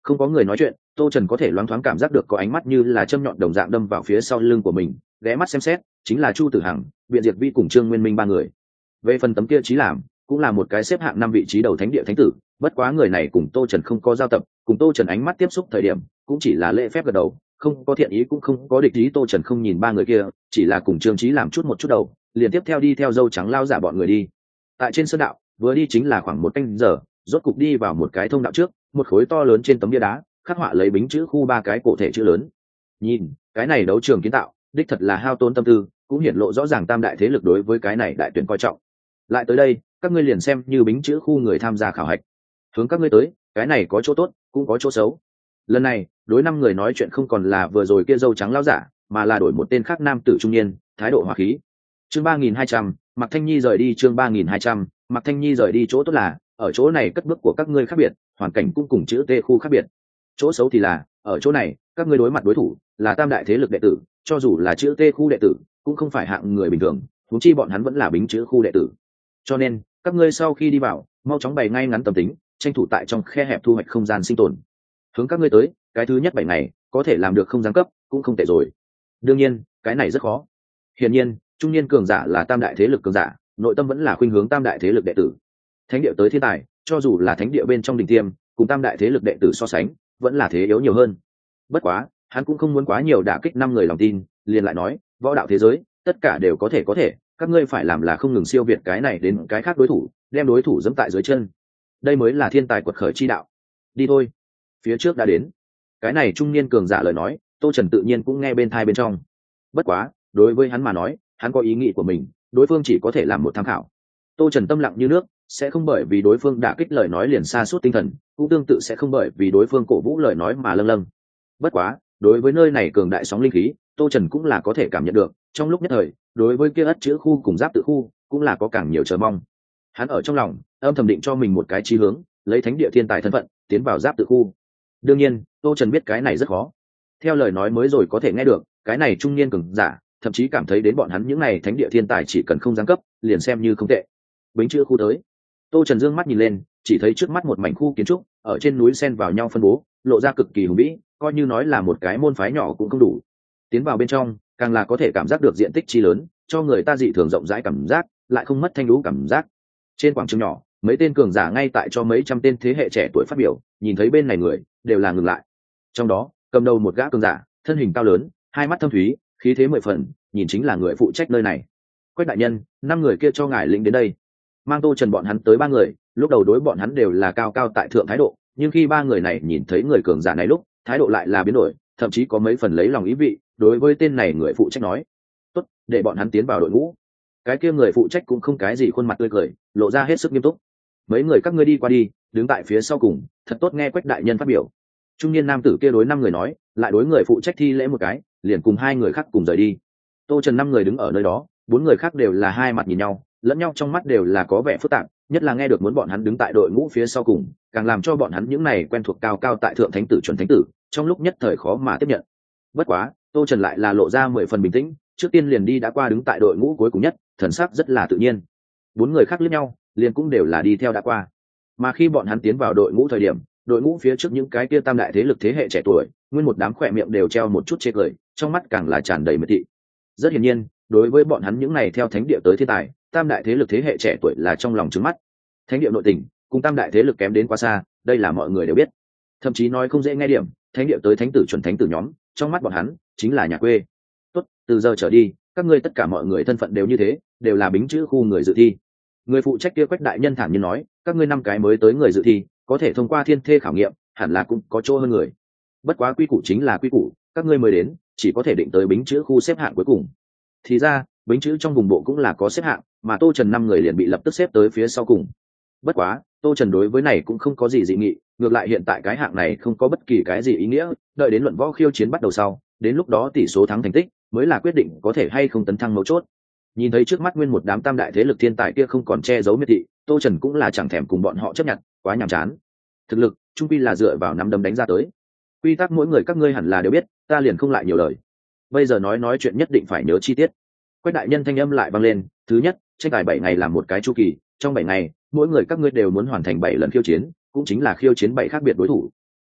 Không có người nói chuyện, tô trần có thể loáng thoáng cảm giác được có ánh mắt như là châm nhọn đồng dạng đâm vào phía sau lưng của mình. Ghé mắt xem xét, chính là Chu Tử Hằng, Biện Diệt Vi cùng Trương Nguyên Minh ba người. Về phần tấm kia trí làm, cũng là một cái xếp hạng năm vị trí đầu thánh địa thánh tử, bất quá người này cùng tô trần không có giao tập, cùng tô trần ánh mắt tiếp xúc thời điểm cũng chỉ là lễ phép gật đầu, không có thiện ý cũng không có địch ý. Tô trần không nhìn ba người kia, chỉ là cùng Trương Trí làm chút một chút đầu, liền tiếp theo đi theo dâu trắng lao giả bọn người đi. Tại trên sơn đạo vừa đi chính là khoảng một canh giờ, rốt cục đi vào một cái thông đạo trước, một khối to lớn trên tấm bia đá khắc họa lấy bính chữ khu ba cái cổ thể chữ lớn. Nhìn cái này đấu trường kiến tạo đích thật là hao tốn tâm tư, cũng hiển lộ rõ ràng tam đại thế lực đối với cái này đại tuyển coi trọng. Lại tới đây các ngươi liền xem như bính chữ khu người tham gia khảo hạch, hướng các ngươi tới, cái này có chỗ tốt cũng có chỗ xấu. Lần này đối năm người nói chuyện không còn là vừa rồi kia dâu trắng lao giả, mà là đổi một tên khác nam tử trung niên, thái độ hòa khí. Chương ba nghìn hai trăm, Mạc Thanh Nhi rời đi. Chương ba nghìn hai trăm, Mạc Thanh Nhi rời đi. Chỗ tốt là ở chỗ này cất bước của các ngươi khác biệt, hoàn cảnh cũng cùng chữ T khu khác biệt. Chỗ xấu thì là ở chỗ này các ngươi đối mặt đối thủ là tam đại thế lực đệ tử, cho dù là chữ T khu đệ tử cũng không phải hạng người bình thường, huống chi bọn hắn vẫn là bính chữ khu đệ tử. Cho nên các ngươi sau khi đi vào, mau chóng bày ngay ngắn tâm tính, tranh thủ tại trong khe hẹp thu hoạch không gian sinh tồn. Hướng các ngươi tới, cái thứ nhất bảy ngày có thể làm được không giáng cấp cũng không tệ rồi. Đương nhiên cái này rất khó. Hiển nhiên trung niên cường giả là tam đại thế lực cường giả, nội tâm vẫn là khuynh hướng tam đại thế lực đệ tử. Thánh địa tới thiên tài, cho dù là thánh địa bên trong đỉnh tiêm, cùng tam đại thế lực đệ tử so sánh vẫn là thế yếu nhiều hơn. Bất quá hắn cũng không muốn quá nhiều đả kích năm người lòng tin, liền lại nói, võ đạo thế giới tất cả đều có thể có thể, các ngươi phải làm là không ngừng siêu việt cái này đến cái khác đối thủ, đem đối thủ dẫm tại dưới chân, đây mới là thiên tài quật khởi chi đạo. Đi thôi, phía trước đã đến. Cái này trung niên cường giả lời nói, tô trần tự nhiên cũng nghe bên thai bên trong. Bất quá đối với hắn mà nói, hắn có ý nghĩ của mình, đối phương chỉ có thể làm một tham khảo. Tô trần tâm lặng như nước, sẽ không bởi vì đối phương đả kích lời nói liền sa sút tinh thần, cũng tương tự sẽ không bởi vì đối phương cổ vũ lời nói mà lâng lâng. Bất quá đối với nơi này cường đại sóng linh khí, tô trần cũng là có thể cảm nhận được. Trong lúc nhất thời, đối với kia ất chữ khu cùng giáp tự khu cũng là có càng nhiều chờ mong. Hắn ở trong lòng âm thầm định cho mình một cái chí hướng, lấy thánh địa thiên tài thân phận tiến vào giáp tự khu. Đương nhiên tô trần biết cái này rất khó. Theo lời nói mới rồi có thể nghe được, cái này trung niên cường giả thậm chí cảm thấy đến bọn hắn những này thánh địa thiên tài chỉ cần không giáng cấp liền xem như không tệ. Bính chữ khu tới. Tô trần dương mắt nhìn lên, chỉ thấy trước mắt một mảnh khu kiến trúc ở trên núi xen vào nhau phân bố, lộ ra cực kỳ hùng vĩ, coi như nói là một cái môn phái nhỏ cũng không đủ. Tiến vào bên trong càng là có thể cảm giác được diện tích chi lớn, cho người ta dị thường rộng rãi cảm giác, lại không mất thanh lũ cảm giác. Trên quảng trường nhỏ, mấy tên cường giả ngay tại cho mấy trăm tên thế hệ trẻ tuổi phát biểu, nhìn thấy bên này người đều là ngừng lại. Trong đó cầm đầu một gã cường giả, thân hình cao lớn, hai mắt thâm thúy, khí thế mười phần, nhìn chính là người phụ trách nơi này. Quách đại nhân, năm người kia cho ngài lĩnh đến đây. Mang tô trần bọn hắn tới ba người, lúc đầu đối bọn hắn đều là cao cao tại thượng thái độ, nhưng khi ba người này nhìn thấy người cường giả này lúc, thái độ lại là biến đổi, thậm chí có mấy phần lấy lòng ý vị. Đối với tên này người phụ trách nói, tốt, để bọn hắn tiến vào đội ngũ. Cái kia người phụ trách cũng không cái gì khuôn mặt tươi cười, lộ ra hết sức nghiêm túc. Mấy người các ngươi đi qua đi, đứng tại phía sau cùng, thật tốt nghe Quách đại nhân phát biểu. Trung niên nam tử kia đối năm người nói, lại đối người phụ trách thi lễ một cái, liền cùng hai người khác cùng rời đi. Tô trần năm người đứng ở nơi đó, bốn người khác đều là hai mặt nhìn nhau, lẫn nhau trong mắt đều là có vẻ phức tạp, nhất là nghe được muốn bọn hắn đứng tại đội ngũ phía sau cùng, càng làm cho bọn hắn những này quen thuộc cao cao tại thượng thánh tử chuẩn thánh tử, trong lúc nhất thời khó mà tiếp nhận. Bất quá tô trần lại là lộ ra mười phần bình tĩnh, trước tiên liền đi đã qua đứng tại đội ngũ cuối cùng nhất, thần sắc rất là tự nhiên. Bốn người khác liếc nhau, liền cũng đều là đi theo đã qua. Mà khi bọn hắn tiến vào đội ngũ thời điểm, đội ngũ phía trước những cái kia tam đại thế lực thế hệ trẻ tuổi, nguyên một đám khỏe miệng đều treo một chút chê cười, trong mắt càng là tràn đầy miệt thị. Rất hiển nhiên, đối với bọn hắn những này theo thánh địa tới thiên tài, tam đại thế lực thế hệ trẻ tuổi là trong lòng trứng mắt. Thánh địa nội tình cùng tam đại thế lực kém đến quá xa, đây là mọi người đều biết. Thậm chí nói không dễ nghe điểm, thánh địa tới thánh tử chuẩn thánh tử nhóm, trong mắt bọn hắn chính là nhà quê. Tốt, từ giờ trở đi, các ngươi tất cả mọi người thân phận đều như thế, đều là bính chữ khu người dự thi. Người phụ trách kia Quách đại nhân thản nhiên nói, các ngươi năm cái mới tới người dự thi, có thể thông qua thiên thê khảo nghiệm, hẳn là cũng có chỗ hơn người. Bất quá quy củ chính là quy củ, các ngươi mới đến, chỉ có thể định tới bính chữ khu xếp hạng cuối cùng. Thì ra, bính chữ trong vùng bộ cũng là có xếp hạng, mà Tô Trần năm người liền bị lập tức xếp tới phía sau cùng. Bất quá, Tô Trần đối với này cũng không có gì dị nghị, ngược lại hiện tại cái hạng này không có bất kỳ cái gì ý nghĩa, đợi đến luận võ khiêu chiến bắt đầu sau, đến lúc đó tỷ số thắng thành tích mới là quyết định có thể hay không tấn thăng mấu chốt. Nhìn thấy trước mắt nguyên một đám tam đại thế lực thiên tài kia không còn che giấu miệt thị, Tô Trần cũng là chẳng thèm cùng bọn họ chấp nhận, quá nhàm chán. Thực lực, trung quy là dựa vào nắm đấm đánh ra tới. Quy tắc mỗi người các ngươi hẳn là đều biết, ta liền không lại nhiều lời. Bây giờ nói nói chuyện nhất định phải nhớ chi tiết. Quách đại nhân thanh âm lại vang lên, thứ nhất, tranh tài bảy ngày làm một cái chu kỳ, trong bảy ngày, mỗi người các ngươi đều muốn hoàn thành bảy lần khiêu chiến, cũng chính là khiêu chiến bảy khác biệt đối thủ.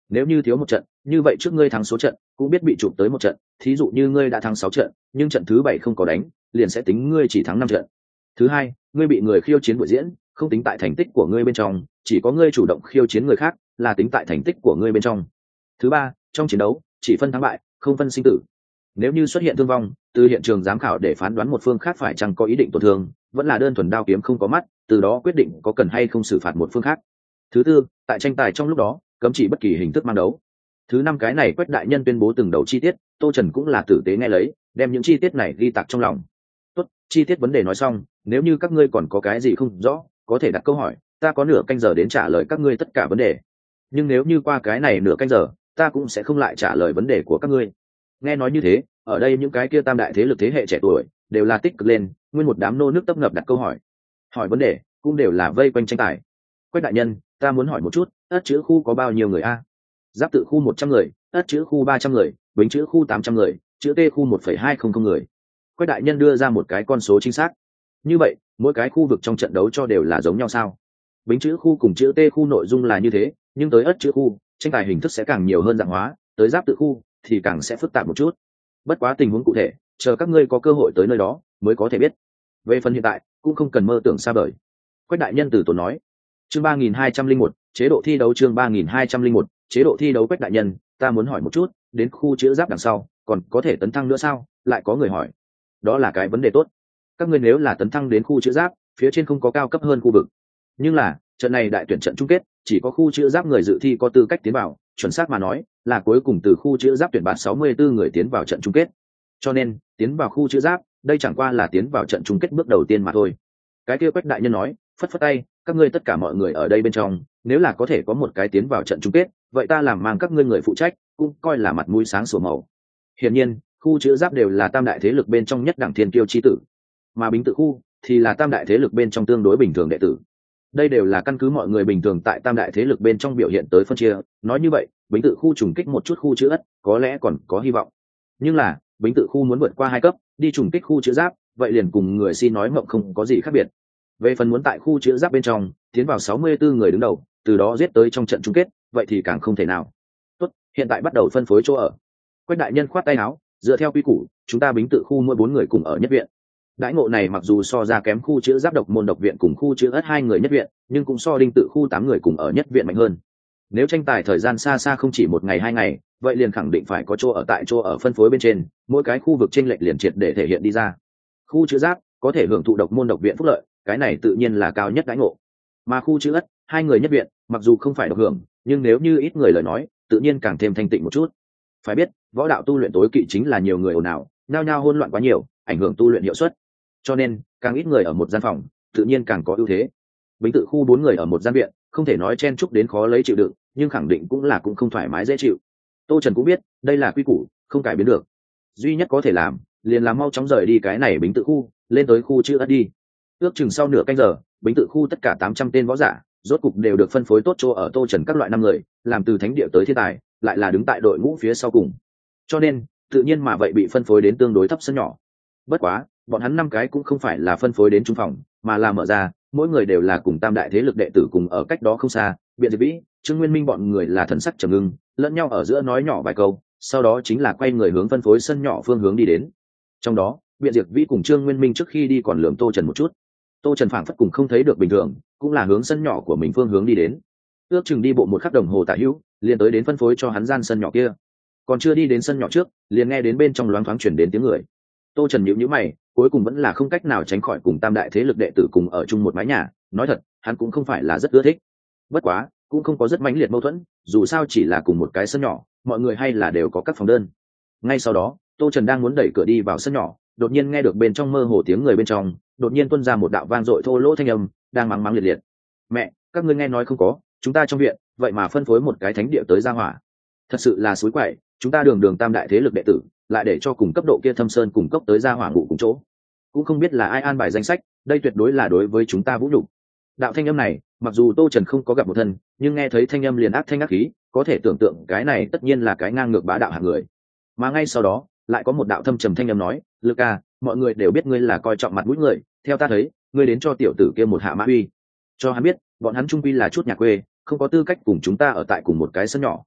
nếu như thiếu một trận như vậy trước ngươi thắng số trận cũng biết bị chụp tới một trận, thí dụ như ngươi đã thắng sáu trận nhưng trận thứ bảy không có đánh, liền sẽ tính ngươi chỉ thắng năm trận. Thứ hai, ngươi bị người khiêu chiến buổi diễn không tính tại thành tích của ngươi bên trong, chỉ có ngươi chủ động khiêu chiến người khác là tính tại thành tích của ngươi bên trong. Thứ ba, trong chiến đấu chỉ phân thắng bại không phân sinh tử, nếu như xuất hiện thương vong, từ hiện trường giám khảo để phán đoán một phương khác phải chăng có ý định tổn thương, vẫn là đơn thuần đao kiếm không có mắt, từ đó quyết định có cần hay không xử phạt một phương khác. Thứ tư, tại tranh tài trong lúc đó cấm chỉ bất kỳ hình thức mang đấu. Thứ năm, cái này Quách đại nhân tuyên bố từng đầu chi tiết, Tô Trần cũng là tử tế nghe lấy, đem những chi tiết này ghi tạc trong lòng. Tốt, chi tiết vấn đề nói xong, nếu như các ngươi còn có cái gì không rõ, có thể đặt câu hỏi, ta có nửa canh giờ đến trả lời các ngươi tất cả vấn đề. Nhưng nếu như qua cái này nửa canh giờ, ta cũng sẽ không lại trả lời vấn đề của các ngươi. Nghe nói như thế, ở đây những cái kia tam đại thế lực thế hệ trẻ tuổi đều là tích cực lên, nguyên một đám nô nước tấp nập đặt câu hỏi. Hỏi vấn đề cũng đều là vây quanh tranh tài. Quách đại nhân, ta muốn hỏi một chút, ất chữ khu có bao nhiêu người a? Giáp tự khu một trăm người, ất chữ khu ba trăm người, bính chữ khu tám trăm người, chữ T khu một phẩy hai không không người. Quách đại nhân đưa ra một cái con số chính xác. Như vậy, mỗi cái khu vực trong trận đấu cho đều là giống nhau sao? Bính chữ khu cùng chữ T khu nội dung là như thế, nhưng tới ất chữ khu, tranh tài hình thức sẽ càng nhiều hơn dạng hóa, tới giáp tự khu thì càng sẽ phức tạp một chút. Bất quá tình huống cụ thể, chờ các ngươi có cơ hội tới nơi đó mới có thể biết. Về phần hiện tại, cũng không cần mơ tưởng xa vời. Quách đại nhân từ tốn nói. Chương ba nghìn hai trăm linh một, chế độ thi đấu chương ba nghìn hai trăm linh một, chế độ thi đấu. Quách đại nhân, ta muốn hỏi một chút, đến khu chữ giáp đằng sau, còn có thể tấn thăng nữa sao? Lại có người hỏi. Đó là cái vấn đề tốt. Các ngươi nếu là tấn thăng đến khu chữ giáp, phía trên không có cao cấp hơn khu vực. Nhưng là, trận này đại tuyển trận chung kết, chỉ có khu chữ giáp người dự thi có tư cách tiến vào, chuẩn xác mà nói, là cuối cùng từ khu chữ giáp tuyển bạt sáu mươi tư người tiến vào trận chung kết. Cho nên, tiến vào khu chữ giáp, đây chẳng qua là tiến vào trận chung kết bước đầu tiên mà thôi. Cái kia Quách đại nhân nói, phất phất tay, các ngươi tất cả mọi người ở đây bên trong, nếu là có thể có một cái tiến vào trận chung kết, vậy ta làm mang các ngươi người phụ trách, cũng coi là mặt mũi sáng sủa màu. Hiển nhiên, khu chữ giáp đều là tam đại thế lực bên trong nhất đẳng thiên kiêu chi tử, mà bính tự khu thì là tam đại thế lực bên trong tương đối bình thường đệ tử. Đây đều là căn cứ mọi người bình thường tại tam đại thế lực bên trong biểu hiện tới phân chia, nói như vậy, bính tự khu trùng kích một chút khu chữ ất, có lẽ còn có hy vọng. Nhưng là, bính tự khu muốn vượt qua hai cấp, đi trùng kích khu chữ giáp, vậy liền cùng người xin nói mộng không có gì khác biệt. Về phần muốn tại khu chữ giáp bên trong tiến vào sáu mươi tư người đứng đầu, từ đó giết tới trong trận chung kết, vậy thì càng không thể nào. Tốt, hiện tại bắt đầu phân phối chỗ ở. Quách đại nhân khoát tay áo, dựa theo quy củ, chúng ta bính tự khu mỗi bốn người cùng ở nhất viện. Đãi ngộ này mặc dù so ra kém khu chữ giáp độc môn độc viện cùng khu chữ ất hai người nhất viện, nhưng cũng so đinh tự khu tám người cùng ở nhất viện mạnh hơn. Nếu tranh tài thời gian xa xa không chỉ một ngày hai ngày, vậy liền khẳng định phải có chỗ ở tại chỗ ở phân phối bên trên, mỗi cái khu vực chênh lệch liền triệt để thể hiện đi ra. Khu chữ giáp có thể hưởng thụ độc môn độc viện phúc lợi, cái này tự nhiên là cao nhất đãi ngộ. Mà khu chữ ất hai người nhất viện, mặc dù không phải độc hưởng, nhưng nếu như ít người lời nói, tự nhiên càng thêm thanh tịnh một chút. Phải biết, võ đạo tu luyện tối kỵ chính là nhiều người ồn ào, nhao nhao hỗn loạn quá nhiều, ảnh hưởng tu luyện hiệu suất. Cho nên, càng ít người ở một gian phòng, tự nhiên càng có ưu thế. Bính tự khu bốn người ở một gian viện, không thể nói chen chúc đến khó lấy chịu đựng, nhưng khẳng định cũng là cũng không thoải mái dễ chịu. Tô Trần cũng biết, đây là quy củ, không cải biến được. Duy nhất có thể làm, liền là mau chóng rời đi cái này bính tự khu, lên tới khu chữ ất đi. Ước chừng sau nửa canh giờ, bính tự khu tất cả tám trăm tên võ giả, rốt cục đều được phân phối tốt chỗ ở Tô Trần các loại năm người, làm từ thánh địa tới thiên tài, lại là đứng tại đội ngũ phía sau cùng. Cho nên, tự nhiên mà vậy bị phân phối đến tương đối thấp sân nhỏ. Bất quá, bọn hắn năm cái cũng không phải là phân phối đến trung phòng, mà là mở ra, mỗi người đều là cùng tam đại thế lực đệ tử cùng ở cách đó không xa. Biện Diệp Vĩ, Trương Nguyên Minh bọn người là thần sắc trầm ngưng, lẫn nhau ở giữa nói nhỏ vài câu, sau đó chính là quay người hướng phân phối sân nhỏ phương hướng đi đến. Trong đó, Biện Diệp Vĩ cùng Trương Nguyên Minh trước khi đi còn lườm Tô Trần một chút. Tô Trần phảng phất cùng không thấy được bình thường, cũng là hướng sân nhỏ của mình phương hướng đi đến. Ước chừng đi bộ một khắc đồng hồ tả hữu, liền tới đến phân phối cho hắn gian sân nhỏ kia. Còn chưa đi đến sân nhỏ trước, liền nghe đến bên trong loáng thoáng chuyển đến tiếng người. Tô Trần nhíu nhíu mày, cuối cùng vẫn là không cách nào tránh khỏi cùng tam đại thế lực đệ tử cùng ở chung một mái nhà, nói thật, hắn cũng không phải là rất ưa thích. Bất quá, cũng không có rất mãnh liệt mâu thuẫn, dù sao chỉ là cùng một cái sân nhỏ, mọi người hay là đều có các phòng đơn. Ngay sau đó, Tô Trần đang muốn đẩy cửa đi vào sân nhỏ, đột nhiên nghe được bên trong mơ hồ tiếng người bên trong, đột nhiên tuôn ra một đạo vang dội thô lỗ thanh âm, đang mắng mắng liệt liệt. "Mẹ, các ngươi nghe nói không có, chúng ta trong viện, vậy mà phân phối một cái thánh địa tới gia hỏa. Thật sự là suối quậy, chúng ta đường đường tam đại thế lực đệ tử, lại để cho cùng cấp độ kia thâm sơn cùng cốc tới gia hỏa ngủ cùng chỗ. Cũng không biết là ai an bài danh sách, đây tuyệt đối là đối với chúng ta vũ nhục." Đạo thanh âm này, mặc dù Tô Trần không có gặp một thân, nhưng nghe thấy thanh âm liền ác thanh ác khí, có thể tưởng tượng cái này tất nhiên là cái ngang ngược bá đạo hạng người. Mà ngay sau đó, lại có một đạo thâm trầm thanh âm nói, "Lực ca, mọi người đều biết ngươi là coi trọng mặt mũi người, theo ta thấy, ngươi đến cho tiểu tử kia một hạ mã uy, cho hắn biết, bọn hắn trung quy là chút nhà quê, không có tư cách cùng chúng ta ở tại cùng một cái sân nhỏ."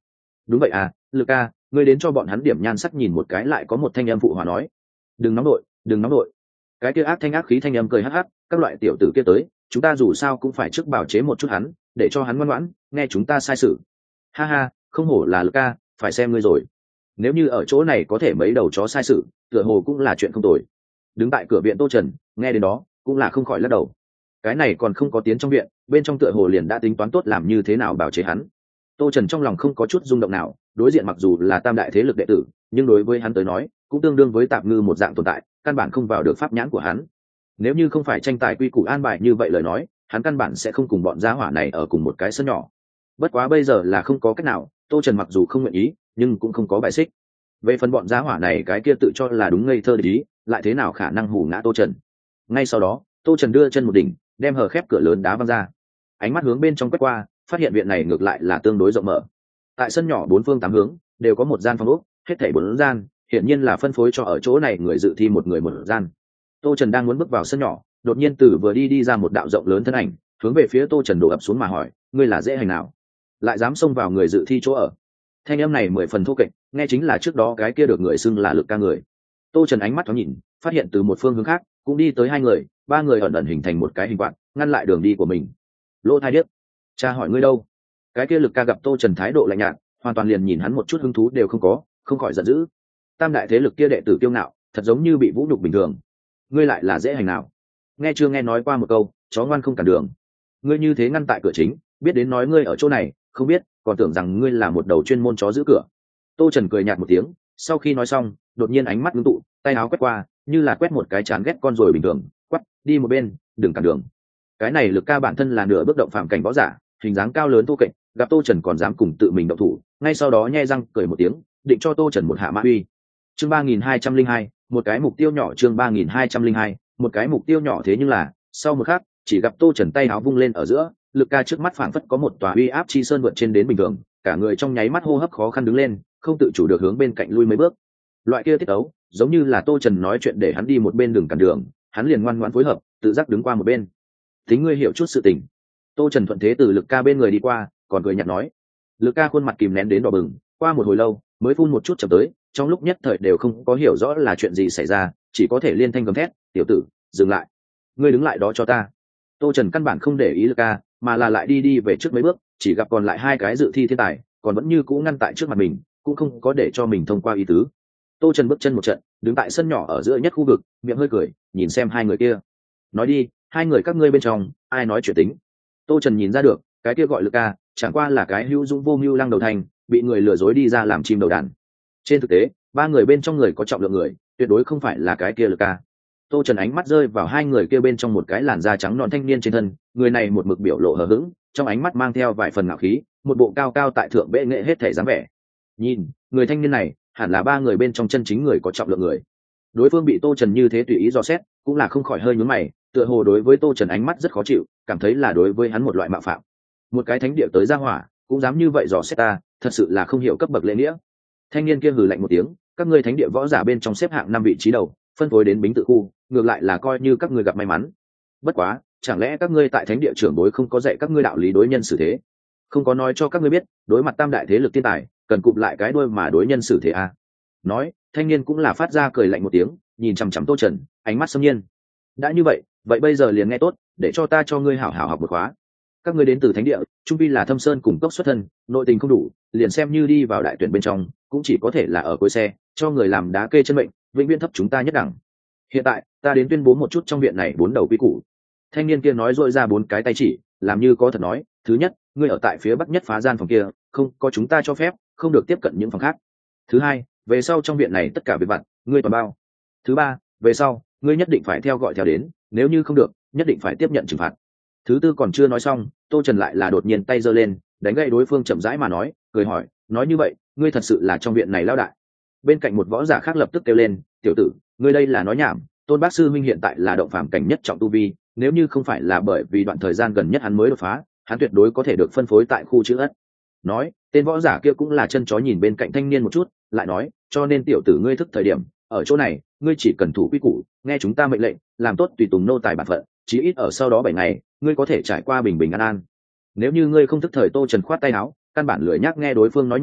đúng vậy à, Lực ca, ngươi đến cho bọn hắn điểm nhan sắc nhìn một cái. Lại có một thanh âm phụ hòa nói. Đừng nóng đội, đừng nóng đội. Cái kia ác thanh ác khí thanh âm cười hắc hắc, các loại tiểu tử kia tới, chúng ta dù sao cũng phải trước bảo chế một chút hắn, để cho hắn ngoan ngoãn nghe chúng ta sai sự. Ha ha, không hổ là Lực ca, phải xem ngươi rồi. Nếu như ở chỗ này có thể mấy đầu chó sai sự, tựa hồ cũng là chuyện không tồi. Đứng tại cửa viện Tô Trần nghe đến đó cũng là không khỏi lắc đầu. Cái này còn không có tiến trong viện, bên trong tựa hồ liền đã tính toán tốt làm như thế nào bảo chế hắn. Tô Trần trong lòng không có chút rung động nào, đối diện mặc dù là tam đại thế lực đệ tử, nhưng đối với hắn tới nói cũng tương đương với tạp ngư một dạng tồn tại, căn bản không vào được pháp nhãn của hắn. Nếu như không phải tranh tài quy củ an bài như vậy lời nói, hắn căn bản sẽ không cùng bọn gia hỏa này ở cùng một cái sân nhỏ. Bất quá bây giờ là không có cách nào, Tô Trần mặc dù không nguyện ý nhưng cũng không có bài xích. Về phần bọn gia hỏa này cái kia tự cho là đúng ngây thơ để ý, lại thế nào khả năng hù ngã Tô Trần. Ngay sau đó Tô Trần đưa chân một đỉnh, đem hở khép cửa lớn đá văng ra. Ánh mắt hướng bên trong quét qua, phát hiện viện này ngược lại là tương đối rộng mở. Tại sân nhỏ bốn phương tám hướng đều có một gian phòng ốc, hết thảy bốn gian, hiển nhiên là phân phối cho ở chỗ này người dự thi một người một gian. Tô Trần đang muốn bước vào sân nhỏ, đột nhiên từ vừa đi đi ra một đạo rộng lớn thân ảnh, hướng về phía Tô Trần đổ ập xuống mà hỏi, ngươi là dễ hành nào, lại dám xông vào người dự thi chỗ ở? Thanh âm này mười phần thô kệch, nghe chính là trước đó cái kia được người xưng là Lực ca người. Tô Trần ánh mắt thoáng nhìn, phát hiện từ một phương hướng khác cũng đi tới hai người, ba người ẩn ẩn hình thành một cái hình quạt, ngăn lại đường đi của mình. Lỗ Thai điếc, cha hỏi ngươi đâu? Cái kia Lực ca gặp Tô Trần thái độ lạnh nhạt, hoàn toàn liền nhìn hắn một chút hứng thú đều không có, không khỏi giận dữ. Tam đại thế lực kia đệ tử kiêu ngạo, thật giống như bị vũ nhục bình thường. Ngươi lại là dễ hành nào? Nghe chưa nghe nói qua một câu, chó ngoan không cản đường. Ngươi như thế ngăn tại cửa chính, biết đến nói ngươi ở chỗ này, không biết, còn tưởng rằng ngươi là một đầu chuyên môn chó giữ cửa. Tô Trần cười nhạt một tiếng, sau khi nói xong, đột nhiên ánh mắt ngưng tụ, tay áo quét qua, như là quét một cái chán ghét con rồi bình thường, quát, đi một bên, đừng cản đường. Cái này Lực ca bản thân là nửa bước động phàm cảnh võ giả, hình dáng cao lớn thô kệch, gặp Tô Trần còn dám cùng tự mình động thủ, ngay sau đó nhe răng cười một tiếng, định cho Tô Trần một hạ mã uy. Chương ba nghìn hai trăm linh hai, một cái mục tiêu nhỏ. Chương ba nghìn hai trăm linh hai, một cái mục tiêu nhỏ. Thế nhưng là, sau một khắc, chỉ gặp Tô Trần tay áo vung lên ở giữa, Lực ca trước mắt phảng phất có một tòa uy áp chi sơn vượt trên đến bình thường, cả người trong nháy mắt hô hấp khó khăn đứng lên, không tự chủ được hướng bên cạnh lui mấy bước. Loại kia tiết tấu, giống như là Tô Trần nói chuyện để hắn đi một bên đường cản đường, hắn liền ngoan ngoãn phối hợp, tự giác đứng qua một bên. Tính ngươi hiểu chút sự tình. Tô Trần thuận thế từ Lực ca bên người đi qua, còn cười nhạt nói. Lực ca khuôn mặt kìm nén đến đỏ bừng, qua một hồi lâu mới phun một chút chậm tới, trong lúc nhất thời đều không có hiểu rõ là chuyện gì xảy ra, chỉ có thể liên thanh gầm thét, tiểu tử, dừng lại, ngươi đứng lại đó cho ta. Tô Trần căn bản không để ý Lực ca, mà là lại đi đi về trước mấy bước, chỉ gặp còn lại hai cái dự thi thiên tài, còn vẫn như cũ ngăn tại trước mặt mình, cũng không có để cho mình thông qua ý tứ. Tô Trần bước chân một trận, đứng tại sân nhỏ ở giữa nhất khu vực, miệng hơi cười, nhìn xem hai người kia. Nói đi, hai người các ngươi bên trong, ai nói chuyện tính? Tô Trần nhìn ra được, cái kia gọi Lực ca, chẳng qua là cái hữu dũng vô mưu lăng đầu thành, bị người lừa dối đi ra làm chim đầu đàn. Trên thực tế, ba người bên trong người có trọng lượng người, tuyệt đối không phải là cái kia Lực ca. Tô Trần ánh mắt rơi vào hai người kia bên trong một cái làn da trắng non thanh niên trên thân, người này một mực biểu lộ hờ hững, trong ánh mắt mang theo vài phần ngạo khí, một bộ cao cao tại thượng bệ nghệ hết thể dáng vẻ. Nhìn, người thanh niên này, hẳn là ba người bên trong chân chính người có trọng lượng người. Đối phương bị Tô Trần như thế tùy ý dò xét, cũng là không khỏi hơi nhướng mày, tựa hồ đối với Tô Trần ánh mắt rất khó chịu, cảm thấy là đối với hắn một loại mạo phạm. Một cái thánh địa tới ra hỏa, cũng dám như vậy dò xét ta, thật sự là không hiểu cấp bậc lễ nghĩa. Thanh niên kia hừ lạnh một tiếng, các ngươi thánh địa võ giả bên trong xếp hạng năm vị trí đầu, phân phối đến Bính Tự khu, ngược lại là coi như các ngươi gặp may mắn. Bất quá, chẳng lẽ các ngươi tại thánh địa trưởng bối không có dạy các ngươi đạo lý đối nhân xử thế, không có nói cho các ngươi biết, đối mặt tam đại thế lực thiên tài, cần cụp lại cái đuôi mà đối nhân xử thế à? Nói, thanh niên cũng là phát ra cười lạnh một tiếng, nhìn chằm chằm Tô Trần, ánh mắt xâm nhiên. Đã như vậy, vậy bây giờ liền nghe tốt, để cho ta cho ngươi hảo hảo học một khóa. Các ngươi đến từ thánh địa, trung pi là thâm sơn cùng cốc xuất thân, nội tình không đủ, liền xem như đi vào đại tuyển bên trong, cũng chỉ có thể là ở cuối xe, cho người làm đá kê chân mệnh, vĩnh viễn thấp chúng ta nhất đẳng. Hiện tại, ta đến tuyên bố một chút trong viện này bốn đầu quy củ. Thanh niên kia nói dội ra bốn cái tay chỉ, làm như có thật nói. Thứ nhất, ngươi ở tại phía bắc nhất phá gian phòng kia, không có chúng ta cho phép, không được tiếp cận những phòng khác. Thứ hai, về sau trong viện này tất cả việc vặt, ngươi toàn bao. Thứ ba, về sau, ngươi nhất định phải theo gọi theo đến, nếu như không được, nhất định phải tiếp nhận trừng phạt. Thứ tư còn chưa nói xong, Tô Trần lại là đột nhiên tay giơ lên, đánh gậy đối phương chậm rãi mà nói, cười hỏi, nói như vậy, ngươi thật sự là trong viện này lao đại? Bên cạnh một võ giả khác lập tức kêu lên, tiểu tử, ngươi đây là nói nhảm, Tôn Bác sư huynh hiện tại là động phàm cảnh nhất trọng tu vi, nếu như không phải là bởi vì đoạn thời gian gần nhất hắn mới đột phá, hắn tuyệt đối có thể được phân phối tại khu chữ ất. Nói, tên võ giả kia cũng là chân chó nhìn bên cạnh thanh niên một chút, lại nói, cho nên tiểu tử ngươi thức thời điểm, ở chỗ này, ngươi chỉ cần thủ quy củ, nghe chúng ta mệnh lệnh, làm tốt tùy tùng nô tài bản phận, chí ít ở sau đó bảy ngày, ngươi có thể trải qua bình bình an an. Nếu như ngươi không thức thời, Tô Trần khoát tay áo, căn bản lười nhác nghe đối phương nói nhảm,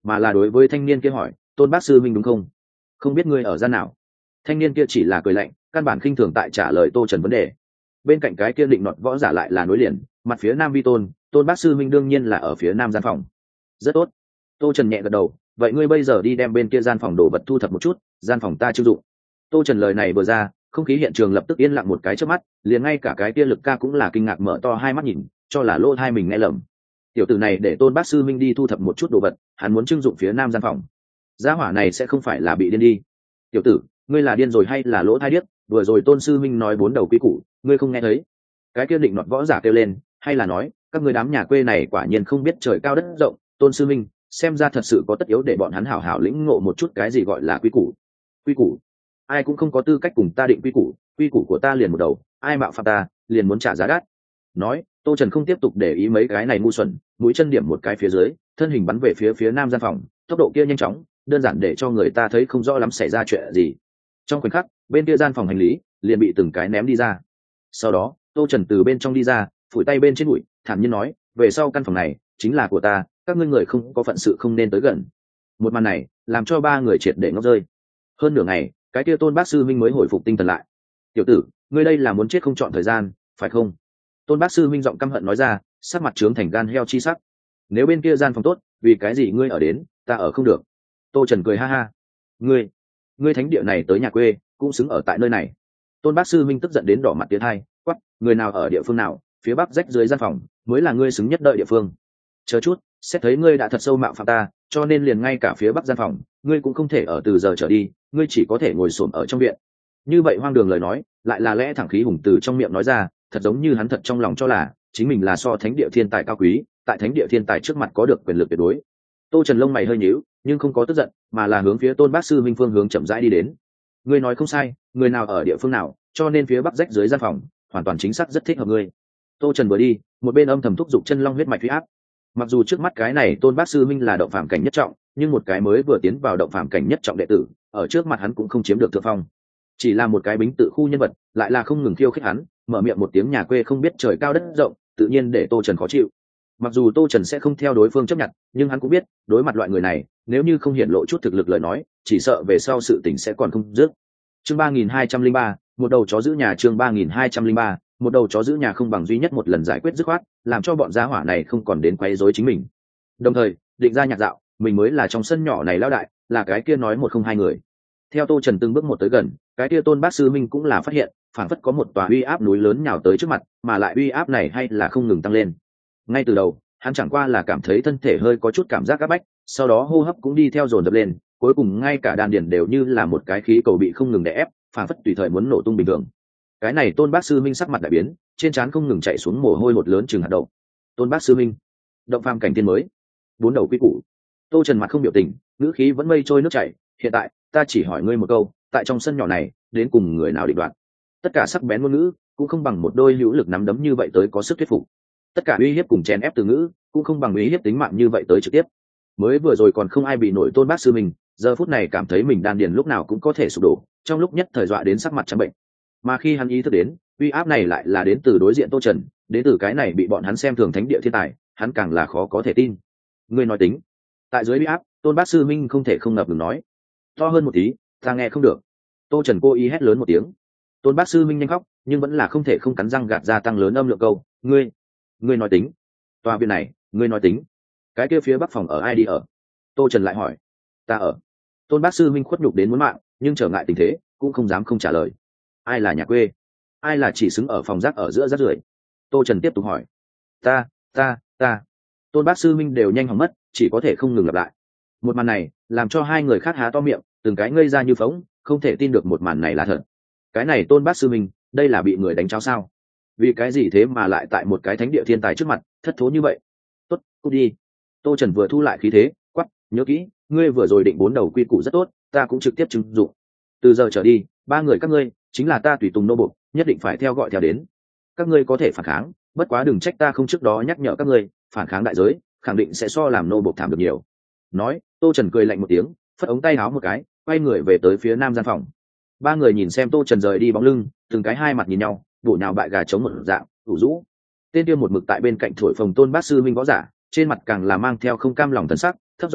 mà là đối với thanh niên kia hỏi, tôn bác sư minh đúng không? Không biết ngươi ở gian nào? Thanh niên kia chỉ là cười lạnh, căn bản khinh thường tại trả lời tô trần vấn đề. Bên cạnh cái kia định nọt võ giả lại là nối liền, mặt phía nam vi tôn, tôn bác sư minh đương nhiên là ở phía nam gian phòng. Rất tốt. Tô trần nhẹ gật đầu, vậy ngươi bây giờ đi đem bên kia gian phòng đồ vật thu thập một chút, gian phòng ta chưng dụng. Tô trần lời này vừa ra, không khí hiện trường lập tức yên lặng một cái trước mắt, liền ngay cả cái kia lực ca cũng là kinh ngạc mở to hai mắt nhìn, cho là lỗ hai mình nghe lầm. Tiểu tử này để tôn bác sư minh đi thu thập một chút đồ vật, hắn muốn trưng dụng phía nam gian phòng. Gia hỏa này sẽ không phải là bị điên đi. Tiểu tử, ngươi là điên rồi hay là lỗ thai điếc? Vừa rồi tôn sư minh nói bốn đầu quý củ, ngươi không nghe thấy? Cái kia định nọt võ giả kêu lên, hay là nói các ngươi đám nhà quê này quả nhiên không biết trời cao đất rộng? Tôn sư minh, xem ra thật sự có tất yếu để bọn hắn hảo hảo lĩnh ngộ một chút cái gì gọi là quý củ. Quý củ? Ai cũng không có tư cách cùng ta định quý củ, quý củ của ta liền một đầu, ai mạo phạm ta liền muốn trả giá đắt. Nói, tô trần không tiếp tục để ý mấy cái này ngu xuẩn, mũi chân điểm một cái phía dưới, thân hình bắn về phía phía nam gian phòng, tốc độ kia nhanh chóng, đơn giản để cho người ta thấy không rõ lắm xảy ra chuyện gì. Trong khoảnh khắc, bên kia gian phòng hành lý liền bị từng cái ném đi ra. Sau đó tô trần từ bên trong đi ra, phủi tay bên trên bụi, thản nhiên nói, về sau căn phòng này chính là của ta, các ngươi người không có phận sự không nên tới gần. Một màn này làm cho ba người triệt để ngốc rơi. Hơn nửa ngày, cái kia tôn bác sư minh mới hồi phục tinh thần lại. Tiểu tử, ngươi đây là muốn chết không chọn thời gian phải không? Tôn bác sư minh giọng căm hận nói ra, sắc mặt trướng thành gan heo chi sắc. Nếu bên kia gian phòng tốt, vì cái gì ngươi ở đến, ta ở không được? Tô trần cười ha ha. Ngươi, ngươi thánh địa này tới nhà quê cũng xứng ở tại nơi này. Tôn bác sư minh tức giận đến đỏ mặt tiến hai, quắc, người nào ở địa phương nào, phía bắc rách dưới gian phòng mới là ngươi xứng nhất đợi địa phương. Chờ chút, xét thấy ngươi đã thật sâu mạo phạm ta, cho nên liền ngay cả phía bắc gian phòng ngươi cũng không thể ở, từ giờ trở đi ngươi chỉ có thể ngồi xổm ở trong viện. Như vậy hoang đường lời nói lại là lẽ thẳng khí hùng từ trong miệng nói ra, thật giống như hắn thật trong lòng cho là chính mình là so thánh địa thiên tài cao quý, tại thánh địa thiên tài trước mặt có được quyền lực tuyệt đối. Tô trần lông mày hơi nhíu, nhưng không có tức giận, mà là hướng phía tôn bác sư minh phương hướng chậm rãi đi đến. Ngươi nói không sai, người nào ở địa phương nào, cho nên phía bắc rách dưới gian phòng hoàn toàn chính xác rất thích hợp ngươi. Tô trần vừa đi, một bên âm thầm thúc giục chân long huyết mạch huy áp. Mặc dù trước mắt cái này tôn bác sư minh là động phạm cảnh nhất trọng, nhưng một cái mới vừa tiến vào động phạm cảnh nhất trọng đệ tử, ở trước mặt hắn cũng không chiếm được thượng phong. Chỉ là một cái bính tự khu nhân vật, lại là không ngừng khiêu khích hắn, mở miệng một tiếng nhà quê không biết trời cao đất rộng, tự nhiên để tô trần khó chịu. Mặc dù tô trần sẽ không theo đối phương chấp nhận, nhưng hắn cũng biết đối mặt loại người này, nếu như không hiện lộ chút thực lực lời nói, chỉ sợ về sau sự tình sẽ còn không dứt. Chương ba nghìn hai trăm linh ba, một đầu chó giữ nhà. Chương ba nghìn hai trăm linh ba, một đầu chó giữ nhà không bằng duy nhất một lần giải quyết dứt khoát, làm cho bọn gia hỏa này không còn đến quấy rối chính mình. Đồng thời định ra nhạc dạo, mình mới là trong sân nhỏ này lão đại, là cái kia nói một không hai người. Theo tô trần từng bước một tới gần, cái kia tôn bác sư minh cũng là phát hiện phảng phất có một tòa uy áp núi lớn nhào tới trước mặt, mà lại uy áp này hay là không ngừng tăng lên. Ngay từ đầu hắn chẳng qua là cảm thấy thân thể hơi có chút cảm giác áp bách, sau đó hô hấp cũng đi theo dồn dập lên, cuối cùng ngay cả đan điền đều như là một cái khí cầu bị không ngừng đè ép, phảng phất tùy thời muốn nổ tung bình thường. Cái này tôn bác sư minh sắc mặt đại biến, trên trán không ngừng chạy xuống mồ hôi một lớn chừng hạt đậu. Tôn bác sư minh, động phàm cảnh tiên mới, bốn đầu quy củ. Tô trần mặt không biểu tình, ngữ khí vẫn mây trôi nước chảy. Hiện tại ta chỉ hỏi ngươi một câu, tại trong sân nhỏ này đến cùng người nào định đoạt? Tất cả sắc bén ngôn ngữ cũng không bằng một đôi hữu lực nắm đấm như vậy tới có sức thuyết phục. Tất cả uy hiếp cùng chèn ép từ ngữ cũng không bằng uy hiếp tính mạng như vậy tới trực tiếp. Mới vừa rồi còn không ai bị nổi tôn bác sư mình, giờ phút này cảm thấy mình đan điền lúc nào cũng có thể sụp đổ, trong lúc nhất thời dọa đến sắc mặt trắng bệnh. Mà khi hắn ý thức đến uy áp này lại là đến từ đối diện tô trần, đến từ cái này bị bọn hắn xem thường thánh địa thiên tài, hắn càng là khó có thể tin. Ngươi nói tính. Tại dưới uy áp, tôn bác sư minh không thể không ngập ngừng nói, to hơn một tí, ta nghe không được. Tô trần cố ý hét lớn một tiếng. Tôn bác sư minh nhanh khóc, nhưng vẫn là không thể không cắn răng gạt ra tăng lớn âm lượng câu, ngươi ngươi nói tính. Tòa viện này ngươi nói tính. Cái kia phía bắc phòng ở ai đi ở? Tô trần lại hỏi. Ta ở. Tôn bác sư minh khuất nhục đến muốn mạng, nhưng trở ngại tình thế cũng không dám không trả lời. Ai là nhà quê? Ai là chỉ xứng ở phòng rác ở giữa rác rưởi? Tô trần tiếp tục hỏi. Ta ta ta Tôn bác sư minh đều nhanh hỏng mất, chỉ có thể không ngừng lặp lại. Một màn này làm cho hai người khác há to miệng, từng cái ngây ra như phóng, không thể tin được một màn này là thật. Cái này tôn bác sư minh, đây là bị người đánh cháo sao? Vì cái gì thế mà lại tại một cái thánh địa thiên tài trước mặt thất thố như vậy? Tốt, cút đi. Tô trần vừa thu lại khí thế, quắc, nhớ kỹ, ngươi vừa rồi định bốn đầu quy củ rất tốt, ta cũng trực tiếp chứng dụng. Từ giờ trở đi, ba người các ngươi chính là ta tùy tùng nô bộc, nhất định phải theo gọi theo đến. Các ngươi có thể phản kháng, bất quá đừng trách ta không trước đó nhắc nhở các ngươi, phản kháng đại giới khẳng định sẽ so làm nô bộc thảm được nhiều. Nói, tô trần cười lạnh một tiếng, phất ống tay áo một cái, quay người về tới phía nam gian phòng. Ba người nhìn xem tô trần rời đi bóng lưng, từng cái hai mặt nhìn nhau, bổ nhào bại gà chống một dạng, ủ rũ. Tên kia một mực tại bên cạnh thổi phồng tôn bác sư minh võ giả, trên mặt càng là mang theo không cam lòng thần sắc, thấp giọng nói,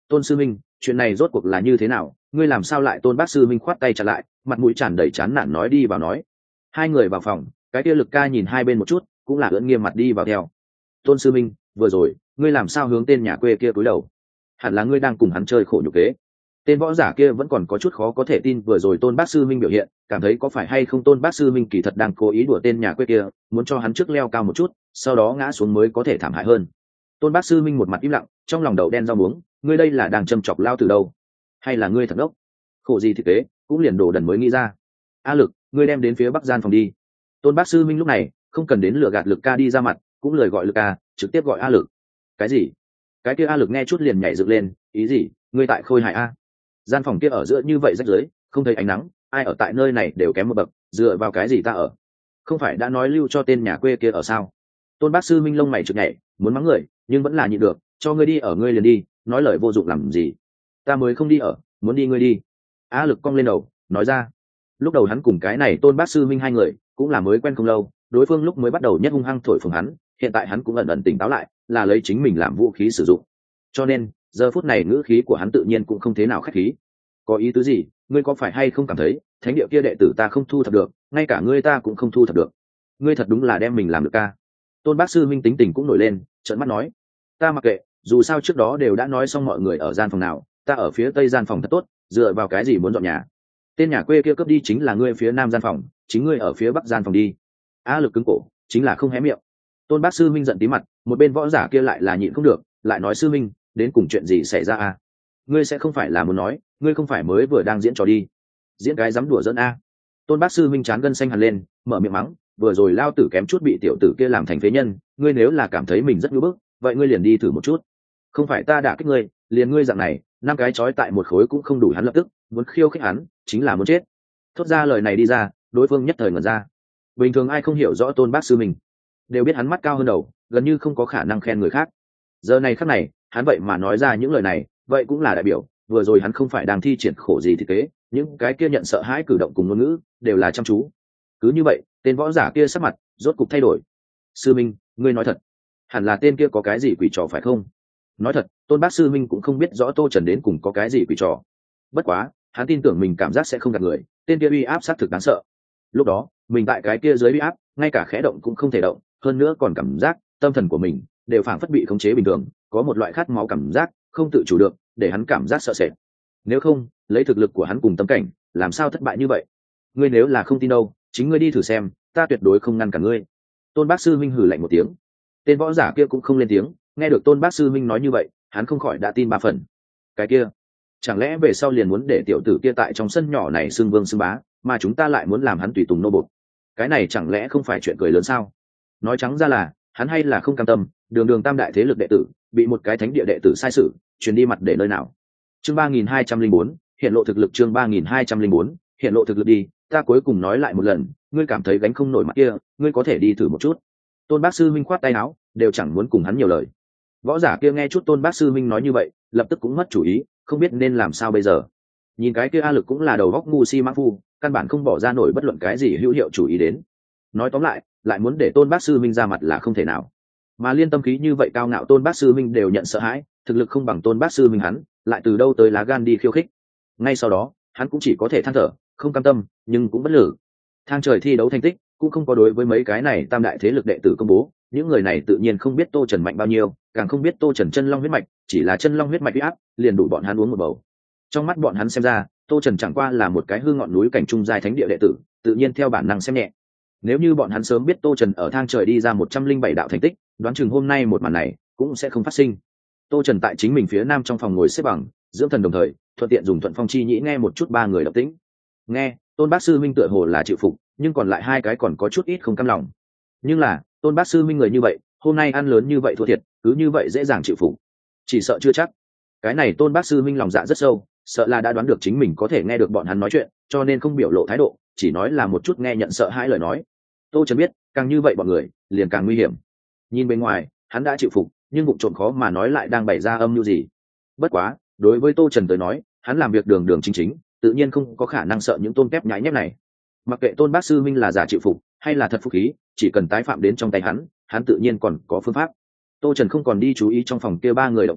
Tôn sư minh, chuyện này rốt cuộc là như thế nào, ngươi làm sao lại? Tôn bác sư minh khoát tay chặn lại, mặt mũi tràn đầy chán nản nói đi vào nói. Hai người vào phòng, cái kia Lực Ca nhìn hai bên một chút, cũng là ưỡn nghiêm mặt đi vào theo. Tôn sư minh, vừa rồi ngươi làm sao hướng tên nhà quê kia cúi đầu? Hẳn là ngươi đang cùng hắn chơi khổ nhục kế. Tên võ giả kia vẫn còn có chút khó có thể tin vừa rồi Tôn bác sư minh biểu hiện, cảm thấy có phải hay không Tôn bác sư minh kỳ thật đang cố ý đùa tên nhà quê kia, muốn cho hắn trước leo cao một chút, sau đó ngã xuống mới có thể thảm hại hơn. Tôn bác sư minh một mặt im lặng, trong lòng đậu đen rau muống, ngươi đây là đang châm chọc lao từ đâu, hay là ngươi thật đốc? Khổ gì thực tế, cũng liền đồ đần mới nghĩ ra. A Lực, ngươi đem đến phía bắc gian phòng đi. Tôn bác sư minh lúc này không cần đến lừa gạt Lực Ca đi ra mặt, cũng lời gọi Lực Ca, trực tiếp gọi A Lực. Cái gì? Cái kia A Lực nghe chút liền nhảy dựng lên, ý gì? Ngươi tại Khôi Hải a? Gian phòng kia ở giữa như vậy rách rưới, không thấy ánh nắng, ai ở tại nơi này đều kém một bậc, dựa vào cái gì ta ở? Không phải đã nói lưu cho tên nhà quê kia ở sao? Tôn bác sư minh lông mày chực nhảy, muốn mắng người nhưng vẫn là nhịn được, cho ngươi đi ở ngươi liền đi, nói lời vô dụng làm gì? Ta mới không đi ở, muốn đi ngươi đi. A Lực cong lên đầu nói ra. Lúc đầu hắn cùng cái này Tôn bác sư minh hai người cũng là mới quen không lâu, đối phương lúc mới bắt đầu nhất hung hăng thổi phồng hắn, hiện tại hắn cũng ẩn ẩn tỉnh táo lại, là lấy chính mình làm vũ khí sử dụng, cho nên giờ phút này ngữ khí của hắn tự nhiên cũng không thế nào khách khí. Có ý tứ gì? Ngươi có phải hay không cảm thấy thánh địa kia đệ tử ta không thu thập được, ngay cả ngươi ta cũng không thu thập được? Ngươi thật đúng là đem mình làm được ca. Tôn bác sư minh tính tình cũng nổi lên, trợn mắt nói. Ta mặc kệ, dù sao trước đó đều đã nói xong mọi người ở gian phòng nào, ta ở phía tây gian phòng thật tốt, dựa vào cái gì muốn dọn nhà? Tên nhà quê kia cướp đi chính là ngươi phía nam gian phòng, chính ngươi ở phía bắc gian phòng đi. A Lực cứng cổ, chính là không hé miệng. Tôn bác sư minh giận tí mặt, một bên võ giả kia lại là nhịn không được, lại nói sư minh, đến cùng chuyện gì xảy ra à? Ngươi sẽ không phải là muốn nói, ngươi không phải mới vừa đang diễn trò đi? Diễn cái dám đùa giỡn a? Tôn bác sư minh chán gân xanh hẳn lên, mở miệng mắng, vừa rồi lao tử kém chút bị tiểu tử kia làm thành phế nhân, ngươi nếu là cảm thấy mình rất ngưỡng bức, vậy ngươi liền đi thử một chút. Không phải ta đả kích ngươi, liền ngươi dạng này, năm cái trói tại một khối cũng không đủ hắn lập tức, muốn khiêu khích hắn, chính là muốn chết. Thốt ra lời này đi ra, đối phương nhất thời ngẩn ra. Bình thường ai không hiểu rõ Tôn bác sư minh, đều biết hắn mắt cao hơn đầu, gần như không có khả năng khen người khác. Giờ này khắc này, hắn vậy mà nói ra những lời này, vậy cũng là đại biểu vừa rồi hắn không phải đang thi triển khổ gì thực tế, những cái kia nhận sợ hãi cử động cùng ngôn ngữ đều là chăm chú. Cứ như vậy, tên võ giả kia sắc mặt rốt cục thay đổi. Sư minh, ngươi nói thật, hẳn là tên kia có cái gì quỷ trò phải không? Nói thật, Tôn bác sư minh cũng không biết rõ Tô Trần đến cùng có cái gì quỷ trò, bất quá hắn tin tưởng mình cảm giác sẽ không gạt người, tên kia uy áp sát thực đáng sợ. Lúc đó mình tại cái kia dưới uy áp, ngay cả khẽ động cũng không thể động, hơn nữa còn cảm giác tâm thần của mình đều phảng phất bị khống chế bình thường, có một loại khát máu cảm giác không tự chủ được, để hắn cảm giác sợ sệt. Nếu không lấy thực lực của hắn cùng tâm cảnh, làm sao thất bại như vậy? Ngươi nếu là không tin đâu, chính ngươi đi thử xem, ta tuyệt đối không ngăn cản ngươi. Tôn bác sư minh hừ lạnh một tiếng. Tên võ giả kia cũng không lên tiếng, nghe được Tôn bác sư minh nói như vậy, hắn không khỏi đã tin ba phần. Cái kia, chẳng lẽ về sau liền muốn để tiểu tử kia tại trong sân nhỏ này xưng vương xưng bá, mà chúng ta lại muốn làm hắn tùy tùng nô bộc? Cái này chẳng lẽ không phải chuyện cười lớn sao? Nói trắng ra là hắn hay là không cam tâm, đường đường tam đại thế lực đệ tử bị một cái thánh địa đệ tử sai sử, truyền đi mặt để nơi nào? Chương ba nghìn hai trăm linh bốn, hiện lộ thực lực. Chương ba nghìn hai trăm linh bốn, hiện lộ thực lực đi. Ta cuối cùng nói lại một lần, ngươi cảm thấy gánh không nổi mặt kia, ngươi có thể đi thử một chút. Tôn bác sư minh khoát tay áo, đều chẳng muốn cùng hắn nhiều lời. Võ giả kia nghe chút Tôn bác sư minh nói như vậy, lập tức cũng mất chủ ý, không biết nên làm sao bây giờ. Nhìn cái kia A Lực cũng là đầu góc ngu si mã phu, căn bản không bỏ ra nổi bất luận cái gì hữu hiệu chủ ý đến. Nói tóm lại, lại muốn để Tôn bác sư minh ra mặt là không thể nào. Mà liên tâm khí như vậy cao ngạo Tôn bác sư minh đều nhận sợ hãi, thực lực không bằng Tôn bác sư minh hắn, lại từ đâu tới lá gan đi khiêu khích. Ngay sau đó hắn cũng chỉ có thể than thở, không cam tâm nhưng cũng bất lực. Thang trời thi đấu thành tích cũng không có đối với mấy cái này tam đại thế lực đệ tử công bố, những người này tự nhiên không biết Tô Trần mạnh bao nhiêu, càng không biết Tô Trần chân long huyết mạch, chỉ là chân long huyết mạch uy áp liền đủ bọn hắn uống một bầu. Trong mắt bọn hắn xem ra, Tô Trần chẳng qua là một cái hư ngọn núi cảnh trung giai thánh địa đệ tử, tự nhiên theo bản năng xem nhẹ. Nếu như bọn hắn sớm biết Tô Trần ở thang trời đi ra một trăm linh bảy đạo thành tích, đoán chừng hôm nay một màn này cũng sẽ không phát sinh. Tô Trần tại chính mình phía nam trong phòng ngồi xếp bằng dưỡng thần, đồng thời thuận tiện dùng thuận phong chi nhĩ nghe một chút ba người động tĩnh. Nghe Tôn bác sư minh tựa hồ là chịu phục, nhưng còn lại hai cái còn có chút ít không cam lòng. Nhưng là Tôn bác sư minh người như vậy, hôm nay ăn lớn như vậy thua thiệt, cứ như vậy dễ dàng chịu phục, chỉ sợ chưa chắc. Cái này Tôn bác sư minh lòng dạ rất sâu, sợ là đã đoán được chính mình có thể nghe được bọn hắn nói chuyện, cho nên không biểu lộ thái độ, chỉ nói là một chút nghe nhận sợ hãi lời nói. Tô Trần biết, càng như vậy bọn người liền càng nguy hiểm. Nhìn bên ngoài hắn đã chịu phục, nhưng vụ trộm khó mà nói lại đang bày ra âm mưu gì. Bất quá đối với Tô Trần tới nói, hắn làm việc đường đường chính chính, tự nhiên không có khả năng sợ những tôn kép nhãi nhép này. Mặc kệ Tôn bác sư minh là giả chịu phục hay là thật phục khí, chỉ cần tái phạm đến trong tay hắn, hắn tự nhiên còn có phương pháp. Tô Trần không còn đi chú ý trong phòng kia ba người động tĩnh,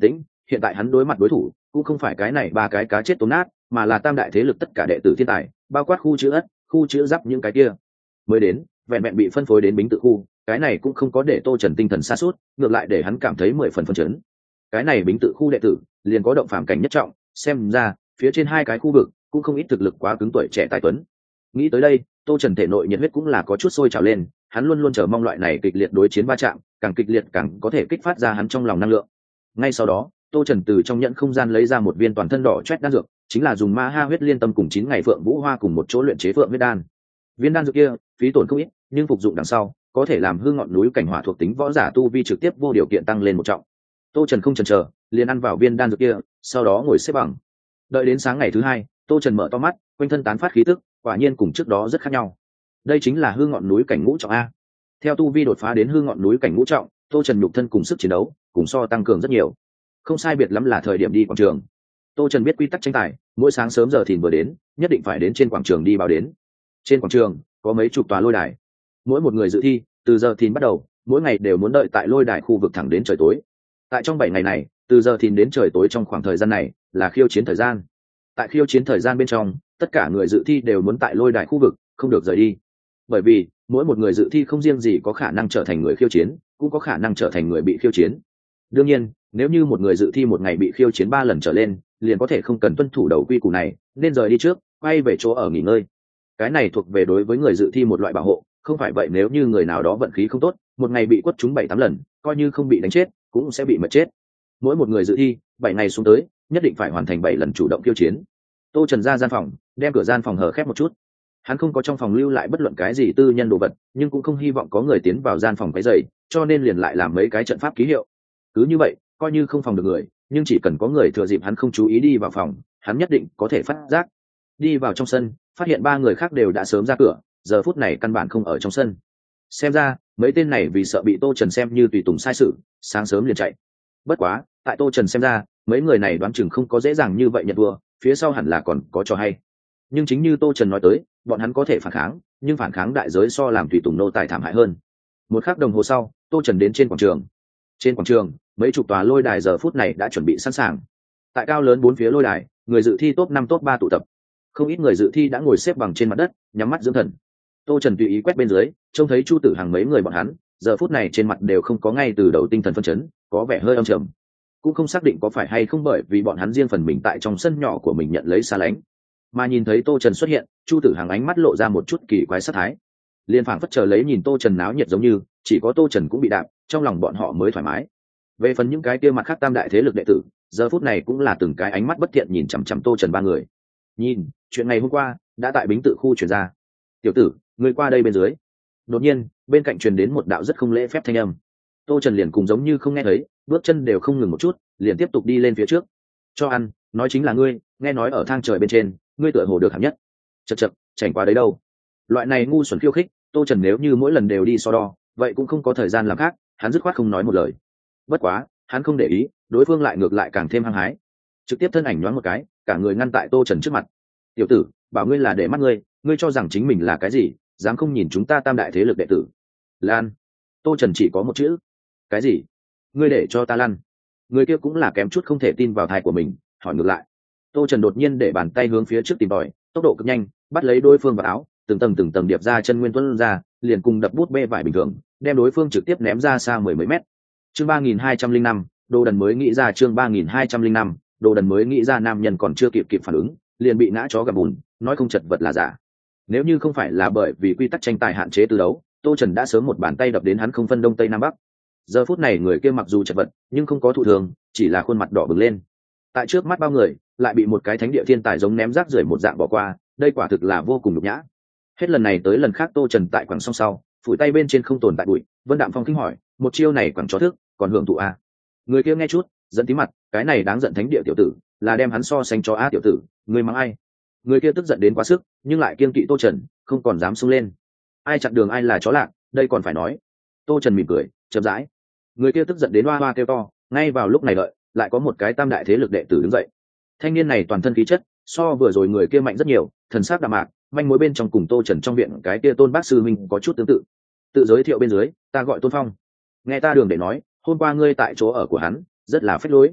hiện tại hắn đối mặt đối thủ cũng không phải cái này ba cái cá chết tốn nát, mà là tam đại thế lực tất cả đệ tử thiên tài, bao quát khu chữ ất, khu chữ giáp những cái kia mới đến, vẹn vẹn bị phân phối đến bính tự khu, cái này cũng không có để Tô Trần tinh thần sa sút, ngược lại để hắn cảm thấy mười phần phấn chấn. Cái này bính tự khu đệ tử liền có động phàm cảnh nhất trọng, xem ra phía trên hai cái khu vực cũng không ít thực lực quá cứng tuổi trẻ tài tuấn. Nghĩ tới đây, Tô Trần thể nội nhiệt huyết cũng là có chút sôi trào lên, hắn luôn luôn chờ mong loại này kịch liệt đối chiến va chạm, càng kịch liệt càng có thể kích phát ra hắn trong lòng năng lượng. Ngay sau đó, Tô Trần từ trong nhẫn không gian lấy ra một viên toàn thân đỏ chét đan dược, chính là dùng ma ha huyết liên tâm cùng chín ngày phượng vũ hoa cùng một chỗ luyện chế phượng huyết đan. Viên đan dược kia phí tổn không ít, nhưng phục dụng đằng sau có thể làm hư ngọn núi cảnh hỏa thuộc tính võ giả tu vi trực tiếp vô điều kiện tăng lên một trọng. Tô Trần không chần chờ, liền ăn vào viên đan dược kia, sau đó ngồi xếp bằng. Đợi đến sáng ngày thứ hai, Tô Trần mở to mắt, quanh thân tán phát khí tức, quả nhiên cùng trước đó rất khác nhau. Đây chính là hư ngọn núi cảnh ngũ trọng a. Theo tu vi đột phá đến hư ngọn núi cảnh ngũ trọng, Tô Trần nhục thân cùng sức chiến đấu cùng so tăng cường rất nhiều. Không sai biệt lắm là thời điểm đi quảng trường. Tô Trần biết quy tắc tranh tài, mỗi sáng sớm giờ thìn vừa đến, nhất định phải đến trên quảng trường đi báo đến. Trên quảng trường có mấy chục tòa lôi đài, mỗi một người dự thi từ giờ thìn bắt đầu, mỗi ngày đều muốn đợi tại lôi đài khu vực thẳng đến trời tối. Tại trong bảy ngày này, từ giờ thìn đến trời tối trong khoảng thời gian này là khiêu chiến thời gian. Tại khiêu chiến thời gian bên trong, tất cả người dự thi đều muốn tại lôi đài khu vực, không được rời đi. Bởi vì mỗi một người dự thi không riêng gì có khả năng trở thành người khiêu chiến, cũng có khả năng trở thành người bị khiêu chiến. Đương nhiên, nếu như một người dự thi một ngày bị khiêu chiến ba lần trở lên, liền có thể không cần tuân thủ đầu quy củ này, nên rời đi trước, quay về chỗ ở nghỉ ngơi. Cái này thuộc về đối với người dự thi một loại bảo hộ, không phải vậy nếu như người nào đó vận khí không tốt, một ngày bị quất trúng bảy tám lần, coi như không bị đánh chết, cũng sẽ bị mất chết. Mỗi một người dự thi, bảy ngày xuống tới, nhất định phải hoàn thành bảy lần chủ động khiêu chiến. Tô Trần ra gian phòng, đem cửa gian phòng hờ khép một chút. Hắn không có trong phòng lưu lại bất luận cái gì tư nhân đồ vật, nhưng cũng không hy vọng có người tiến vào gian phòng cái dày, cho nên liền lại làm mấy cái trận pháp ký hiệu. Cứ như vậy, coi như không phòng được người, nhưng chỉ cần có người thừa dịp hắn không chú ý đi vào phòng, hắn nhất định có thể phát giác. Đi vào trong sân, phát hiện ba người khác đều đã sớm ra cửa, giờ phút này căn bản không ở trong sân. Xem ra mấy tên này vì sợ bị Tô Trần xem như tùy tùng sai sự, sáng sớm liền chạy. Bất quá, tại Tô Trần xem ra, mấy người này đoán chừng không có dễ dàng như vậy nhận thua, phía sau hẳn là còn có trò hay. Nhưng chính như Tô Trần nói tới, bọn hắn có thể phản kháng, nhưng phản kháng đại giới so làm tùy tùng nô tài thảm hại hơn. Một khắc đồng hồ sau, Tô Trần đến trên quảng trường. Trên quảng trường, mấy chục tòa lôi đài giờ phút này đã chuẩn bị sẵn sàng. Tại cao lớn bốn phía lôi đài, người dự thi top năm top ba tụ tập. Không ít người dự thi đã ngồi xếp bằng trên mặt đất, nhắm mắt dưỡng thần. Tô Trần tùy ý quét bên dưới, trông thấy Chu Tử Hằng mấy người bọn hắn, giờ phút này trên mặt đều không có ngay từ đầu tinh thần phân chấn, có vẻ hơi âm trầm. Cũng không xác định có phải hay không bởi vì bọn hắn riêng phần mình tại trong sân nhỏ của mình nhận lấy xa lánh. Mà nhìn thấy Tô Trần xuất hiện, Chu Tử Hằng ánh mắt lộ ra một chút kỳ quái sát thái. Liên phảng phất chờ lấy nhìn Tô Trần náo nhiệt giống như, chỉ có Tô Trần cũng bị đạp, trong lòng bọn họ mới thoải mái. Về phần những cái kia mặt khác tam đại thế lực đệ tử, giờ phút này cũng là từng cái ánh mắt bất thiện nhìn chằm chằm Tô Trần ba người. Nhìn, chuyện ngày hôm qua đã tại bính tự khu truyền ra. Tiểu tử, ngươi qua đây bên dưới. Đột nhiên, bên cạnh truyền đến một đạo rất không lễ phép thanh âm. Tô Trần liền cùng giống như không nghe thấy, bước chân đều không ngừng một chút, liền tiếp tục đi lên phía trước. Cho ăn, nói chính là ngươi, nghe nói ở thang trời bên trên, ngươi tựa hồ được hạng nhất. Chậc chậc, chảnh qua đấy đâu. Loại này ngu xuẩn khiêu khích, Tô Trần nếu như mỗi lần đều đi so đo, vậy cũng không có thời gian làm khác, hắn dứt khoát không nói một lời. Bất quá, hắn không để ý, đối phương lại ngược lại càng thêm hăng hái. Trực tiếp thân ảnh nhoáng một cái, cả người ngăn tại Tô Trần trước mặt. Tiểu tử, bảo ngươi là để mắt ngươi, ngươi cho rằng chính mình là cái gì, dám không nhìn chúng ta tam đại thế lực đệ tử. Lan. Tô Trần chỉ có một chữ. Cái gì? Ngươi để cho ta lăn. Người kia cũng là kém chút không thể tin vào thai của mình, hỏi ngược lại. Tô Trần đột nhiên để bàn tay hướng phía trước tìm tòi, tốc độ cực nhanh, bắt lấy đối phương vào áo, từng tầng từng tầng điệp ra chân nguyên tuấn ra, liền cùng đập bút bê vải bình thường, đem đối phương trực tiếp ném ra xa mười mấy mét. Chương ba nghìn hai trăm linh năm, Đồ Đần mới nghĩ ra chương ba nghìn hai trăm linh năm, Đồ Đần mới nghĩ ra nam nhân còn chưa kịp kịp phản ứng, liền bị ngã chó gặm bùn, nói không chật vật là giả. Nếu như không phải là bởi vì quy tắc tranh tài hạn chế từ đấu, Tô Trần đã sớm một bàn tay đập đến hắn không phân đông tây nam bắc. Giờ phút này người kia mặc dù chật vật, nhưng không có thụ thường, chỉ là khuôn mặt đỏ bừng lên. Tại trước mắt bao người, lại bị một cái thánh địa thiên tài giống ném rác rưởi một dạng bỏ qua, đây quả thực là vô cùng nhục nhã. Hết lần này tới lần khác Tô Trần tại quẳng song sau, phủi tay bên trên không tồn tại bụi, Vân Đạm Phong kinh hỏi, một chiêu này quẳng chó thức, còn hưởng thụ a? Người kia nghe chút, giận tí mặt, cái này đáng giận thánh địa tiểu tử, là đem hắn so sánh cho a tiểu tử, người mắng ai? Người kia tức giận đến quá sức, nhưng lại kiêng kỵ Tô Trần, không còn dám xông lên. Ai chặn đường ai là chó lạc, đây còn phải nói. Tô Trần mỉm cười, chậm rãi. Người kia tức giận đến hoa hoa kêu to, ngay vào lúc này đợi, lại có một cái tam đại thế lực đệ tử đứng dậy. Thanh niên này toàn thân khí chất, so vừa rồi người kia mạnh rất nhiều, thần sắc đạm mạc, manh mối bên trong cùng Tô Trần trong viện cái kia Tôn Bác sư huynh có chút tương tự. Tự giới thiệu bên dưới, ta gọi Tôn Phong. Nghe ta đường để nói, hôm qua ngươi tại chỗ ở của hắn, rất là phách lối.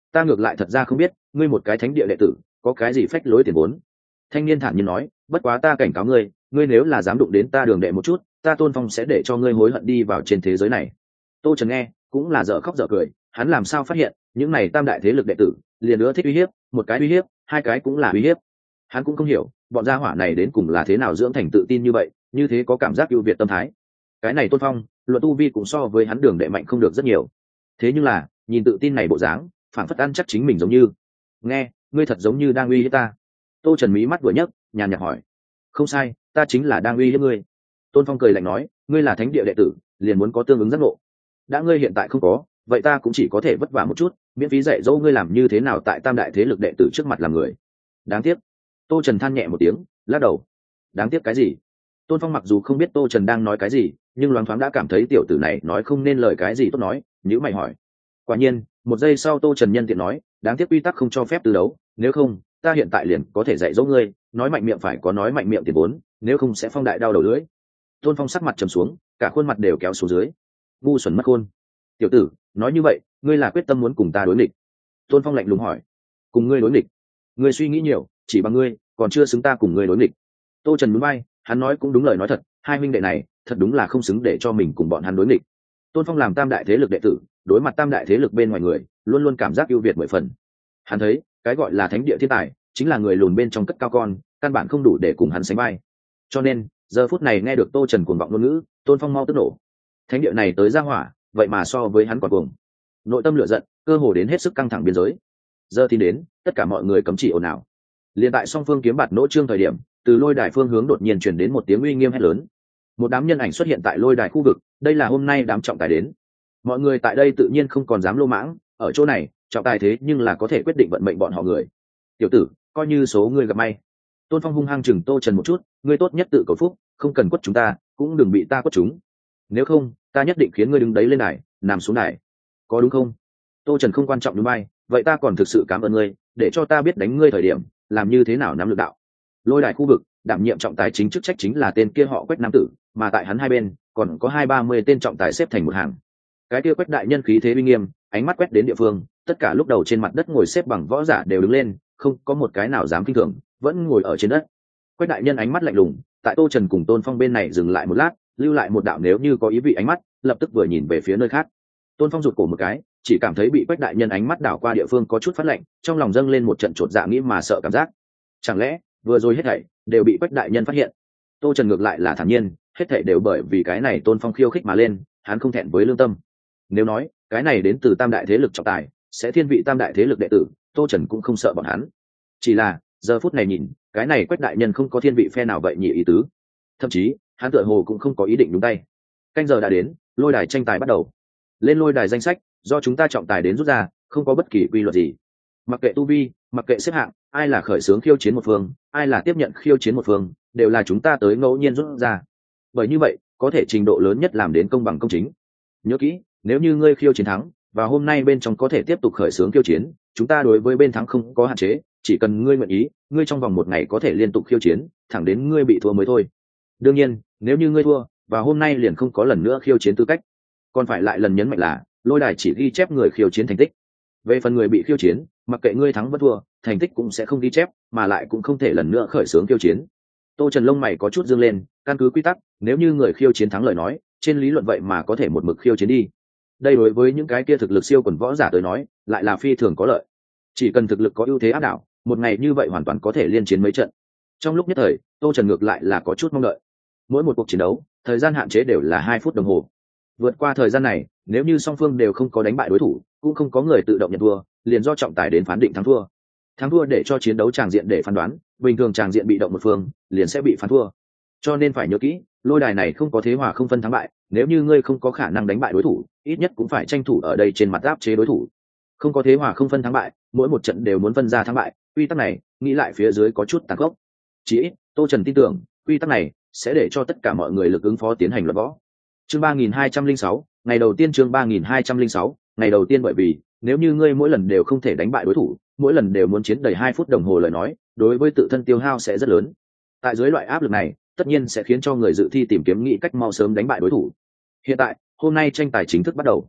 Ta ngược lại thật ra không biết ngươi một cái thánh địa đệ tử có cái gì phách lối tiền vốn. Thanh niên thản nhiên nói, bất quá ta cảnh cáo ngươi, ngươi nếu là dám đụng đến ta Đường đệ một chút, ta Tôn Phong sẽ để cho ngươi hối hận đi vào trên thế giới này. Tô Trần nghe cũng là dở khóc dở cười, hắn làm sao phát hiện những này tam đại thế lực đệ tử liền nữa thích uy hiếp, một cái uy hiếp, hai cái cũng là uy hiếp. Hắn cũng không hiểu bọn gia hỏa này đến cùng là thế nào dưỡng thành tự tin như vậy, như thế có cảm giác ưu việt tâm thái. Cái này Tôn Phong luận tu vi cũng so với hắn Đường đệ mạnh không được rất nhiều, thế nhưng là nhìn tự tin này bộ dáng, phản phất ăn chắc chính mình giống như. Nghe ngươi thật giống như đang uy hiếp ta. Tô Trần mí mắt vừa nhấc, nhàn nhạt hỏi. Không sai, ta chính là đang uy hiếp ngươi. Tôn Phong cười lạnh nói, ngươi là thánh địa đệ tử liền muốn có tương ứng giác ngộ, đã ngươi hiện tại không có, vậy ta cũng chỉ có thể vất vả một chút, miễn phí dạy dỗ ngươi làm như thế nào tại tam đại thế lực đệ tử trước mặt làm người. Đáng tiếc. Tô Trần than nhẹ một tiếng, lắc đầu. Đáng tiếc cái gì? Tôn Phong mặc dù không biết Tô Trần đang nói cái gì, nhưng loáng thoáng đã cảm thấy tiểu tử này nói không nên lời cái gì tốt nói, nhíu mày hỏi. Quả nhiên, một giây sau Tô Trần nhân tiện nói, đáng tiếc quy tắc không cho phép từ đấu, nếu không, ta hiện tại liền có thể dạy dỗ ngươi, nói mạnh miệng phải có nói mạnh miệng tiền vốn, nếu không sẽ phong đại đau đầu lưỡi. Tôn Phong sắc mặt trầm xuống, cả khuôn mặt đều kéo xuống dưới. Ngu xuẩn mất khôn. Tiểu tử, nói như vậy, ngươi là quyết tâm muốn cùng ta đối nghịch? Tôn Phong lạnh lùng hỏi. Cùng ngươi đối nghịch? Ngươi suy nghĩ nhiều, chỉ bằng ngươi, còn chưa xứng ta cùng ngươi đối nghịch. Tô Trần nhún vai, hắn nói cũng đúng lời nói thật, hai huynh đệ này, thật đúng là không xứng để cho mình cùng bọn hắn đối nghịch. Tôn Phong làm tam đại thế lực đệ tử, đối mặt tam đại thế lực bên ngoài người, luôn luôn cảm giác ưu việt mười phần. Hắn thấy, cái gọi là thánh địa thiên tài, chính là người lùn bên trong cất cao con, căn bản không đủ để cùng hắn sánh vai. Cho nên, giờ phút này nghe được Tô Trần cuồng vọng ngôn ngữ, Tôn Phong mau tức nổ. Thánh địa này tới ra hỏa, vậy mà so với hắn còn cuồng. Nội tâm lửa giận, cơ hồ đến hết sức căng thẳng biên giới. Giờ thì đến, tất cả mọi người cấm chỉ ồn ào. Liên tại song phương kiếm bạt nỗ trương thời điểm, từ lôi đài phương hướng đột nhiên truyền đến một tiếng uy nghiêm hét lớn. Một đám nhân ảnh xuất hiện tại lôi đài khu vực, đây là hôm nay đám trọng tài đến. Mọi người tại đây tự nhiên không còn dám lô mãng, ở chỗ này, trọng tài thế nhưng là có thể quyết định vận mệnh bọn họ người. Tiểu tử, coi như số ngươi gặp may. Tôn Phong hung hăng chừng Tô Trần một chút, ngươi tốt nhất tự cầu phúc, không cần quất chúng ta, cũng đừng bị ta quất chúng. Nếu không, ta nhất định khiến ngươi đứng đấy lên đài, nằm xuống đài. Có đúng không? Tô Trần không quan trọng đúng bay, vậy ta còn thực sự cảm ơn ngươi, để cho ta biết đánh ngươi thời điểm, làm như thế nào nắm lực đạo. Lôi đài khu vực, đảm nhiệm trọng tài chính chức trách chính là tên kia họ Quách nam tử, mà tại hắn hai bên, còn có hai ba mươi tên trọng tài xếp thành một hàng. Cái kia Quách đại nhân khí thế uy nghiêm, ánh mắt quét đến địa phương, tất cả lúc đầu trên mặt đất ngồi xếp bằng võ giả đều đứng lên, không có một cái nào dám kinh thường, vẫn ngồi ở trên đất. Quách đại nhân ánh mắt lạnh lùng, tại Tô Trần cùng Tôn Phong bên này dừng lại một lát, lưu lại một đạo nếu như có ý vị ánh mắt, lập tức vừa nhìn về phía nơi khác. Tôn Phong rụt cổ một cái, chỉ cảm thấy bị Quách đại nhân ánh mắt đảo qua địa phương có chút phát lạnh, trong lòng dâng lên một trận chột dạ nghĩ mà sợ cảm giác. Chẳng lẽ vừa rồi hết thảy đều bị Quách đại nhân phát hiện? Tô Trần ngược lại là thản nhiên, hết thảy đều bởi vì cái này Tôn Phong khiêu khích mà lên, hắn không thẹn với lương tâm. Nếu nói cái này đến từ tam đại thế lực trọng tài, sẽ thiên vị tam đại thế lực đệ tử, Tô Trần cũng không sợ bọn hắn. Chỉ là giờ phút này nhìn, cái này Quách đại nhân không có thiên vị phe nào vậy nhỉ ý tứ. Thậm chí hắn tựa hồ cũng không có ý định đúng tay. Canh giờ đã đến, lôi đài tranh tài bắt đầu. Lên lôi đài danh sách do chúng ta trọng tài đến rút ra, không có bất kỳ quy luật gì. Mặc kệ tu vi, mặc kệ xếp hạng, ai là khởi xướng khiêu chiến một phương, ai là tiếp nhận khiêu chiến một phương, đều là chúng ta tới ngẫu nhiên rút ra. Bởi như vậy, có thể trình độ lớn nhất làm đến công bằng công chính. Nhớ kỹ, nếu như ngươi khiêu chiến thắng, và hôm nay bên trong có thể tiếp tục khởi xướng khiêu chiến, chúng ta đối với bên thắng không có hạn chế, chỉ cần ngươi nguyện ý, ngươi trong vòng một ngày có thể liên tục khiêu chiến, thẳng đến ngươi bị thua mới thôi. Đương nhiên, nếu như ngươi thua, và hôm nay liền không có lần nữa khiêu chiến tư cách. Còn phải lại lần nhấn mạnh là, lôi đài chỉ ghi chép người khiêu chiến thành tích. Về phần người bị khiêu chiến, mặc kệ ngươi thắng vẫn thua, thành tích cũng sẽ không ghi chép, mà lại cũng không thể lần nữa khởi xướng khiêu chiến. Tô Trần lông mày có chút dương lên, căn cứ quy tắc, nếu như người khiêu chiến thắng lời nói, trên lý luận vậy mà có thể một mực khiêu chiến đi. Đây đối với những cái kia thực lực siêu quần võ giả tới nói, lại là phi thường có lợi. Chỉ cần thực lực có ưu thế áp đảo, một ngày như vậy hoàn toàn có thể liên chiến mấy trận. Trong lúc nhất thời, Tô Trần ngược lại là có chút mong đợi. Mỗi một cuộc chiến đấu, thời gian hạn chế đều là hai phút đồng hồ. Vượt qua thời gian này, nếu như song phương đều không có đánh bại đối thủ, cũng không có người tự động nhận thua, liền do trọng tài đến phán định thắng thua. Thắng thua để cho chiến đấu tràng diện để phán đoán, bình thường tràng diện bị động một phương, liền sẽ bị phán thua. Cho nên phải nhớ kỹ, lôi đài này không có thế hòa không phân thắng bại, nếu như ngươi không có khả năng đánh bại đối thủ, ít nhất cũng phải tranh thủ ở đây trên mặt áp chế đối thủ. Không có thế hòa không phân thắng bại, mỗi một trận đều muốn phân ra thắng bại, quy tắc này, nghĩ lại phía dưới có chút tàn khốc. Chỉ ít, Tô Trần tin tưởng, quy tắc này sẽ để cho tất cả mọi người lực ứng phó tiến hành luận võ. Chương ba nghìn hai trăm lẻ sáu, ngày đầu tiên chương ba nghìn hai trăm lẻ sáu, ngày đầu tiên bởi vì, nếu như ngươi mỗi lần đều không thể đánh bại đối thủ, mỗi lần đều muốn chiến đầy hai phút đồng hồ lời nói, đối với tự thân tiêu hao sẽ rất lớn. Tại dưới loại áp lực này, tất nhiên sẽ khiến cho người dự thi tìm kiếm nghĩ cách mau sớm đánh bại đối thủ. Hiện tại, hôm nay tranh tài chính thức bắt đầu.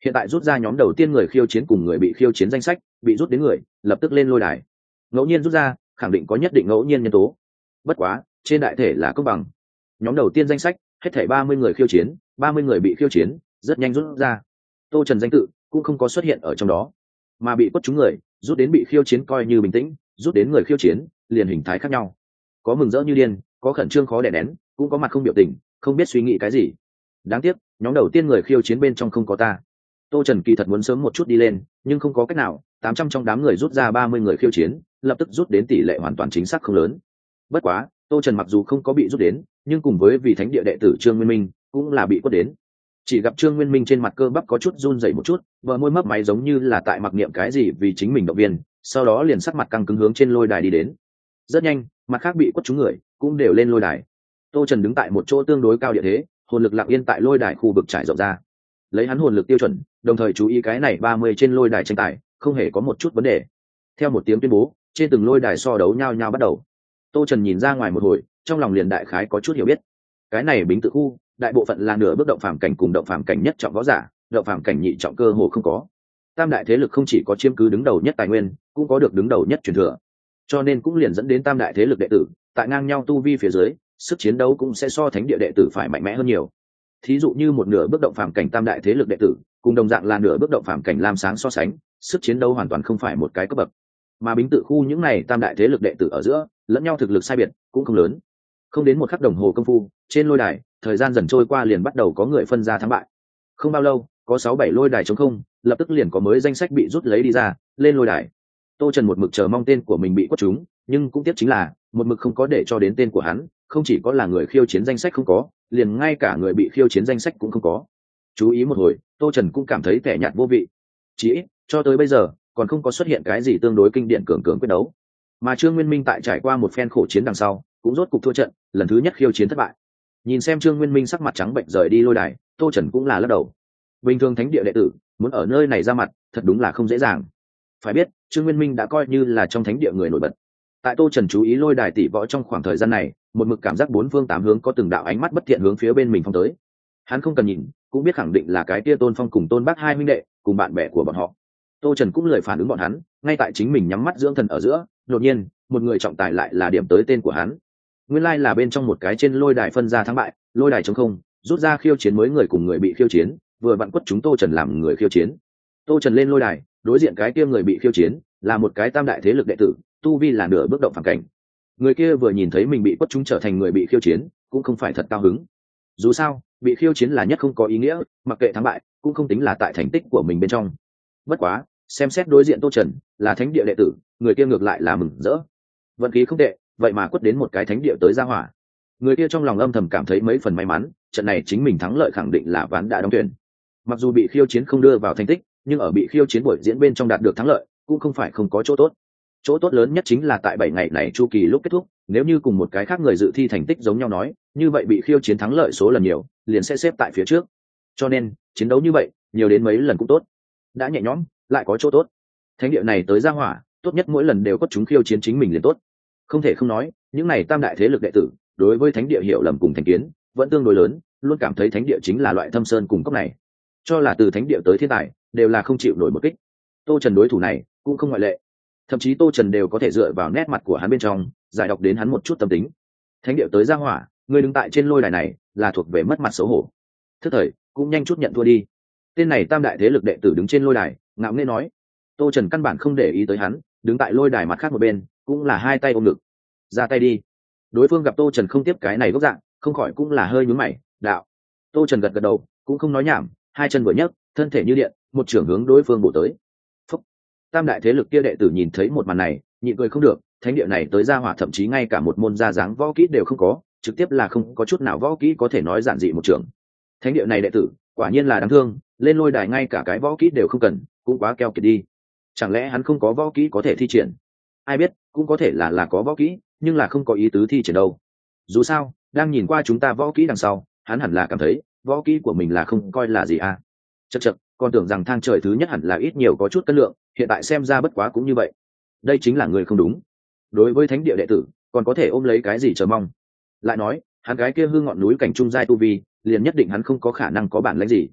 hiện tại rút ra nhóm đầu tiên người khiêu chiến cùng người bị khiêu chiến danh sách, bị rút đến người lập tức lên lôi đài. Ngẫu nhiên rút ra khẳng định có nhất định ngẫu nhiên nhân tố, bất quá trên đại thể là công bằng. Nhóm đầu tiên danh sách hết thảy ba mươi người khiêu chiến, ba mươi người bị khiêu chiến rất nhanh rút ra. Tô Trần danh tự cũng không có xuất hiện ở trong đó, mà bị quất trúng người rút đến bị khiêu chiến coi như bình tĩnh, rút đến người khiêu chiến liền hình thái khác nhau, có mừng rỡ như điên, có khẩn trương khó đè nén, cũng có mặt không biểu tình, không biết suy nghĩ cái gì. Đáng tiếc nhóm đầu tiên người khiêu chiến bên trong không có ta. Tô Trần kỳ thật muốn sớm một chút đi lên, nhưng không có cách nào, tám trăm trong đám người rút ra ba mươi người khiêu chiến, lập tức rút đến tỷ lệ hoàn toàn chính xác không lớn. Bất quá Tô Trần mặc dù không có bị rút đến, nhưng cùng với vị thánh địa đệ tử Trương Nguyên Minh cũng là bị quất đến. Chỉ gặp Trương Nguyên Minh trên mặt cơ bắp có chút run rẩy một chút, bờ môi mấp máy giống như là tại mặc niệm cái gì vì chính mình động viên, sau đó liền sắc mặt căng cứng hướng trên lôi đài đi đến. Rất nhanh, mặt khác bị quất trúng người cũng đều lên lôi đài. Tô Trần đứng tại một chỗ tương đối cao địa thế, hồn lực lặng yên tại lôi đài khu vực trải rộng ra. Lấy hắn hồn lực tiêu chuẩn, đồng thời chú ý cái này ba mươi trên lôi đài tranh tài, không hề có một chút vấn đề. Theo một tiếng tuyên bố, trên từng lôi đài so đấu nhao nhao bắt đầu. Tô Trần nhìn ra ngoài một hồi, trong lòng liền đại khái có chút hiểu biết. Cái này Bính Tự khu, đại bộ phận là nửa bước động phàm cảnh cùng động phàm cảnh nhất trọng võ giả, động phàm cảnh nhị trọng cơ hồ không có. Tam đại thế lực không chỉ có chiếm cứ đứng đầu nhất tài nguyên, cũng có được đứng đầu nhất truyền thừa. Cho nên cũng liền dẫn đến tam đại thế lực đệ tử, tại ngang nhau tu vi phía dưới, sức chiến đấu cũng sẽ so thánh địa đệ tử phải mạnh mẽ hơn nhiều. Thí dụ như một nửa bước động phàm cảnh tam đại thế lực đệ tử, cùng đồng dạng là nửa bước động phàm cảnh lam sáng so sánh, sức chiến đấu hoàn toàn không phải một cái cấp bậc. Mà Bính Tự khu những này tam đại thế lực đệ tử ở giữa, lẫn nhau thực lực sai biệt cũng không lớn. Không đến một khắc đồng hồ công phu, trên lôi đài, thời gian dần trôi qua liền bắt đầu có người phân ra thắng bại. Không bao lâu, có sáu bảy lôi đài trống không, lập tức liền có mới danh sách bị rút lấy đi ra, lên lôi đài. Tô Trần một mực chờ mong tên của mình bị quất trúng, nhưng cũng tiếc chính là một mực không có để cho đến tên của hắn, không chỉ có là người khiêu chiến danh sách không có, liền ngay cả người bị khiêu chiến danh sách cũng không có. Chú ý một hồi, Tô Trần cũng cảm thấy vẻ nhạt vô vị. Chỉ ít, cho tới bây giờ, còn không có xuất hiện cái gì tương đối kinh điển cường cường quyết đấu. Mà Trương Nguyên Minh tại trải qua một phen khổ chiến đằng sau, cũng rốt cục thua trận, lần thứ nhất khiêu chiến thất bại. Nhìn xem Trương Nguyên Minh sắc mặt trắng bệnh rời đi lôi đài, Tô Trần cũng là lắc đầu. Bình thường thánh địa đệ tử muốn ở nơi này ra mặt, thật đúng là không dễ dàng. Phải biết, Trương Nguyên Minh đã coi như là trong thánh địa người nổi bật. Tại Tô Trần chú ý lôi đài tỷ võ trong khoảng thời gian này, một mực cảm giác bốn phương tám hướng có từng đạo ánh mắt bất thiện hướng phía bên mình phong tới. Hắn không cần nhìn, cũng biết khẳng định là cái tia Tôn Phong cùng Tôn Bác hai huynh đệ, cùng bạn bè của bọn họ. Tô Trần cũng lời phản ứng bọn hắn, ngay tại chính mình nhắm mắt dưỡng thần ở giữa, đột nhiên, một người trọng tài lại là điểm tới tên của hắn. Nguyên lai like là bên trong một cái trên lôi đài phân ra thắng bại, lôi đài trống không, rút ra khiêu chiến mới người cùng người bị khiêu chiến, vừa vặn quất chúng Tô Trần làm người khiêu chiến. Tô Trần lên lôi đài, đối diện cái kia người bị khiêu chiến, là một cái tam đại thế lực đệ tử, tu vi là nửa bước động phàm cảnh. Người kia vừa nhìn thấy mình bị quất chúng trở thành người bị khiêu chiến, cũng không phải thật cao hứng. Dù sao, bị khiêu chiến là nhất không có ý nghĩa, mặc kệ thắng bại, cũng không tính là tại thành tích của mình bên trong. Bất quá, xem xét đối diện Tô Trần, là thánh địa đệ tử, người kia ngược lại là mừng rỡ. Vận khí không tệ, vậy mà quất đến một cái thánh địa tới ra hỏa. Người kia trong lòng âm thầm cảm thấy mấy phần may mắn, trận này chính mình thắng lợi khẳng định là ván đã đóng thuyền. Mặc dù bị khiêu chiến không đưa vào thành tích, nhưng ở bị khiêu chiến buổi diễn bên trong đạt được thắng lợi, cũng không phải không có chỗ tốt. Chỗ tốt lớn nhất chính là tại bảy ngày này chu kỳ lúc kết thúc, nếu như cùng một cái khác người dự thi thành tích giống nhau nói, như vậy bị khiêu chiến thắng lợi số lần nhiều, liền sẽ xếp tại phía trước. Cho nên, chiến đấu như vậy, nhiều đến mấy lần cũng tốt. Đã nhẹ nhõm, lại có chỗ tốt. Thánh địa này tới ra hỏa, tốt nhất mỗi lần đều có chúng khiêu chiến chính mình liền tốt. Không thể không nói, những này tam đại thế lực đệ tử, đối với thánh địa hiểu lầm cùng thành kiến, vẫn tương đối lớn, luôn cảm thấy thánh địa chính là loại thâm sơn cùng cốc này. Cho là từ thánh địa tới thiên tài, đều là không chịu nổi một kích. Tô Trần đối thủ này, cũng không ngoại lệ. Thậm chí Tô Trần đều có thể dựa vào nét mặt của hắn bên trong, giải đọc đến hắn một chút tâm tính. Thánh địa tới ra hỏa, người đứng tại trên lôi đài này, là thuộc về mất mặt xấu hổ. Thức thời, cũng nhanh chút nhận thua đi. Tên này tam đại thế lực đệ tử đứng trên lôi đài, ngạo nghễ nói. Tô Trần căn bản không để ý tới hắn, đứng tại lôi đài mặt khác một bên, cũng là hai tay ôm ngực. Ra tay đi. Đối phương gặp Tô Trần không tiếp cái này gốc dạng, không khỏi cũng là hơi nhún mày, đạo. Tô Trần gật gật đầu, cũng không nói nhảm, hai chân vừa nhấc, thân thể như điện, một trưởng hướng đối phương bổ tới. Phúc. Tam đại thế lực kia đệ tử nhìn thấy một màn này, nhịn cười không được, thánh địa này tới ra hỏa thậm chí ngay cả một môn ra dáng võ kỹ đều không có, trực tiếp là không có chút nào võ kỹ có thể nói giản dị một trưởng. Thánh địa này đệ tử, quả nhiên là đáng thương, lên lôi đài ngay cả cái võ kỹ đều không cần, cũng quá keo kiệt đi. Chẳng lẽ hắn không có võ kỹ có thể thi triển? Ai biết, cũng có thể là là có võ kỹ, nhưng là không có ý tứ thi triển đâu. Dù sao, đang nhìn qua chúng ta võ kỹ đằng sau, hắn hẳn là cảm thấy võ kỹ của mình là không coi là gì à. Chậc chậc, còn tưởng rằng thang trời thứ nhất hẳn là ít nhiều có chút cân lượng, hiện tại xem ra bất quá cũng như vậy. Đây chính là người không đúng. Đối với thánh địa đệ tử, còn có thể ôm lấy cái gì chờ mong? Lại nói, hắn cái kia hư ngọn núi cảnh trung giai tu vi, liền nhất định hắn không có khả năng có bản lĩnh gì.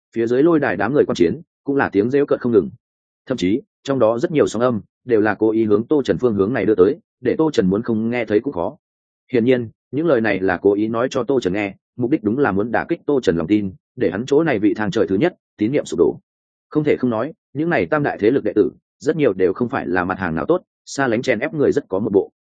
phía dưới lôi đài đám người quan chiến cũng là tiếng rêu cợt không ngừng, thậm chí trong đó rất nhiều sóng âm đều là cố ý hướng tô trần phương hướng này đưa tới, để tô trần muốn không nghe thấy cũng khó. Hiển nhiên những lời này là cố ý nói cho tô trần nghe, mục đích đúng là muốn đả kích tô trần lòng tin, để hắn chỗ này vị thang trời thứ nhất tín nhiệm sụp đổ. Không thể không nói những này tam đại thế lực đệ tử rất nhiều đều không phải là mặt hàng nào tốt, xa lánh chèn ép người rất có một bộ.